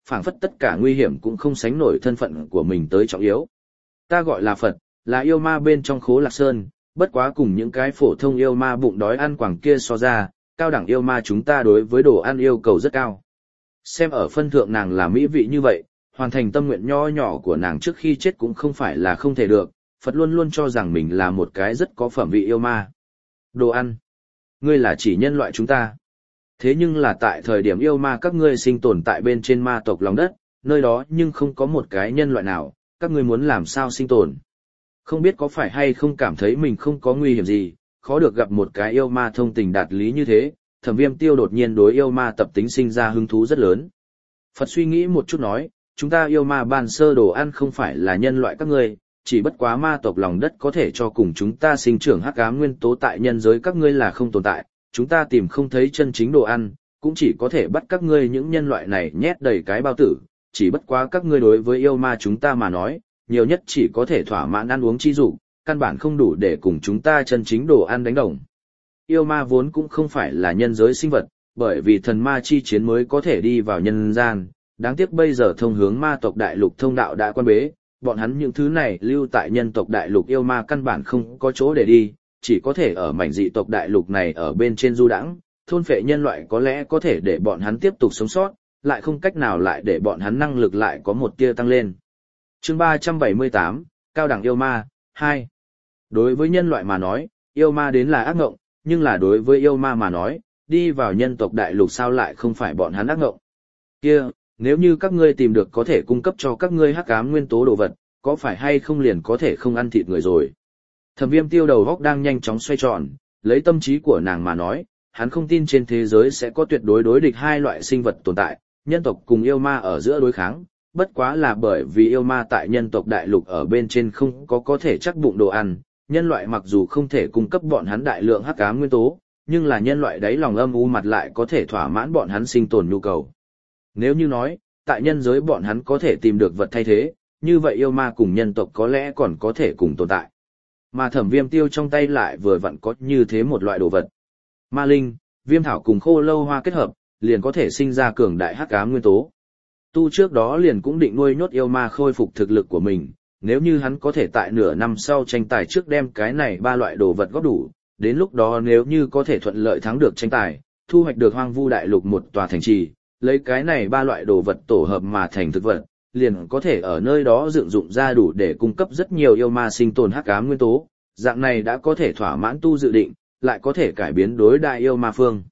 phảng phất tất cả nguy hiểm cũng không sánh nổi thân phận của mình tới trọng yếu. Ta gọi là Phật, là yêu ma bên trong Khố Lạc Sơn, bất quá cùng những cái phổ thông yêu ma bụng đói ăn quảng kia so ra, cao đẳng yêu ma chúng ta đối với đồ ăn yêu cầu rất cao. Xem ở phân thượng nàng là mỹ vị như vậy, hoàn thành tâm nguyện nho nhỏ của nàng trước khi chết cũng không phải là không thể được, Phật luôn luôn cho rằng mình là một cái rất có phẩm vị yêu ma. Đồ ăn. Ngươi là chỉ nhân loại chúng ta. Thế nhưng là tại thời điểm yêu ma các ngươi sinh tồn tại bên trên ma tộc lòng đất, nơi đó nhưng không có một cái nhân loại nào, các ngươi muốn làm sao sinh tồn. Không biết có phải hay không cảm thấy mình không có nguy hiểm gì, khó được gặp một cái yêu ma thông tình đạt lý như thế, Thẩm Viêm Tiêu đột nhiên đối yêu ma tập tính sinh ra hứng thú rất lớn. Phật suy nghĩ một chút nói, chúng ta yêu ma ban sơ đồ ăn không phải là nhân loại các ngươi, chỉ bất quá ma tộc lòng đất có thể cho cùng chúng ta sinh trưởng hắc ám nguyên tố tại nhân giới các ngươi là không tồn tại, chúng ta tìm không thấy chân chính đồ ăn, cũng chỉ có thể bắt các ngươi những nhân loại này nhét đầy cái bao tử, chỉ bất quá các ngươi đối với yêu ma chúng ta mà nói, nhiều nhất chỉ có thể thỏa mãn ăn uống chi dục, căn bản không đủ để cùng chúng ta chân chính đồ ăn đánh đồng. Yêu ma vốn cũng không phải là nhân giới sinh vật, bởi vì thần ma chi chiến mới có thể đi vào nhân gian, đáng tiếc bây giờ thông hướng ma tộc đại lục thông đạo đã quan bế, bọn hắn những thứ này lưu tại nhân tộc đại lục yêu ma căn bản không có chỗ để đi, chỉ có thể ở mảnh dị tộc đại lục này ở bên trên du đãng, thôn phệ nhân loại có lẽ có thể để bọn hắn tiếp tục sống sót, lại không cách nào lại để bọn hắn năng lực lại có một tia tăng lên. Chương 378, Cao đẳng yêu ma, 2. Đối với nhân loại mà nói, yêu ma đến là ác ngộng, nhưng là đối với yêu ma mà nói, đi vào nhân tộc đại lục sao lại không phải bọn hắn ác ngộng. Kia, nếu như các ngươi tìm được có thể cung cấp cho các ngươi hắc ám nguyên tố đồ vật, có phải hay không liền có thể không ăn thịt người rồi. Thẩm Viêm Tiêu đầu góc đang nhanh chóng xoay tròn, lấy tâm trí của nàng mà nói, hắn không tin trên thế giới sẽ có tuyệt đối đối địch hai loại sinh vật tồn tại, nhân tộc cùng yêu ma ở giữa đối kháng, bất quá là bởi vì yêu ma tại nhân tộc đại lục ở bên trên không có thể chắc bụng đồ ăn, nhân loại mặc dù không thể cung cấp bọn hắn đại lượng hắc ám nguyên tố, nhưng là nhân loại đáy lòng âm u mặt lại có thể thỏa mãn bọn hắn sinh tồn nhu cầu. Nếu như nói, tại nhân giới bọn hắn có thể tìm được vật thay thế, như vậy yêu ma cùng nhân tộc có lẽ còn có thể cùng tồn tại. Mà Thẩm Viêm Tiêu trong tay lại vừa vặn có như thế một loại đồ vật. Ma linh, viêm thảo cùng khô lâu hoa kết hợp, liền có thể sinh ra cường đại hắc ám nguyên tố. Tu trước đó liền cũng định nuôi nhốt yêu ma khôi phục thực lực của mình, nếu như hắn có thể tại nửa năm sau tranh tài trước đem cái này ba loại đồ vật góp đủ, đến lúc đó nếu như có thể thuận lợi thắng được tranh tài, thu hoạch được hoang vu đại lục một tòa thành trì, lấy cái này ba loại đồ vật tổ hợp mà thành thực vật, liền có thể ở nơi đó dựng dụng ra đủ để cung cấp rất nhiều yêu ma sinh tồn hắc ám nguyên tố, dạng này đã có thể thỏa mãn tu dự định, lại có thể cải biến đối đại yêu ma phương.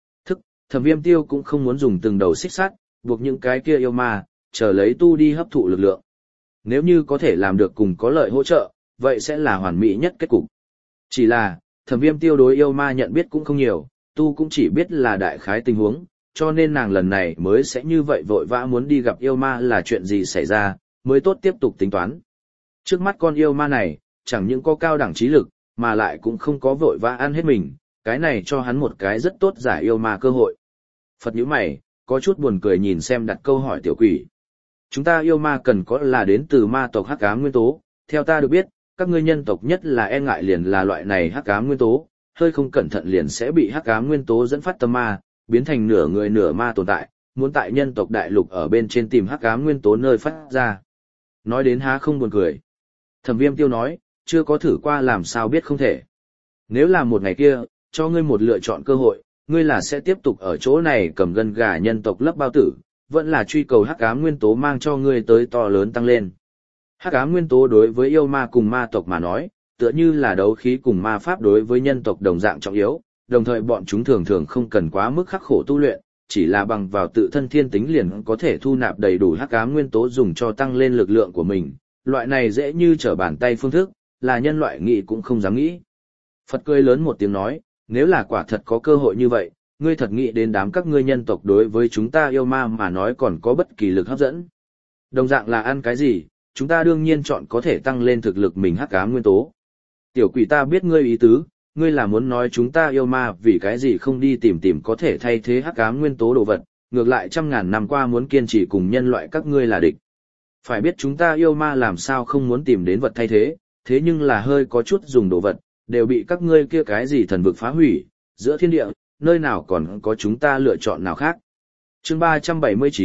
Thẩm Viêm Tiêu cũng không muốn dùng từng đầu xích sắt, buộc những cái kia yêu ma, chờ lấy tu đi hấp thụ lực lượng. Nếu như có thể làm được cùng có lợi hỗ trợ, vậy sẽ là hoàn mỹ nhất kết cục. Chỉ là, Thẩm Viêm Tiêu đối yêu ma nhận biết cũng không nhiều, tu cũng chỉ biết là đại khái tình huống, cho nên nàng lần này mới sẽ như vậy vội vã muốn đi gặp yêu ma là chuyện gì xảy ra, mới tốt tiếp tục tính toán. Trước mắt con yêu ma này, chẳng những có cao đẳng trí lực, mà lại cũng không có vội vã ăn hết mình, cái này cho hắn một cái rất tốt giải yêu ma cơ hội. Phật nhíu mày, có chút buồn cười nhìn xem đặt câu hỏi tiểu quỷ. Chúng ta yêu ma cần có là đến từ ma tộc hắc ám nguyên tố, theo ta được biết, các ngươi nhân tộc nhất là e ngại liền là loại này hắc ám nguyên tố, hơi không cẩn thận liền sẽ bị hắc ám nguyên tố dẫn phát tâm ma, biến thành nửa người nửa ma tồn tại, muốn tại nhân tộc đại lục ở bên trên tìm hắc ám nguyên tố nơi phát ra. Nói đến há không buồn cười. Thẩm Viêm Tiêu nói, chưa có thử qua làm sao biết không thể. Nếu là một ngày kia, cho ngươi một lựa chọn cơ hội, ngươi là sẽ tiếp tục ở chỗ này cầm gân gà nhân tộc lấp bao tử, vẫn là truy cầu hắc ám nguyên tố mang cho ngươi tới to lớn tăng lên. Hắc ám nguyên tố đối với yêu ma cùng ma tộc mà nói, tựa như là đấu khí cùng ma pháp đối với nhân tộc đồng dạng trọng yếu, đồng thời bọn chúng thường thường không cần quá mức khắc khổ tu luyện, chỉ là bằng vào tự thân thiên tính liền có thể thu nạp đầy đủ hắc ám nguyên tố dùng cho tăng lên lực lượng của mình. Loại này dễ như trở bàn tay phương thức, là nhân loại nghĩ cũng không dám nghĩ. Phật cười lớn một tiếng nói, nếu là quả thật có cơ hội như vậy, ngươi thật nghĩ đến đám các ngươi nhân tộc đối với chúng ta yêu ma mà nói còn có bất kỳ lực hấp dẫn. Đồng dạng là ăn cái gì, chúng ta đương nhiên chọn có thể tăng lên thực lực mình hắc ám nguyên tố. Tiểu quỷ ta biết ngươi ý tứ, ngươi là muốn nói chúng ta yêu ma vì cái gì không đi tìm có thể thay thế hắc ám nguyên tố đồ vật, ngược lại trăm ngàn năm qua muốn kiên trì cùng nhân loại các ngươi là địch. Phải biết chúng ta yêu ma làm sao không muốn tìm đến vật thay thế, thế nhưng là hơi có chút dùng đồ vật, đều bị các ngươi kia cái gì thần vực phá hủy, giữa thiên địa, nơi nào còn có chúng ta lựa chọn nào khác. Chương 379,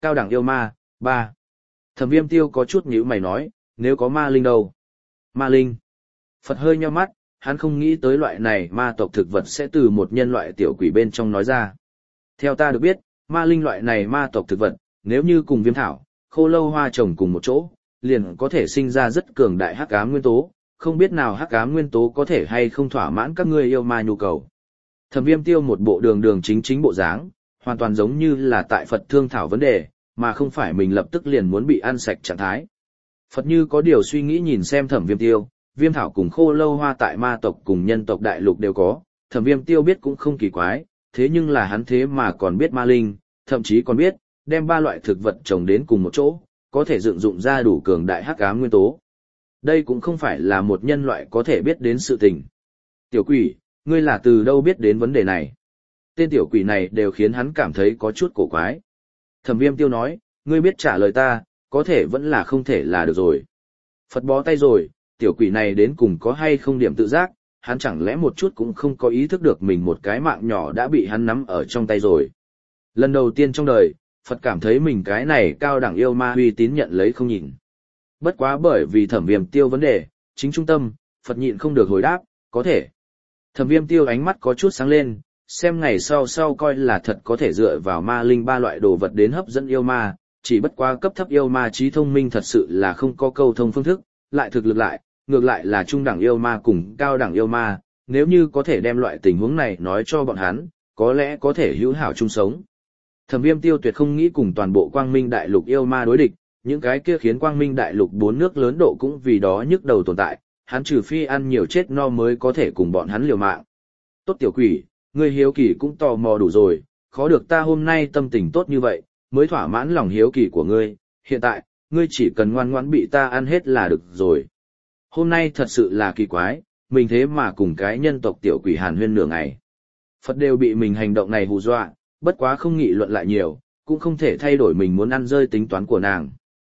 Cao đẳng yêu ma, 3. Thẩm Viêm Tiêu có chút nhíu mày nói, nếu có ma linh đâu? Ma linh. Phật hơi nheo mắt, hắn không nghĩ tới loại này ma tộc thực vật sẽ từ một nhân loại tiểu quỷ bên trong nói ra. Theo ta được biết, ma linh loại này ma tộc thực vật, nếu như cùng viêm thảo, khô lâu hoa trồng cùng một chỗ, liền có thể sinh ra rất cường đại hắc ám nguyên tố, không biết nào hắc ám nguyên tố có thể hay không thỏa mãn các ngươi yêu ma nhu cầu. Thẩm Viêm Tiêu một bộ đường đường chính chính bộ dáng, hoàn toàn giống như là tại Phật thương thảo vấn đề, mà không phải mình lập tức liền muốn bị ăn sạch trạng thái. Phật như có điều suy nghĩ nhìn xem Thẩm Viêm Tiêu, viêm thảo cùng khô lâu hoa tại ma tộc cùng nhân tộc đại lục đều có, Thẩm Viêm Tiêu biết cũng không kỳ quái, thế nhưng là hắn thế mà còn biết ma linh, thậm chí còn biết, đem 3 loại thực vật trồng đến cùng một chỗ, có thể dựng dụng ra đủ cường đại hắc ám nguyên tố. Đây cũng không phải là một nhân loại có thể biết đến sự tình. Tiểu quỷ, ngươi là từ đâu biết đến vấn đề này? Tên tiểu quỷ này đều khiến hắn cảm thấy có chút cổ quái. Thẩm Viêm Tiêu nói, ngươi biết trả lời ta, có thể vẫn là không thể là được rồi. Phật bó tay rồi, tiểu quỷ này đến cùng có hay không điểm tự giác, hắn chẳng lẽ một chút cũng không có ý thức được mình một cái mạng nhỏ đã bị hắn nắm ở trong tay rồi. Lần đầu tiên trong đời, Phật cảm thấy mình cái này cao đẳng yêu ma uy tín nhận lấy không nhìn. Bất quá bởi vì Thẩm Viêm Tiêu vấn đề, chính trung tâm, Phật nhịn không được hồi đáp, có thể. Thẩm Viêm Tiêu ánh mắt có chút sáng lên, xem ngày sau coi là thật có thể dựa vào ma linh 3 loại đồ vật đến hấp dẫn yêu ma, chỉ bất quá cấp thấp yêu ma trí thông minh thật sự là không có câu thông phương thức, lại thực lực lại, ngược lại là trung đẳng yêu ma cùng cao đẳng yêu ma, nếu như có thể đem loại tình huống này nói cho bọn hắn, có lẽ có thể hữu hảo chung sống. Thẩm Viêm Tiêu tuyệt không nghĩ cùng toàn bộ Quang Minh Đại Lục yêu ma đối địch, những cái kia khiến Quang Minh Đại Lục 4 nước lớn độ cũng vì đó nhức đầu tồn tại, hắn trừ phi ăn nhiều chết no mới có thể cùng bọn hắn liều mạng. Tốt tiểu quỷ, ngươi hiếu kỳ cũng tò mò đủ rồi, khó được ta hôm nay tâm tình tốt như vậy, mới thỏa mãn lòng hiếu kỳ của ngươi, hiện tại, ngươi chỉ cần ngoan ngoãn bị ta ăn hết là được rồi. Hôm nay thật sự là kỳ quái, mình thế mà cùng cái nhân tộc tiểu quỷ hàn huyên nửa ngày. Phật đều bị mình hành động này hù dọa, bất quá không nghị luận lại nhiều, cũng không thể thay đổi mình muốn ăn rơi tính toán của nàng.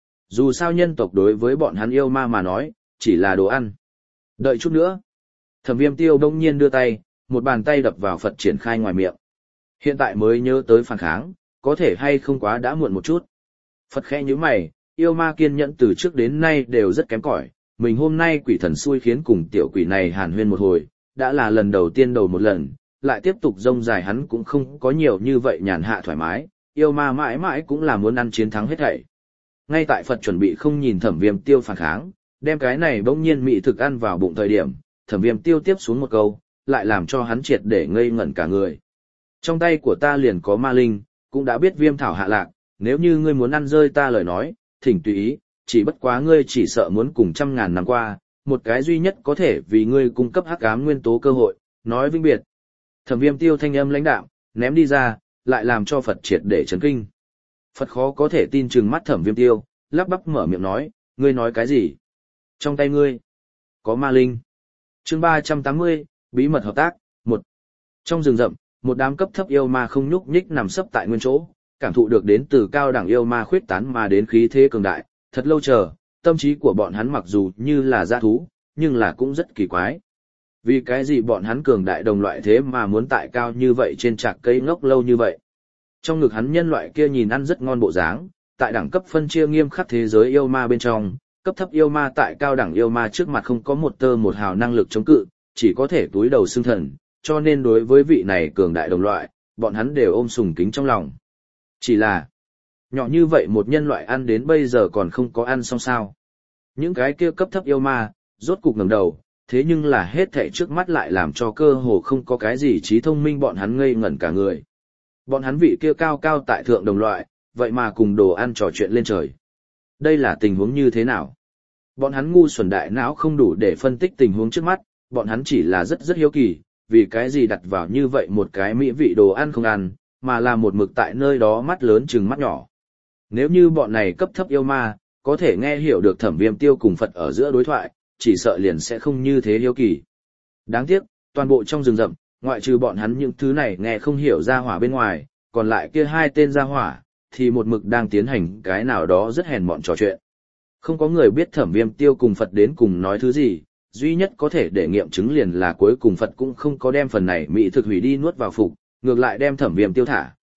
Dù sao nhân tộc đối với bọn hắn yêu ma mà nói, chỉ là đồ ăn. Đợi chút nữa. Thẩm Viêm Tiêu đông nhiên đưa tay, một bàn tay đập vào Phật triển khai ngoài miệng. Hiện tại mới nhớ tới phản kháng, có thể hay không quá đã muộn một chút. Phật khẽ nhíu mày, yêu ma kiên nhẫn từ trước đến nay đều rất kém cỏi. Mình hôm nay quỷ thần xui khiến cùng tiểu quỷ này hàn huyên một hồi, đã là lần đầu tiên đầu một lần, lại tiếp tục rông dài hắn cũng không có nhiều như vậy nhàn hạ thoải mái, yêu ma mãi mãi cũng là muốn ăn chiến thắng hết thảy. Ngay tại Phật chuẩn bị không nhìn Thẩm Viêm Tiêu phản kháng, đem cái này bỗng nhiên mỹ thực ăn vào bụng thời điểm, Thẩm Viêm Tiêu tiếp xuống một câu, lại làm cho hắn triệt để ngây ngẩn cả người. Trong tay của ta liền có ma linh, cũng đã biết viêm thảo hạ lạc, nếu như ngươi muốn ăn rơi ta lời nói, thỉnh tùy ý, chỉ bất quá ngươi chỉ sợ muốn cùng 100.000 năm qua, một cái duy nhất có thể vì ngươi cung cấp hắc ám nguyên tố cơ hội, nói vĩnh biệt. Thẩm Viêm Tiêu thanh âm lãnh đạm, ném đi ra, lại làm cho Phật triệt để chấn kinh. Phật khó có thể tin trừng mắt Thẩm Viêm Tiêu, lắp bắp mở miệng nói, ngươi nói cái gì? Trong tay ngươi, có ma linh. Chương 380, bí mật hợp tác, 1. Trong rừng rậm, một đám cấp thấp yêu ma không nhúc nhích nằm sấp tại nguyên chỗ, cảm thụ được đến từ cao đẳng yêu ma khuyết tán mà đến khí thế cường đại, thật lâu chờ, tâm trí của bọn hắn mặc dù như là dã thú, nhưng là cũng rất kỳ quái. Vì cái gì bọn hắn cường đại đồng loại thế mà muốn tại cao như vậy trên trạc cây ngốc lâu như vậy? Trong ngực hắn nhân loại kia nhìn ăn rất ngon bộ dáng, tại đẳng cấp phân chia nghiêm khắc thế giới yêu ma bên trong, cấp thấp yêu ma tại cao đẳng yêu ma trước mặt không có một tơ một hào năng lực chống cự, chỉ có thể túi đầu xương thần, cho nên đối với vị này cường đại đồng loại, bọn hắn đều ôm sùng kính trong lòng. Chỉ là, nhỏ như vậy một nhân loại ăn đến bây giờ còn không có ăn xong sao. Những cái kia cấp thấp yêu ma, rốt cục ngẩng đầu, thế nhưng là hết thảy trước mắt lại làm cho cơ hồ không có cái gì trí thông minh bọn hắn ngây ngẩn cả người. Bọn hắn vị kia cao cao tại thượng đồng loại, vậy mà cùng đồ ăn trò chuyện lên trời. Đây là tình huống như thế nào? Bọn hắn ngu xuẩn đại não không đủ để phân tích tình huống trước mắt, bọn hắn chỉ là rất hiếu kỳ, vì cái gì đặt vào như vậy một cái mỹ vị đồ ăn không ăn, mà là một mực tại nơi đó mắt lớn chừng mắt nhỏ. Nếu như bọn này cấp thấp yêu ma, có thể nghe hiểu được Thẩm Viêm Tiêu cùng Phật ở giữa đối thoại, chỉ sợ liền sẽ không như thế hiếu kỳ. Đáng tiếc, toàn bộ trong rừng rậm, ngoại trừ bọn hắn những thứ này nghe không hiểu ra hỏa bên ngoài, còn lại kia 2 tên ra hỏa, thì một mực đang tiến hành cái nào đó rất hèn mọn trò chuyện. Không có người biết Thẩm Viêm Tiêu cùng Phật đến cùng nói thứ gì, duy nhất có thể để nghiệm chứng liền là cuối cùng Phật cũng không có đem phần này mỹ thực hủy đi nuốt vào phục, ngược lại đem Thẩm Viêm Tiêu thả,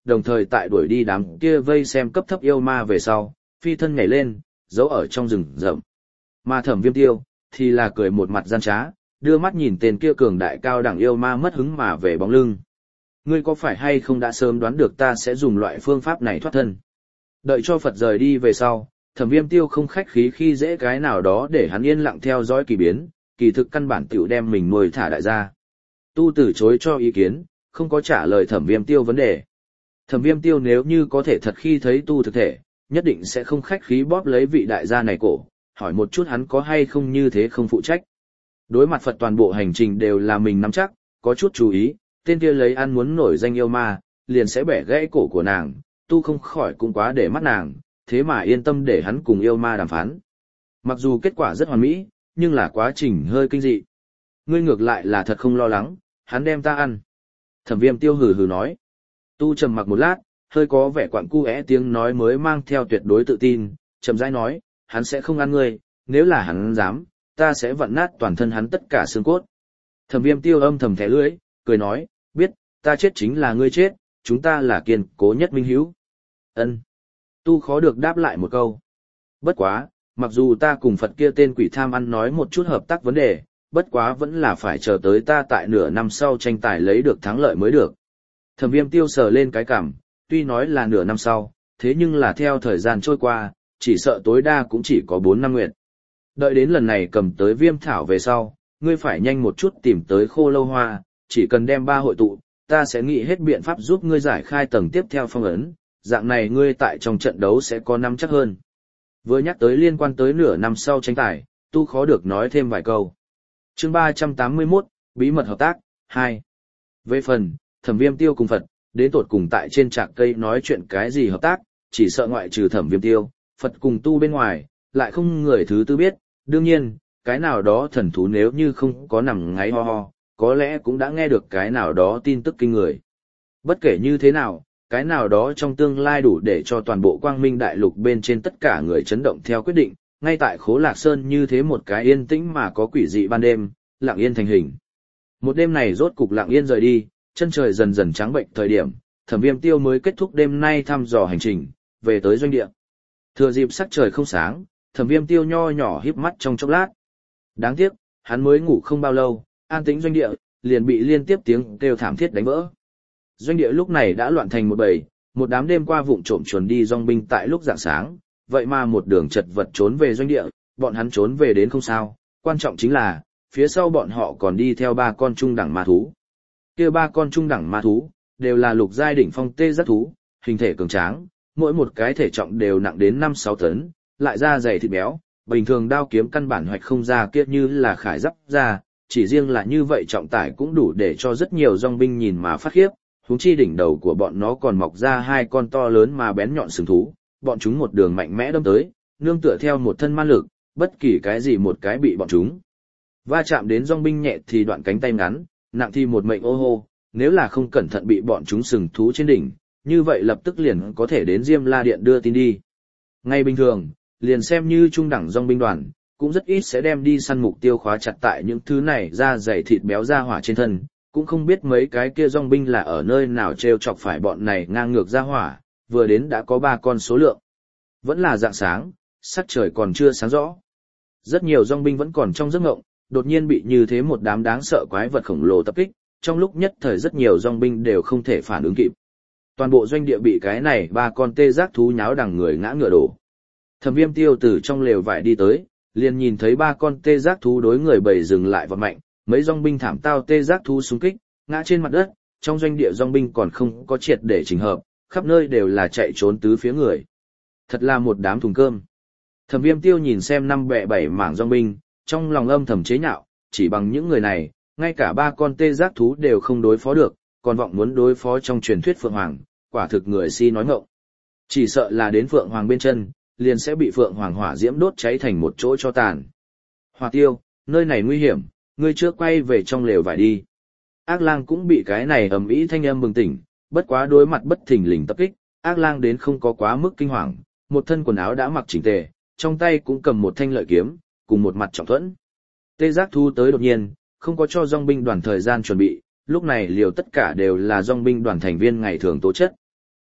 đồng thời tại đuổi đi đám kia vây xem cấp thấp yêu ma về sau, phi thân nhảy lên, giấu ở trong rừng rậm. Mà Thẩm Viêm Tiêu thì là cười một mặt gian trá, đưa mắt nhìn tên kia cường đại cao đẳng yêu ma mất hứng mà về bóng lưng. Ngươi có phải hay không đã sớm đoán được ta sẽ dùng loại phương pháp này thoát thân? Đợi cho Phật rời đi về sau, Thẩm Viêm Tiêu không khách khí khi dễ cái nào đó để hắn yên lặng theo dõi kỳ biến, kỳ thực căn bản tiểu đem mình nuôi thả đại gia. Tu từ chối cho ý kiến, không có trả lời Thẩm Viêm Tiêu vấn đề. Thẩm Viêm Tiêu nếu như có thể thật khi thấy tu thực thể, nhất định sẽ không khách khí bóp lấy vị đại gia này cổ, hỏi một chút hắn có hay không như thế không phụ trách. Đối mặt Phật toàn bộ hành trình đều là mình nắm chắc, có chút chú ý, tên kia lấy ăn muốn nổi danh yêu ma, liền sẽ bẻ gãy cổ của nàng, tu không khỏi cũng quá để mắt nàng, thế mà yên tâm để hắn cùng yêu ma đàm phán. Mặc dù kết quả rất hoàn mỹ, nhưng là quá trình hơi kinh dị. Ngươi ngược lại là thật không lo lắng, hắn đem ta ăn. Thẩm Viêm Tiêu hừ hừ nói. Tu trầm mặc một lát, hơi có vẻ quặn cu tiếng nói mới mang theo tuyệt đối tự tin, chậm rãi nói, hắn sẽ không ăn ngươi, nếu là hắn dám, ta sẽ vặn nát toàn thân hắn tất cả xương cốt. Thẩm Viêm Tiêu âm thầm thẻ lưỡi, cười nói, biết, ta chết chính là ngươi chết, chúng ta là kiên cố nhất minh hữu. Ân. Tu khó được đáp lại một câu. Bất quá, mặc dù ta cùng Phật kia tên quỷ tham ăn nói một chút hợp tác vấn đề, bất quá vẫn là phải chờ tới ta tại nửa năm sau tranh tài lấy được thắng lợi mới được. Thẩm Viêm Tiêu sờ lên cái cằm, tuy nói là nửa năm sau, thế nhưng là theo thời gian trôi qua, chỉ sợ tối đa cũng chỉ có 4 năm nguyện. Đợi đến lần này cầm tới viêm thảo về sau, ngươi phải nhanh một chút tìm tới khô lâu hoa, chỉ cần đem 3 hội tụ, ta sẽ nghĩ hết biện pháp giúp ngươi giải khai tầng tiếp theo phong ấn, dạng này ngươi tại trong trận đấu sẽ có nắm chắc hơn. Vừa nhắc tới liên quan tới nửa năm sau tranh tài, tu khó được nói thêm vài câu. Chương 381, bí mật hợp tác, 2. Về phần, Thẩm Viêm Tiêu cùng Phật, đến tột cùng tại trên trạc cây nói chuyện cái gì hợp tác, chỉ sợ ngoại trừ Thẩm Viêm Tiêu, Phật cùng tu bên ngoài, lại không người thứ tư biết, đương nhiên, cái nào đó thần thú nếu như không có nằm ngáy ho ho, có lẽ cũng đã nghe được cái nào đó tin tức kinh người. Bất kể như thế nào, cái nào đó trong tương lai đủ để cho toàn bộ quang minh đại lục bên trên tất cả người chấn động theo quyết định, ngay tại Khố Lạc Sơn như thế một cái yên tĩnh mà có quỷ dị ban đêm, lặng yên thành hình. Một đêm này rốt cục lặng yên rời đi, chân trời dần dần trắng bệnh thời điểm, Thẩm Viêm Tiêu mới kết thúc đêm nay thăm dò hành trình, về tới doanh địa. Thừa dịp sắc trời không sáng, Thẩm Viêm Tiêu nho nhỏ híp mắt trong chốc lát. Đáng tiếc, hắn mới ngủ không bao lâu, an tĩnh doanh địa, liền bị liên tiếp tiếng kêu thảm thiết đánh vỡ. Doanh địa lúc này đã loạn thành một bầy, một đám đêm qua vụng trộm chuồn đi dòng binh tại lúc rạng sáng, vậy mà một đường chật vật trốn về doanh địa, bọn hắn trốn về đến không sao, quan trọng chính là, phía sau bọn họ còn đi theo 3 con trung đẳng ma thú. Kia 3 con trung đẳng ma thú, đều là lục giai đỉnh phong tê giác thú, hình thể cường tráng, mỗi một cái thể trọng đều nặng đến 5-6 tấn, lại da dày thịt béo, bình thường đao kiếm căn bản hoạch không ra kia như là khải giáp ra, chỉ riêng là như vậy trọng tải cũng đủ để cho rất nhiều dòng binh nhìn mà phát khiếp, huống chi đỉnh đầu của bọn nó còn mọc ra 2 con to lớn mà bén nhọn sừng thú, bọn chúng một đường mạnh mẽ đâm tới, nương tựa theo một thân ma lực, bất kỳ cái gì một cái bị bọn chúng va chạm đến dòng binh nhẹ thì đoạn cánh tay ngắn, nặng thì một mệnh ô hô, nếu là không cẩn thận bị bọn chúng sừng thú trên đỉnh, như vậy lập tức liền có thể đến Diêm La Điện đưa tin đi. Ngay bình thường, liền xem như trung đẳng dòng binh đoàn, cũng rất ít sẽ đem đi săn mục tiêu khóa chặt tại những thứ này da dày thịt béo da hỏa trên thân, cũng không biết mấy cái kia dòng binh là ở nơi nào treo chọc phải bọn này ngang ngược ra hỏa, vừa đến đã có 3 con số lượng. Vẫn là rạng sáng, sắc trời còn chưa sáng rõ. Rất nhiều dòng binh vẫn còn trong giấc ngộng, đột nhiên bị như thế một đám đáng sợ quái vật khổng lồ tập kích, trong lúc nhất thời rất nhiều dòng binh đều không thể phản ứng kịp. Toàn bộ doanh địa bị cái này 3 con tê giác thú nháo đằng người ngã ngựa đổ. Thẩm Viêm Tiêu từ trong lều vải đi tới, liền nhìn thấy 3 con tê giác thú đối người bầy dừng lại và mạnh, mấy dòng binh thảm tao tê giác thú xung kích, ngã trên mặt đất, trong doanh địa dòng binh còn không có triệt để chỉnh hợp, khắp nơi đều là chạy trốn tứ phía người. Thật là một đám thùng cơm. Thẩm Viêm Tiêu nhìn xem 5 bè 7 mảng dòng binh, trong lòng âm thầm chế nhạo, chỉ bằng những người này, ngay cả 3 con tê giác thú đều không đối phó được, còn vọng muốn đối phó trong truyền thuyết Phượng Hoàng, quả thực người si nói ngọng. Chỉ sợ là đến Phượng Hoàng bên chân, liền sẽ bị Phượng Hoàng hỏa diễm đốt cháy thành một chỗ cho tàn. Hỏa Tiêu, nơi này nguy hiểm, ngươi trước quay về trong lều vải đi. Ác Lang cũng bị cái này ầm ĩ thanh âm bừng tỉnh, bất quá đối mặt bất thình lình tập kích, Ác Lang đến không có quá mức kinh hoàng, một thân quần áo đã mặc chỉnh tề, trong tay cũng cầm một thanh lợi kiếm, cùng một mặt trọng thuẫn. Tê giác thú tới đột nhiên, không có cho dòng binh đoàn thời gian chuẩn bị, lúc này liều tất cả đều là dòng binh đoàn thành viên ngày thường tố chất.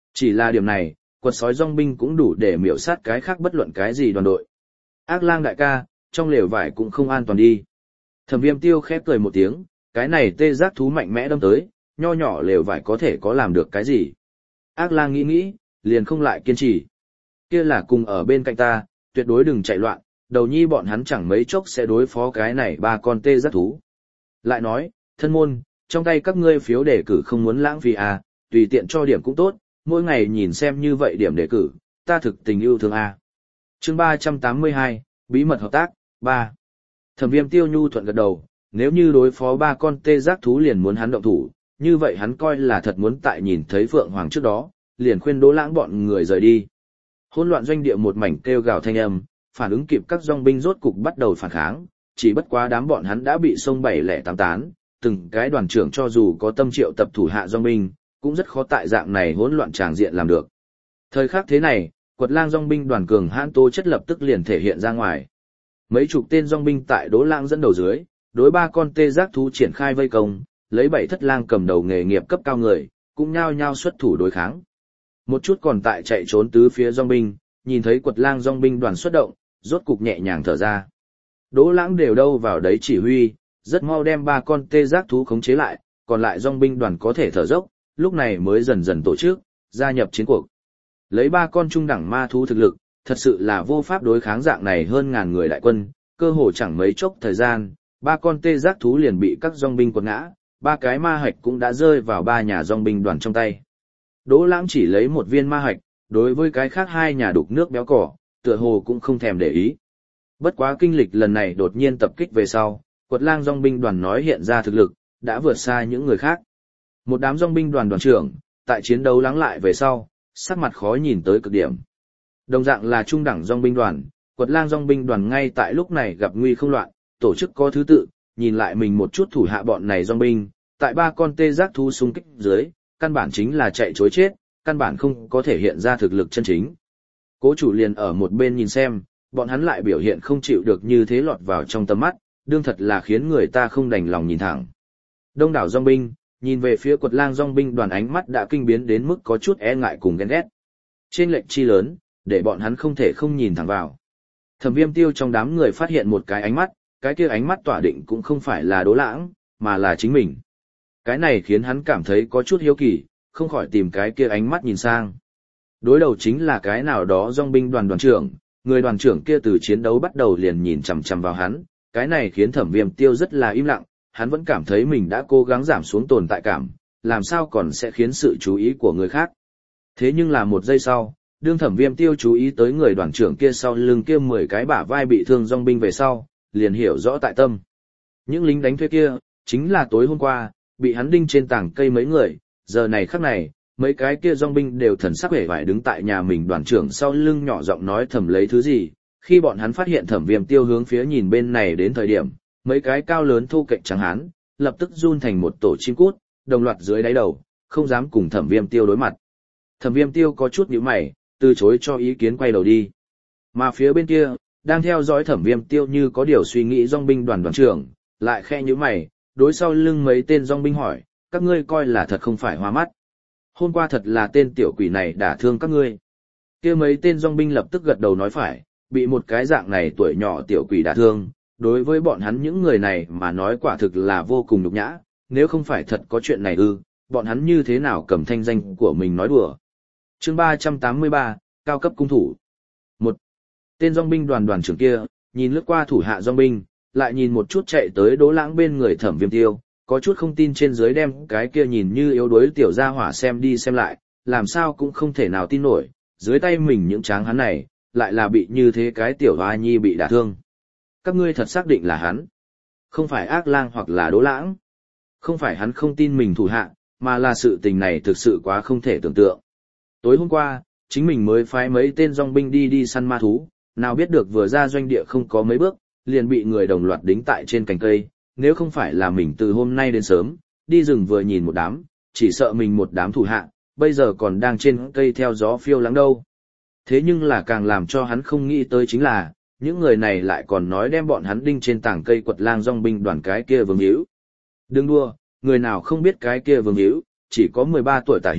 Chỉ là điểm này, quật sói dòng binh cũng đủ để miểu sát cái khác bất luận cái gì đoàn đội. Ác lang đại ca, trong lều vải cũng không an toàn đi. Thẩm Viêm Tiêu khép cười một tiếng, cái này tê giác thú mạnh mẽ đâm tới, nho nhỏ lều vải có thể có làm được cái gì. Ác lang nghĩ nghĩ, liền không lại kiên trì. Kia là cùng ở bên cạnh ta, tuyệt đối đừng chạy loạn, đầu nhi bọn hắn chẳng mấy chốc sẽ đối phó cái này ba con tê giác thú. Lại nói, thân môn, trong tay các ngươi phiếu đề cử không muốn lãng phí à, tùy tiện cho điểm cũng tốt, mỗi ngày nhìn xem như vậy điểm đề cử, ta thực tình yêu thương à. Chương 382, bí mật hợp tác, 3. Thẩm Viêm Tiêu nhu thuận gật đầu, nếu như đối phó ba con tê giác thú liền muốn hắn động thủ, như vậy hắn coi là thật muốn tại nhìn thấy Phượng Hoàng trước đó, liền khuyên Đỗ Lãng bọn người rời đi. Hỗn loạn doanh địa một mảnh kêu gào thanh âm, phản ứng kịp các dòng binh rốt cục bắt đầu phản kháng, chỉ bất quá đám bọn hắn đã bị xông 708 tán, từng cái đoàn trưởng cho dù có tâm triệu tập thủ hạ dòng binh, cũng rất khó tại dạng này hỗn loạn tràng diện làm được. Thời khắc thế này, Quật Lang dòng binh đoàn cường hãn tố chất lập tức liền thể hiện ra ngoài. Mấy chục tên dòng binh tại Đỗ Lãng dẫn đầu dưới, đối ba con tê giác thú triển khai vây công, lấy 7 thất lang cầm đầu nghề nghiệp cấp cao người, cũng nhao nhao xuất thủ đối kháng. Một chút còn tại chạy trốn tứ phía dòng binh, nhìn thấy Quật Lang dòng binh đoàn xuất động, rốt cục nhẹ nhàng thở ra. Đỗ Lãng đều đâu vào đấy chỉ huy, rất mau đem ba con tê giác thú khống chế lại, còn lại dòng binh đoàn có thể thở dốc, lúc này mới dần dần tổ chức, gia nhập chiến cuộc. Lấy ba con trung đẳng ma thú thực lực, thật sự là vô pháp đối kháng dạng này hơn ngàn người đại quân, cơ hồ chẳng mấy chốc thời gian, ba con tê giác thú liền bị các dòng binh quật ngã, ba cái ma hạch cũng đã rơi vào ba nhà dòng binh đoàn trong tay. Đỗ Lãng chỉ lấy một viên ma hạch, đối với cái khác hai nhà đục nước béo cỏ, tựa hồ cũng không thèm để ý. Bất quá kinh lịch lần này đột nhiên tập kích về sau, Quật Lang dòng binh đoàn nói hiện ra thực lực, đã vượt xa những người khác. Một đám dòng binh đoàn đoàn trưởng, tại chiến đấu lắng lại về sau, sắc mặt khó nhìn tới cực điểm. Đồng dạng là trung đẳng dòng binh đoàn, Quật Lang dòng binh đoàn ngay tại lúc này gặp nguy không loạn, tổ chức có thứ tự, nhìn lại mình một chút thủ hạ bọn này dòng binh, tại ba con tê giác thú xung kích dưới, căn bản chính là chạy chối chết, căn bản không có thể hiện ra thực lực chân chính. Cố chủ liền ở một bên nhìn xem, bọn hắn lại biểu hiện không chịu được như thế lọt vào trong tầm mắt, đương thật là khiến người ta không đành lòng nhìn thẳng. Đông đảo dòng binh, nhìn về phía Quật Lang dòng binh đoàn ánh mắt đã kinh biến đến mức có chút e ngại cùng ghen ghét. Trên lệnh chi lớn, để bọn hắn không thể không nhìn thẳng vào. Thẩm Viêm Tiêu trong đám người phát hiện một cái ánh mắt, cái kia ánh mắt tỏa định cũng không phải là Đỗ Lãng, mà là chính mình. Cái này khiến hắn cảm thấy có chút hiếu kỳ, không khỏi tìm cái kia ánh mắt nhìn sang. Đối đầu chính là cái nào đó dòng binh đoàn đoàn trưởng, người đoàn trưởng kia từ chiến đấu bắt đầu liền nhìn chằm chằm vào hắn, cái này khiến Thẩm Viêm Tiêu rất là im lặng, hắn vẫn cảm thấy mình đã cố gắng giảm xuống tồn tại cảm, làm sao còn sẽ khiến sự chú ý của người khác. Thế nhưng là một giây sau, đương Thẩm Viêm Tiêu chú ý tới người đoàn trưởng kia sau lưng kia 10 cái bả vai bị thương dòng binh về sau, liền hiểu rõ tại tâm. Những lính đánh thuê kia, chính là tối hôm qua, bị hắn đinh trên tảng cây mấy người, giờ này khắc này, mấy cái kia dòng binh đều thần sắc vẻ vải đứng tại nhà mình đoàn trưởng sau lưng nhỏ giọng nói thầm lấy thứ gì, khi bọn hắn phát hiện Thẩm Viêm Tiêu hướng phía nhìn bên này đến thời điểm, mấy cái cao lớn thô kệch trắng hán, lập tức run thành một tổ chim cút, đồng loạt dưới đáy đầu, không dám cùng Thẩm Viêm Tiêu đối mặt. Thẩm Viêm Tiêu có chút nhíu mày, từ chối cho ý kiến quay đầu đi. Mà phía bên kia, đang theo dõi Thẩm Viêm Tiêu như có điều suy nghĩ dòng binh đoàn đoàn trưởng, lại khẽ nhíu mày, đối sau lưng mấy tên dòng binh hỏi, các ngươi coi là thật không phải hoa mắt. Hôm qua thật là tên tiểu quỷ này đả thương các ngươi. Kia mấy tên dòng binh lập tức gật đầu nói phải, bị một cái dạng này tuổi nhỏ tiểu quỷ đả thương, đối với bọn hắn những người này mà nói quả thực là vô cùng nhục nhã, nếu không phải thật có chuyện này bọn hắn như thế nào cầm thanh danh của mình nói đùa. Chương 383, cao cấp cung thủ. 1. Tên dòng binh đoàn đoàn trưởng kia, nhìn lướt qua thủ hạ dòng binh, lại nhìn một chút chạy tới Đỗ Lãng bên người Thẩm Viêm Tiêu, có chút không tin trên dưới đem cái kia nhìn như yếu đuối tiểu gia hỏa xem đi xem lại, làm sao cũng không thể nào tin nổi, dưới tay mình những tráng hắn này, lại là bị như thế cái tiểu hoa nhi bị đả thương. Các ngươi thật xác định là hắn, không phải Ác Lang hoặc là Đỗ Lãng. Không phải hắn không tin mình thủ hạ, mà là sự tình này thực sự quá không thể tưởng tượng. Tối hôm qua, chính mình mới phái mấy tên dòng binh đi săn ma thú, nào biết được vừa ra doanh địa không có mấy bước, liền bị người đồng loạt đính tại trên cành cây, nếu không phải là mình từ hôm nay đến sớm, đi rừng vừa nhìn một đám, chỉ sợ mình một đám thủ hạ, bây giờ còn đang trên cây theo gió phiêu lãng đâu. Thế nhưng là càng làm cho hắn không nghĩ tới chính là, những người này lại còn nói đem bọn hắn đinh trên tảng cây Quật Lang dòng binh đoàn cái kia Vương Hữu. Đừng đua, người nào không biết cái kia Vương Hữu, chỉ có 13 tuổi tả hữu,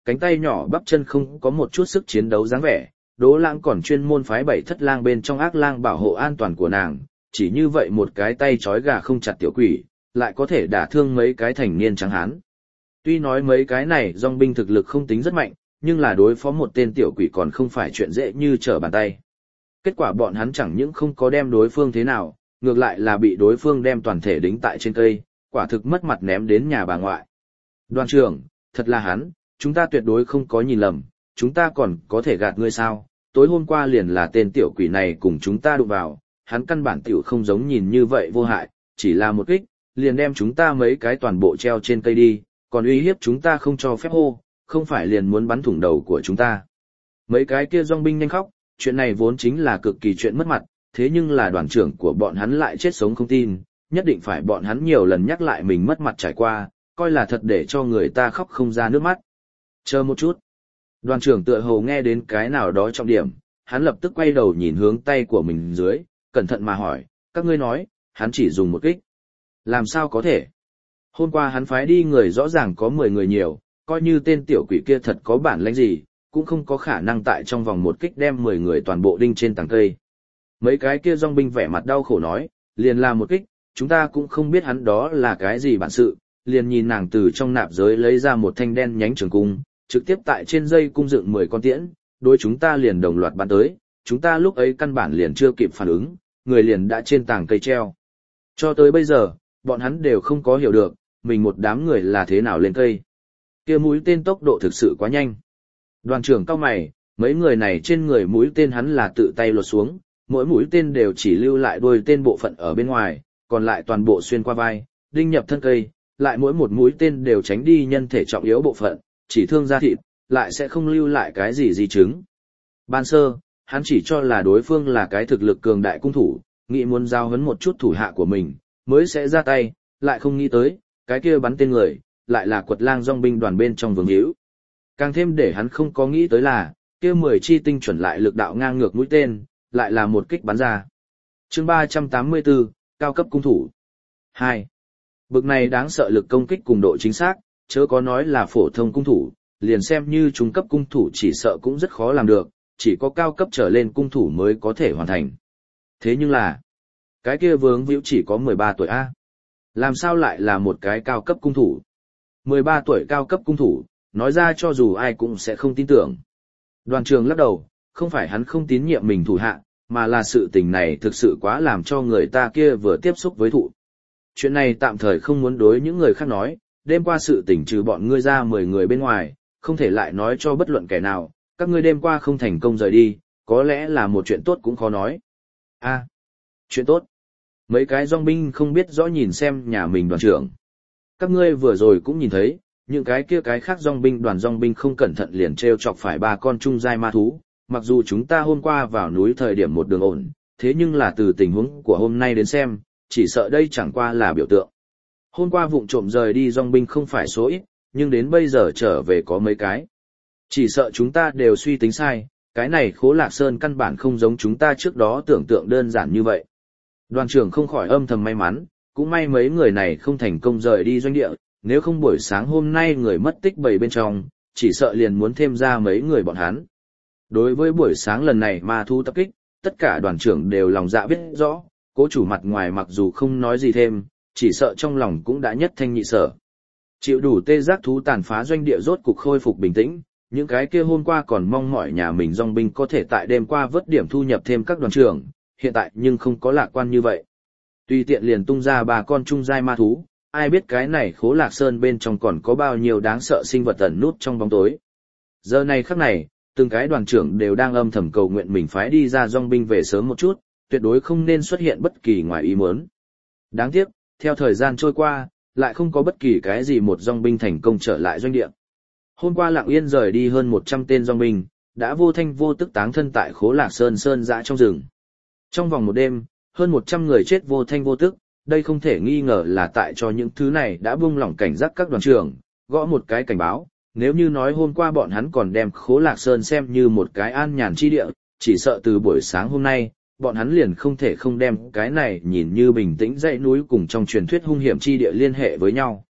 cánh tay nhỏ bắp chân không có một chút sức chiến đấu dáng vẻ, Đỗ Lãng còn chuyên môn phái 7 thất lang bên trong ác lang bảo hộ an toàn của nàng, chỉ như vậy một cái tay trói gà không chặt tiểu quỷ, lại có thể đả thương mấy cái thành niên trắng hán. Tuy nói mấy cái này dòng binh thực lực không tính rất mạnh, nhưng là đối phó một tên tiểu quỷ còn không phải chuyện dễ như trở bàn tay. Kết quả bọn hắn chẳng những không có đem đối phương thế nào, ngược lại là bị đối phương đem toàn thể đính tại trên cây, quả thực mất mặt ném đến nhà bà ngoại. Đoàn trưởng, thật là hắn, chúng ta tuyệt đối không có nhìn lầm, chúng ta còn có thể gạt ngươi sao, tối hôm qua liền là tên tiểu quỷ này cùng chúng ta đụng vào, hắn căn bản tiểu không giống nhìn như vậy vô hại, chỉ là một kích, liền đem chúng ta mấy cái toàn bộ treo trên cây đi, còn uy hiếp chúng ta không cho phép hô, không phải liền muốn bắn thủng đầu của chúng ta. Mấy cái kia dòng binh nhanh khóc, chuyện này vốn chính là cực kỳ chuyện mất mặt, thế nhưng là đoàn trưởng của bọn hắn lại chết sống không tin, nhất định phải bọn hắn nhiều lần nhắc lại mình mất mặt trải qua, coi là thật để cho người ta khóc không ra nước mắt. Chờ một chút. Đoàn trưởng tựa hồ nghe đến cái nào đó trọng điểm, hắn lập tức quay đầu nhìn hướng tay của mình dưới, cẩn thận mà hỏi, các ngươi nói, hắn chỉ dùng một kích. Làm sao có thể? Hôm qua hắn phái đi người rõ ràng có 10 người nhiều, coi như tên tiểu quỷ kia thật có bản lĩnh gì, cũng không có khả năng tại trong vòng một kích đem 10 người toàn bộ đinh trên tàng cây. Mấy cái kia dòng binh vẻ mặt đau khổ nói, liền làm một kích, chúng ta cũng không biết hắn đó là cái gì bản sự, liền nhìn nàng từ trong nạp giới lấy ra một thanh đen nhánh trường cung, trực tiếp tại trên dây cung dựng 10 con tiễn, đối chúng ta liền đồng loạt bắn tới, chúng ta lúc ấy căn bản liền chưa kịp phản ứng, người liền đã trên tàng cây treo. Cho tới bây giờ, bọn hắn đều không có hiểu được, mình một đám người là thế nào lên cây. Kia mũi tên tốc độ thực sự quá nhanh. Đoàn trưởng cao mày, mấy người này trên người mũi tên hắn là tự tay lột xuống, mỗi mũi tên đều chỉ lưu lại đuôi tên bộ phận ở bên ngoài, còn lại toàn bộ xuyên qua vai, đinh nhập thân cây, lại mỗi một mũi tên đều tránh đi nhân thể trọng yếu bộ phận, chỉ thương da thịt, lại sẽ không lưu lại cái gì di chứng. Ban sơ, hắn chỉ cho là đối phương là cái thực lực cường đại cung thủ, nghĩ muốn giao huấn một chút thủ hạ của mình, mới sẽ ra tay, lại không nghĩ tới, cái kia bắn tên người, lại là quật lang dòng binh đoàn bên trong vương hữu. Càng thêm để hắn không có nghĩ tới là, kia 10 chi tinh chuẩn lại lực đạo ngang ngược mũi tên, lại là một kích bắn ra. Chương 384, cao cấp cung thủ. 2. Bực này đáng sợ lực công kích cùng độ chính xác, chớ có nói là phổ thông cung thủ, liền xem như trung cấp cung thủ chỉ sợ cũng rất khó làm được, chỉ có cao cấp trở lên cung thủ mới có thể hoàn thành. Thế nhưng là, cái kia vướng víu chỉ có 13 tuổi A. Làm sao lại là một cái cao cấp cung thủ? 13 tuổi cao cấp cung thủ, nói ra cho dù ai cũng sẽ không tin tưởng. Đoàn trường lắc đầu, không phải hắn không tín nhiệm mình thủ hạ, mà là sự tình này thực sự quá làm cho người ta kia vừa tiếp xúc với thụ. Chuyện này tạm thời không muốn đối những người khác nói, đêm qua sự tình trừ bọn ngươi ra 10 người bên ngoài, không thể lại nói cho bất luận kẻ nào, các ngươi đêm qua không thành công rời đi, có lẽ là một chuyện tốt cũng khó nói. A, chuyện tốt. Mấy cái dòng binh không biết rõ nhìn xem nhà mình đoàn trưởng. Các ngươi vừa rồi cũng nhìn thấy, những cái kia cái khác dòng binh không cẩn thận liền treo chọc phải 3 con trung giai ma thú, mặc dù chúng ta hôm qua vào núi thời điểm một đường ổn, thế nhưng là từ tình huống của hôm nay đến xem, chỉ sợ đây chẳng qua là biểu tượng. Hôm qua vụng trộm rời đi dòng binh không phải số ít, nhưng đến bây giờ trở về có mấy cái. Chỉ sợ chúng ta đều suy tính sai, cái này Khố Lạc Sơn căn bản không giống chúng ta trước đó tưởng tượng đơn giản như vậy. Đoàn trưởng không khỏi âm thầm may mắn, cũng may mấy người này không thành công rời đi doanh địa, nếu không buổi sáng hôm nay người mất tích 7 bên trong, chỉ sợ liền muốn thêm ra mấy người bọn hắn. Đối với buổi sáng lần này ma thú tập kích, tất cả đoàn trưởng đều lòng dạ biết rõ, cố chủ mặt ngoài mặc dù không nói gì thêm, chỉ sợ trong lòng cũng đã nhất thanh nhị sở. Chịu đủ tê giác thú tàn phá doanh địa rốt cục khôi phục bình tĩnh, những cái kia hôm qua còn mong mỏi nhà mình dòng binh có thể tại đêm qua vớt điểm thu nhập thêm các đoàn trưởng, hiện tại nhưng không có lạc quan như vậy. Tùy tiện liền tung ra 3 con trung giai ma thú, ai biết cái này Khố Lạc Sơn bên trong còn có bao nhiêu đáng sợ sinh vật ẩn nút trong bóng tối. Giờ này khắc này, từng cái đoàn trưởng đều đang âm thầm cầu nguyện mình phái đi ra dòng binh về sớm một chút, tuyệt đối không nên xuất hiện bất kỳ ngoài ý muốn. Đáng tiếc, theo thời gian trôi qua, lại không có bất kỳ cái gì một dòng binh thành công trở lại doanh địa. Hôm qua lặng yên rời đi hơn 100 tên dòng binh, đã vô thanh vô tức táng thân tại Khố Lạc Sơn sơn dã trong rừng. Trong vòng một đêm, hơn 100 người chết vô thanh vô tức, đây không thể nghi ngờ là tại cho những thứ này đã buông lỏng cảnh giác các đoàn trưởng, gõ một cái cảnh báo, nếu như nói hôm qua bọn hắn còn đem Khố Lạc Sơn xem như một cái an nhàn chi địa, chỉ sợ từ buổi sáng hôm nay, bọn hắn liền không thể không đem cái này nhìn như bình tĩnh dãy núi cùng trong truyền thuyết hung hiểm chi địa liên hệ với nhau.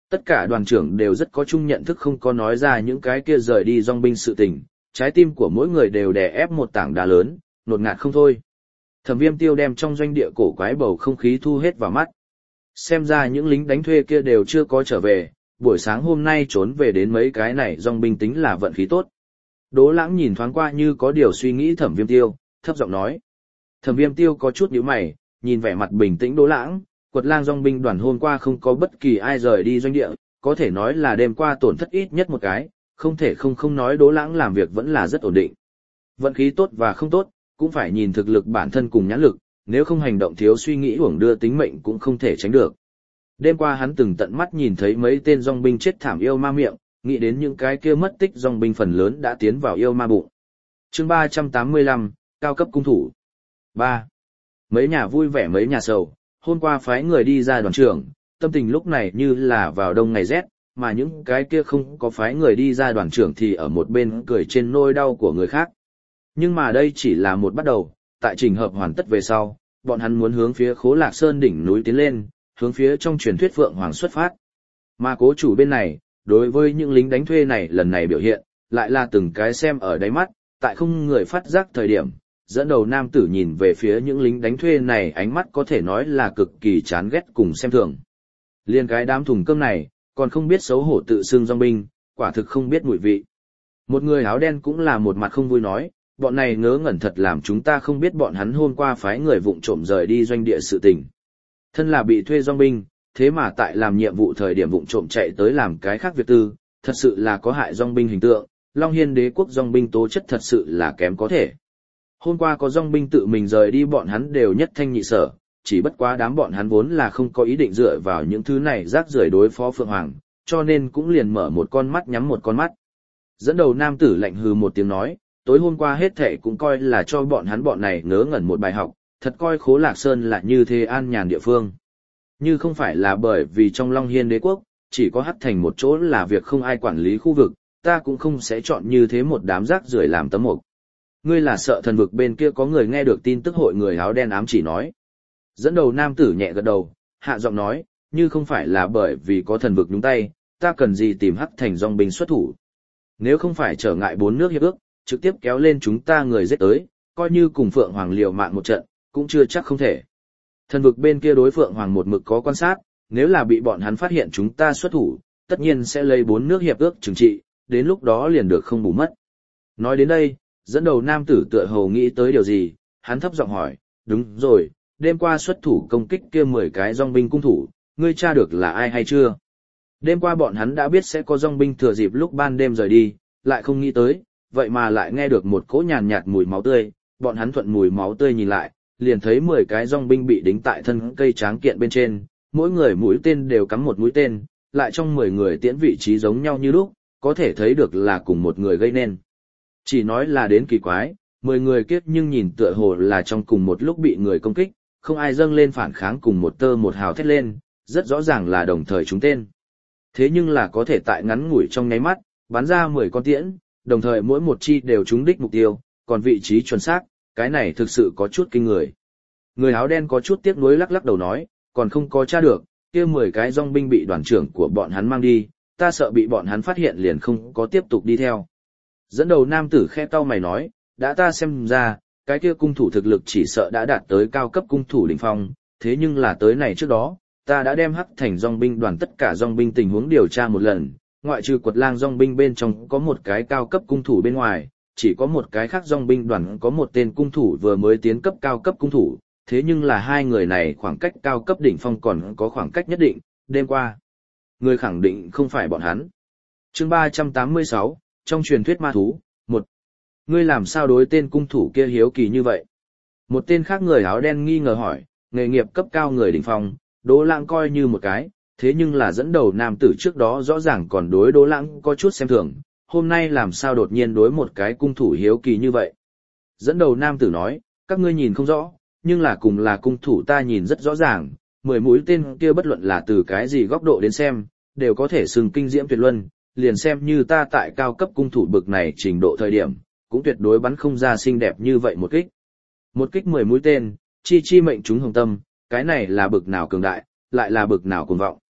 Tất cả đoàn trưởng đều rất có chung nhận thức, không có nói ra những cái kia rời đi dòng binh sự tình, trái tim của mỗi người đều đè ép một tảng đá lớn, nột ngạt không thôi. Thẩm Viêm Tiêu đem trong doanh địa cổ quái bầu không khí thu hết vào mắt. Xem ra những lính đánh thuê kia đều chưa có trở về, buổi sáng hôm nay trốn về đến mấy cái này dòng binh tính là vận khí tốt. Đỗ Lãng nhìn thoáng qua như có điều suy nghĩ Thẩm Viêm Tiêu, thấp giọng nói. Thẩm Viêm Tiêu có chút nhíu mày, nhìn vẻ mặt bình tĩnh Đỗ Lãng, Quật Lang dòng binh đoàn hôm qua không có bất kỳ ai rời đi doanh địa, có thể nói là đêm qua tổn thất ít nhất một cái, không thể không nói Đỗ Lãng làm việc vẫn là rất ổn định. Vận khí tốt và không tốt, cũng phải nhìn thực lực bản thân cùng nhãn lực, nếu không hành động thiếu suy nghĩ uổng đưa tính mệnh cũng không thể tránh được. Đêm qua hắn từng tận mắt nhìn thấy mấy tên dòng binh chết thảm yêu ma miệng, nghĩ đến những cái kia mất tích dòng binh phần lớn đã tiến vào yêu ma bụng. Chương 385, cao cấp cung thủ. 3. Mấy nhà vui vẻ mấy nhà sầu, hôm qua phái người đi ra đoàn trưởng, tâm tình lúc này như là vào đông ngày rét, mà những cái kia không có phái người đi ra đoàn trưởng thì ở một bên cười trên nỗi đau của người khác. Nhưng mà đây chỉ là một bắt đầu, tại trình hợp hoàn tất về sau, bọn hắn muốn hướng phía Khố Lạc Sơn đỉnh núi tiến lên, hướng phía trong truyền thuyết Phượng Hoàng xuất phát. Mà cố chủ bên này, đối với những lính đánh thuê này lần này biểu hiện, lại là từng cái xem ở đáy mắt, tại không người phát giác thời điểm, dẫn đầu nam tử nhìn về phía những lính đánh thuê này, ánh mắt có thể nói là cực kỳ chán ghét cùng xem thường. Liên cái đám thùng cơm này, còn không biết xấu hổ tự xưng dòng binh, quả thực không biết mùi vị. Một người áo đen cũng là một mặt không vui nói, bọn này ngớ ngẩn thật làm chúng ta không biết bọn hắn hôm qua phái người vụng trộm rời đi doanh địa sự tình. Thân là bị thuê dòng binh, thế mà tại làm nhiệm vụ thời điểm vụng trộm chạy tới làm cái khác việc tư, thật sự là có hại dòng binh hình tượng, Long Hiên đế quốc dòng binh tố chất thật sự là kém có thể. Hôm qua có dòng binh tự mình rời đi bọn hắn đều nhất thanh nhị sở, chỉ bất quá đám bọn hắn vốn là không có ý định dựa vào những thứ này rác rưởi đối phó Phượng Hoàng, cho nên cũng liền mở một con mắt nhắm một con mắt. Dẫn đầu nam tử lạnh hừ một tiếng nói, tối hôm qua hết thệ cũng coi là cho bọn hắn bọn này ngớ ngẩn một bài học, thật coi Khố Lạc Sơn là như thế an nhàn địa phương. Như không phải là bởi vì trong Long Hiên đế quốc, chỉ có hắt thành một chỗ là việc không ai quản lý khu vực, ta cũng không sẽ chọn như thế một đám rác rưởi làm tấm mộc. Ngươi là sợ thần vực bên kia có người nghe được tin tức hội người áo đen ám chỉ nói. Dẫn đầu nam tử nhẹ gật đầu, hạ giọng nói, như không phải là bởi vì có thần vực nhúng tay, ta cần gì tìm hắc thành dòng binh xuất thủ. Nếu không phải trở ngại 4 nước hiệp ước, trực tiếp kéo lên chúng ta người giết tới, coi như cùng Phượng Hoàng liều mạng một trận, cũng chưa chắc không thể. Thần vực bên kia đối Phượng Hoàng một mực có quan sát, nếu là bị bọn hắn phát hiện chúng ta xuất thủ, tất nhiên sẽ lấy 4 nước hiệp ước trừng trị, đến lúc đó liền được không bù mất. Nói đến đây, dẫn đầu nam tử tựa hồ nghĩ tới điều gì, hắn thấp giọng hỏi, đúng rồi, đêm qua xuất thủ công kích kia 10 cái dòng binh cung thủ, ngươi tra được là ai hay chưa? Đêm qua bọn hắn đã biết sẽ có dòng binh thừa dịp lúc ban đêm rời đi, lại không nghĩ tới, vậy mà lại nghe được một cỗ nhàn nhạt mùi máu tươi, bọn hắn thuận mùi máu tươi nhìn lại, liền thấy 10 cái dòng binh bị đính tại thân cây tráng kiện bên trên, mỗi người mũi tên đều cắm một mũi tên, lại trong 10 người tiễn vị trí giống nhau như lúc, có thể thấy được là cùng một người gây nên. Chỉ nói là đến kỳ quái, 10 người kiếp nhưng nhìn tựa hồ là trong cùng một lúc bị người công kích, không ai dâng lên phản kháng cùng một tơ một hào thét lên, rất rõ ràng là đồng thời trúng tên. Thế nhưng là có thể tại ngắn ngủi trong nháy mắt, bắn ra 10 con tiễn, đồng thời mỗi một chi đều trúng đích mục tiêu, còn vị trí chuẩn xác, cái này thực sự có chút kinh người. Người áo đen có chút tiếc nuối lắc lắc đầu nói, còn không có tra được, kia 10 cái dòng binh bị đoàn trưởng của bọn hắn mang đi, ta sợ bị bọn hắn phát hiện liền không có tiếp tục đi theo. Dẫn đầu nam tử khe cau mày nói, đã ta xem ra, cái kia cung thủ thực lực chỉ sợ đã đạt tới cao cấp cung thủ đỉnh phong, thế nhưng là tới này trước đó, ta đã đem hắc thành dòng binh đoàn tất cả dòng binh tình huống điều tra một lần, ngoại trừ Quật Lang dòng binh bên trong có một cái cao cấp cung thủ bên ngoài, chỉ có một cái khác dòng binh đoàn có một tên cung thủ vừa mới tiến cấp cao cấp cung thủ, thế nhưng là hai người này khoảng cách cao cấp đỉnh phong còn có khoảng cách nhất định, đêm qua. Người khẳng định không phải bọn hắn. Chương 386, trong truyền thuyết ma thú, 1. Ngươi làm sao đối tên cung thủ kia hiếu kỳ như vậy? Một tên khác người áo đen nghi ngờ hỏi, nghề nghiệp cấp cao người đỉnh phong, Đỗ Lãng coi như một cái, thế nhưng là dẫn đầu nam tử trước đó rõ ràng còn đối Đỗ Lãng có chút xem thường, hôm nay làm sao đột nhiên đối một cái cung thủ hiếu kỳ như vậy? Dẫn đầu nam tử nói, các ngươi nhìn không rõ, nhưng là cùng là cung thủ ta nhìn rất rõ ràng, 10 mũi tên kia bất luận là từ cái gì góc độ đến xem, đều có thể xưng kinh diễm tuyệt luân, liền xem như ta tại cao cấp cung thủ bực này trình độ thời điểm, cũng tuyệt đối bắn không ra xinh đẹp như vậy một kích. Một kích 10 mũi tên, chi chi mệnh chúng hồng tâm, cái này là bực nào cường đại, lại là bực nào cuồng vọng.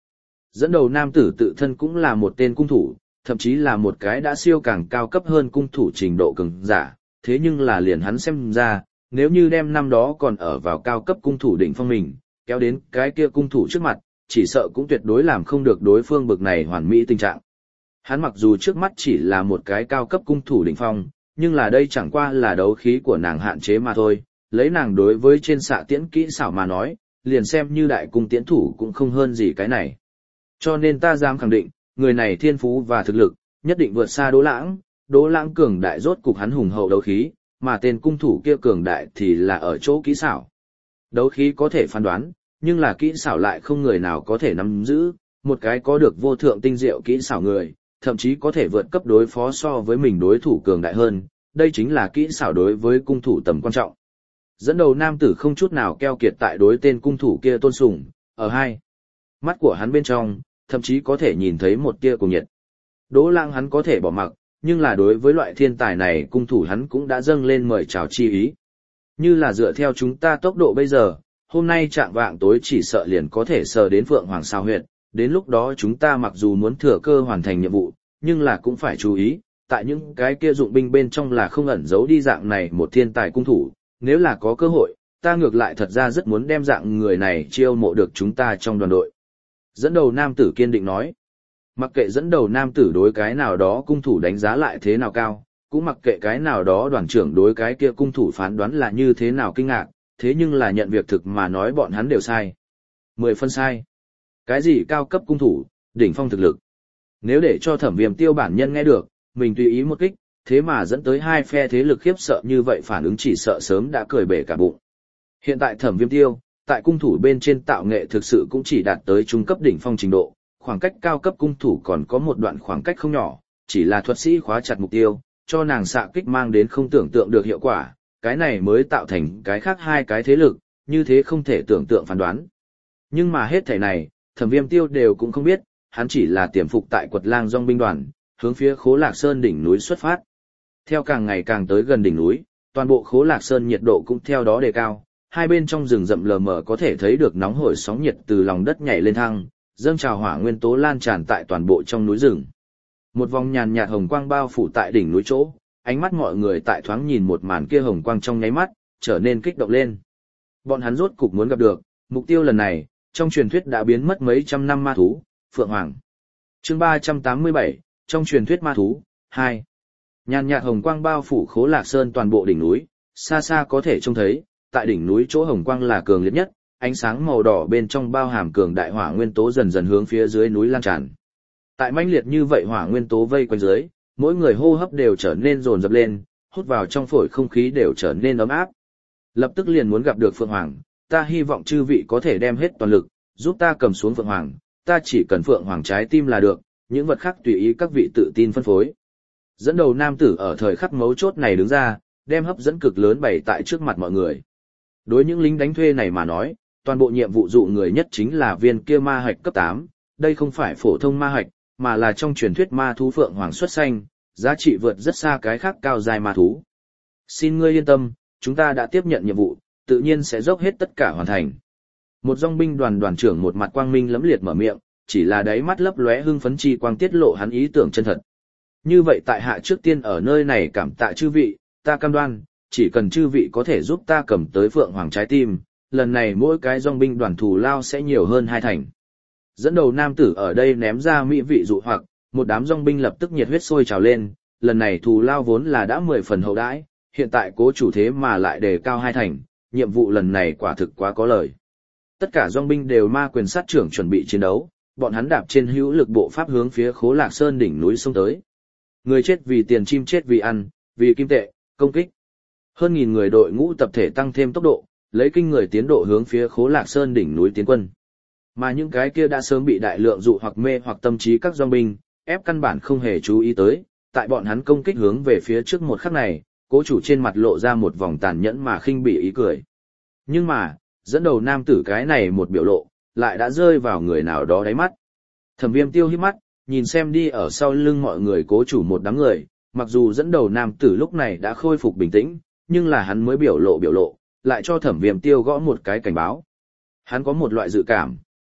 Dẫn đầu nam tử tự thân cũng là một tên cung thủ, thậm chí là một cái đã siêu càng cao cấp hơn cung thủ trình độ cường giả, thế nhưng là liền hắn xem ra, nếu như đem năm đó còn ở vào cao cấp cung thủ đỉnh phong mình, kéo đến cái kia cung thủ trước mặt, chỉ sợ cũng tuyệt đối làm không được đối phương bực này hoàn mỹ tình trạng. Hắn mặc dù trước mắt chỉ là một cái cao cấp cung thủ đỉnh phong, nhưng là đây chẳng qua là đấu khí của nàng hạn chế mà thôi, lấy nàng đối với trên xạ tiễn kỹ xảo mà nói, liền xem như đại cung tiễn thủ cũng không hơn gì cái này. Cho nên ta dám khẳng định, người này thiên phú và thực lực, nhất định vượt xa Đỗ Lãng cường đại rốt cục hắn hùng hậu đấu khí, mà tên cung thủ kia cường đại thì là ở chỗ kỹ xảo. Đấu khí có thể phán đoán, nhưng là kỹ xảo lại không người nào có thể nắm giữ, một cái có được vô thượng tinh diệu kỹ xảo người, thậm chí có thể vượt cấp đối phó so với mình đối thủ cường đại hơn, đây chính là kỹ xảo đối với cung thủ tầm quan trọng. Dẫn đầu nam tử không chút nào keo kiệt tại đối tên cung thủ kia tôn sùng, ở hai mắt của hắn bên trong, thậm chí có thể nhìn thấy một tia cùng nhiệt. Đỗ Lãng hắn có thể bỏ mặc, nhưng là đối với loại thiên tài này cung thủ hắn cũng đã dâng lên mời chào chi ý. Như là dựa theo chúng ta tốc độ bây giờ, hôm nay trạng vạng tối chỉ sợ liền có thể sờ đến Phượng Hoàng Sao Huyệt, đến lúc đó chúng ta mặc dù muốn thừa cơ hoàn thành nhiệm vụ, nhưng là cũng phải chú ý, tại những cái kia dụng binh bên trong là không ẩn giấu đi dạng này một thiên tài cung thủ, nếu là có cơ hội, ta ngược lại thật ra rất muốn đem dạng người này chiêu mộ được chúng ta trong đoàn đội. Dẫn đầu nam tử kiên định nói, mặc kệ dẫn đầu nam tử đối cái nào đó cung thủ đánh giá lại thế nào cao, cũng mặc kệ cái nào đó đoàn trưởng đối cái kia cung thủ phán đoán là như thế nào kinh ngạc, thế nhưng là nhận việc thực mà nói bọn hắn đều sai. 10 phân sai. Cái gì cao cấp cung thủ, đỉnh phong thực lực. Nếu để cho Thẩm Viêm Tiêu bản nhân nghe được, mình tùy ý một kích, thế mà dẫn tới hai phe thế lực khiếp sợ như vậy, phản ứng chỉ sợ sớm đã cười bể cả bụng. Hiện tại Thẩm Viêm Tiêu, tại cung thủ bên trên tạo nghệ thực sự cũng chỉ đạt tới trung cấp đỉnh phong trình độ, khoảng cách cao cấp cung thủ còn có một đoạn khoảng cách không nhỏ, chỉ là thuật sĩ khóa chặt mục tiêu, cho nàng xạ kích mang đến không tưởng tượng được hiệu quả, cái này mới tạo thành cái khác hai cái thế lực, như thế không thể tưởng tượng phán đoán. Nhưng mà hết thảy này, Thẩm Viêm Tiêu đều cũng không biết, hắn chỉ là tiềm phục tại Quật Lang Dòng binh đoàn, hướng phía Khố Lạc Sơn đỉnh núi xuất phát. Theo càng ngày càng tới gần đỉnh núi, toàn bộ Khố Lạc Sơn nhiệt độ cũng theo đó đề cao, hai bên trong rừng rậm lờ mờ có thể thấy được nóng hổi sóng nhiệt từ lòng đất nhảy lên thăng, dâng trào hỏa nguyên tố lan tràn tại toàn bộ trong núi rừng. Một vòng nhàn nhạt hồng quang bao phủ tại đỉnh núi chỗ, ánh mắt mọi người tại thoáng nhìn một màn kia hồng quang trong nháy mắt, trở nên kích động lên. Bọn hắn rốt cục muốn gặp được, mục tiêu lần này, trong truyền thuyết đã biến mất mấy trăm năm ma thú, Phượng Hoàng. Chương 387, trong truyền thuyết ma thú, 2. Nhàn nhạt hồng quang bao phủ Khố Lạc Sơn toàn bộ đỉnh núi, xa xa có thể trông thấy, tại đỉnh núi chỗ hồng quang là cường liệt nhất, ánh sáng màu đỏ bên trong bao hàm cường đại hỏa nguyên tố dần dần hướng phía dưới núi lan tràn. Tại mãnh liệt như vậy hỏa nguyên tố vây quanh dưới, mỗi người hô hấp đều trở nên dồn dập lên, hút vào trong phổi không khí đều trở nên ấm áp. Lập tức liền muốn gặp được Phượng Hoàng, ta hy vọng chư vị có thể đem hết toàn lực, giúp ta cầm xuống Phượng Hoàng, ta chỉ cần Phượng Hoàng trái tim là được, những vật khác tùy ý các vị tự tin phân phối. Dẫn đầu nam tử ở thời khắc mấu chốt này đứng ra, đem hấp dẫn cực lớn bày tại trước mặt mọi người. Đối những lính đánh thuê này mà nói, toàn bộ nhiệm vụ dụ người nhất chính là viên kia ma hạch cấp 8, đây không phải phổ thông ma hạch, mà là trong truyền thuyết ma thú Phượng Hoàng xuất xanh, giá trị vượt rất xa cái khác cao dài ma thú. Xin ngươi yên tâm, chúng ta đã tiếp nhận nhiệm vụ, tự nhiên sẽ dốc hết tất cả hoàn thành. Một dòng binh đoàn đoàn trưởng một mặt quang minh lẫm liệt mở miệng, chỉ là đáy mắt lấp lóe hưng phấn chi quang tiết lộ hắn ý tưởng chân thật. Như vậy tại hạ trước tiên ở nơi này cảm tạ chư vị, ta cam đoan, chỉ cần chư vị có thể giúp ta cầm tới Phượng Hoàng trái tim, lần này mỗi cái dòng binh đoàn thù lao sẽ nhiều hơn 2 thành. Dẫn đầu nam tử ở đây ném ra mỹ vị dụ hoặc, một đám dòng binh lập tức nhiệt huyết sôi trào lên, lần này thù lao vốn là đã 10 phần hậu đãi, hiện tại cố chủ thế mà lại đề cao 2 thành, nhiệm vụ lần này quả thực quá có lời. Tất cả dòng binh đều ma quyền sát trưởng chuẩn bị chiến đấu, bọn hắn đạp trên hữu lực bộ pháp hướng phía Khố Lạc Sơn đỉnh núi xông tới. Người chết vì tiền, chim chết vì ăn, vì kim tệ, công kích. Hơn 1000 người đội ngũ tập thể tăng thêm tốc độ, lấy kinh người tiến độ hướng phía Khố Lạc Sơn đỉnh núi tiến quân. Mà những cái kia đã sớm bị đại lượng dụ hoặc mê hoặc tâm trí các dòng binh, ép căn bản không hề chú ý tới, tại bọn hắn công kích hướng về phía trước một khắc này, cố chủ trên mặt lộ ra một vòng tàn nhẫn mà khinh bỉ ý cười. Nhưng mà, dẫn đầu nam tử cái này một biểu lộ, lại đã rơi vào người nào đó đáy mắt. Thẩm Viêm Tiêu híp mắt, nhìn xem đi ở sau lưng mọi người cố chủ một đám người, mặc dù dẫn đầu nam tử lúc này đã khôi phục bình tĩnh, nhưng là hắn mới biểu lộ, lại cho Thẩm Viêm Tiêu gõ một cái cảnh báo. Hắn có một loại dự cảm,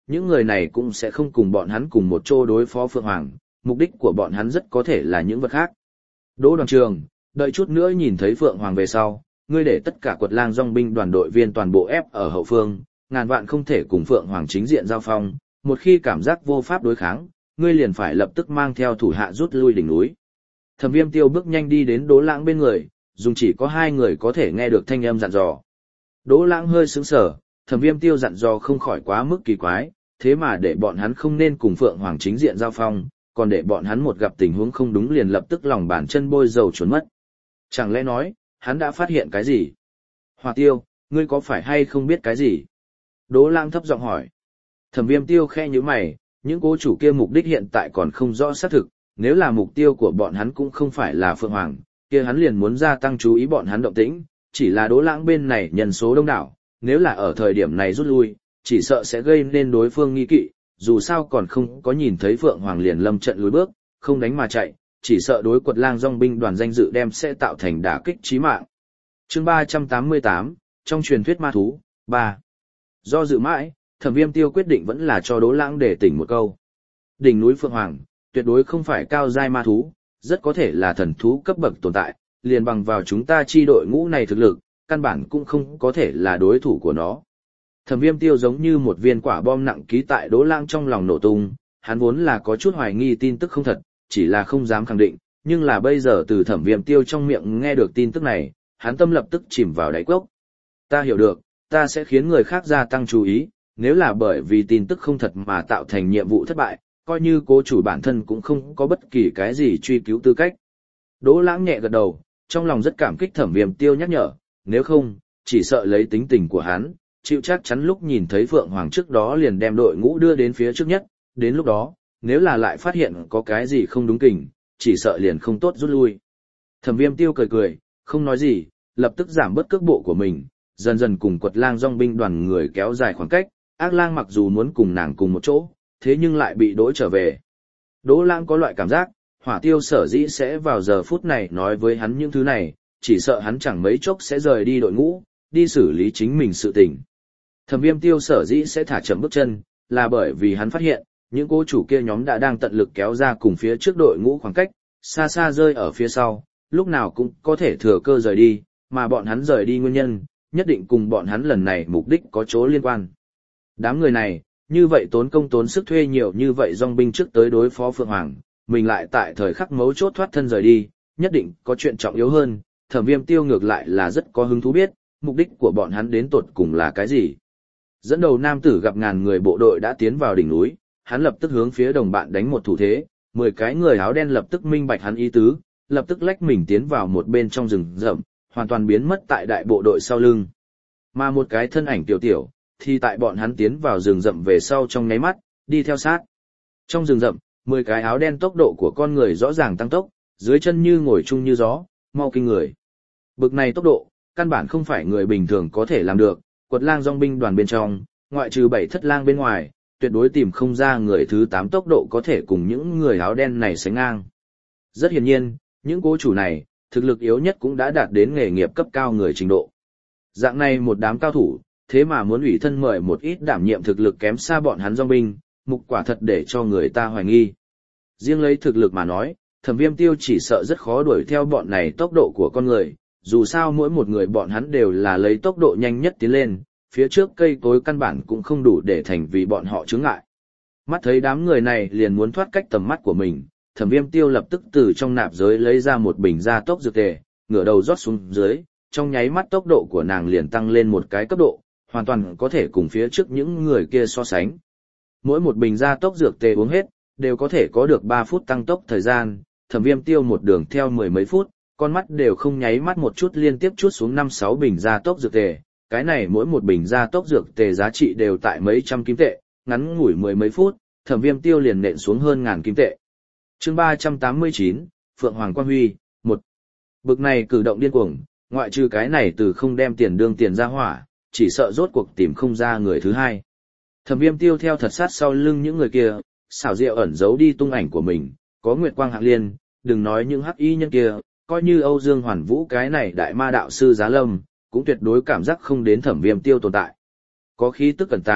những người này cũng sẽ không cùng bọn hắn cùng một chỗ đối phó Phượng Hoàng, mục đích của bọn hắn rất có thể là những vật khác. Đỗ đoàn trường, đợi chút nữa nhìn thấy Phượng Hoàng về sau, ngươi để tất cả quật lang dòng binh đoàn đội viên toàn bộ ép ở hậu phương, ngàn vạn không thể cùng Phượng Hoàng chính diện giao phong, một khi cảm giác vô pháp đối kháng, ngươi liền phải lập tức mang theo thủ hạ rút lui đỉnh núi. Thẩm Viêm Tiêu bước nhanh đi đến Đỗ Lãng bên người, dùng chỉ có 2 người có thể nghe được thanh âm dặn dò. Đỗ Lãng hơi sững sờ, Thẩm Viêm Tiêu dặn dò không khỏi quá mức kỳ quái, thế mà để bọn hắn không nên cùng Phượng Hoàng chính diện giao phong, còn để bọn hắn một gặp tình huống không đúng liền lập tức lòng bàn chân bôi dầu trốn mất. Chẳng lẽ nói, hắn đã phát hiện cái gì? Hỏa Tiêu, ngươi có phải hay không biết cái gì? Đỗ Lãng thấp giọng hỏi. Thẩm Viêm Tiêu khe nhíu mày, những cố chủ kia mục đích hiện tại còn không rõ xác thực, nếu là mục tiêu của bọn hắn cũng không phải là Phượng Hoàng, kia hắn liền muốn gia tăng chú ý bọn hắn động tĩnh, chỉ là Đỗ Lãng bên này nhân số đông đảo, nếu là ở thời điểm này rút lui, chỉ sợ sẽ gây nên đối phương nghi kỵ, dù sao còn không có nhìn thấy Phượng Hoàng liền lâm trận lùi bước, không đánh mà chạy, chỉ sợ đối quật lang dòng binh đoàn danh dự đem sẽ tạo thành đả kích chí mạng. Chương 388, trong truyền thuyết ma thú, 3. Do dự mãi, Thẩm Viêm Tiêu quyết định vẫn là cho Đỗ Lãng để tỉnh một câu. Đỉnh núi Phượng Hoàng, tuyệt đối không phải cao giai ma thú, rất có thể là thần thú cấp bậc tồn tại, liền bằng vào chúng ta chi đội ngũ này thực lực, căn bản cũng không có thể là đối thủ của nó. Thẩm Viêm Tiêu giống như một viên quả bom nặng ký tại Đỗ Lãng trong lòng nổ tung, hắn vốn là có chút hoài nghi tin tức không thật, chỉ là không dám khẳng định, nhưng là bây giờ từ Thẩm Viêm Tiêu trong miệng nghe được tin tức này, hắn tâm lập tức chìm vào đáy cốc. Ta hiểu được, ta sẽ khiến người khác gia tăng chú ý, nếu là bởi vì tin tức không thật mà tạo thành nhiệm vụ thất bại, coi như cố chủ bản thân cũng không có bất kỳ cái gì truy cứu tư cách. Đỗ Lãng nhẹ gật đầu, trong lòng rất cảm kích Thẩm Viêm Tiêu nhắc nhở, nếu không, chỉ sợ lấy tính tình của hắn, chịu chắc chắn lúc nhìn thấy Phượng Hoàng trước đó liền đem đội ngũ đưa đến phía trước nhất, đến lúc đó, nếu là lại phát hiện có cái gì không đúng kình, chỉ sợ liền không tốt rút lui. Thẩm Viêm Tiêu cười cười, không nói gì, lập tức giảm bớt cước bộ của mình, dần dần cùng quật lang dòng binh đoàn người kéo dài khoảng cách, Ác Lang mặc dù muốn cùng nàng cùng một chỗ, thế nhưng lại bị đỗi trở về. Đỗ Lãng có loại cảm giác, Hỏa Tiêu sở dĩ sẽ vào giờ phút này nói với hắn những thứ này, chỉ sợ hắn chẳng mấy chốc sẽ rời đi đội ngũ, đi xử lý chính mình sự tình. Thẩm Viêm Tiêu sở dĩ sẽ thả chậm bước chân, là bởi vì hắn phát hiện, những cố chủ kia nhóm đã đang tận lực kéo ra cùng phía trước đội ngũ khoảng cách, xa xa rơi ở phía sau, lúc nào cũng có thể thừa cơ rời đi, mà bọn hắn rời đi nguyên nhân, nhất định cùng bọn hắn lần này mục đích có chỗ liên quan. Đám người này, như vậy tốn công tốn sức thuê nhiều như vậy dòng binh trước tới đối phó Phượng Hoàng, mình lại tại thời khắc mấu chốt thoát thân rời đi, nhất định có chuyện trọng yếu hơn, Thẩm Viêm Tiêu ngược lại là rất có hứng thú biết, mục đích của bọn hắn đến tột cùng là cái gì. Dẫn đầu nam tử gặp ngàn người bộ đội đã tiến vào đỉnh núi, hắn lập tức hướng phía đồng bạn đánh một thủ thế, 10 cái người áo đen lập tức minh bạch hắn ý tứ, lập tức lách mình tiến vào một bên trong rừng rậm, hoàn toàn biến mất tại đại bộ đội sau lưng. Mà một cái thân ảnh tiểu tiểu, thì tại bọn hắn tiến vào rừng rậm về sau trong nháy mắt, đi theo sát. Trong rừng rậm, 10 cái áo đen tốc độ của con người rõ ràng tăng tốc, dưới chân như ngồi chung như gió, mau kinh người. Bực này tốc độ, căn bản không phải người bình thường có thể làm được, quật lang dòng binh đoàn bên trong, ngoại trừ 7 thất lang bên ngoài, tuyệt đối tìm không ra người thứ 8 tốc độ có thể cùng những người áo đen này sánh ngang. Rất hiển nhiên, những cố chủ này, thực lực yếu nhất cũng đã đạt đến nghề nghiệp cấp cao người trình độ. Dạng này một đám cao thủ, thế mà muốn ủy thân mời một ít đảm nhiệm thực lực kém xa bọn hắn dòng binh, mục quả thật để cho người ta hoài nghi. Riêng lấy thực lực mà nói, Thẩm Viêm Tiêu chỉ sợ rất khó đuổi theo bọn này tốc độ của con người, dù sao mỗi một người bọn hắn đều là lấy tốc độ nhanh nhất tiến lên, phía trước cây cối căn bản cũng không đủ để thành vì bọn họ chướng ngại. Mắt thấy đám người này liền muốn thoát cách tầm mắt của mình, Thẩm Viêm Tiêu lập tức từ trong nạp giới lấy ra một bình gia tốc dược tề, ngửa đầu rót xuống dưới, trong nháy mắt tốc độ của nàng liền tăng lên một cái cấp độ, hoàn toàn có thể cùng phía trước những người kia so sánh. Mỗi một bình gia tốc dược tề uống hết, đều có thể có được 3 phút tăng tốc thời gian, Thẩm Viêm Tiêu một đường theo 10 mấy phút, con mắt đều không nháy mắt một chút liên tiếp chút xuống 5-6 bình gia tốc dược tề, cái này mỗi một bình gia tốc dược tề giá trị đều tại mấy trăm kim tệ, ngắn ngủi 10 mấy phút, Thẩm Viêm Tiêu liền nện xuống hơn ngàn kim tệ. Chương 389, Phượng Hoàng Quan Huy, 1. Bực này cử động điên cuồng, ngoại trừ cái này từ không đem tiền đương tiền ra hỏa, chỉ sợ rốt cuộc tìm không ra người thứ hai. Thẩm Viêm Tiêu theo thật sát sau lưng những người kia, xảo diệu ẩn giấu đi tung ảnh của mình, có Nguyệt Quang Hạng Liên, đừng nói những hắc y nhân kia, coi như Âu Dương Hoàn Vũ cái này đại ma đạo sư Giá Lâm, cũng tuyệt đối cảm giác không đến Thẩm Viêm Tiêu tồn tại. Có khí tức cẩn tàng,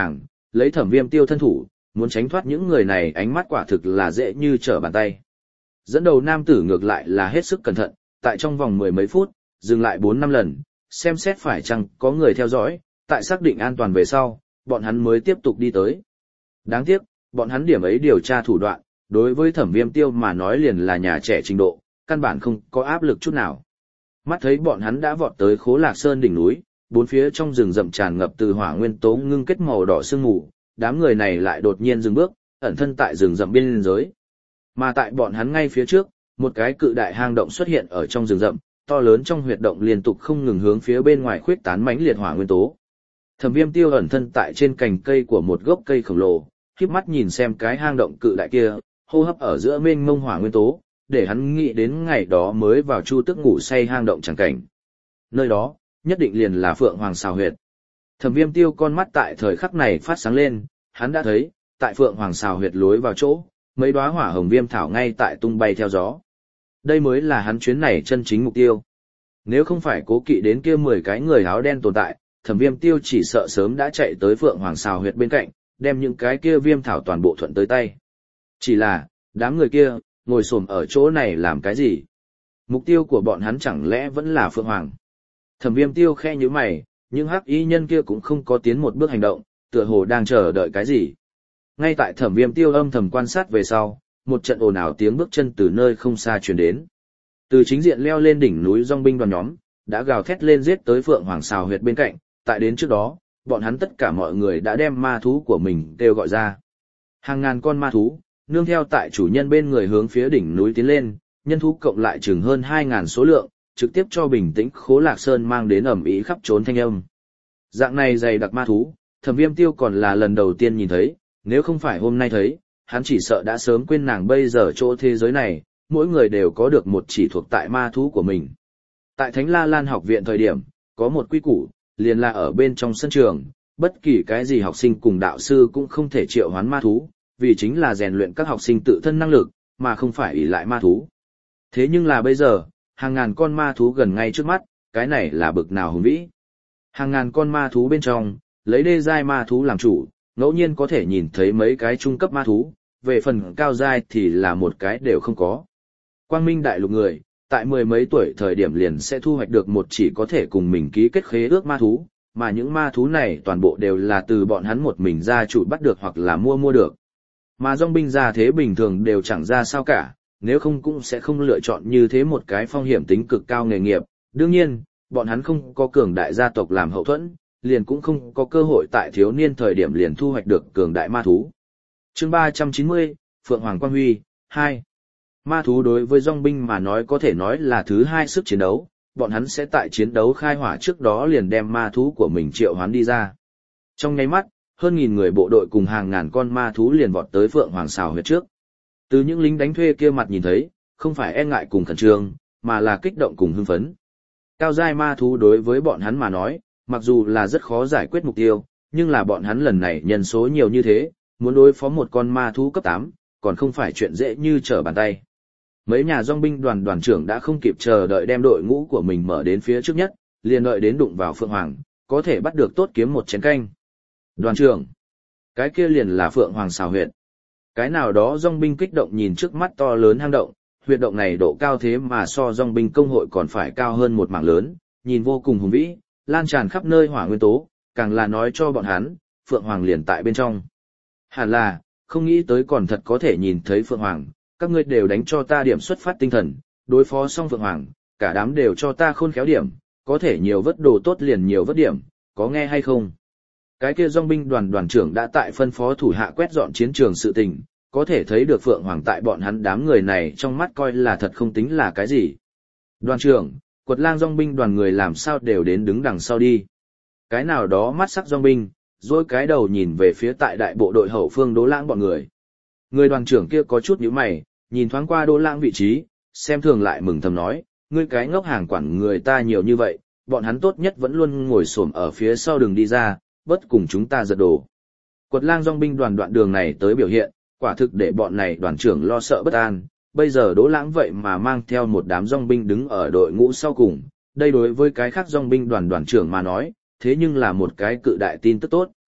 Lấy Thẩm Viêm Tiêu thân thủ, muốn tránh thoát những người này ánh mắt quả thực là dễ như trở bàn tay. Dẫn đầu nam tử ngược lại là hết sức cẩn thận, tại trong vòng mười mấy phút, dừng lại 4-5 lần, xem xét phải chăng có người theo dõi, tại xác định an toàn về sau, bọn hắn mới tiếp tục đi tới. Đáng tiếc, bọn hắn điểm ấy điều tra thủ đoạn, đối với Thẩm Viêm Tiêu mà nói liền là nhà trẻ trình độ, căn bản không có áp lực chút nào. Mắt thấy bọn hắn đã vọt tới Khố Lạc Sơn đỉnh núi, bốn phía trong rừng rậm tràn ngập từ hỏa nguyên tố ngưng kết màu đỏ sương mù, đám người này lại đột nhiên dừng bước, ẩn thân tại rừng rậm biên giới. Mà tại bọn hắn ngay phía trước, một cái cự đại hang động xuất hiện ở trong rừng rậm, to lớn trong huyệt động liên tục không ngừng hướng phía bên ngoài khuyết tán mãnh liệt hỏa nguyên tố. Thẩm Viêm Tiêu ẩn thân tại trên cành cây của một gốc cây khổng lồ, khép mắt nhìn xem cái hang động cự đại kia, hô hấp ở giữa mênh mông hỏa nguyên tố, để hắn nghĩ đến ngày đó mới vào Chu Tước ngủ say hang động chẳng cảnh. Nơi đó, nhất định liền là Phượng Hoàng Xào Huyệt. Thẩm Viêm Tiêu con mắt tại thời khắc này phát sáng lên, hắn đã thấy, tại Phượng Hoàng Xào Huyệt lối vào chỗ, mấy đóa hỏa hồng viêm thảo ngay tại tung bay theo gió. Đây mới là hắn chuyến này chân chính mục tiêu. Nếu không phải cố kỵ đến kia 10 cái người áo đen tồn tại, Thẩm Viêm Tiêu chỉ sợ sớm đã chạy tới Phượng Hoàng Xào Huyệt bên cạnh, đem những cái kia viêm thảo toàn bộ thuận tới tay. Chỉ là, đám người kia, ngồi xổm ở chỗ này làm cái gì? Mục tiêu của bọn hắn chẳng lẽ vẫn là Phượng Hoàng? Thẩm Viêm Tiêu khe nhíu mày, nhưng hắc y nhân kia cũng không có tiến một bước hành động, tựa hồ đang chờ đợi cái gì. Ngay tại Thẩm Viêm Tiêu âm thầm quan sát về sau, một trận ồn ào tiếng bước chân từ nơi không xa truyền đến. Từ chính diện leo lên đỉnh núi dòng binh đoàn nhóm, đã gào thét lên giết tới Phượng Hoàng Xào Huyệt bên cạnh, tại đến trước đó, bọn hắn tất cả mọi người đã đem ma thú của mình kêu gọi ra. Hàng ngàn con ma thú, nương theo tại chủ nhân bên người hướng phía đỉnh núi tiến lên, nhân thú cộng lại chừng hơn 2.000 số lượng, trực tiếp cho bình tĩnh Khố Lạc Sơn mang đến ầm ĩ khắp trốn thanh âm. Dạng này dày đặc ma thú, Thẩm Viêm Tiêu còn là lần đầu tiên nhìn thấy, nếu không phải hôm nay thấy, hắn chỉ sợ đã sớm quên nàng bây giờ chỗ thế giới này, mỗi người đều có được một chỉ thuộc tại ma thú của mình. Tại Thánh La Lan học viện thời điểm, có một quy củ, liền là ở bên trong sân trường, bất kỳ cái gì học sinh cùng đạo sư cũng không thể triệu hoán ma thú, vì chính là rèn luyện các học sinh tự thân năng lực, mà không phải ỷ lại ma thú. Thế nhưng là bây giờ, hàng ngàn con ma thú gần ngay trước mắt, cái này là bực nào hùng vĩ. Hàng ngàn con ma thú bên trong, lấy đê giai ma thú làm chủ, ngẫu nhiên có thể nhìn thấy mấy cái trung cấp ma thú, về phần cao giai thì là một cái đều không có. Quang Minh Đại Lục người, tại mười mấy tuổi thời điểm liền sẽ thu hoạch được một chỉ có thể cùng mình ký kết khế ước ma thú, mà những ma thú này toàn bộ đều là từ bọn hắn một mình gia chủ bắt được hoặc là mua được. Mà dòng binh gia thế bình thường đều chẳng ra sao cả, nếu không cũng sẽ không lựa chọn như thế một cái phong hiểm tính cực cao nghề nghiệp. Đương nhiên, bọn hắn không có cường đại gia tộc làm hậu thuẫn, liền cũng không có cơ hội tại thiếu niên thời điểm liền thu hoạch được cường đại ma thú. Chương 390, Phượng Hoàng Quang Huy, 2. Ma thú đối với dòng binh mà nói có thể nói là thứ hai sức chiến đấu, bọn hắn sẽ tại chiến đấu khai hỏa trước đó liền đem ma thú của mình triệu hoán đi ra. Trong nháy mắt, hơn 1.000 người bộ đội cùng hàng ngàn con ma thú liền vọt tới Phượng Hoàng Xào Huyệt trước. Từ những lính đánh thuê kia mặt nhìn thấy, không phải e ngại cùng khẩn trương, mà là kích động cùng hưng phấn. Cao giai ma thú đối với bọn hắn mà nói, mặc dù là rất khó giải quyết mục tiêu, nhưng là bọn hắn lần này nhân số nhiều như thế, muốn đối phó một con ma thú cấp 8, còn không phải chuyện dễ như trở bàn tay. Mấy nhà dòng binh đoàn trưởng đã không kịp chờ đợi đem đội ngũ của mình mở đến phía trước nhất, liền đợi đến đụng vào Phượng Hoàng, có thể bắt được tốt kiếm một chén canh. Đoàn trưởng, cái kia liền là Phượng Hoàng Xào Huyệt. Cái nào đó dòng binh kích động nhìn trước mắt to lớn hang động, huyệt động này độ cao thế mà so dòng binh công hội còn phải cao hơn một mảng lớn, nhìn vô cùng hùng vĩ, lan tràn khắp nơi hỏa nguyên tố, càng là nói cho bọn hắn, Phượng Hoàng liền tại bên trong. Hẳn là, không nghĩ tới còn thật có thể nhìn thấy Phượng Hoàng, các ngươi đều đánh cho ta điểm xuất phát tinh thần, đối phó xong Phượng Hoàng, cả đám đều cho ta khôn khéo điểm, có thể nhiều vất đồ tốt liền nhiều vất điểm, có nghe hay không? Cái kia dòng binh đoàn trưởng đã tại phân phó thủ hạ quét dọn chiến trường sự tình, có thể thấy được Phượng Hoàng tại bọn hắn đám người này trong mắt coi là thật không tính là cái gì. Đoàn trưởng, Quật Lang dòng binh đoàn người làm sao đều đến đứng đằng sau đi. Cái nào đó mắt sắc dòng binh, rồi cái đầu nhìn về phía tại đại bộ đội hậu phương Đỗ Lãng bọn người. Người đoàn trưởng kia có chút nhíu mày, nhìn thoáng qua Đỗ Lãng vị trí, xem thường lại mừng thầm nói, ngươi cái ngốc hàng quản người ta nhiều như vậy, bọn hắn tốt nhất vẫn luôn ngồi xổm ở phía sau đường đi ra, bất cùng chúng ta giật đồ. Quật Lang dòng binh đoàn đoạn đường này tới biểu hiện, quả thực để bọn này đoàn trưởng lo sợ bất an, bây giờ Đỗ Lãng vậy mà mang theo một đám dòng binh đứng ở đội ngũ sau cùng, đây đối với cái khác dòng binh đoàn trưởng mà nói, thế nhưng là một cái cự đại tin tức tốt.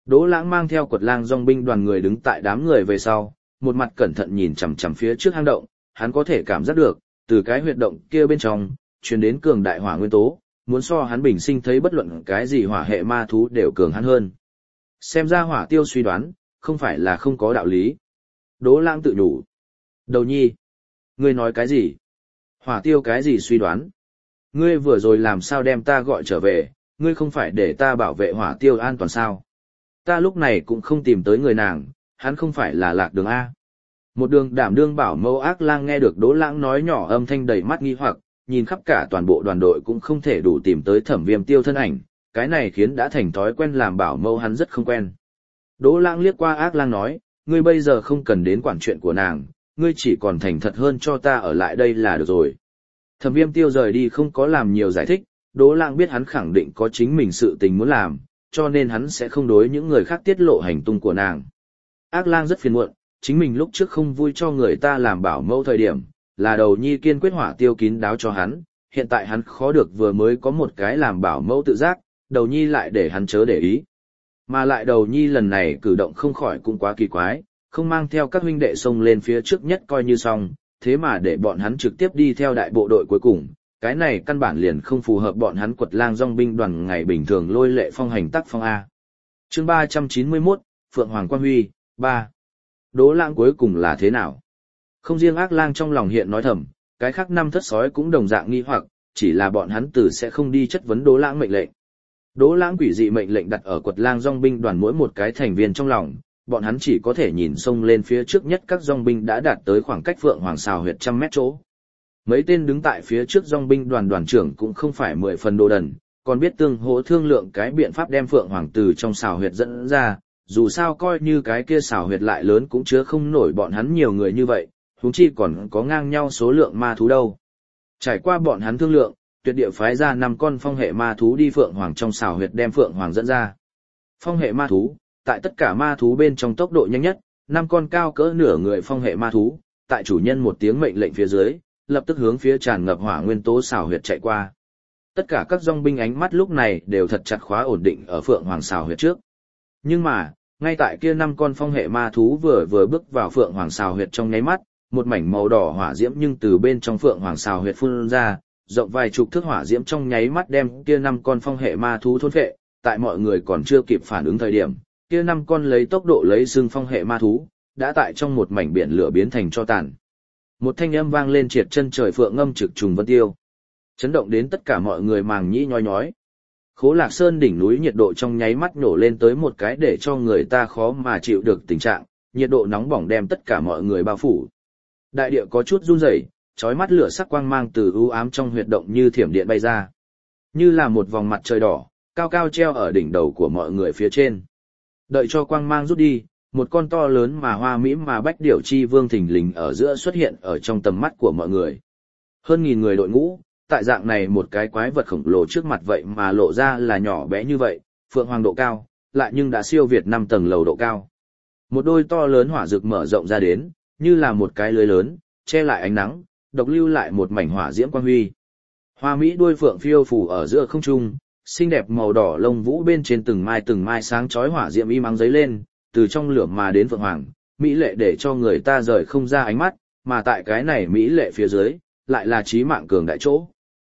Đỗ Lãng mang theo quật lang dòng binh đoàn người đứng tại đám người về sau, một mặt cẩn thận nhìn chằm chằm phía trước hang động, hắn có thể cảm giác được, từ cái huyệt động kia bên trong, truyền đến cường đại hỏa nguyên tố, muốn so hắn bình sinh thấy bất luận cái gì hỏa hệ ma thú đều cường hắn hơn. Xem ra Hỏa Tiêu suy đoán, không phải là không có đạo lý. Đỗ Lãng tự nhủ. Đầu nhi, ngươi nói cái gì? Hỏa Tiêu cái gì suy đoán? Ngươi vừa rồi làm sao đem ta gọi trở về, ngươi không phải để ta bảo vệ Hỏa Tiêu an toàn sao? Ta lúc này cũng không tìm tới người nàng, hắn không phải là lạc đường A. Một đường đảm đương bảo mẫu Ác Lang nghe được Đỗ Lãng nói nhỏ âm thanh đầy mắt nghi hoặc, nhìn khắp cả toàn bộ đoàn đội cũng không thể đủ tìm tới Thẩm Viêm Tiêu thân ảnh, cái này khiến đã thành thói quen làm bảo mẫu hắn rất không quen. Đỗ Lãng liếc qua Ác Lang nói, ngươi bây giờ không cần đến quản chuyện của nàng, ngươi chỉ còn thành thật hơn cho ta ở lại đây là được rồi. Thẩm Viêm Tiêu rời đi không có làm nhiều giải thích, Đỗ Lãng biết hắn khẳng định có chính mình sự tình muốn làm, cho nên hắn sẽ không đối những người khác tiết lộ hành tung của nàng. Ác Lang rất phiền muộn, chính mình lúc trước không vui cho người ta làm bảo mẫu thời điểm, là Đầu Nhi kiên quyết Hỏa Tiêu kín đáo cho hắn, hiện tại hắn khó được vừa mới có một cái làm bảo mẫu tự giác, Đầu Nhi lại để hắn chớ để ý. Mà lại Đầu Nhi lần này cử động không khỏi cũng quá kỳ quái, không mang theo các huynh đệ xông lên phía trước nhất coi như xong, thế mà để bọn hắn trực tiếp đi theo đại bộ đội cuối cùng, cái này căn bản liền không phù hợp bọn hắn quật lang dòng binh đoàn ngày bình thường lôi lệ phong hành tác phong A. Chương 391, Phượng Hoàng Quan Huy, 3. Đỗ Lãng cuối cùng là thế nào? Không riêng Ác Lang trong lòng hiện nói thầm, cái khác năm thất sói cũng đồng dạng nghi hoặc, chỉ là bọn hắn từ sẽ không đi chất vấn Đỗ Lãng mệnh lệnh. Đỗ Lãng quỷ dị mệnh lệnh đặt ở quật lang dòng binh đoàn mỗi một cái thành viên trong lòng, bọn hắn chỉ có thể nhìn xông lên phía trước nhất các dòng binh đã đạt tới khoảng cách Phượng Hoàng Sào huyệt 100 mét chỗ. Mấy tên đứng tại phía trước dòng binh đoàn đoàn trưởng cũng không phải 10 phần đồ đần, còn biết tương hỗ thương lượng cái biện pháp đem Phượng Hoàng từ trong sào huyệt dẫn ra, dù sao coi như cái kia sào huyệt lại lớn cũng chứa không nổi bọn hắn nhiều người như vậy, huống chi còn có ngang nhau số lượng ma thú đâu. Trải qua bọn hắn thương lượng, Tuyệt Địa phái ra 5 con phong hệ ma thú đi Phượng Hoàng trong sào huyệt đem Phượng Hoàng dẫn ra. Phong hệ ma thú, tại tất cả ma thú bên trong tốc độ nhanh nhất, 5 con cao cỡ nửa người phong hệ ma thú, tại chủ nhân một tiếng mệnh lệnh phía dưới, lập tức hướng phía tràn ngập hỏa nguyên tố sào huyệt chạy qua. Tất cả các dòng binh ánh mắt lúc này đều thật chặt khóa ổn định ở Phượng Hoàng sào huyệt trước. Nhưng mà, ngay tại kia 5 con phong hệ ma thú vừa bước vào Phượng Hoàng sào huyệt trong nháy mắt, một mảnh màu đỏ hỏa diễm nhưng từ bên trong Phượng Hoàng sào huyệt phun ra, rộng vài chục thước hỏa diễm trong nháy mắt đem kia 5 con phong hệ ma thú thôn phệ, tại mọi người còn chưa kịp phản ứng thời điểm, kia 5 con lấy tốc độ lấy xương phong hệ ma thú, đã tại trong một mảnh biển lửa biến thành tro tàn. Một thanh âm vang lên triệt chân trời phượng ngâm trực trùng vân tiêu, chấn động đến tất cả mọi người màng nhĩ nhói nhói. Khố Lạc Sơn đỉnh núi nhiệt độ trong nháy mắt nổ lên tới một cái để cho người ta khó mà chịu được tình trạng, nhiệt độ nóng bỏng đem tất cả mọi người bao phủ. Đại địa có chút run rẩy, chói mắt lửa sắc quang mang từ u ám trong huyệt động như thiểm điện bay ra, như là một vòng mặt trời đỏ, cao cao treo ở đỉnh đầu của mọi người phía trên. Đợi cho quang mang rút đi, một con to lớn mà hoa mỹ mà bách điểu chi vương thình lình ở giữa xuất hiện ở trong tầm mắt của mọi người. Hơn 1000 người đội ngũ, tại dạng này một cái quái vật khổng lồ trước mặt vậy mà lộ ra là nhỏ bé như vậy, Phượng Hoàng độ cao, lại nhưng đã siêu việt 5 tầng lầu độ cao. Một đôi to lớn hỏa rực mở rộng ra đến, như là một cái lưới lớn, che lại ánh nắng, độc lưu lại một mảnh hỏa diễm quang huy. Hoa mỹ đuôi phượng phiêu phù ở giữa không trung, xinh đẹp màu đỏ lông vũ bên trên từng mai sáng chói hỏa diễm im ắng giấy lên, từ trong lửa mà đến Phượng Hoàng, mỹ lệ để cho người ta rời không ra ánh mắt, mà tại cái này mỹ lệ phía dưới, lại là chí mạng cường đại chỗ.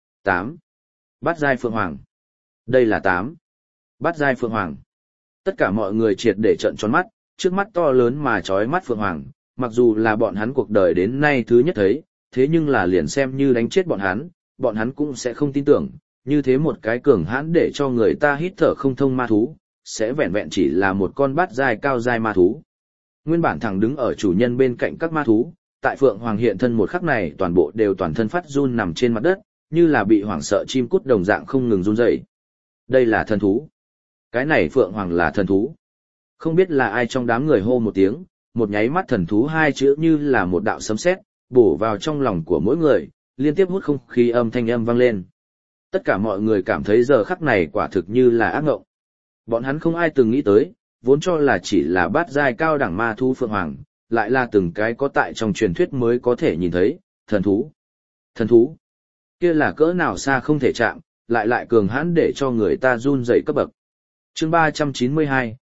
8. Bát giai Phượng Hoàng. Đây là 8. Bát giai Phượng Hoàng. Tất cả mọi người triệt để trợn tròn mắt, trước mắt to lớn mà chói mắt Phượng Hoàng, mặc dù là bọn hắn cuộc đời đến nay thứ nhất thấy, thế nhưng là liền xem như đánh chết bọn hắn cũng sẽ không tin tưởng, như thế một cái cường hãn để cho người ta hít thở không thông ma thú, sẽ vẹn vẹn chỉ là một con bát giai cao giai ma thú. Nguyên bản thẳng đứng ở chủ nhân bên cạnh các ma thú, tại Phượng Hoàng hiện thân một khắc này toàn bộ đều toàn thân phát run nằm trên mặt đất, như là bị hoảng sợ chim cút đồng dạng không ngừng run rẩy. Đây là thần thú. Cái này Phượng Hoàng là thần thú. Không biết là ai trong đám người hô một tiếng, một nháy mắt thần thú hai chữ như là một đạo sấm sét, bổ vào trong lòng của mỗi người, liên tiếp hút không khí âm thanh âm vang lên. Tất cả mọi người cảm thấy giờ khắc này quả thực như là ác ngộng. Bọn hắn không ai từng nghĩ tới, vốn cho là chỉ là bát giai cao đẳng ma thú Phượng Hoàng, lại là từng cái có tại trong truyền thuyết mới có thể nhìn thấy, thần thú. Thần thú, kia là cỡ nào xa không thể chạm, lại cường hãn để cho người ta run rẩy cấp bậc. Chương 392,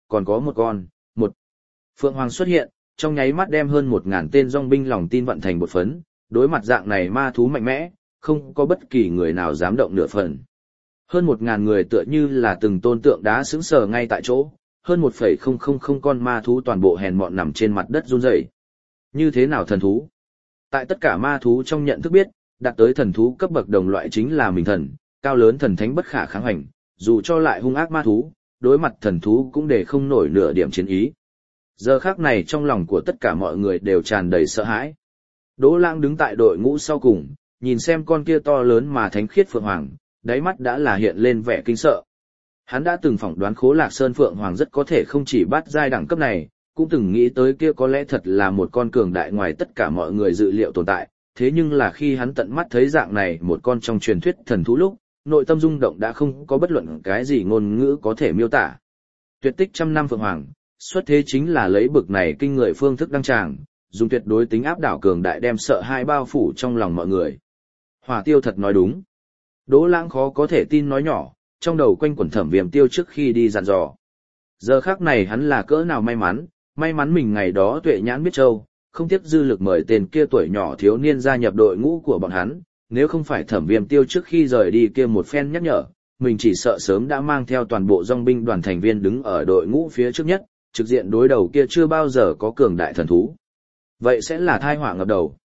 còn có một con, một. Phượng Hoàng xuất hiện, trong nháy mắt đem hơn 1000 tên dòng binh lòng tin vận thành bột phấn, đối mặt dạng này ma thú mạnh mẽ, không có bất kỳ người nào dám động nửa phần. Hơn 1000 người tựa như là từng tôn tượng đá sững sờ ngay tại chỗ, hơn 1,000 con ma thú toàn bộ hèn mọn nằm trên mặt đất run rẩy. Như thế nào thần thú? Tại tất cả ma thú trong nhận thức biết, đạt tới thần thú cấp bậc đồng loại chính là mình thần, cao lớn thần thánh bất khả kháng hành, dù cho lại hung ác ma thú, đối mặt thần thú cũng để không nổi nửa điểm chiến ý. Giờ khắc này trong lòng của tất cả mọi người đều tràn đầy sợ hãi. Đỗ Lãng đứng tại đội ngũ sau cùng, nhìn xem con kia to lớn mà thánh khiết Phượng Hoàng, đáy mắt đã là hiện lên vẻ kinh sợ. Hắn đã từng phỏng đoán Khố Lạc Sơn Phượng Hoàng rất có thể không chỉ bắt giai đẳng cấp này, cũng từng nghĩ tới kia có lẽ thật là một con cường đại ngoài tất cả mọi người dự liệu tồn tại, thế nhưng là khi hắn tận mắt thấy dạng này một con trong truyền thuyết thần thú lúc, nội tâm rung động đã không có bất luận cái gì ngôn ngữ có thể miêu tả. Tuyệt tích trăm năm Phượng Hoàng, xuất thế chính là lấy bực này kinh người phương thức đăng tràng, dùng tuyệt đối tính áp đảo cường đại đem sợ hai bao phủ trong lòng mọi người. Hỏa Tiêu thật nói đúng. Đỗ Lãng khó có thể tin nói nhỏ, trong đầu quanh quẩn Thẩm Viêm Tiêu trước khi đi dặn dò. Giờ khắc này hắn là cỡ nào may mắn mình ngày đó tuệ nhãn biết châu, không tiếc dư lực mời tên kia tuổi nhỏ thiếu niên gia nhập đội ngũ của bọn hắn, nếu không phải Thẩm Viêm Tiêu trước khi rời đi kia một phen nhắc nhở, mình chỉ sợ sớm đã mang theo toàn bộ dòng binh đoàn thành viên đứng ở đội ngũ phía trước nhất, trực diện đối đầu kia chưa bao giờ có cường đại thần thú. Vậy sẽ là tai họa ngập đầu.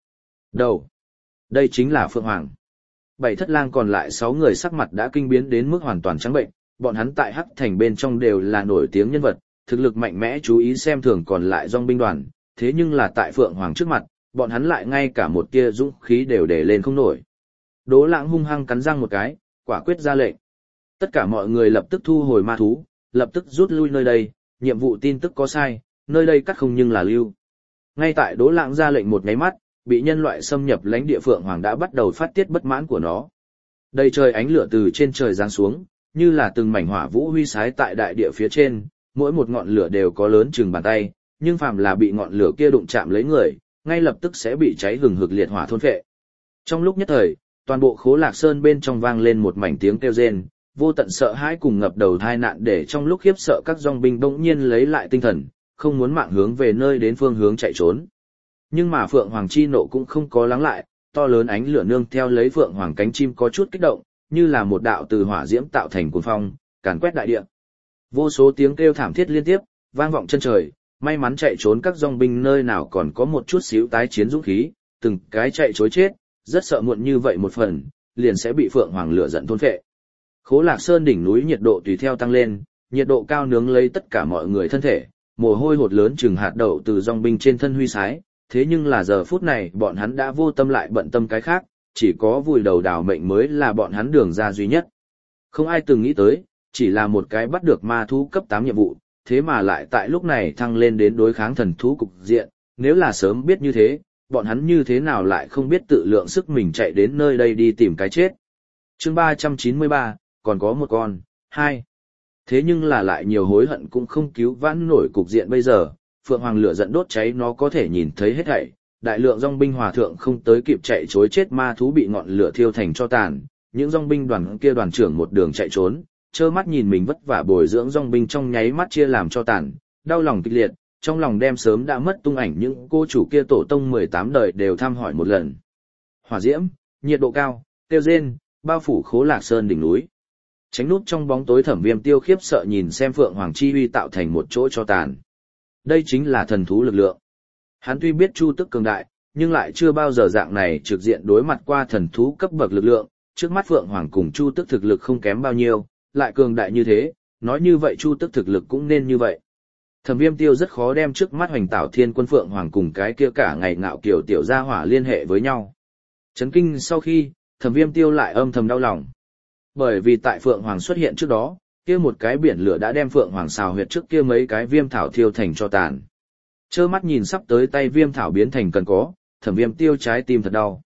Đây chính là Phượng Hoàng. Bảy thất lang còn lại 6 người sắc mặt đã kinh biến đến mức hoàn toàn trắng bệnh, bọn hắn tại Hắc Thành bên trong đều là nổi tiếng nhân vật, thực lực mạnh mẽ chú ý xem thường còn lại dòng binh đoàn, thế nhưng là tại Phượng Hoàng trước mặt, bọn hắn lại ngay cả một tia dũng khí đều để lên không nổi. Đỗ Lãng hung hăng cắn răng một cái, quả quyết ra lệnh. Tất cả mọi người lập tức thu hồi ma thú, lập tức rút lui nơi đây, nhiệm vụ tin tức có sai, nơi đây cắt không nhưng là lưu. Ngay tại Đỗ Lãng ra lệnh một nháy mắt, bị nhân loại xâm nhập lãnh địa Phượng Hoàng đã bắt đầu phát tiết bất mãn của nó. Đầy trời ánh lửa từ trên trời giáng xuống, như là từng mảnh hỏa vũ huy sái tại đại địa phía trên, mỗi một ngọn lửa đều có lớn chừng bàn tay, nhưng phàm là bị ngọn lửa kia đụng chạm lấy người, ngay lập tức sẽ bị cháy hừng hực liệt hỏa thôn phệ. Trong lúc nhất thời, toàn bộ Khố Lạc Sơn bên trong vang lên một mảnh tiếng kêu rên, vô tận sợ hãi cùng ngập đầu tai nạn để trong lúc khiếp sợ các dòng binh bỗng nhiên lấy lại tinh thần, không muốn mạng hướng về nơi đến phương hướng chạy trốn. Nhưng mà Phượng Hoàng chi nộ cũng không có lắng lại, to lớn ánh lửa nương theo lấy Phượng Hoàng cánh chim có chút kích động, như là một đạo từ hỏa diễm tạo thành cuồng phong, càn quét đại địa. Vô số tiếng kêu thảm thiết liên tiếp, vang vọng chân trời, may mắn chạy trốn các dòng binh nơi nào còn có một chút xíu tái chiến dũng khí, từng cái chạy trối chết, rất sợ muộn như vậy một phần, liền sẽ bị Phượng Hoàng lửa giận thôn phệ. Khố Lạc Sơn đỉnh núi nhiệt độ tùy theo tăng lên, nhiệt độ cao nướng lấy tất cả mọi người thân thể, mồ hôi hột lớn chừng hạt đậu từ dòng binh trên thân huy sái, thế nhưng là giờ phút này bọn hắn đã vô tâm lại bận tâm cái khác, chỉ có vùi đầu đào mệnh mới là bọn hắn đường ra duy nhất. Không ai từng nghĩ tới, chỉ là một cái bắt được ma thú cấp 8 nhiệm vụ, thế mà lại tại lúc này thăng lên đến đối kháng thần thú cục diện, nếu là sớm biết như thế, bọn hắn như thế nào lại không biết tự lượng sức mình chạy đến nơi đây đi tìm cái chết. Chương 393, còn có một con, 2. Thế nhưng là lại nhiều hối hận cũng không cứu vãn nổi cục diện bây giờ, Phượng Hoàng lửa giận đốt cháy nó có thể nhìn thấy hết thảy, đại lượng dòng binh hòa thượng không tới kịp chạy trối chết ma thú bị ngọn lửa thiêu thành cho tàn, những dòng binh đoàn kia đoàn trưởng một đường chạy trốn, trơ mắt nhìn mình vất vả bồi dưỡng dòng binh trong nháy mắt chia làm cho tàn, đau lòng kịch liệt, trong lòng đem sớm đã mất tung ảnh những cô chủ kia tổ tông 18 đời đều thăm hỏi một lần. Hỏa diễm, nhiệt độ cao, tiêu rên, bao phủ Khố Lạc Sơn đỉnh núi. Tránh núp trong bóng tối Thẩm Viêm Tiêu khiếp sợ nhìn xem Phượng Hoàng chi uy tạo thành một chỗ cho tàn. Đây chính là thần thú lực lượng. Hắn tuy biết Chu Tức cường đại, nhưng lại chưa bao giờ dạng này trực diện đối mặt qua thần thú cấp bậc lực lượng, trước mắt Phượng Hoàng cùng Chu Tức thực lực không kém bao nhiêu, lại cường đại như thế, nói như vậy Chu Tức thực lực cũng nên như vậy. Thẩm Viêm Tiêu rất khó đem trước mắt Hoành Tảo Thiên Quân Phượng Hoàng cùng cái kia cả ngày ngạo kiều tiểu gia hỏa liên hệ với nhau. Chấn kinh sau khi, Thẩm Viêm Tiêu lại âm thầm đau lòng. Bởi vì tại Phượng Hoàng xuất hiện trước đó, kia một cái biển lửa đã đem Phượng Hoàng xào huyệt trước kia mấy cái viêm thảo thiêu thành cho tàn. Trơ mắt nhìn sắp tới tay viêm thảo biến thành cần có, Thẩm Viêm Tiêu trái tim thật đau.